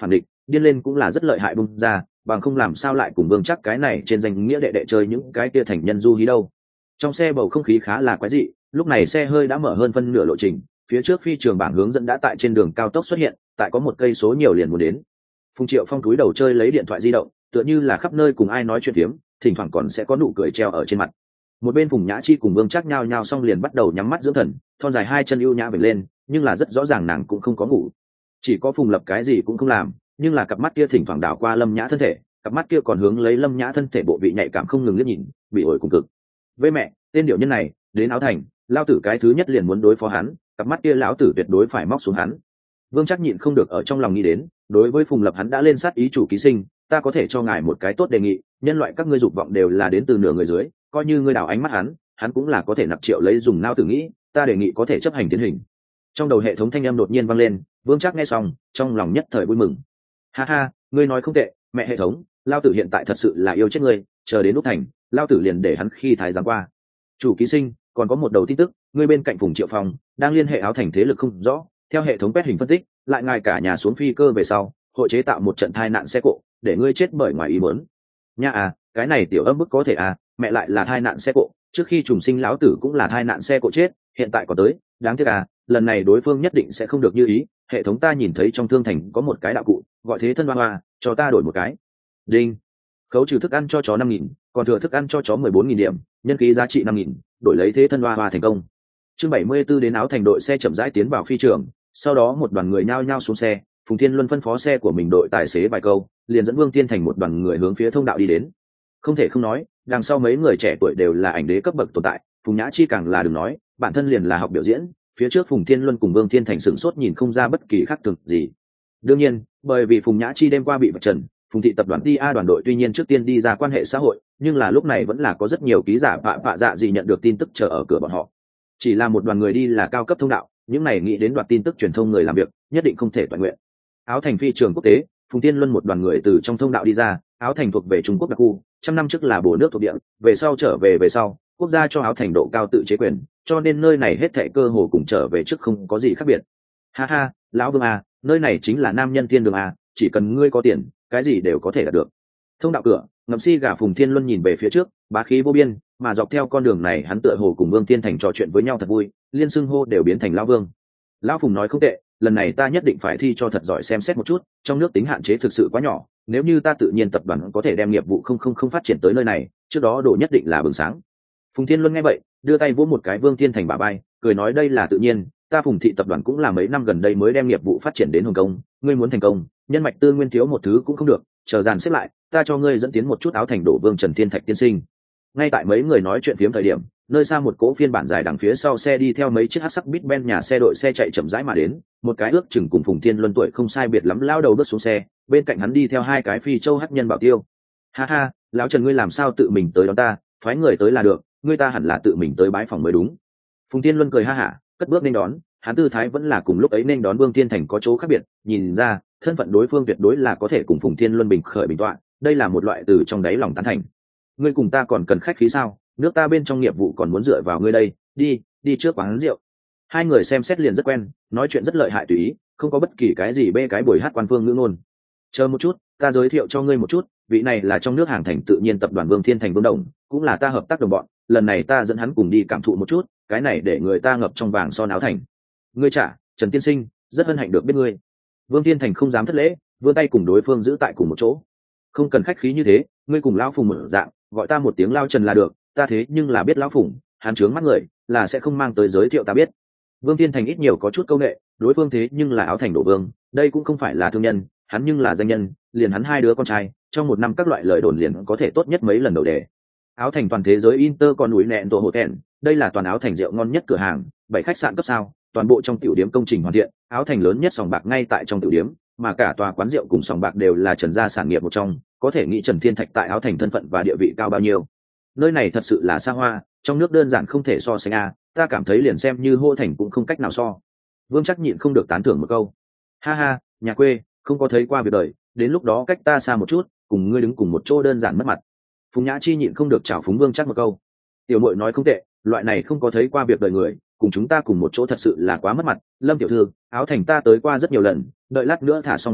điên lên cũng là rất lợi hại bung ra, bằng không làm sao lại cùng Vương Trác cái này trên danh nghĩa đệ đệ chơi những cái kia thành nhân du hí đâu. Trong xe bầu không khí khá là quái dị, lúc này xe hơi đã mở hơn phân nửa lộ trình, phía trước phi trường bảng hướng dẫn đã tại trên đường cao tốc xuất hiện, tại có một cây số nhiều liền muốn đến. Phùng Triệu Phong túi đầu chơi lấy điện thoại di động, tựa như là khắp nơi cùng ai nói chuyện phiếm, thỉnh thoảng còn sẽ có nụ cười treo ở trên mặt. Một bên Phùng Nhã Chi cùng Vương Trác nhao nhao xong liền bắt đầu nhắm mắt dưỡng thần, thon dài hai chân ưu nhã vểnh lên, nhưng là rất rõ ràng nàng cũng không có ngủ. Chỉ có Phùng Lập cái gì cũng không làm, nhưng là cặp mắt kia thỉnh thoảng đảo qua Lâm Nhã thân thể, cặp mắt kia còn hướng lấy Lâm Nhã thân thể bộ vị nhạy cảm không ngừng liếc nhìn, bị ổi cùng cực. Với mẹ, tên điệu nhân này, đến Áo Thành, lao tử cái thứ nhất liền muốn đối phó hắn, cặp mắt kia lão tử tuyệt đối phải móc xuống hắn. Vương Trác nhịn không được ở trong lòng nghĩ đến, đối với Phùng Lập hắn đã lên sát ý chủ ký sinh, ta có thể cho ngài một cái tốt đề nghị, nhân loại các ngươi dục vọng đều là đến từ nửa người dưới, coi như ngươi đảo ánh mắt hắn, hắn cũng là có thể nạp triệu lấy dùng nao tử nghĩ, ta đề nghị có thể chấp hành tiến hình. Trong đầu hệ thống thanh âm đột nhiên vang lên, Vương Trác nghe xong, trong lòng nhất thời vui mừng. Ha ha, ngươi nói không tệ, mẹ hệ thống, lao tử hiện tại thật sự là yêu chết ngươi, chờ đến lúc thành, lao tử liền để hắn khi thái giám qua. Chủ ký sinh, còn có một đầu tin tức, ngươi bên cạnh Phùng Triệu Phong đang liên hệ Áo Thành thế lực không rõ, theo hệ thống quét hình phân tích, lại ngài cả nhà xuống phi cơ về sau, hội chế tạo một trận tai nạn xe cộ, để ngươi chết bởi ngoài ý muốn. Nha à, cái này tiểu âm bức có thể à, mẹ lại là tai nạn xe cộ, trước khi trùng sinh lão tử cũng là tai nạn xe cộ chết, hiện tại có tới, đáng tiếc à, lần này đối phương nhất định sẽ không được như ý, hệ thống ta nhìn thấy trong thương thành có một cái đạo cụ, gọi thế thân hoa hoa, cho ta đổi một cái. Đinh. Khấu trừ thức ăn cho chó năm nghìn, còn thừa thức ăn cho chó mười bốn nghìn điểm, nhân khí giá trị năm nghìn, đổi lấy thế thân hoa hoa thành công. Chương bảy mươi 74 đến Áo Thành đội xe chậm rãi tiến vào phi trường, sau đó một đoàn người nhao nhao xuống xe, Phùng Thiên Luân phân phó xe của mình đội tài xế vài câu, liền dẫn Vương Tiên Thành một đoàn người hướng phía thông đạo đi đến. Không thể không nói, đằng sau mấy người trẻ tuổi đều là ảnh đế cấp bậc tồn tại, Phùng Nhã Chi càng là đừng nói, bản thân liền là học biểu diễn, phía trước Phùng Thiên Luân cùng Vương Thiên Thành sửng sốt nhìn không ra bất kỳ khác thường gì. Đương nhiên, bởi vì Phùng Nhã Chi đêm qua bị vạch trần, Phùng thị tập đoàn ti a đoàn đội tuy nhiên trước tiên đi ra quan hệ xã hội, nhưng là lúc này vẫn là có rất nhiều ký giả vạ vạ dạ gì nhận được tin tức chờ ở cửa bọn họ. Chỉ là một đoàn người đi là cao cấp thông đạo, những này nghĩ đến đoạt tin tức truyền thông người làm việc, nhất định không thể toàn nguyện. Áo Thành phi trường quốc tế, Phùng Thiên Luân một đoàn người từ trong thông đạo đi ra, Áo Thành thuộc về Trung Quốc đặc khu, trăm năm trước là bổ nước thuộc địa, về sau trở về về sau, quốc gia cho Áo Thành độ cao tự chế quyền, cho nên nơi này hết thảy cơ hồ cùng trở về trước không có gì khác biệt. Ha ha, lão Vương à, nơi này chính là nam nhân thiên đường à, chỉ cần ngươi có tiền, cái gì đều có thể đạt được. Thông đạo cửa, ngậm si gà Phùng Thiên Luân nhìn về phía trước, bá khí vô biên, mà dọc theo con đường này hắn tựa hồ cùng Vương Tiên Thành trò chuyện với nhau thật vui, liên xưng hô đều biến thành lão Vương. Lão Phùng nói không tệ, lần này ta nhất định phải thi cho thật giỏi xem xét một chút, trong nước tính hạn chế thực sự quá nhỏ, nếu như ta tự nhiên tập đoàn có thể đem nghiệp vụ không không không phát triển tới nơi này, trước đó đồ nhất định là bừng sáng. Phùng Thiên Luân nghe vậy, đưa tay vỗ một cái Vương Tiên Thành bả vai, cười nói đây là tự nhiên, ta Phùng thị tập đoàn cũng là mấy năm gần đây mới đem nghiệp vụ phát triển đến Hồng Kông, ngươi muốn thành công, nhân mạch tư nguyên thiếu một thứ cũng không được, chờ dàn xếp lại, ta cho ngươi dẫn tiến một chút Áo Thành đổ Vương Trần Thiên Thạch tiên sinh. Ngay tại mấy người nói chuyện phiếm thời điểm, nơi xa một cỗ phiên bản dài đằng phía sau xe đi theo mấy chiếc hắc sắc bít ben nhà xe đội xe chạy chậm rãi mà đến, một cái ước chừng cùng Phùng Thiên Luân tuổi không sai biệt lắm lao đầu bước xuống xe, bên cạnh hắn đi theo hai cái phi châu hắc nhân bảo tiêu. Ha ha, lão Trần ngươi làm sao tự mình tới đón ta, phái người tới là được, ngươi ta hẳn là tự mình tới bái phòng mới đúng. Phùng Thiên Luân cười ha hả, cất bước nên đón, hắn tư thái vẫn là cùng lúc ấy nên đón Vương Thiên Thành có chỗ khác biệt, nhìn ra thân phận đối phương tuyệt đối là có thể cùng Phùng Thiên Luân bình khởi bình tọa, đây là một loại từ trong đáy lòng tán thành. Ngươi cùng ta còn cần khách khí sao, nước ta bên trong nghiệp vụ còn muốn dựa vào ngươi đây, đi đi trước quán rượu. Hai người xem xét liền rất quen, nói chuyện rất lợi hại tùy ý, không có bất kỳ cái gì bê cái buổi hát quan phương ngữ ngôn. Chờ một chút, ta giới thiệu cho ngươi một chút, vị này là trong nước hàng thành tự nhiên tập đoàn Vương Thiên Thành Vương Đồng, cũng là ta hợp tác đồng bọn, lần này ta dẫn hắn cùng đi cảm thụ một chút, cái này để người ta ngập trong vàng son áo thành. Ngươi trả, Trần tiên sinh, rất hân hạnh được biết ngươi. Vương Thiên Thành không dám thất lễ, vươn tay cùng đối phương giữ tại cùng một chỗ. Không cần khách khí như thế, ngươi cùng lão Phùng một dạng, gọi ta một tiếng lao Trần là được, ta thế nhưng là biết lão Phùng, hắn trướng mắt người, là sẽ không mang tới giới thiệu ta biết. Vương Thiên Thành ít nhiều có chút câu nệ, đối phương thế nhưng là Áo Thành đổ vương, đây cũng không phải là thương nhân, hắn nhưng là danh nhân, liền hắn hai đứa con trai, trong một năm các loại lời đồn liền có thể tốt nhất mấy lần đầu đề. Áo Thành toàn thế giới Inter còn núi nẹn tổ hộ thẹn, đây là toàn Áo Thành rượu ngon nhất cửa hàng, bảy khách sạn cấp sao, toàn bộ trong tiểu điếm công trình hoàn thiện, Áo Thành lớn nhất sòng bạc ngay tại trong tiểu điếm, mà cả tòa quán rượu cùng sòng bạc đều là Trần gia sản nghiệp một trong, có thể nghĩ Trần Thiên Thạch tại Áo Thành thân phận và địa vị cao bao nhiêu. Nơi này thật sự là xa hoa, trong nước đơn giản không thể so sánh a, ta cảm thấy liền xem như Hô Thành cũng không cách nào so. Vương Trác nhịn không được tán thưởng một câu. Ha ha, nhà quê, không có thấy qua việc đời, đến lúc đó cách ta xa một chút, cùng ngươi đứng cùng một chỗ đơn giản mất mặt. Phùng Nhã Chi nhịn không được chào phúng Vương Trác một câu. Tiểu muội nói không tệ, loại này không có thấy qua việc đời người, cùng chúng ta cùng một chỗ thật sự là quá mất mặt. Lâm tiểu thư, Áo Thành ta tới qua rất nhiều lần, đợi lát nữa thả xong hành lễ,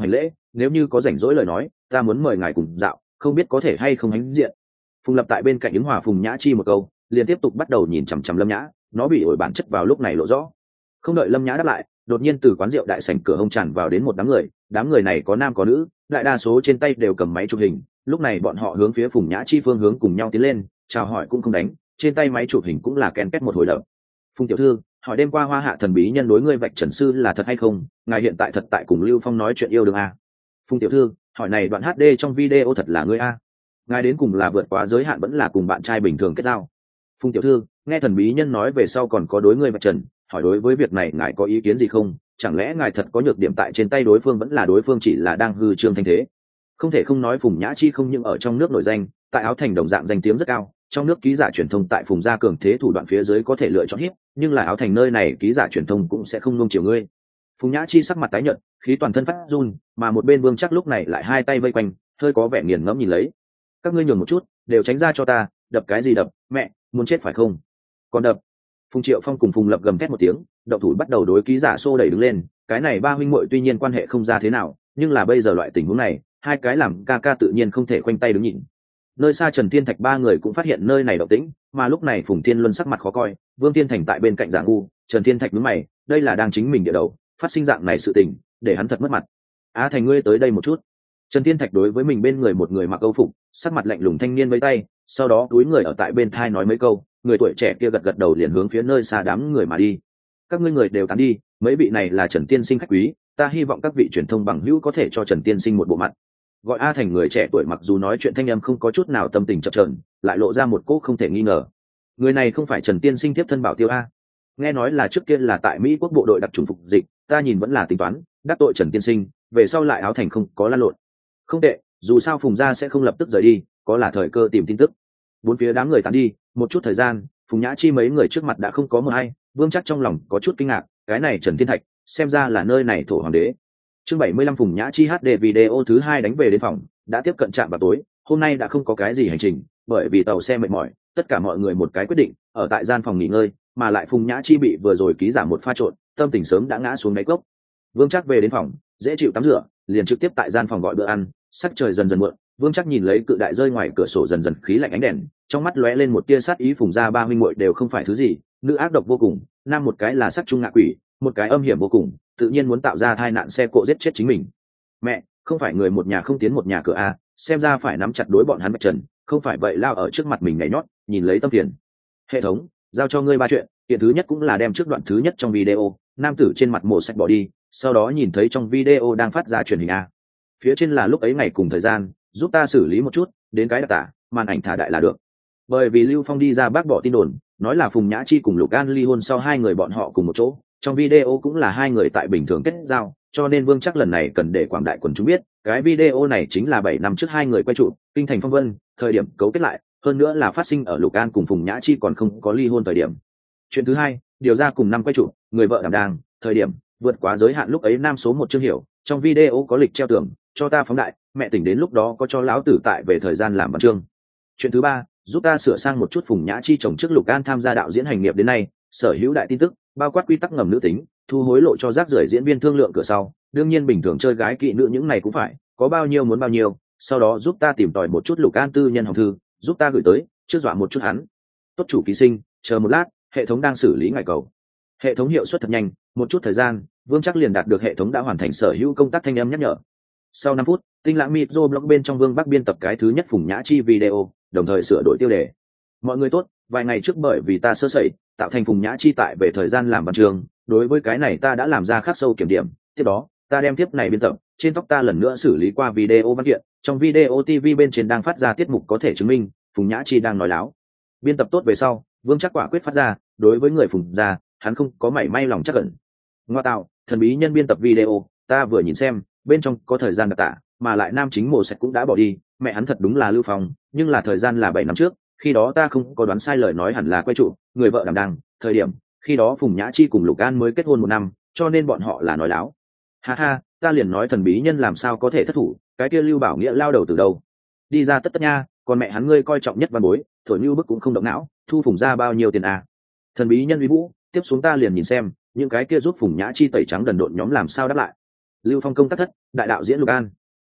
nếu như có rảnh rỗi lời nói ta muốn mời ngài cùng dạo, không biết có thể hay không hãnh diện. Phùng Lập tại bên cạnh ứng hòa Phùng Nhã Chi một câu, liền tiếp tục bắt đầu nhìn chằm chằm Lâm Nhã, nó bị ổi bản chất vào lúc này lộ rõ. Không đợi Lâm Nhã đáp lại, đột nhiên từ quán rượu đại sảnh cửa hông tràn vào đến một đám người, đám người này có nam có nữ, đại đa số trên tay đều cầm máy chụp hình, lúc này bọn họ hướng phía Phùng Nhã Chi phương hướng cùng nhau tiến lên, chào hỏi cũng không đánh, trên tay máy chụp hình cũng là ken két một hồi đập. Phùng tiểu thư, hỏi đêm qua Hoa Hạ thần bí nhân đối ngươi vạch trần sư là thật hay không, ngài hiện tại thật tại cùng Lưu Phong nói chuyện yêu đương à? Phùng tiểu thư, hỏi này đoạn hát đê trong video thật là ngươi a? Ngài đến cùng là vượt quá giới hạn vẫn là cùng bạn trai bình thường kết giao? Phùng tiểu thư, nghe thần bí nhân nói về sau còn có đối ngươi vạch trần, hỏi đối với việc này ngài có ý kiến gì không? Chẳng lẽ ngài thật có nhược điểm tại trên tay đối phương vẫn là đối phương chỉ là đang hư trương thanh thế? Không thể không nói Phùng Nhã Chi không những ở trong nước nổi danh, tại Áo Thành đồng dạng danh tiếng rất cao, trong nước ký giả truyền thông tại Phùng gia cường thế thủ đoạn phía dưới có thể lựa chọn hiếp, nhưng là Áo Thành nơi này ký giả truyền thông cũng sẽ không nuông chiều ngươi. Phùng Nhã Chi sắc mặt tái nhợt, khí toàn thân phát run, mà một bên Vương Trác lúc này lại hai tay vây quanh, hơi có vẻ nghiền ngẫm nhìn lấy. Các ngươi nhường một chút, đều tránh ra cho ta, đập cái gì đập, mẹ, muốn chết phải không? Còn đập. Phùng Triệu Phong cùng Phùng Lập gầm thét một tiếng, động thủ bắt đầu đối ký giả xô đẩy đứng lên, cái này ba huynh muội tuy nhiên quan hệ không ra thế nào, nhưng là bây giờ loại tình huống này, hai cái làm ca ca tự nhiên không thể khoanh tay đứng nhìn. Nơi xa Trần Thiên Thạch ba người cũng phát hiện nơi này động tĩnh, mà lúc này Phùng Thiên Luân sắc mặt khó coi, Vương Thiên Thành tại bên cạnh Giả ngu, Trần Thiên Thạch nhướng mày, đây là đang chính mình địa đầu, phát sinh dạng này sự tình, để hắn thật mất mặt. Á Thành ngươi tới đây một chút. Trần Thiên Thạch đối với mình bên người một người mặc âu phục, sắc mặt lạnh lùng thanh niên với tay, sau đó túi người ở tại bên thai nói mấy câu, người tuổi trẻ kia gật gật đầu liền hướng phía nơi xa đám người mà đi. Các ngươi người đều tán đi, mấy vị này là Trần Tiên Sinh khách quý, ta hy vọng các vị truyền thông bằng hữu có thể cho Trần Tiên Sinh một bộ mặt. Gọi A Thành người trẻ tuổi mặc dù nói chuyện thanh âm không có chút nào tâm tình chập chờn, lại lộ ra một cỗ không thể nghi ngờ. Người này không phải Trần Tiên Sinh tiếp thân bảo tiêu a? Nghe nói là trước kia là tại Mỹ quốc bộ đội đặc trùng phục dịch, ta nhìn vẫn là tính toán, đắc tội Trần Tiên Sinh, về sau lại Áo Thành không có lan lộn. Không tệ, dù sao Phùng gia sẽ không lập tức rời đi, có là thời cơ tìm tin tức. Bốn phía đám người tán đi, một chút thời gian, Phùng Nhã Chi mấy người trước mặt đã không có một ai, Vương Trác trong lòng có chút kinh ngạc, cái này Trần Thiên Thạch, xem ra là nơi này thổ hoàng đế. Chương bảy mươi lăm Phùng Nhã Chi hát đê video thứ hai đánh về đến phòng, đã tiếp cận trạm vào tối, hôm nay đã không có cái gì hành trình, bởi vì tàu xe mệt mỏi, tất cả mọi người một cái quyết định, ở tại gian phòng nghỉ ngơi, mà lại Phùng Nhã Chi bị vừa rồi ký giả một pha trộn, tâm tình sớm đã ngã xuống đáy cốc. Vương Trác về đến phòng, dễ chịu tắm rửa, liền trực tiếp tại gian phòng gọi bữa ăn, sắc trời dần dần muộn, Vương Trác nhìn lấy cự đại rơi ngoài cửa sổ dần dần khí lạnh ánh đèn, trong mắt lóe lên một tia sát ý. Phùng gia ba huynh muội đều không phải thứ gì, nữ ác độc vô cùng, nam một cái là sắc trung ngạ quỷ, một cái âm hiểm vô cùng, tự nhiên muốn tạo ra tai nạn xe cộ giết chết chính mình. Mẹ, không phải người một nhà không tiến một nhà cửa a, xem ra phải nắm chặt đối bọn hắn vạch trần, không phải vậy lao ở trước mặt mình nhảy nhót, nhìn lấy tâm phiền. Hệ thống, giao cho ngươi ba chuyện, chuyện thứ nhất cũng là đem trước đoạn thứ nhất trong video, nam tử trên mặt mổ sạch bỏ đi, sau đó nhìn thấy trong video đang phát ra truyền hình a. Phía trên là lúc ấy ngày cùng thời gian, giúp ta xử lý một chút, đến cái đặc tả, màn ảnh thả đại là được. Bởi vì Lưu Phong đi ra bác bỏ tin đồn, nói là Phùng Nhã Chi cùng Lục An ly hôn sau hai người bọn họ cùng một chỗ, trong video cũng là hai người tại bình thường kết giao, cho nên Vương Trác lần này cần để quảng đại quần chúng biết, cái video này chính là bảy năm trước hai người quay trụ, kinh thành phong vân, thời điểm cấu kết lại, hơn nữa là phát sinh ở Lục An cùng Phùng Nhã Chi còn không có ly hôn thời điểm. Chuyện thứ hai, điều ra cùng năm quay trụ, người vợ đảm đang, thời điểm vượt quá giới hạn lúc ấy nam số một Trương Hiểu, trong video có lịch treo tường, cho ta phóng đại, mẹ tỉnh đến lúc đó có cho lão tử tại về thời gian làm văn chương. Chuyện thứ ba, giúp ta sửa sang một chút Phùng Nhã Chi chồng trước Lục An tham gia đạo diễn hành nghiệp đến nay, sở hữu đại tin tức, bao quát quy tắc ngầm nữ tính, thu hối lộ cho rác rưởi diễn viên thương lượng cửa sau, đương nhiên bình thường chơi gái kỵ nữ những này cũng phải, có bao nhiêu muốn bao nhiêu, sau đó giúp ta tìm tòi một chút Lục An tư nhân hồng thư, giúp ta gửi tới, trước dọa một chút hắn. Tốt chủ ký sinh, chờ một lát, hệ thống đang xử lý ngài cầu. Hệ thống hiệu suất thật nhanh, một chút thời gian, Vương Trác liền đạt được hệ thống đã hoàn thành sở hữu công tác thanh âm nhắc nhở. Sau năm phút, Tinh Lãng Micro blog bên trong Vương Bắc biên tập cái thứ nhất Phùng Nhã Chi video, đồng thời sửa đổi tiêu đề. Mọi người tốt, vài ngày trước bởi vì ta sơ sẩy, tạo thành Phùng Nhã Chi tại về thời gian làm văn chương, đối với cái này ta đã làm ra khắc sâu kiểm điểm, tiếp đó, ta đem tiếp này biên tập, trên tóc ta lần nữa xử lý qua video văn kiện, trong video ti vi bên trên đang phát ra tiết mục có thể chứng minh, Phùng Nhã Chi đang nói láo. Biên tập tốt về sau, Vương Trác quả quyết phát ra, đối với người Phùng gia, hắn không có mảy may lòng chắc ẩn. Ngoa tạo, thần bí nhân biên tập video, ta vừa nhìn xem, bên trong có thời gian đặc tả, mà lại nam chính mồ sạch cũng đã bỏ đi, mẹ hắn thật đúng là Lưu Phong, nhưng là thời gian là bảy năm trước, khi đó ta không có đoán sai lời nói hẳn là quay trụ, người vợ đảm đang, thời điểm, khi đó Phùng Nhã Chi cùng Lục An mới kết hôn một năm, cho nên bọn họ là nói láo. Ha ha, ta liền nói thần bí nhân làm sao có thể thất thủ, cái kia Lưu Bảo Nghĩa lao đầu từ đâu? Đi ra tất tất nha, còn mẹ hắn ngươi coi trọng nhất văn bối, thổi như bức cũng không động não, thu Phùng ra bao nhiêu tiền à? Thần bí nhân uy vũ, tiếp xuống ta liền nhìn xem, những cái kia giúp Phùng Nhã Chi tẩy trắng đần độn nhóm làm sao đáp lại. Lưu Phong công tác thất, đại đạo diễn Lục An,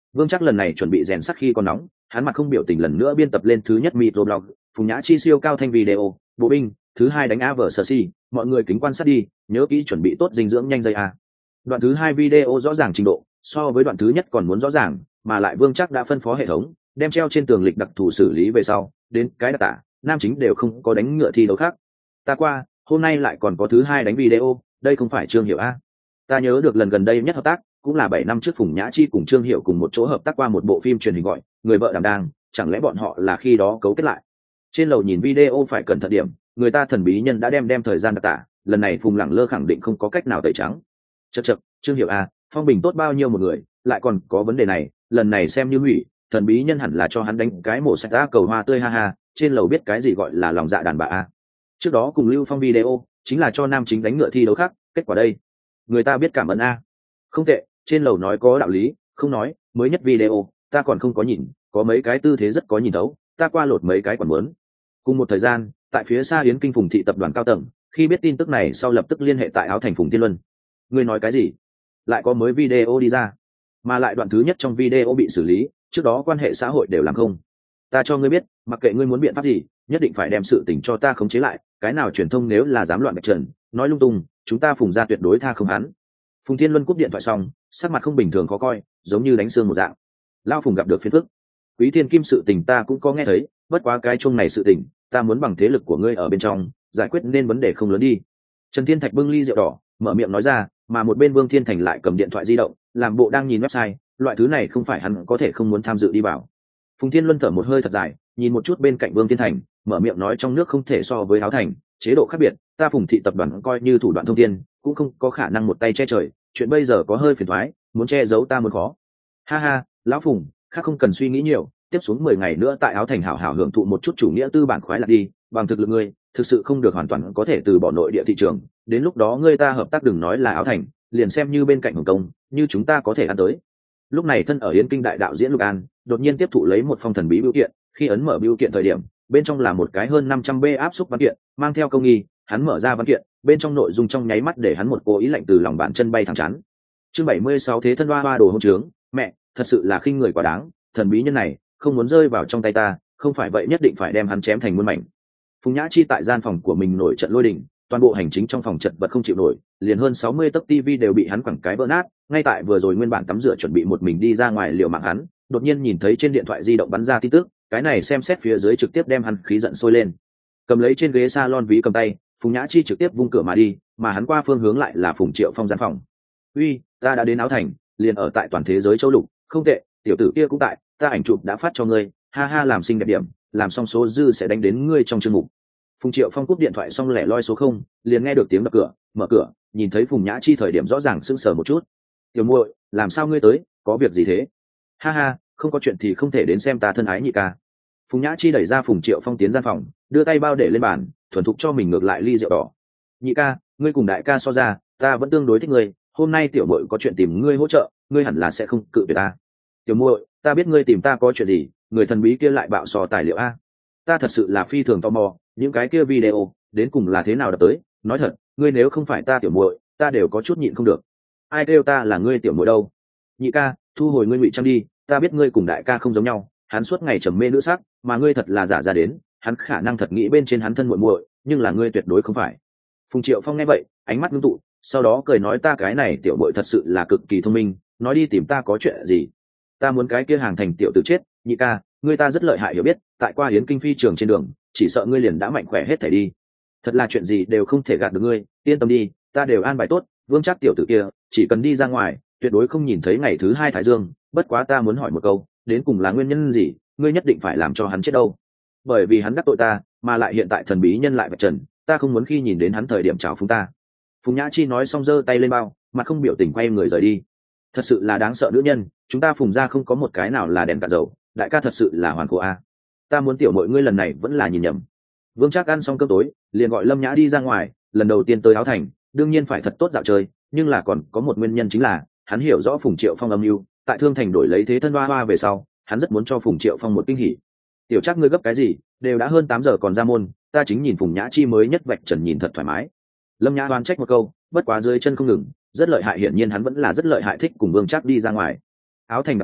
Vương chắc lần này chuẩn bị rèn sắt khi còn nóng, hắn mặt không biểu tình lần nữa biên tập lên thứ nhất microblog, Phùng Nhã Chi siêu cao thanh video, bộ binh, thứ hai đánh a vờ sờ si, mọi người kính quan sát đi, nhớ kỹ chuẩn bị tốt dinh dưỡng nhanh dây a. Đoạn thứ hai video rõ ràng trình độ, so với đoạn thứ nhất còn muốn rõ ràng, mà lại Vương chắc đã phân phó hệ thống, đem treo trên tường lịch đặc thù xử lý về sau, đến cái đặc tả, nam chính đều không có đánh ngựa thi đấu khác. Ta qua, hôm nay lại còn có thứ hai đánh video, đây không phải Trương Hiểu a. Ta nhớ được lần gần đây nhất hợp tác, cũng là bảy năm trước Phùng Nhã Chi cùng Trương Hiểu cùng một chỗ hợp tác qua một bộ phim truyền hình gọi Người vợ đảm đang, chẳng lẽ bọn họ là khi đó cấu kết lại. Trên lầu nhìn video phải cẩn thận điểm, người ta thần bí nhân đã đem đem thời gian đặc tả, lần này Phùng Lẳng Lơ khẳng định không có cách nào tẩy trắng. Chậc chậc, Trương Hiểu a, phong bình tốt bao nhiêu một người, lại còn có vấn đề này, lần này xem như hủy, thần bí nhân hẳn là cho hắn đánh cái mổ sạch ra cầu hoa tươi ha ha, trên lầu biết cái gì gọi là lòng dạ đàn bà a. Trước đó cùng Lưu Phong video, chính là cho nam chính đánh ngựa thi đấu khác, kết quả đây, người ta biết cảm ơn a. Không tệ, trên lầu nói có đạo lý, không nói, mới nhất video, ta còn không có nhìn, có mấy cái tư thế rất có nhìn thấu, ta qua lột mấy cái còn muốn. Cùng một thời gian, tại phía xa Yến Kinh Phùng thị tập đoàn cao tầng, khi biết tin tức này sau lập tức liên hệ tại Áo Thành Phùng Thiên Luân. Ngươi nói cái gì? Lại có mới video đi ra, mà lại đoạn thứ nhất trong video bị xử lý, trước đó quan hệ xã hội đều làm không. Ta cho ngươi biết, mặc kệ ngươi muốn biện pháp gì, nhất định phải đem sự tình cho ta khống chế lại, cái nào truyền thông nếu là dám loạn bạch trần, nói lung tung, chúng ta Phùng ra tuyệt đối tha không hắn. Phùng Thiên Luân cúp điện thoại xong, sắc mặt không bình thường khó coi, giống như đánh xương một dạng. Lao Phùng gặp được phiền phức. Quý Thiên Kim sự tình ta cũng có nghe thấy, bất quá cái chung này sự tình, ta muốn bằng thế lực của ngươi ở bên trong, giải quyết nên vấn đề không lớn đi. Trần Thiên Thạch bưng ly rượu đỏ, mở miệng nói ra, mà một bên Vương Thiên Thành lại cầm điện thoại di động, làm bộ đang nhìn website, loại thứ này không phải hắn có thể không muốn tham dự đi vào. Phùng Thiên Luân thở một hơi thật dài, nhìn một chút bên cạnh Vương Thiên Thành, mở miệng nói trong nước không thể so với Áo Thành, chế độ khác biệt, ta Phùng thị tập đoàn coi như thủ đoạn thông thiên, cũng không có khả năng một tay che trời, chuyện bây giờ có hơi phiền toái, muốn che giấu ta muốn khó. Ha ha, lão Phùng, khác không cần suy nghĩ nhiều, tiếp xuống mười ngày nữa tại Áo Thành hảo hảo hưởng thụ một chút chủ nghĩa tư bản khoái lạc đi, bằng thực lực ngươi, thực sự không được hoàn toàn có thể từ bỏ nội địa thị trường, đến lúc đó ngươi ta hợp tác đừng nói là Áo Thành, liền xem như bên cạnh Hồng Kông, như chúng ta có thể ăn tới. Lúc này thân ở Yến Kinh đại đạo diễn Lục An, đột nhiên tiếp thụ lấy một phong thần bí bưu kiện, khi ấn mở bưu kiện thời điểm, bên trong là một cái hơn năm trăm B áp xúc văn kiện, mang theo công nghi, hắn mở ra văn kiện, bên trong nội dung trong nháy mắt để hắn một cố ý lạnh từ lòng bàn chân bay thẳng chán. Chương bảy mươi sáu thế thân hoa hoa đồ hôn trướng, mẹ, thật sự là khinh người quá đáng, thần bí nhân này không muốn rơi vào trong tay ta, không phải vậy nhất định phải đem hắn chém thành muôn mảnh. Phùng Nhã Chi tại gian phòng của mình nổi trận lôi đình, toàn bộ hành chính trong phòng chật vật không chịu nổi, liền hơn sáu mươi tấc tivi đều bị hắn quẳng cái vỡ nát, ngay tại vừa rồi nguyên bản tắm rửa chuẩn bị một mình đi ra ngoài liều mạng hắn, đột nhiên nhìn thấy trên điện thoại di động bắn ra tin tức, cái này xem xét phía dưới trực tiếp đem hắn khí giận sôi lên. Cầm lấy trên ghế salon ví cầm tay, Phùng Nhã Chi trực tiếp vung cửa mà đi, mà hắn qua phương hướng lại là Phùng Triệu Phong gian phòng. "Uy, ta đã đến Áo Thành, liền ở tại toàn thế giới châu lục, không tệ, tiểu tử kia cũng tại, ta ảnh chụp đã phát cho ngươi, ha ha làm xinh đẹp điểm, làm xong số dư sẽ đánh đến ngươi trong chương mục." Phùng Triệu Phong cúp điện thoại xong lẻ loi số không, liền nghe được tiếng đập cửa, mở cửa, nhìn thấy Phùng Nhã Chi thời điểm rõ ràng sững sờ một chút. "Tiểu muội, làm sao ngươi tới, có việc gì thế?" "Ha ha, không có chuyện thì không thể đến xem ta thân ái nhị ca." Phùng Nhã Chi đẩy ra Phùng Triệu Phong tiến gian phòng, đưa tay bao để lên bàn, thuần thục cho mình ngược lại ly rượu đỏ. "Nhị ca, ngươi cùng đại ca so ra, ta vẫn tương đối thích ngươi, hôm nay tiểu muội có chuyện tìm ngươi hỗ trợ, ngươi hẳn là sẽ không cự tuyệt ta." "Tiểu muội, ta biết ngươi tìm ta có chuyện gì, người thần bí kia lại bạo sò tài liệu a. Ta thật sự là phi thường tò mò, những cái kia video đến cùng là thế nào đập tới, nói thật, ngươi nếu không phải ta tiểu muội, ta đều có chút nhịn không được. Ai kêu ta là ngươi tiểu muội đâu?" "Nhị ca, thu hồi ngươi ngụy trang đi, ta biết ngươi cùng đại ca không giống nhau, hắn suốt ngày trầm mê nữ sắc, mà ngươi thật là giả ra đến, hắn khả năng thật nghĩ bên trên hắn thân muội muội, nhưng là ngươi tuyệt đối không phải." Phùng Triệu Phong nghe vậy, ánh mắt ngưng tụ, sau đó cười nói, "Ta cái này tiểu muội thật sự là cực kỳ thông minh, nói đi tìm ta có chuyện gì? Ta muốn cái kia hàng thành tiểu tử chết, nhị ca, ngươi ta rất lợi hại hiểu biết, tại qua Yến Kinh phi trường trên đường, chỉ sợ ngươi liền đã mạnh khỏe hết thảy đi. Thật là chuyện gì đều không thể gạt được ngươi, yên tâm đi, ta đều an bài tốt, Vương Trác tiểu tử kia, chỉ cần đi ra ngoài, tuyệt đối không nhìn thấy ngày thứ hai thái dương, bất quá ta muốn hỏi một câu, đến cùng là nguyên nhân gì, ngươi nhất định phải làm cho hắn chết đâu?" "Bởi vì hắn đắc tội ta, mà lại hiện tại thần bí nhân lại vạch trần, ta không muốn khi nhìn đến hắn thời điểm chào phúng ta." Phùng Nhã Chi nói xong giơ tay lên bao, mặt không biểu tình quay người rời đi. Thật sự là đáng sợ nữ nhân, chúng ta Phùng gia không có một cái nào là đèn cạn dầu, đại ca thật sự là hoàn khổ a. Ta muốn tiểu mọi ngươi lần này vẫn là nhìn nhầm. Vương Trác ăn xong cơm tối, liền gọi Lâm Nhã đi ra ngoài, lần đầu tiên tới Áo Thành, đương nhiên phải thật tốt dạo chơi, nhưng là còn có một nguyên nhân chính là, hắn hiểu rõ Phùng Triệu Phong âm mưu, tại Thương Thành đổi lấy thế thân hoa hoa về sau, hắn rất muốn cho Phùng Triệu Phong một kinh hỉ. "Tiểu Trác ngươi gấp cái gì, đều đã hơn tám giờ còn ra môn, ta chính nhìn Phùng Nhã Chi mới nhất vạch trần nhìn thật thoải mái." Lâm Nhã đoán trách một câu, bất quá dưới chân không ngừng, rất lợi hại, hiển nhiên hắn vẫn là rất lợi hại thích cùng Vương Trác đi ra ngoài. Áo Thành đặc khu,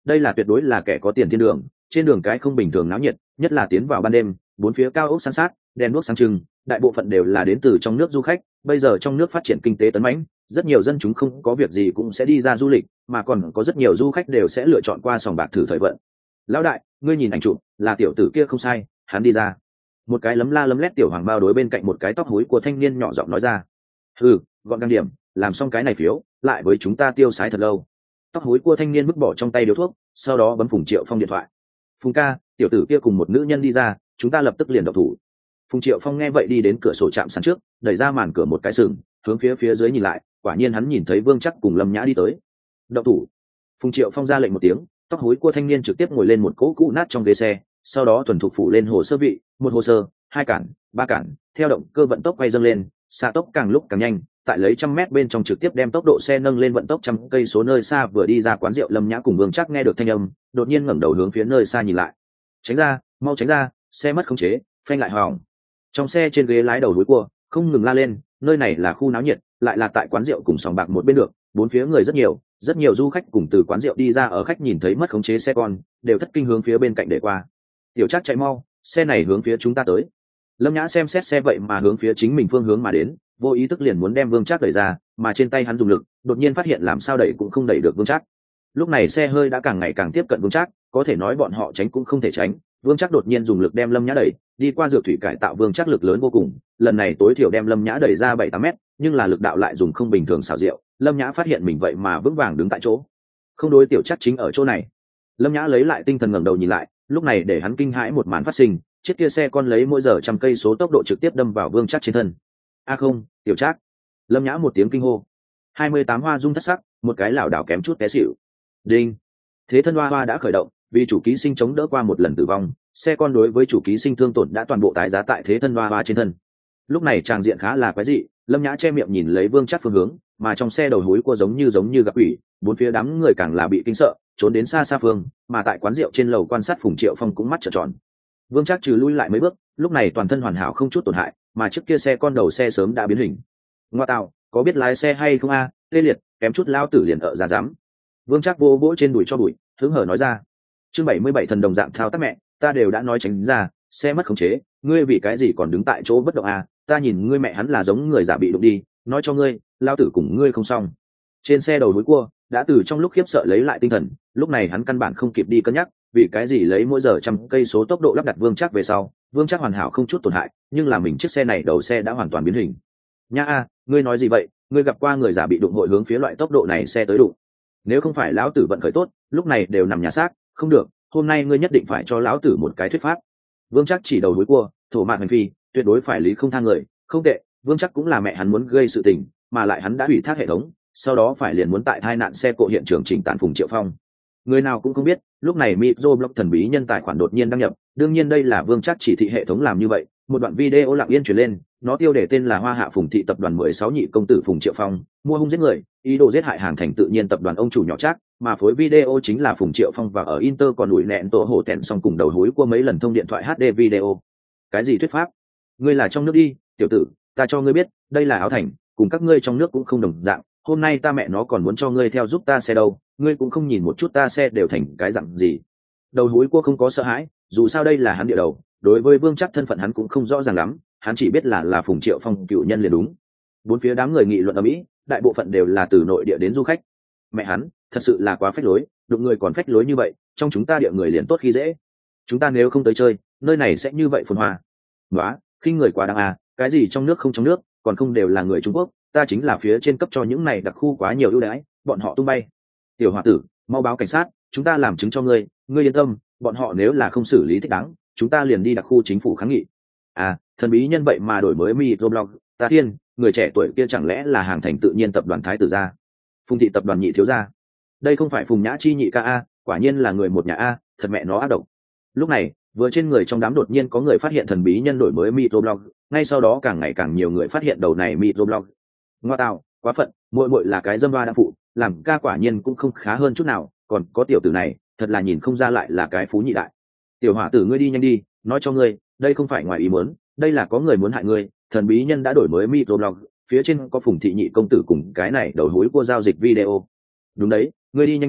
đây là tuyệt đối là kẻ có tiền thiên đường, trên đường cái không bình thường náo nhiệt, nhất là tiến vào ban đêm, bốn phía cao ốc san sát, đèn đuốc sáng trưng, đại bộ phận đều là đến từ trong nước du khách. Bây giờ trong nước phát triển kinh tế tấn mãnh, rất nhiều dân chúng không có việc gì cũng sẽ đi ra du lịch, mà còn có rất nhiều du khách đều sẽ lựa chọn qua sòng bạc thử thời vận. Lão đại, ngươi nhìn ảnh chụp, là tiểu tử kia không sai, hắn đi ra. Một cái lấm la lấm lét tiểu hoàng bao đối bên cạnh một cái tóc húi của thanh niên nhỏ giọng nói ra. Ừ, gọn gàng điểm, làm xong cái này phiếu, lại với chúng ta tiêu sái thật lâu. Tóc húi của thanh niên vứt bỏ trong tay điếu thuốc, sau đó bấm Phùng Triệu Phong điện thoại. Phùng ca, tiểu tử kia cùng một nữ nhân đi ra, chúng ta lập tức liền động thủ. Phùng Triệu Phong nghe vậy đi đến cửa sổ trạm sàn trước, đẩy ra màn cửa một cái sừng, hướng phía phía dưới nhìn lại, quả nhiên hắn nhìn thấy Vương Trắc cùng Lâm Nhã đi tới. Động thủ. Phùng Triệu Phong ra lệnh một tiếng, tóc húi của thanh niên trực tiếp ngồi lên một cỗ cũ nát trong ghế xe, sau đó thuần thục phủ lên hồ sơ vị, một hồ sơ, hai cản, ba cản, theo động cơ vận tốc quay dâng lên, xạ tốc càng lúc càng nhanh, tại lấy trăm mét bên trong trực tiếp đem tốc độ xe nâng lên vận tốc trăm cây số. Nơi xa vừa đi ra quán rượu Lâm Nhã cùng Vương Trắc nghe được thanh âm, đột nhiên ngẩng đầu hướng phía nơi xa nhìn lại. Tránh ra, mau tránh ra, xe mất khống chế, phanh lại hỏng. Trong xe trên ghế lái đầu đuối cua không ngừng la lên, nơi này là khu náo nhiệt, lại là tại quán rượu cùng sòng bạc một bên được, bốn phía người rất nhiều, rất nhiều du khách cùng từ quán rượu đi ra. Ở khách nhìn thấy mất khống chế xe con, đều thất kinh hướng phía bên cạnh để qua. Tiểu Trác chạy mau, xe này hướng phía chúng ta tới. Lâm Nhã xem xét xe vậy mà hướng phía chính mình phương hướng mà đến, vô ý thức liền muốn đem Vương Trác đẩy ra, mà trên tay hắn dùng lực, đột nhiên phát hiện làm sao đẩy cũng không đẩy được Vương Trác. Lúc này xe hơi đã càng ngày càng tiếp cận Vương Trác, có thể nói bọn họ tránh cũng không thể tránh. Vương Trác đột nhiên dùng lực đem Lâm Nhã đẩy, đi qua dược thủy cải tạo Vương Trác lực lớn vô cùng, lần này tối thiểu đem Lâm Nhã đẩy ra bảy tám mét, nhưng là lực đạo lại dùng không bình thường xảo diệu. Lâm Nhã phát hiện mình vậy mà vững vàng đứng tại chỗ, không đối Tiểu Trác chính ở chỗ này. Lâm Nhã lấy lại tinh thần ngẩng đầu nhìn lại, lúc này để hắn kinh hãi một màn phát sinh, chiếc kia xe con lấy mỗi giờ trăm cây số tốc độ trực tiếp đâm vào Vương Trác trên thân. A không, Tiểu Trác! Lâm Nhã một tiếng kinh hô. hai mươi tám hoa dung thất sắc, một cái lảo đảo kém chút té xỉu. Đinh! Thế thân hoa hoa đã khởi động, vì chủ ký sinh chống đỡ qua một lần tử vong, xe con đối với chủ ký sinh thương tổn đã toàn bộ tái giá tại thế thân hoa hoa trên thân. Lúc này tràng diện khá là quái dị, Lâm Nhã che miệng nhìn lấy Vương Trác phương hướng, mà trong xe đầu húi cua giống như giống như gặp quỷ, bốn phía đám người càng là bị kinh sợ, trốn đến xa xa phương, mà tại quán rượu trên lầu quan sát Phùng Triệu Phong cũng mắt trợn tròn. Vương Trác trừ lui lại mấy bước, lúc này toàn thân hoàn hảo không chút tổn hại, mà trước kia xe con đầu xe sớm đã biến hình. Ngoa tạo, có biết lái xe hay không a? Tê liệt, kém chút lao tử liền ở ra dám. Vương Trác vô vỗ trên đùi cho bụi, hứng hở nói ra. Chương bảy mươi bảy thần đồng dạng thao tác mẹ, ta đều đã nói tránh ra, xe mất khống chế, ngươi vì cái gì còn đứng tại chỗ bất động a? Ta nhìn ngươi mẹ hắn là giống người giả bị đụng đi, nói cho ngươi, lao tử cùng ngươi không xong. Trên xe đầu núi cua, đã từ trong lúc khiếp sợ lấy lại tinh thần, lúc này hắn căn bản không kịp đi cân nhắc, vì cái gì lấy mỗi giờ trăm cây số tốc độ lắp đặt Vương Trác về sau, Vương Trác hoàn hảo không chút tổn hại, nhưng là mình chiếc xe này đầu xe đã hoàn toàn biến hình. Nha a, ngươi nói gì vậy? Ngươi gặp qua người giả bị đụng hội hướng phía loại tốc độ này xe tới đụng? Nếu không phải lão tử vận khởi tốt, lúc này đều nằm nhà xác, không được, hôm nay ngươi nhất định phải cho lão tử một cái thuyết pháp. Vương Trác chỉ đầu núi cua, thổ mạn hành phi, tuyệt đối phải lý không tha người, không tệ, Vương Trác cũng là mẹ hắn muốn gây sự tình, mà lại hắn đã hủy thác hệ thống, sau đó phải liền muốn tại tai nạn xe cộ hiện trường chỉnh tàn Phùng Triệu Phong. Người nào cũng không biết, lúc này Microblock thần bí nhân tài khoản đột nhiên đăng nhập, đương nhiên đây là Vương Trác chỉ thị hệ thống làm như vậy. Một đoạn video lặng yên truyền lên, nó tiêu đề tên là Hoa Hạ Phùng thị tập đoàn mười sáu nhị công tử Phùng Triệu Phong, mua hung giết người, ý đồ giết hại Hàng Thành tự nhiên tập đoàn ông chủ nhỏ Trác, mà phối video chính là Phùng Triệu Phong và ở Inter còn đuổi nẹn tổ hổ tẹn xong cùng đầu húi qua mấy lần thông điện thoại hát đê video. Cái gì thuyết pháp? Ngươi là trong nước đi, tiểu tử, ta cho ngươi biết, đây là Áo Thành, cùng các ngươi trong nước cũng không đồng dạng, hôm nay ta mẹ nó còn muốn cho ngươi theo giúp ta xe đâu, ngươi cũng không nhìn một chút ta xe đều thành cái dạng gì. Đầu húi cua không có sợ hãi, dù sao đây là hắn địa đầu, đối với Vương Trác thân phận hắn cũng không rõ ràng lắm, hắn chỉ biết là là Phùng Triệu Phong cựu nhân liền đúng. Bốn phía đám người nghị luận ở mỹ, đại bộ phận đều là từ nội địa đến du khách. Mẹ hắn, thật sự là quá phách lối, đụng người còn phách lối như vậy, trong chúng ta địa người liền tốt khi dễ. Chúng ta nếu không tới chơi, nơi này sẽ như vậy phồn hoa. Nóa, khi người quá đáng à, cái gì trong nước không trong nước, còn không đều là người Trung Quốc, ta chính là phía trên cấp cho những này đặc khu quá nhiều ưu đãi, bọn họ tung bay. Tiểu hòa tử, mau báo cảnh sát, chúng ta làm chứng cho ngươi, ngươi yên tâm, bọn họ nếu là không xử lý thích đáng, chúng ta liền đi đặc khu chính phủ kháng nghị. À, thần bí nhân vậy mà đổi mới microblog, ta thiên, người trẻ tuổi kia chẳng lẽ là Hàng Thành tự nhiên tập đoàn thái tử gia, Phùng thị tập đoàn nhị thiếu gia? Đây không phải Phùng Nhã Chi nhị ca a, quả nhiên là người một nhà a, thật mẹ nó ác độc. Lúc này, vừa trên người trong đám đột nhiên có người phát hiện thần bí nhân đổi mới microblog, ngay sau đó càng ngày càng nhiều người phát hiện đầu này microblog. Ngoa tạo, quá phận, muội muội là cái dâm ba đã phụ, làm ca quả nhiên cũng không khá hơn chút nào, còn có tiểu tử này, thật là nhìn không ra lại là cái phú nhị đại. Tiểu hỏa tử ngươi đi nhanh đi, nói cho ngươi, đây không phải ngoài ý muốn, đây là có người muốn hại ngươi, thần bí nhân đã đổi mới microblog, phía trên có Phùng thị nhị công tử cùng cái này đầu húi cua giao dịch video. Đúng đấy, ngươi đi nhanh đi,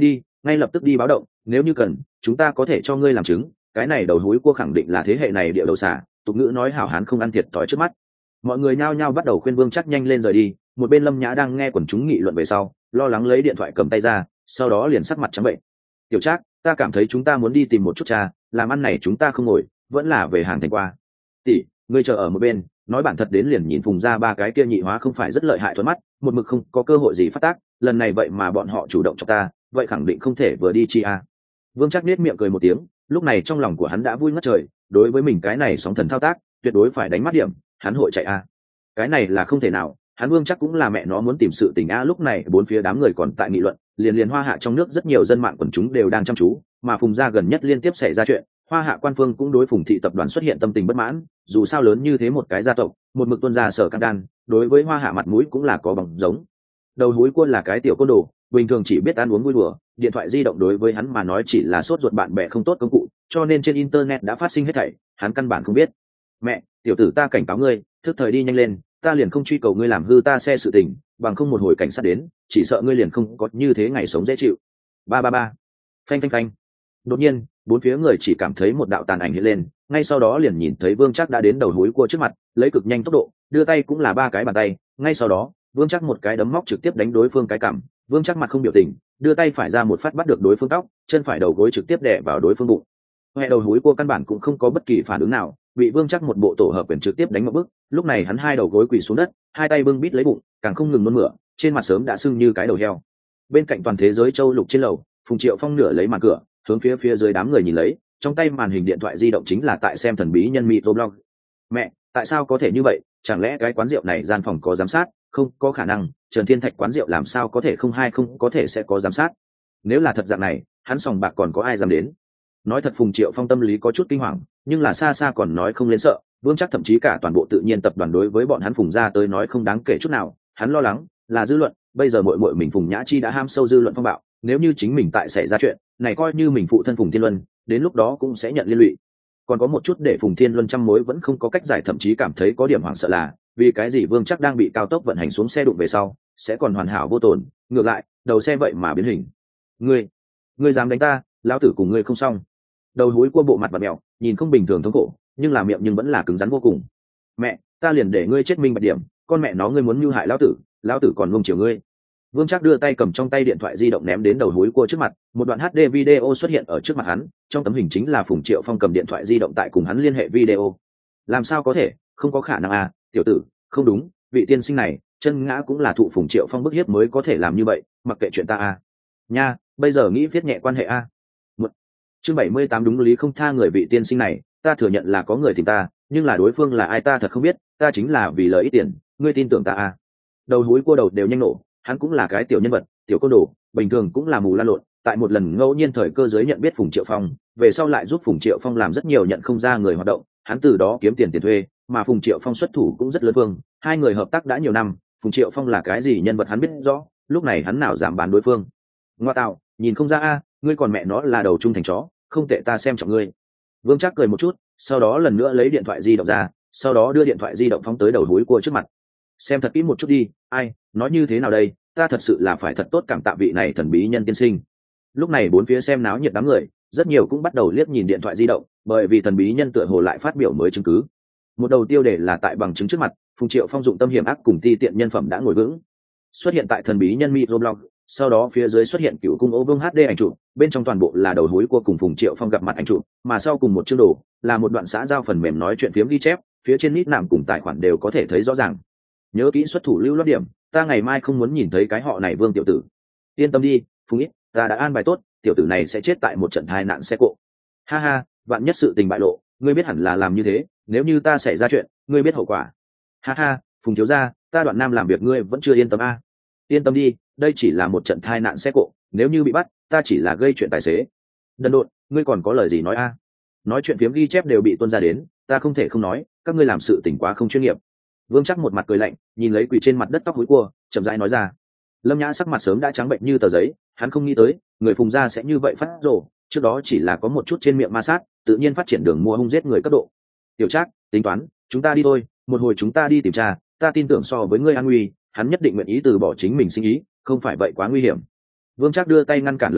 ngay lập tức đi báo động, nếu như cần chúng ta có thể cho ngươi làm chứng. Cái này đầu húi cua khẳng định là thế hệ này địa đầu xả, tục ngữ nói hảo hán không ăn thiệt thòi trước mắt. Mọi người nhao nhao bắt đầu khuyên Vương Trác nhanh lên rời đi. Một bên Lâm Nhã đang nghe quần chúng nghị luận về sau, lo lắng lấy điện thoại cầm tay ra, sau đó liền sắc mặt trắng bệnh. Tiểu Trác, ta cảm thấy chúng ta muốn đi tìm một chút trà, làm ăn này chúng ta không ngồi, vẫn là về hàng thành qua. Tỷ, ngươi chờ ở một bên, nói bản thật đến liền nhìn Phùng ra ba cái kia nhị hóa không phải rất lợi hại thuận mắt, một mực không có cơ hội gì phát tác, lần này vậy mà bọn họ chủ động cho ta, vậy khẳng định không thể vừa đi chi a. Vương Trác nết miệng cười một tiếng, lúc này trong lòng của hắn đã vui ngất trời, đối với mình cái này sóng thần thao tác, tuyệt đối phải đánh mắt điểm, hắn hội chạy a. Cái này là không thể nào, hắn Vương Trác cũng là mẹ nó muốn tìm sự tình a. Lúc này bốn phía đám người còn tại nghị luận, liền liền Hoa Hạ trong nước rất nhiều dân mạng quần chúng đều đang chăm chú, mà Phùng gia gần nhất liên tiếp xảy ra chuyện, Hoa Hạ quan phương cũng đối Phùng thị tập đoàn xuất hiện tâm tình bất mãn, dù sao lớn như thế một cái gia tộc, một mực tuân gia sở cam đan, đối với Hoa Hạ mặt mũi cũng là có bằng giống. Đầu húi quân là cái tiểu côn đồ, bình thường chỉ biết ăn uống vui đùa, điện thoại di động đối với hắn mà nói chỉ là sốt ruột bạn bè không tốt công cụ, cho nên trên internet đã phát sinh hết thảy, hắn căn bản không biết. Mẹ, tiểu tử ta cảnh cáo ngươi, thức thời đi nhanh lên, ta liền không truy cầu ngươi làm hư ta xe sự tình, bằng không một hồi cảnh sát đến, chỉ sợ ngươi liền không có như thế ngày sống dễ chịu. Ba ba ba. Phanh phanh phanh. Đột nhiên, bốn phía người chỉ cảm thấy một đạo tàn ảnh hiện lên, ngay sau đó liền nhìn thấy Vương Trác đã đến đầu húi cua trước mặt, lấy cực nhanh tốc độ, đưa tay cũng là ba cái bàn tay, ngay sau đó, Vương Trác một cái đấm móc trực tiếp đánh đối phương cái cằm, Vương Trác mặt không biểu tình, đưa tay phải ra một phát bắt được đối phương tóc, chân phải đầu gối trực tiếp đè vào đối phương bụng. Hệ đầu húi cua căn bản cũng không có bất kỳ phản ứng nào, bị Vương Trác một bộ tổ hợp quyền trực tiếp đánh một bước, lúc này hắn hai đầu gối quỳ xuống đất, hai tay bưng bít lấy bụng, càng không ngừng nôn mửa, trên mặt sớm đã sưng như cái đầu heo. Bên cạnh toàn thế giới châu lục trên lầu, Phùng Triệu Phong nửa lấy màn cửa, hướng phía phía dưới đám người nhìn lấy, trong tay màn hình điện thoại di động chính là tại xem thần bí nhân microblog. Mẹ, tại sao có thể như vậy, chẳng lẽ cái quán rượu này gian phòng có giám sát? Không có khả năng, Trần Thiên Thạch quán rượu làm sao có thể không hay không có thể sẽ có giám sát. Nếu là thật dạng này, hắn sòng bạc còn có ai dám đến? Nói thật Phùng Triệu Phong tâm lý có chút kinh hoàng, nhưng là xa xa còn nói không lên sợ, Vương Trác thậm chí cả toàn bộ tự nhiên tập đoàn đối với bọn hắn Phùng gia tới nói không đáng kể chút nào, hắn lo lắng là dư luận, bây giờ muội muội mình Phùng Nhã Chi đã ham sâu dư luận phong bạo, nếu như chính mình tại xảy ra chuyện, này coi như mình phụ thân Phùng Thiên Luân, đến lúc đó cũng sẽ nhận liên lụy. Còn có một chút để Phùng Thiên Luân trăm mối vẫn không có cách giải, thậm chí cảm thấy có điểm hoảng sợ là, vì cái gì Vương Trác đang bị cao tốc vận hành xuống xe đụng về sau, sẽ còn hoàn hảo vô tổn, ngược lại, đầu xe vậy mà biến hình. Ngươi, ngươi dám đánh ta, lão tử cùng ngươi không xong. Đầu húi cua bộ mặt bặm mèo, nhìn không bình thường thống khổ, nhưng là miệng nhưng vẫn là cứng rắn vô cùng. Mẹ, ta liền để ngươi chết minh bạch điểm, con mẹ nó ngươi muốn mưu hại lão tử, lão tử còn ngông chiều ngươi. Vương Trác đưa tay cầm trong tay điện thoại di động ném đến đầu húi cua trước mặt, một đoạn hát đê video xuất hiện ở trước mặt hắn, trong tấm hình chính là Phùng Triệu Phong cầm điện thoại di động tại cùng hắn liên hệ video. Làm sao có thể, không có khả năng à, tiểu tử, không đúng, vị tiên sinh này, chân ngã cũng là thụ Phùng Triệu Phong bức hiếp mới có thể làm như vậy, mặc kệ chuyện ta à. Nha, bây giờ nghĩ viết nhẹ quan hệ a. À. Chương bảy mươi tám đúng lý không tha người vị tiên sinh này, ta thừa nhận là có người tìm ta, nhưng là đối phương là ai ta thật không biết, ta chính là vì lợi ích tiền, ngươi tin tưởng ta à. Đầu húi cua đầu đều nhanh nổ, hắn cũng là cái tiểu nhân vật, tiểu côn đồ, bình thường cũng là mù lan lộn, tại một lần ngẫu nhiên thời cơ giới nhận biết Phùng Triệu Phong, về sau lại giúp Phùng Triệu Phong làm rất nhiều nhận không ra người hoạt động, hắn từ đó kiếm tiền tiền thuê, mà Phùng Triệu Phong xuất thủ cũng rất lớn phương, hai người hợp tác đã nhiều năm, Phùng Triệu Phong là cái gì nhân vật hắn biết rõ, lúc này hắn nào dám bán đối phương. Ngoa tạo, nhìn không ra a, ngươi còn mẹ nó là đầu trung thành chó, không tệ, ta xem trọng ngươi. Vương Trác cười một chút, sau đó lần nữa lấy điện thoại di động ra, sau đó đưa điện thoại di động phóng tới đầu húi cua trước mặt. Xem thật kỹ một chút đi, ai, nói như thế nào đây, ta thật sự là phải thật tốt cảm tạ vị này thần bí nhân tiên sinh. Lúc này bốn phía xem náo nhiệt đám người, rất nhiều cũng bắt đầu liếc nhìn điện thoại di động, bởi vì thần bí nhân tựa hồ lại phát biểu mới chứng cứ. Một đầu tiêu đề là tại bằng chứng trước mặt, Phùng Triệu Phong dụng tâm hiểm ác cùng ti tiện nhân phẩm đã ngồi vững. Xuất hiện tại thần bí nhân microblog, sau đó phía dưới xuất hiện cựu cung ô vương hát đê ảnh chụp, bên trong toàn bộ là đầu húi cua cùng Phùng Triệu Phong gặp mặt ảnh chụp, mà sau cùng một chương đồ là một đoạn xã giao phần mềm nói chuyện phiếm ghi chép, phía trên nít nạm cùng tài khoản đều có thể thấy rõ ràng. Nhớ kỹ xuất thủ lưu loát điểm, ta ngày mai không muốn nhìn thấy cái họ này Vương tiểu tử. Yên tâm đi, Phùng ít, ta đã an bài tốt, tiểu tử này sẽ chết tại một trận tai nạn xe cộ. Ha ha, vạn nhất sự tình bại lộ, ngươi biết hẳn là làm như thế, nếu như ta xảy ra chuyện, ngươi biết hậu quả. Ha ha, Phùng thiếu gia, ta Đoạn Nam làm việc ngươi vẫn chưa yên tâm a. À. Yên tâm đi, đây chỉ là một trận tai nạn xe cộ, nếu như bị bắt, ta chỉ là gây chuyện tài xế. Đần độn, ngươi còn có lời gì nói a? À? Nói chuyện phiếm ghi chép đều bị tuôn ra đến, ta không thể không nói, các ngươi làm sự tình quá không chuyên nghiệp. Vương Trác một mặt cười lạnh, nhìn lấy quỷ trên mặt đất tóc húi cua, chậm rãi nói ra. Lâm Nhã sắc mặt sớm đã trắng bệnh như tờ giấy, hắn không nghĩ tới, người Phùng gia sẽ như vậy phát rồ, trước đó chỉ là có một chút trên miệng ma sát, tự nhiên phát triển đường mua hung giết người cấp độ. Tiểu Trác, tính toán, chúng ta đi thôi, một hồi chúng ta đi tìm tra, ta tin tưởng so với ngươi an nguy, hắn nhất định nguyện ý từ bỏ chính mình sinh ý, không phải vậy quá nguy hiểm. Vương Trác đưa tay ngăn cản Lâm Nhã,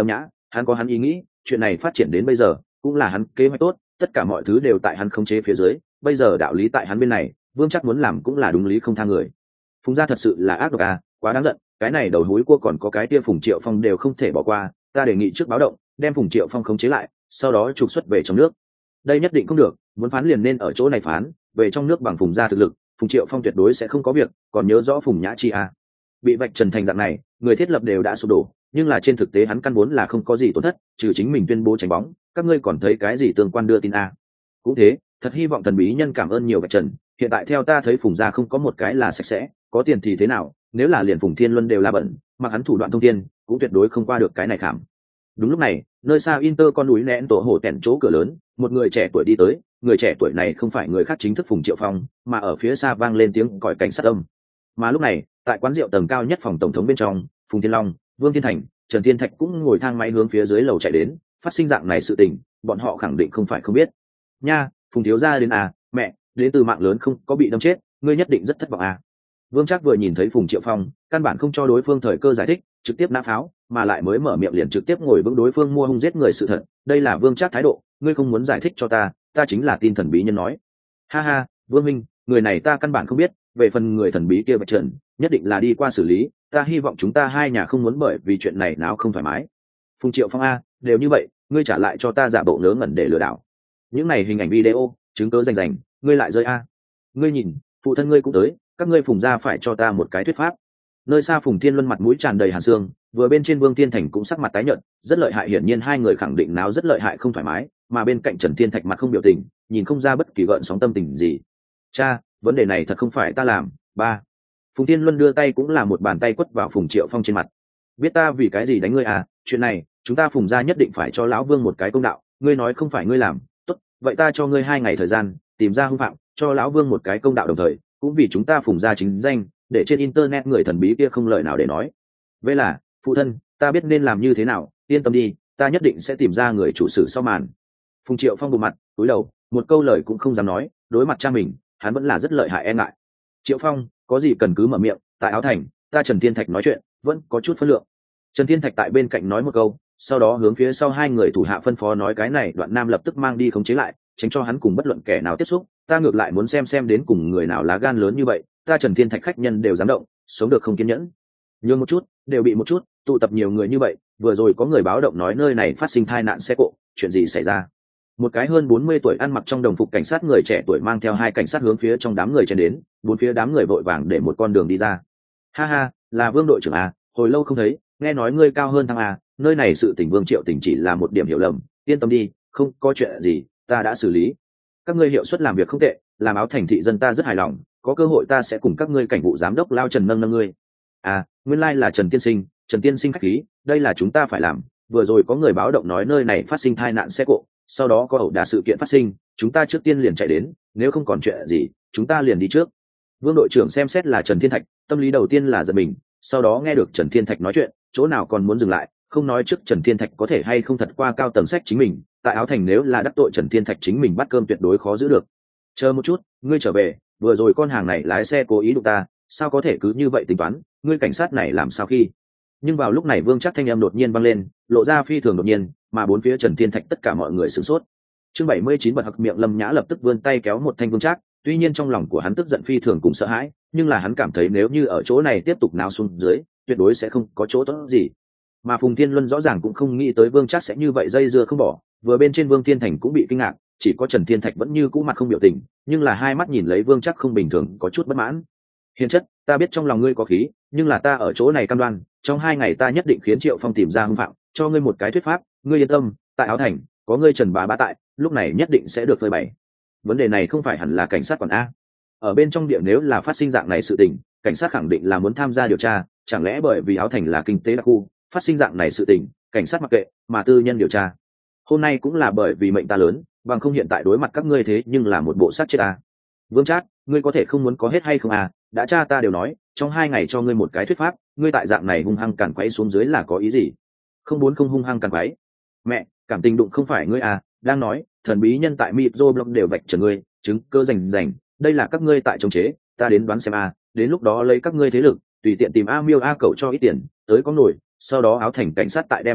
hắn có hắn ý nghĩ, chuyện này phát triển đến bây giờ cũng là hắn kế hoạch tốt, tất cả mọi thứ đều tại hắn khống chế phía dưới, bây giờ đạo lý tại hắn bên này, Vương Trác muốn làm cũng là đúng lý không tha người. Phùng gia thật sự là ác độc à, quá đáng giận, cái này đầu húi cua còn có cái kia Phùng Triệu Phong đều không thể bỏ qua, ta đề nghị trước báo động, đem Phùng Triệu Phong khống chế lại, sau đó trục xuất về trong nước. Đây nhất định không được, muốn phán liền nên ở chỗ này phán, về trong nước bằng Phùng gia thực lực, Phùng Triệu Phong tuyệt đối sẽ không có việc, còn nhớ rõ Phùng Nhã Chi à. Bị vạch trần thành dạng này, người thiết lập đều đã sụp đổ, nhưng là trên thực tế hắn căn vốn là không có gì tổn thất, trừ chính mình tuyên bố tránh bóng, các ngươi còn thấy cái gì tương quan đưa tin à. Cũng thế, thật hy vọng thần bí nhân cảm ơn nhiều vạch trần, hiện tại theo ta thấy Phùng gia không có một cái là sạch sẽ, có tiền thì thế nào, nếu là liền Phùng Thiên Luân đều là bẩn, mặc hắn thủ đoạn thông thiên, cũng tuyệt đối không qua được cái này khảm. Đúng lúc này, nơi xa Inter con núi nén tổ hổ tẻn chỗ cửa lớn, một người trẻ tuổi đi tới, người trẻ tuổi này không phải người khác chính thức Phùng Triệu Phong, mà ở phía xa vang lên tiếng còi cảnh sát âm. Mà lúc này, tại quán rượu tầng cao nhất phòng tổng thống bên trong, Phùng Thiên Long, Vương Thiên Thành, Trần Thiên Thạch cũng ngồi thang máy hướng phía dưới lầu chạy đến, phát sinh dạng này sự tình, bọn họ khẳng định không phải không biết. Nha, Phùng thiếu gia đến à, mẹ, đến từ mạng lớn không có bị đâm chết, ngươi nhất định rất thất vọng à. Vương Trác vừa nhìn thấy Phùng Triệu Phong, căn bản không cho đối phương thời cơ giải thích, trực tiếp nã pháo, mà lại mới mở miệng liền trực tiếp ngồi vững đối phương mua hung giết người sự thật, đây là Vương Trác thái độ, ngươi không muốn giải thích cho ta, ta chính là tin thần bí nhân nói. Ha ha, Vương minh, người này ta căn bản không biết, về phần người thần bí kia vạch trần, nhất định là đi qua xử lý, ta hy vọng chúng ta hai nhà không muốn bởi vì chuyện này nào không thoải mái. Phùng Triệu Phong a, đều như vậy, ngươi trả lại cho ta giả bộ ngớ ngẩn để lừa đảo. Những này hình ảnh video, chứng cứ rành rành, ngươi lại rơi a. Ngươi nhìn, phụ thân ngươi cũng tới, các ngươi Phùng gia phải cho ta một cái thuyết pháp. Nơi xa Phùng Thiên Luân mặt mũi tràn đầy hàn xương, vừa bên trên Vương Thiên Thành cũng sắc mặt tái nhợt, rất lợi hại, hiển nhiên hai người khẳng định náo rất lợi hại không thoải mái, mà bên cạnh Trần Thiên Thạch mặt không biểu tình, nhìn không ra bất kỳ gợn sóng tâm tình gì. Cha, vấn đề này thật không phải ta làm. Ba. Phùng Thiên Luân đưa tay cũng là một bàn tay quất vào Phùng Triệu Phong trên mặt. Biết ta vì cái gì đánh ngươi à? Chuyện này, chúng ta Phùng gia nhất định phải cho lão Vương một cái công đạo. Ngươi nói không phải ngươi làm, tốt, vậy ta cho ngươi hai ngày thời gian, tìm ra hung phạm, cho lão Vương một cái công đạo, đồng thời cũng vì chúng ta Phùng gia chính danh, để trên internet người thần bí kia không lời nào để nói. Vậy là, phụ thân, ta biết nên làm như thế nào, yên tâm đi, ta nhất định sẽ tìm ra người chủ sử sau màn. Phùng Triệu Phong bộ mặt, cúi đầu, một câu lời cũng không dám nói, đối mặt cha mình, hắn vẫn là rất lợi hại e ngại. Triệu Phong, có gì cần cứ mở miệng, tại Áo Thành, ta Trần Thiên Thạch nói chuyện, vẫn có chút phân lượng. Trần Thiên Thạch tại bên cạnh nói một câu, sau đó hướng phía sau hai người thủ hạ phân phó nói cái này Đoạn Nam lập tức mang đi khống chế lại, tránh cho hắn cùng bất luận kẻ nào tiếp xúc, ta ngược lại muốn xem xem đến cùng người nào lá gan lớn như vậy, ta Trần Thiên Thạch khách nhân đều dám động, sống được không kiên nhẫn. Nhường một chút, đều bị một chút, tụ tập nhiều người như vậy, vừa rồi có người báo động nói nơi này phát sinh tai nạn xe cộ, chuyện gì xảy ra? Một cái hơn bốn mươi tuổi ăn mặc trong đồng phục cảnh sát người trẻ tuổi mang theo hai cảnh sát hướng phía trong đám người chen đến, bốn phía đám người vội vàng để một con đường đi ra. Ha ha, là Vương đội trưởng à, hồi lâu không thấy, nghe nói ngươi cao hơn thằng à, nơi này sự tình Vương Triệu Tình chỉ là một điểm hiểu lầm, yên tâm đi, không có chuyện gì, ta đã xử lý. Các ngươi hiệu suất làm việc không tệ, làm Áo Thành thị dân ta rất hài lòng, có cơ hội ta sẽ cùng các ngươi cảnh vụ giám đốc Lao Trần nâng nâng ngươi. À, nguyên lai like là Trần tiên sinh, Trần tiên sinh khách khí, đây là chúng ta phải làm, vừa rồi có người báo động nói nơi này phát sinh tai nạn xe cộ, sau đó có ẩu đả sự kiện phát sinh, chúng ta trước tiên liền chạy đến, nếu không còn chuyện gì, chúng ta liền đi trước. Vương đội trưởng xem xét là Trần Thiên Thạch, tâm lý đầu tiên là giật mình, sau đó nghe được Trần Thiên Thạch nói chuyện, chỗ nào còn muốn dừng lại, không nói trước Trần Thiên Thạch có thể hay không thật qua cao tầng sách chính mình, tại Áo Thành nếu là đắc tội Trần Thiên Thạch chính mình bắt cơm tuyệt đối khó giữ được. Chờ một chút, ngươi trở về, vừa rồi con hàng này lái xe cố ý đụng ta, sao có thể cứ như vậy tính toán, ngươi cảnh sát này làm sao khi? Nhưng vào lúc này Vương Trác thanh âm đột nhiên vang lên, lộ ra phi thường đột nhiên, mà bốn phía Trần Thiên Thạch tất cả mọi người sửng sốt. Chương bảy mươi chín bật hặc miệng Lâm Nhã lập tức vươn tay kéo một thanh Vương Trác, tuy nhiên trong lòng của hắn tức giận phi thường cùng sợ hãi, nhưng là hắn cảm thấy nếu như ở chỗ này tiếp tục náo xuống dưới, tuyệt đối sẽ không có chỗ tốt gì. Mà Phùng Thiên Luân rõ ràng cũng không nghĩ tới Vương Trác sẽ như vậy dây dưa không bỏ, vừa bên trên Vương Thiên Thành cũng bị kinh ngạc, chỉ có Trần Thiên Thạch vẫn như cũ mặt không biểu tình, nhưng là hai mắt nhìn lấy Vương Trác không bình thường, có chút bất mãn. Hiền chất, ta biết trong lòng ngươi có khí, nhưng là ta ở chỗ này cam đoan, trong hai ngày ta nhất định khiến Triệu Phong tìm ra hung phạm, cho ngươi một cái thuyết pháp, ngươi yên tâm, tại Áo Thành có ngươi Trần bá bá tại, lúc này nhất định sẽ được phơi bày. Vấn đề này không phải hẳn là cảnh sát quản a? Ở bên trong địa nếu là phát sinh dạng này sự tình, cảnh sát khẳng định là muốn tham gia điều tra, chẳng lẽ bởi vì Áo Thành là kinh tế đặc khu, phát sinh dạng này sự tình, cảnh sát mặc kệ, mà tư nhân điều tra. Hôm nay cũng là bởi vì mệnh ta lớn, bằng không hiện tại đối mặt các ngươi thế nhưng là một bộ sát chết a. Vương Trác, ngươi có thể không muốn có hết hay không à? Đã cha ta đều nói, trong hai ngày cho ngươi một cái thuyết pháp, ngươi tại dạng này hung hăng càn quấy xuống dưới là có ý gì? Không muốn không hung hăng càn quấy. Mẹ, cảm tình đụng không phải ngươi à? Đang nói, thần bí nhân tại Microblog đều vạch trần ngươi, chứng cơ rành rành, đây là các ngươi tại chống chế, ta đến đoán xem a, đến lúc đó lấy các ngươi thế lực, tùy tiện tìm A Miêu A Cẩu cho ít tiền, tới có nổi, sau đó Áo Thành cảnh sát tại đem hắn bắt,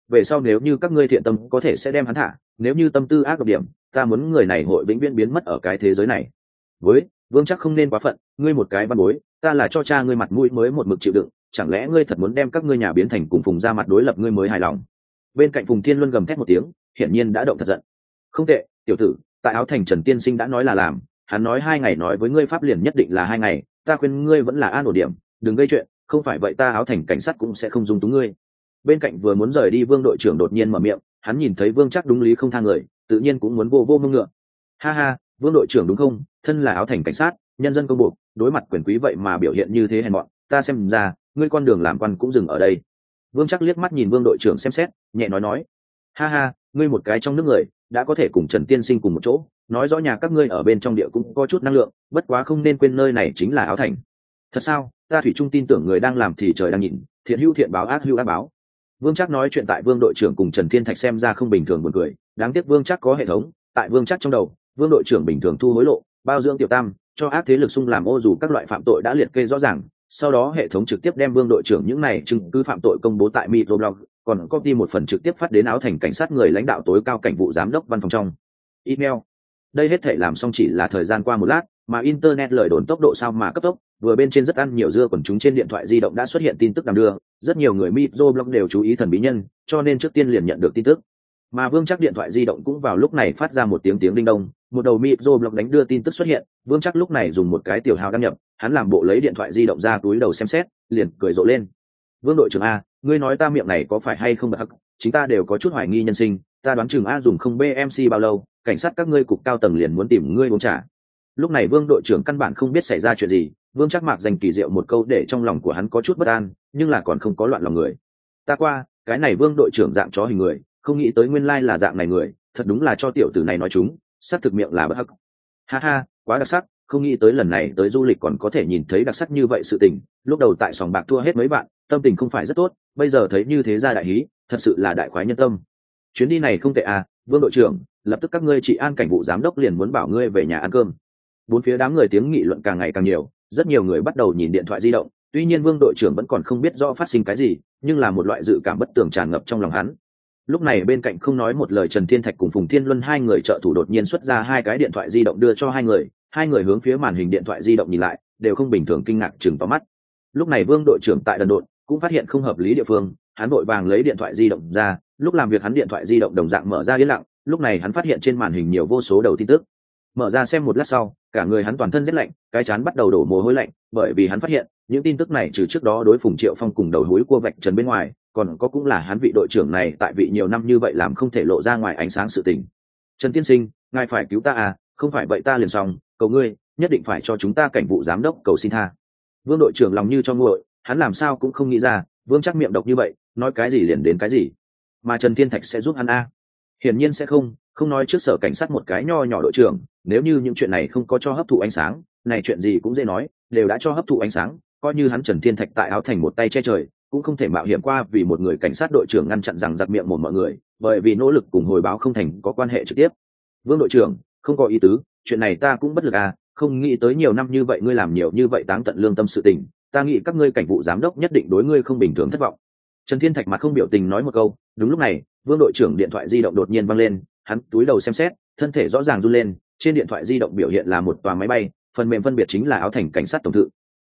về sau nếu như các ngươi thiện tâm có thể sẽ đem hắn thả, nếu như tâm tư ác độc điểm, ta muốn người này hội vĩnh viễn biến mất ở cái thế giới này. Với Vương chắc không nên quá phận, ngươi một cái văn bối, ta là cho cha ngươi mặt mũi mới một mực chịu đựng, chẳng lẽ ngươi thật muốn đem các ngươi nhà biến thành cùng Phùng ra mặt đối lập ngươi mới hài lòng? Bên cạnh Phùng Thiên Luân gầm thét một tiếng, hiển nhiên đã động thật giận. Không tệ, tiểu tử, tại áo thành Trần tiên sinh đã nói là làm, hắn nói hai ngày nói với ngươi pháp liền nhất định là hai ngày, ta khuyên ngươi vẫn là an ổn điểm, đừng gây chuyện, không phải vậy ta áo thành cảnh sát cũng sẽ không dung túng ngươi. Bên cạnh vừa muốn rời đi Vương đội trưởng đột nhiên mở miệng, hắn nhìn thấy Vương chắc đúng lý không tha người, tự nhiên cũng muốn vô vô mông ngựa. Ha ha, Vương đội trưởng đúng không? Thân là áo thành cảnh sát, nhân dân công buộc, đối mặt quyền quý vậy mà biểu hiện như thế hèn mọn, ta xem ra, ngươi con đường làm quan cũng dừng ở đây. Vương chắc liếc mắt nhìn Vương đội trưởng xem xét, nhẹ nói nói, ha ha, ngươi một cái trong nước người, đã có thể cùng Trần tiên sinh cùng một chỗ, nói rõ nhà các ngươi ở bên trong địa cũng có chút năng lượng, bất quá không nên quên nơi này chính là áo thành. Thật sao? Ta thủy chung tin tưởng người đang làm thì trời đang nhìn, thiện hữu thiện báo, ác hữu ác báo. Vương chắc nói chuyện tại Vương đội trưởng cùng Trần Thiên Thạch xem ra không bình thường buồn cười, đáng tiếc Vương chắc có hệ thống, tại Vương chắc trong đầu, Vương đội trưởng bình thường thu hối lộ, bao dưỡng tiểu tam, cho ác thế lực xung làm ô dù các loại phạm tội đã liệt kê rõ ràng, sau đó hệ thống trực tiếp đem Vương đội trưởng những này chứng cứ phạm tội công bố tại microblog, còn copy một phần trực tiếp phát đến áo thành cảnh sát người lãnh đạo tối cao cảnh vụ giám đốc văn phòng trong email. Đây hết thể làm xong chỉ là thời gian qua một lát, mà internet lời đồn tốc độ sao mà cấp tốc, vừa bên trên rất ăn nhiều dưa, quần chúng trên điện thoại di động đã xuất hiện tin tức đàm đưa, rất nhiều người microblog đều chú ý thần bí nhân, cho nên trước tiên liền nhận được tin tức. Mà Vương chắc điện thoại di động cũng vào lúc này phát ra một tiếng tiếng đinh đông, một đầu microblog đánh đưa tin tức xuất hiện. Vương chắc lúc này dùng một cái tiểu hào đăng nhập, hắn làm bộ lấy điện thoại di động ra túi đầu xem xét, liền cười rộ lên. Vương đội trưởng a, ngươi nói ta miệng này có phải hay không bật hắc, chính ta đều có chút hoài nghi nhân sinh, ta đoán chừng a dùng không bê em xê bao lâu, cảnh sát các ngươi cục cao tầng liền muốn tìm ngươi uống trà. Lúc này Vương đội trưởng căn bản không biết xảy ra chuyện gì, Vương chắc mạc dành kỳ diệu một câu để trong lòng của hắn có chút bất an, nhưng là còn không có loạn lòng người. Ta qua, cái này Vương đội trưởng dạng chó hình người, không nghĩ tới nguyên lai là dạng này người, thật đúng là cho tiểu tử này nói chúng, xác thực miệng là bất hắc. Ha ha, quá đặc sắc, không nghĩ tới lần này tới du lịch còn có thể nhìn thấy đặc sắc như vậy sự tình. Lúc đầu tại sòng bạc thua hết mấy bạn, tâm tình không phải rất tốt, bây giờ thấy như thế ra đại hí, thật sự là đại khoái nhân tâm. Chuyến đi này không tệ à, Vương đội trưởng, lập tức các ngươi trị an cảnh vụ giám đốc liền muốn bảo ngươi về nhà ăn cơm. Bốn phía đám người tiếng nghị luận càng ngày càng nhiều, rất nhiều người bắt đầu nhìn điện thoại di động, tuy nhiên Vương đội trưởng vẫn còn không biết rõ phát sinh cái gì, nhưng là một loại dự cảm bất tường tràn ngập trong lòng hắn. Lúc này bên cạnh không nói một lời Trần Thiên Thạch cùng Phùng Thiên Luân hai người trợ thủ đột nhiên xuất ra hai cái điện thoại di động đưa cho hai người, hai người hướng phía màn hình điện thoại di động nhìn lại, đều không bình thường kinh ngạc chừng to mắt. Lúc này Vương đội trưởng tại đần độn cũng phát hiện không hợp lý địa phương, hắn vội vàng lấy điện thoại di động ra, lúc làm việc hắn điện thoại di động đồng dạng mở ra yên lặng, lúc này hắn phát hiện trên màn hình nhiều vô số đầu tin tức. Mở ra xem một lát sau, cả người hắn toàn thân rét lạnh, cái trán bắt đầu đổ mồ hôi lạnh, bởi vì hắn phát hiện những tin tức này trừ trước đó đối Phùng Triệu Phong cùng đầu húi cua vạch trần bên ngoài, còn có cũng là hắn vị đội trưởng này tại vị nhiều năm như vậy làm không thể lộ ra ngoài ánh sáng sự tình. Trần tiên sinh, ngài phải cứu ta à, không phải vậy ta liền xong, cầu ngươi nhất định phải cho chúng ta cảnh vụ giám đốc cầu xin tha. Vương đội trưởng lòng như cho nguội, hắn làm sao cũng không nghĩ ra Vương chắc miệng độc như vậy, nói cái gì liền đến cái gì, mà Trần Thiên Thạch sẽ giúp hắn a? À? Hiển nhiên sẽ không, không nói trước sở cảnh sát một cái nho nhỏ đội trưởng, nếu như những chuyện này không có cho hấp thụ ánh sáng, này chuyện gì cũng dễ nói, đều đã cho hấp thụ ánh sáng, coi như hắn Trần Thiên Thạch tại áo thành một tay che trời, cũng không thể mạo hiểm qua vì một người cảnh sát đội trưởng ngăn chặn rằng giặc miệng một mọi người, bởi vì nỗ lực cùng hồi báo không thành có quan hệ trực tiếp. Vương đội trưởng, không có ý tứ, chuyện này ta cũng bất lực à, không nghĩ tới nhiều năm như vậy ngươi làm nhiều như vậy táng tận lương tâm sự tình, ta nghĩ các ngươi cảnh vụ giám đốc nhất định đối ngươi không bình thường thất vọng. Trần Thiên Thạch mặt không biểu tình nói một câu. Đúng lúc này Vương đội trưởng điện thoại di động đột nhiên văng lên, hắn túi đầu xem xét, thân thể rõ ràng run lên, trên điện thoại di động biểu hiện là một tòa máy bay, phần mềm phân biệt chính là áo thành cảnh sát tổng thự,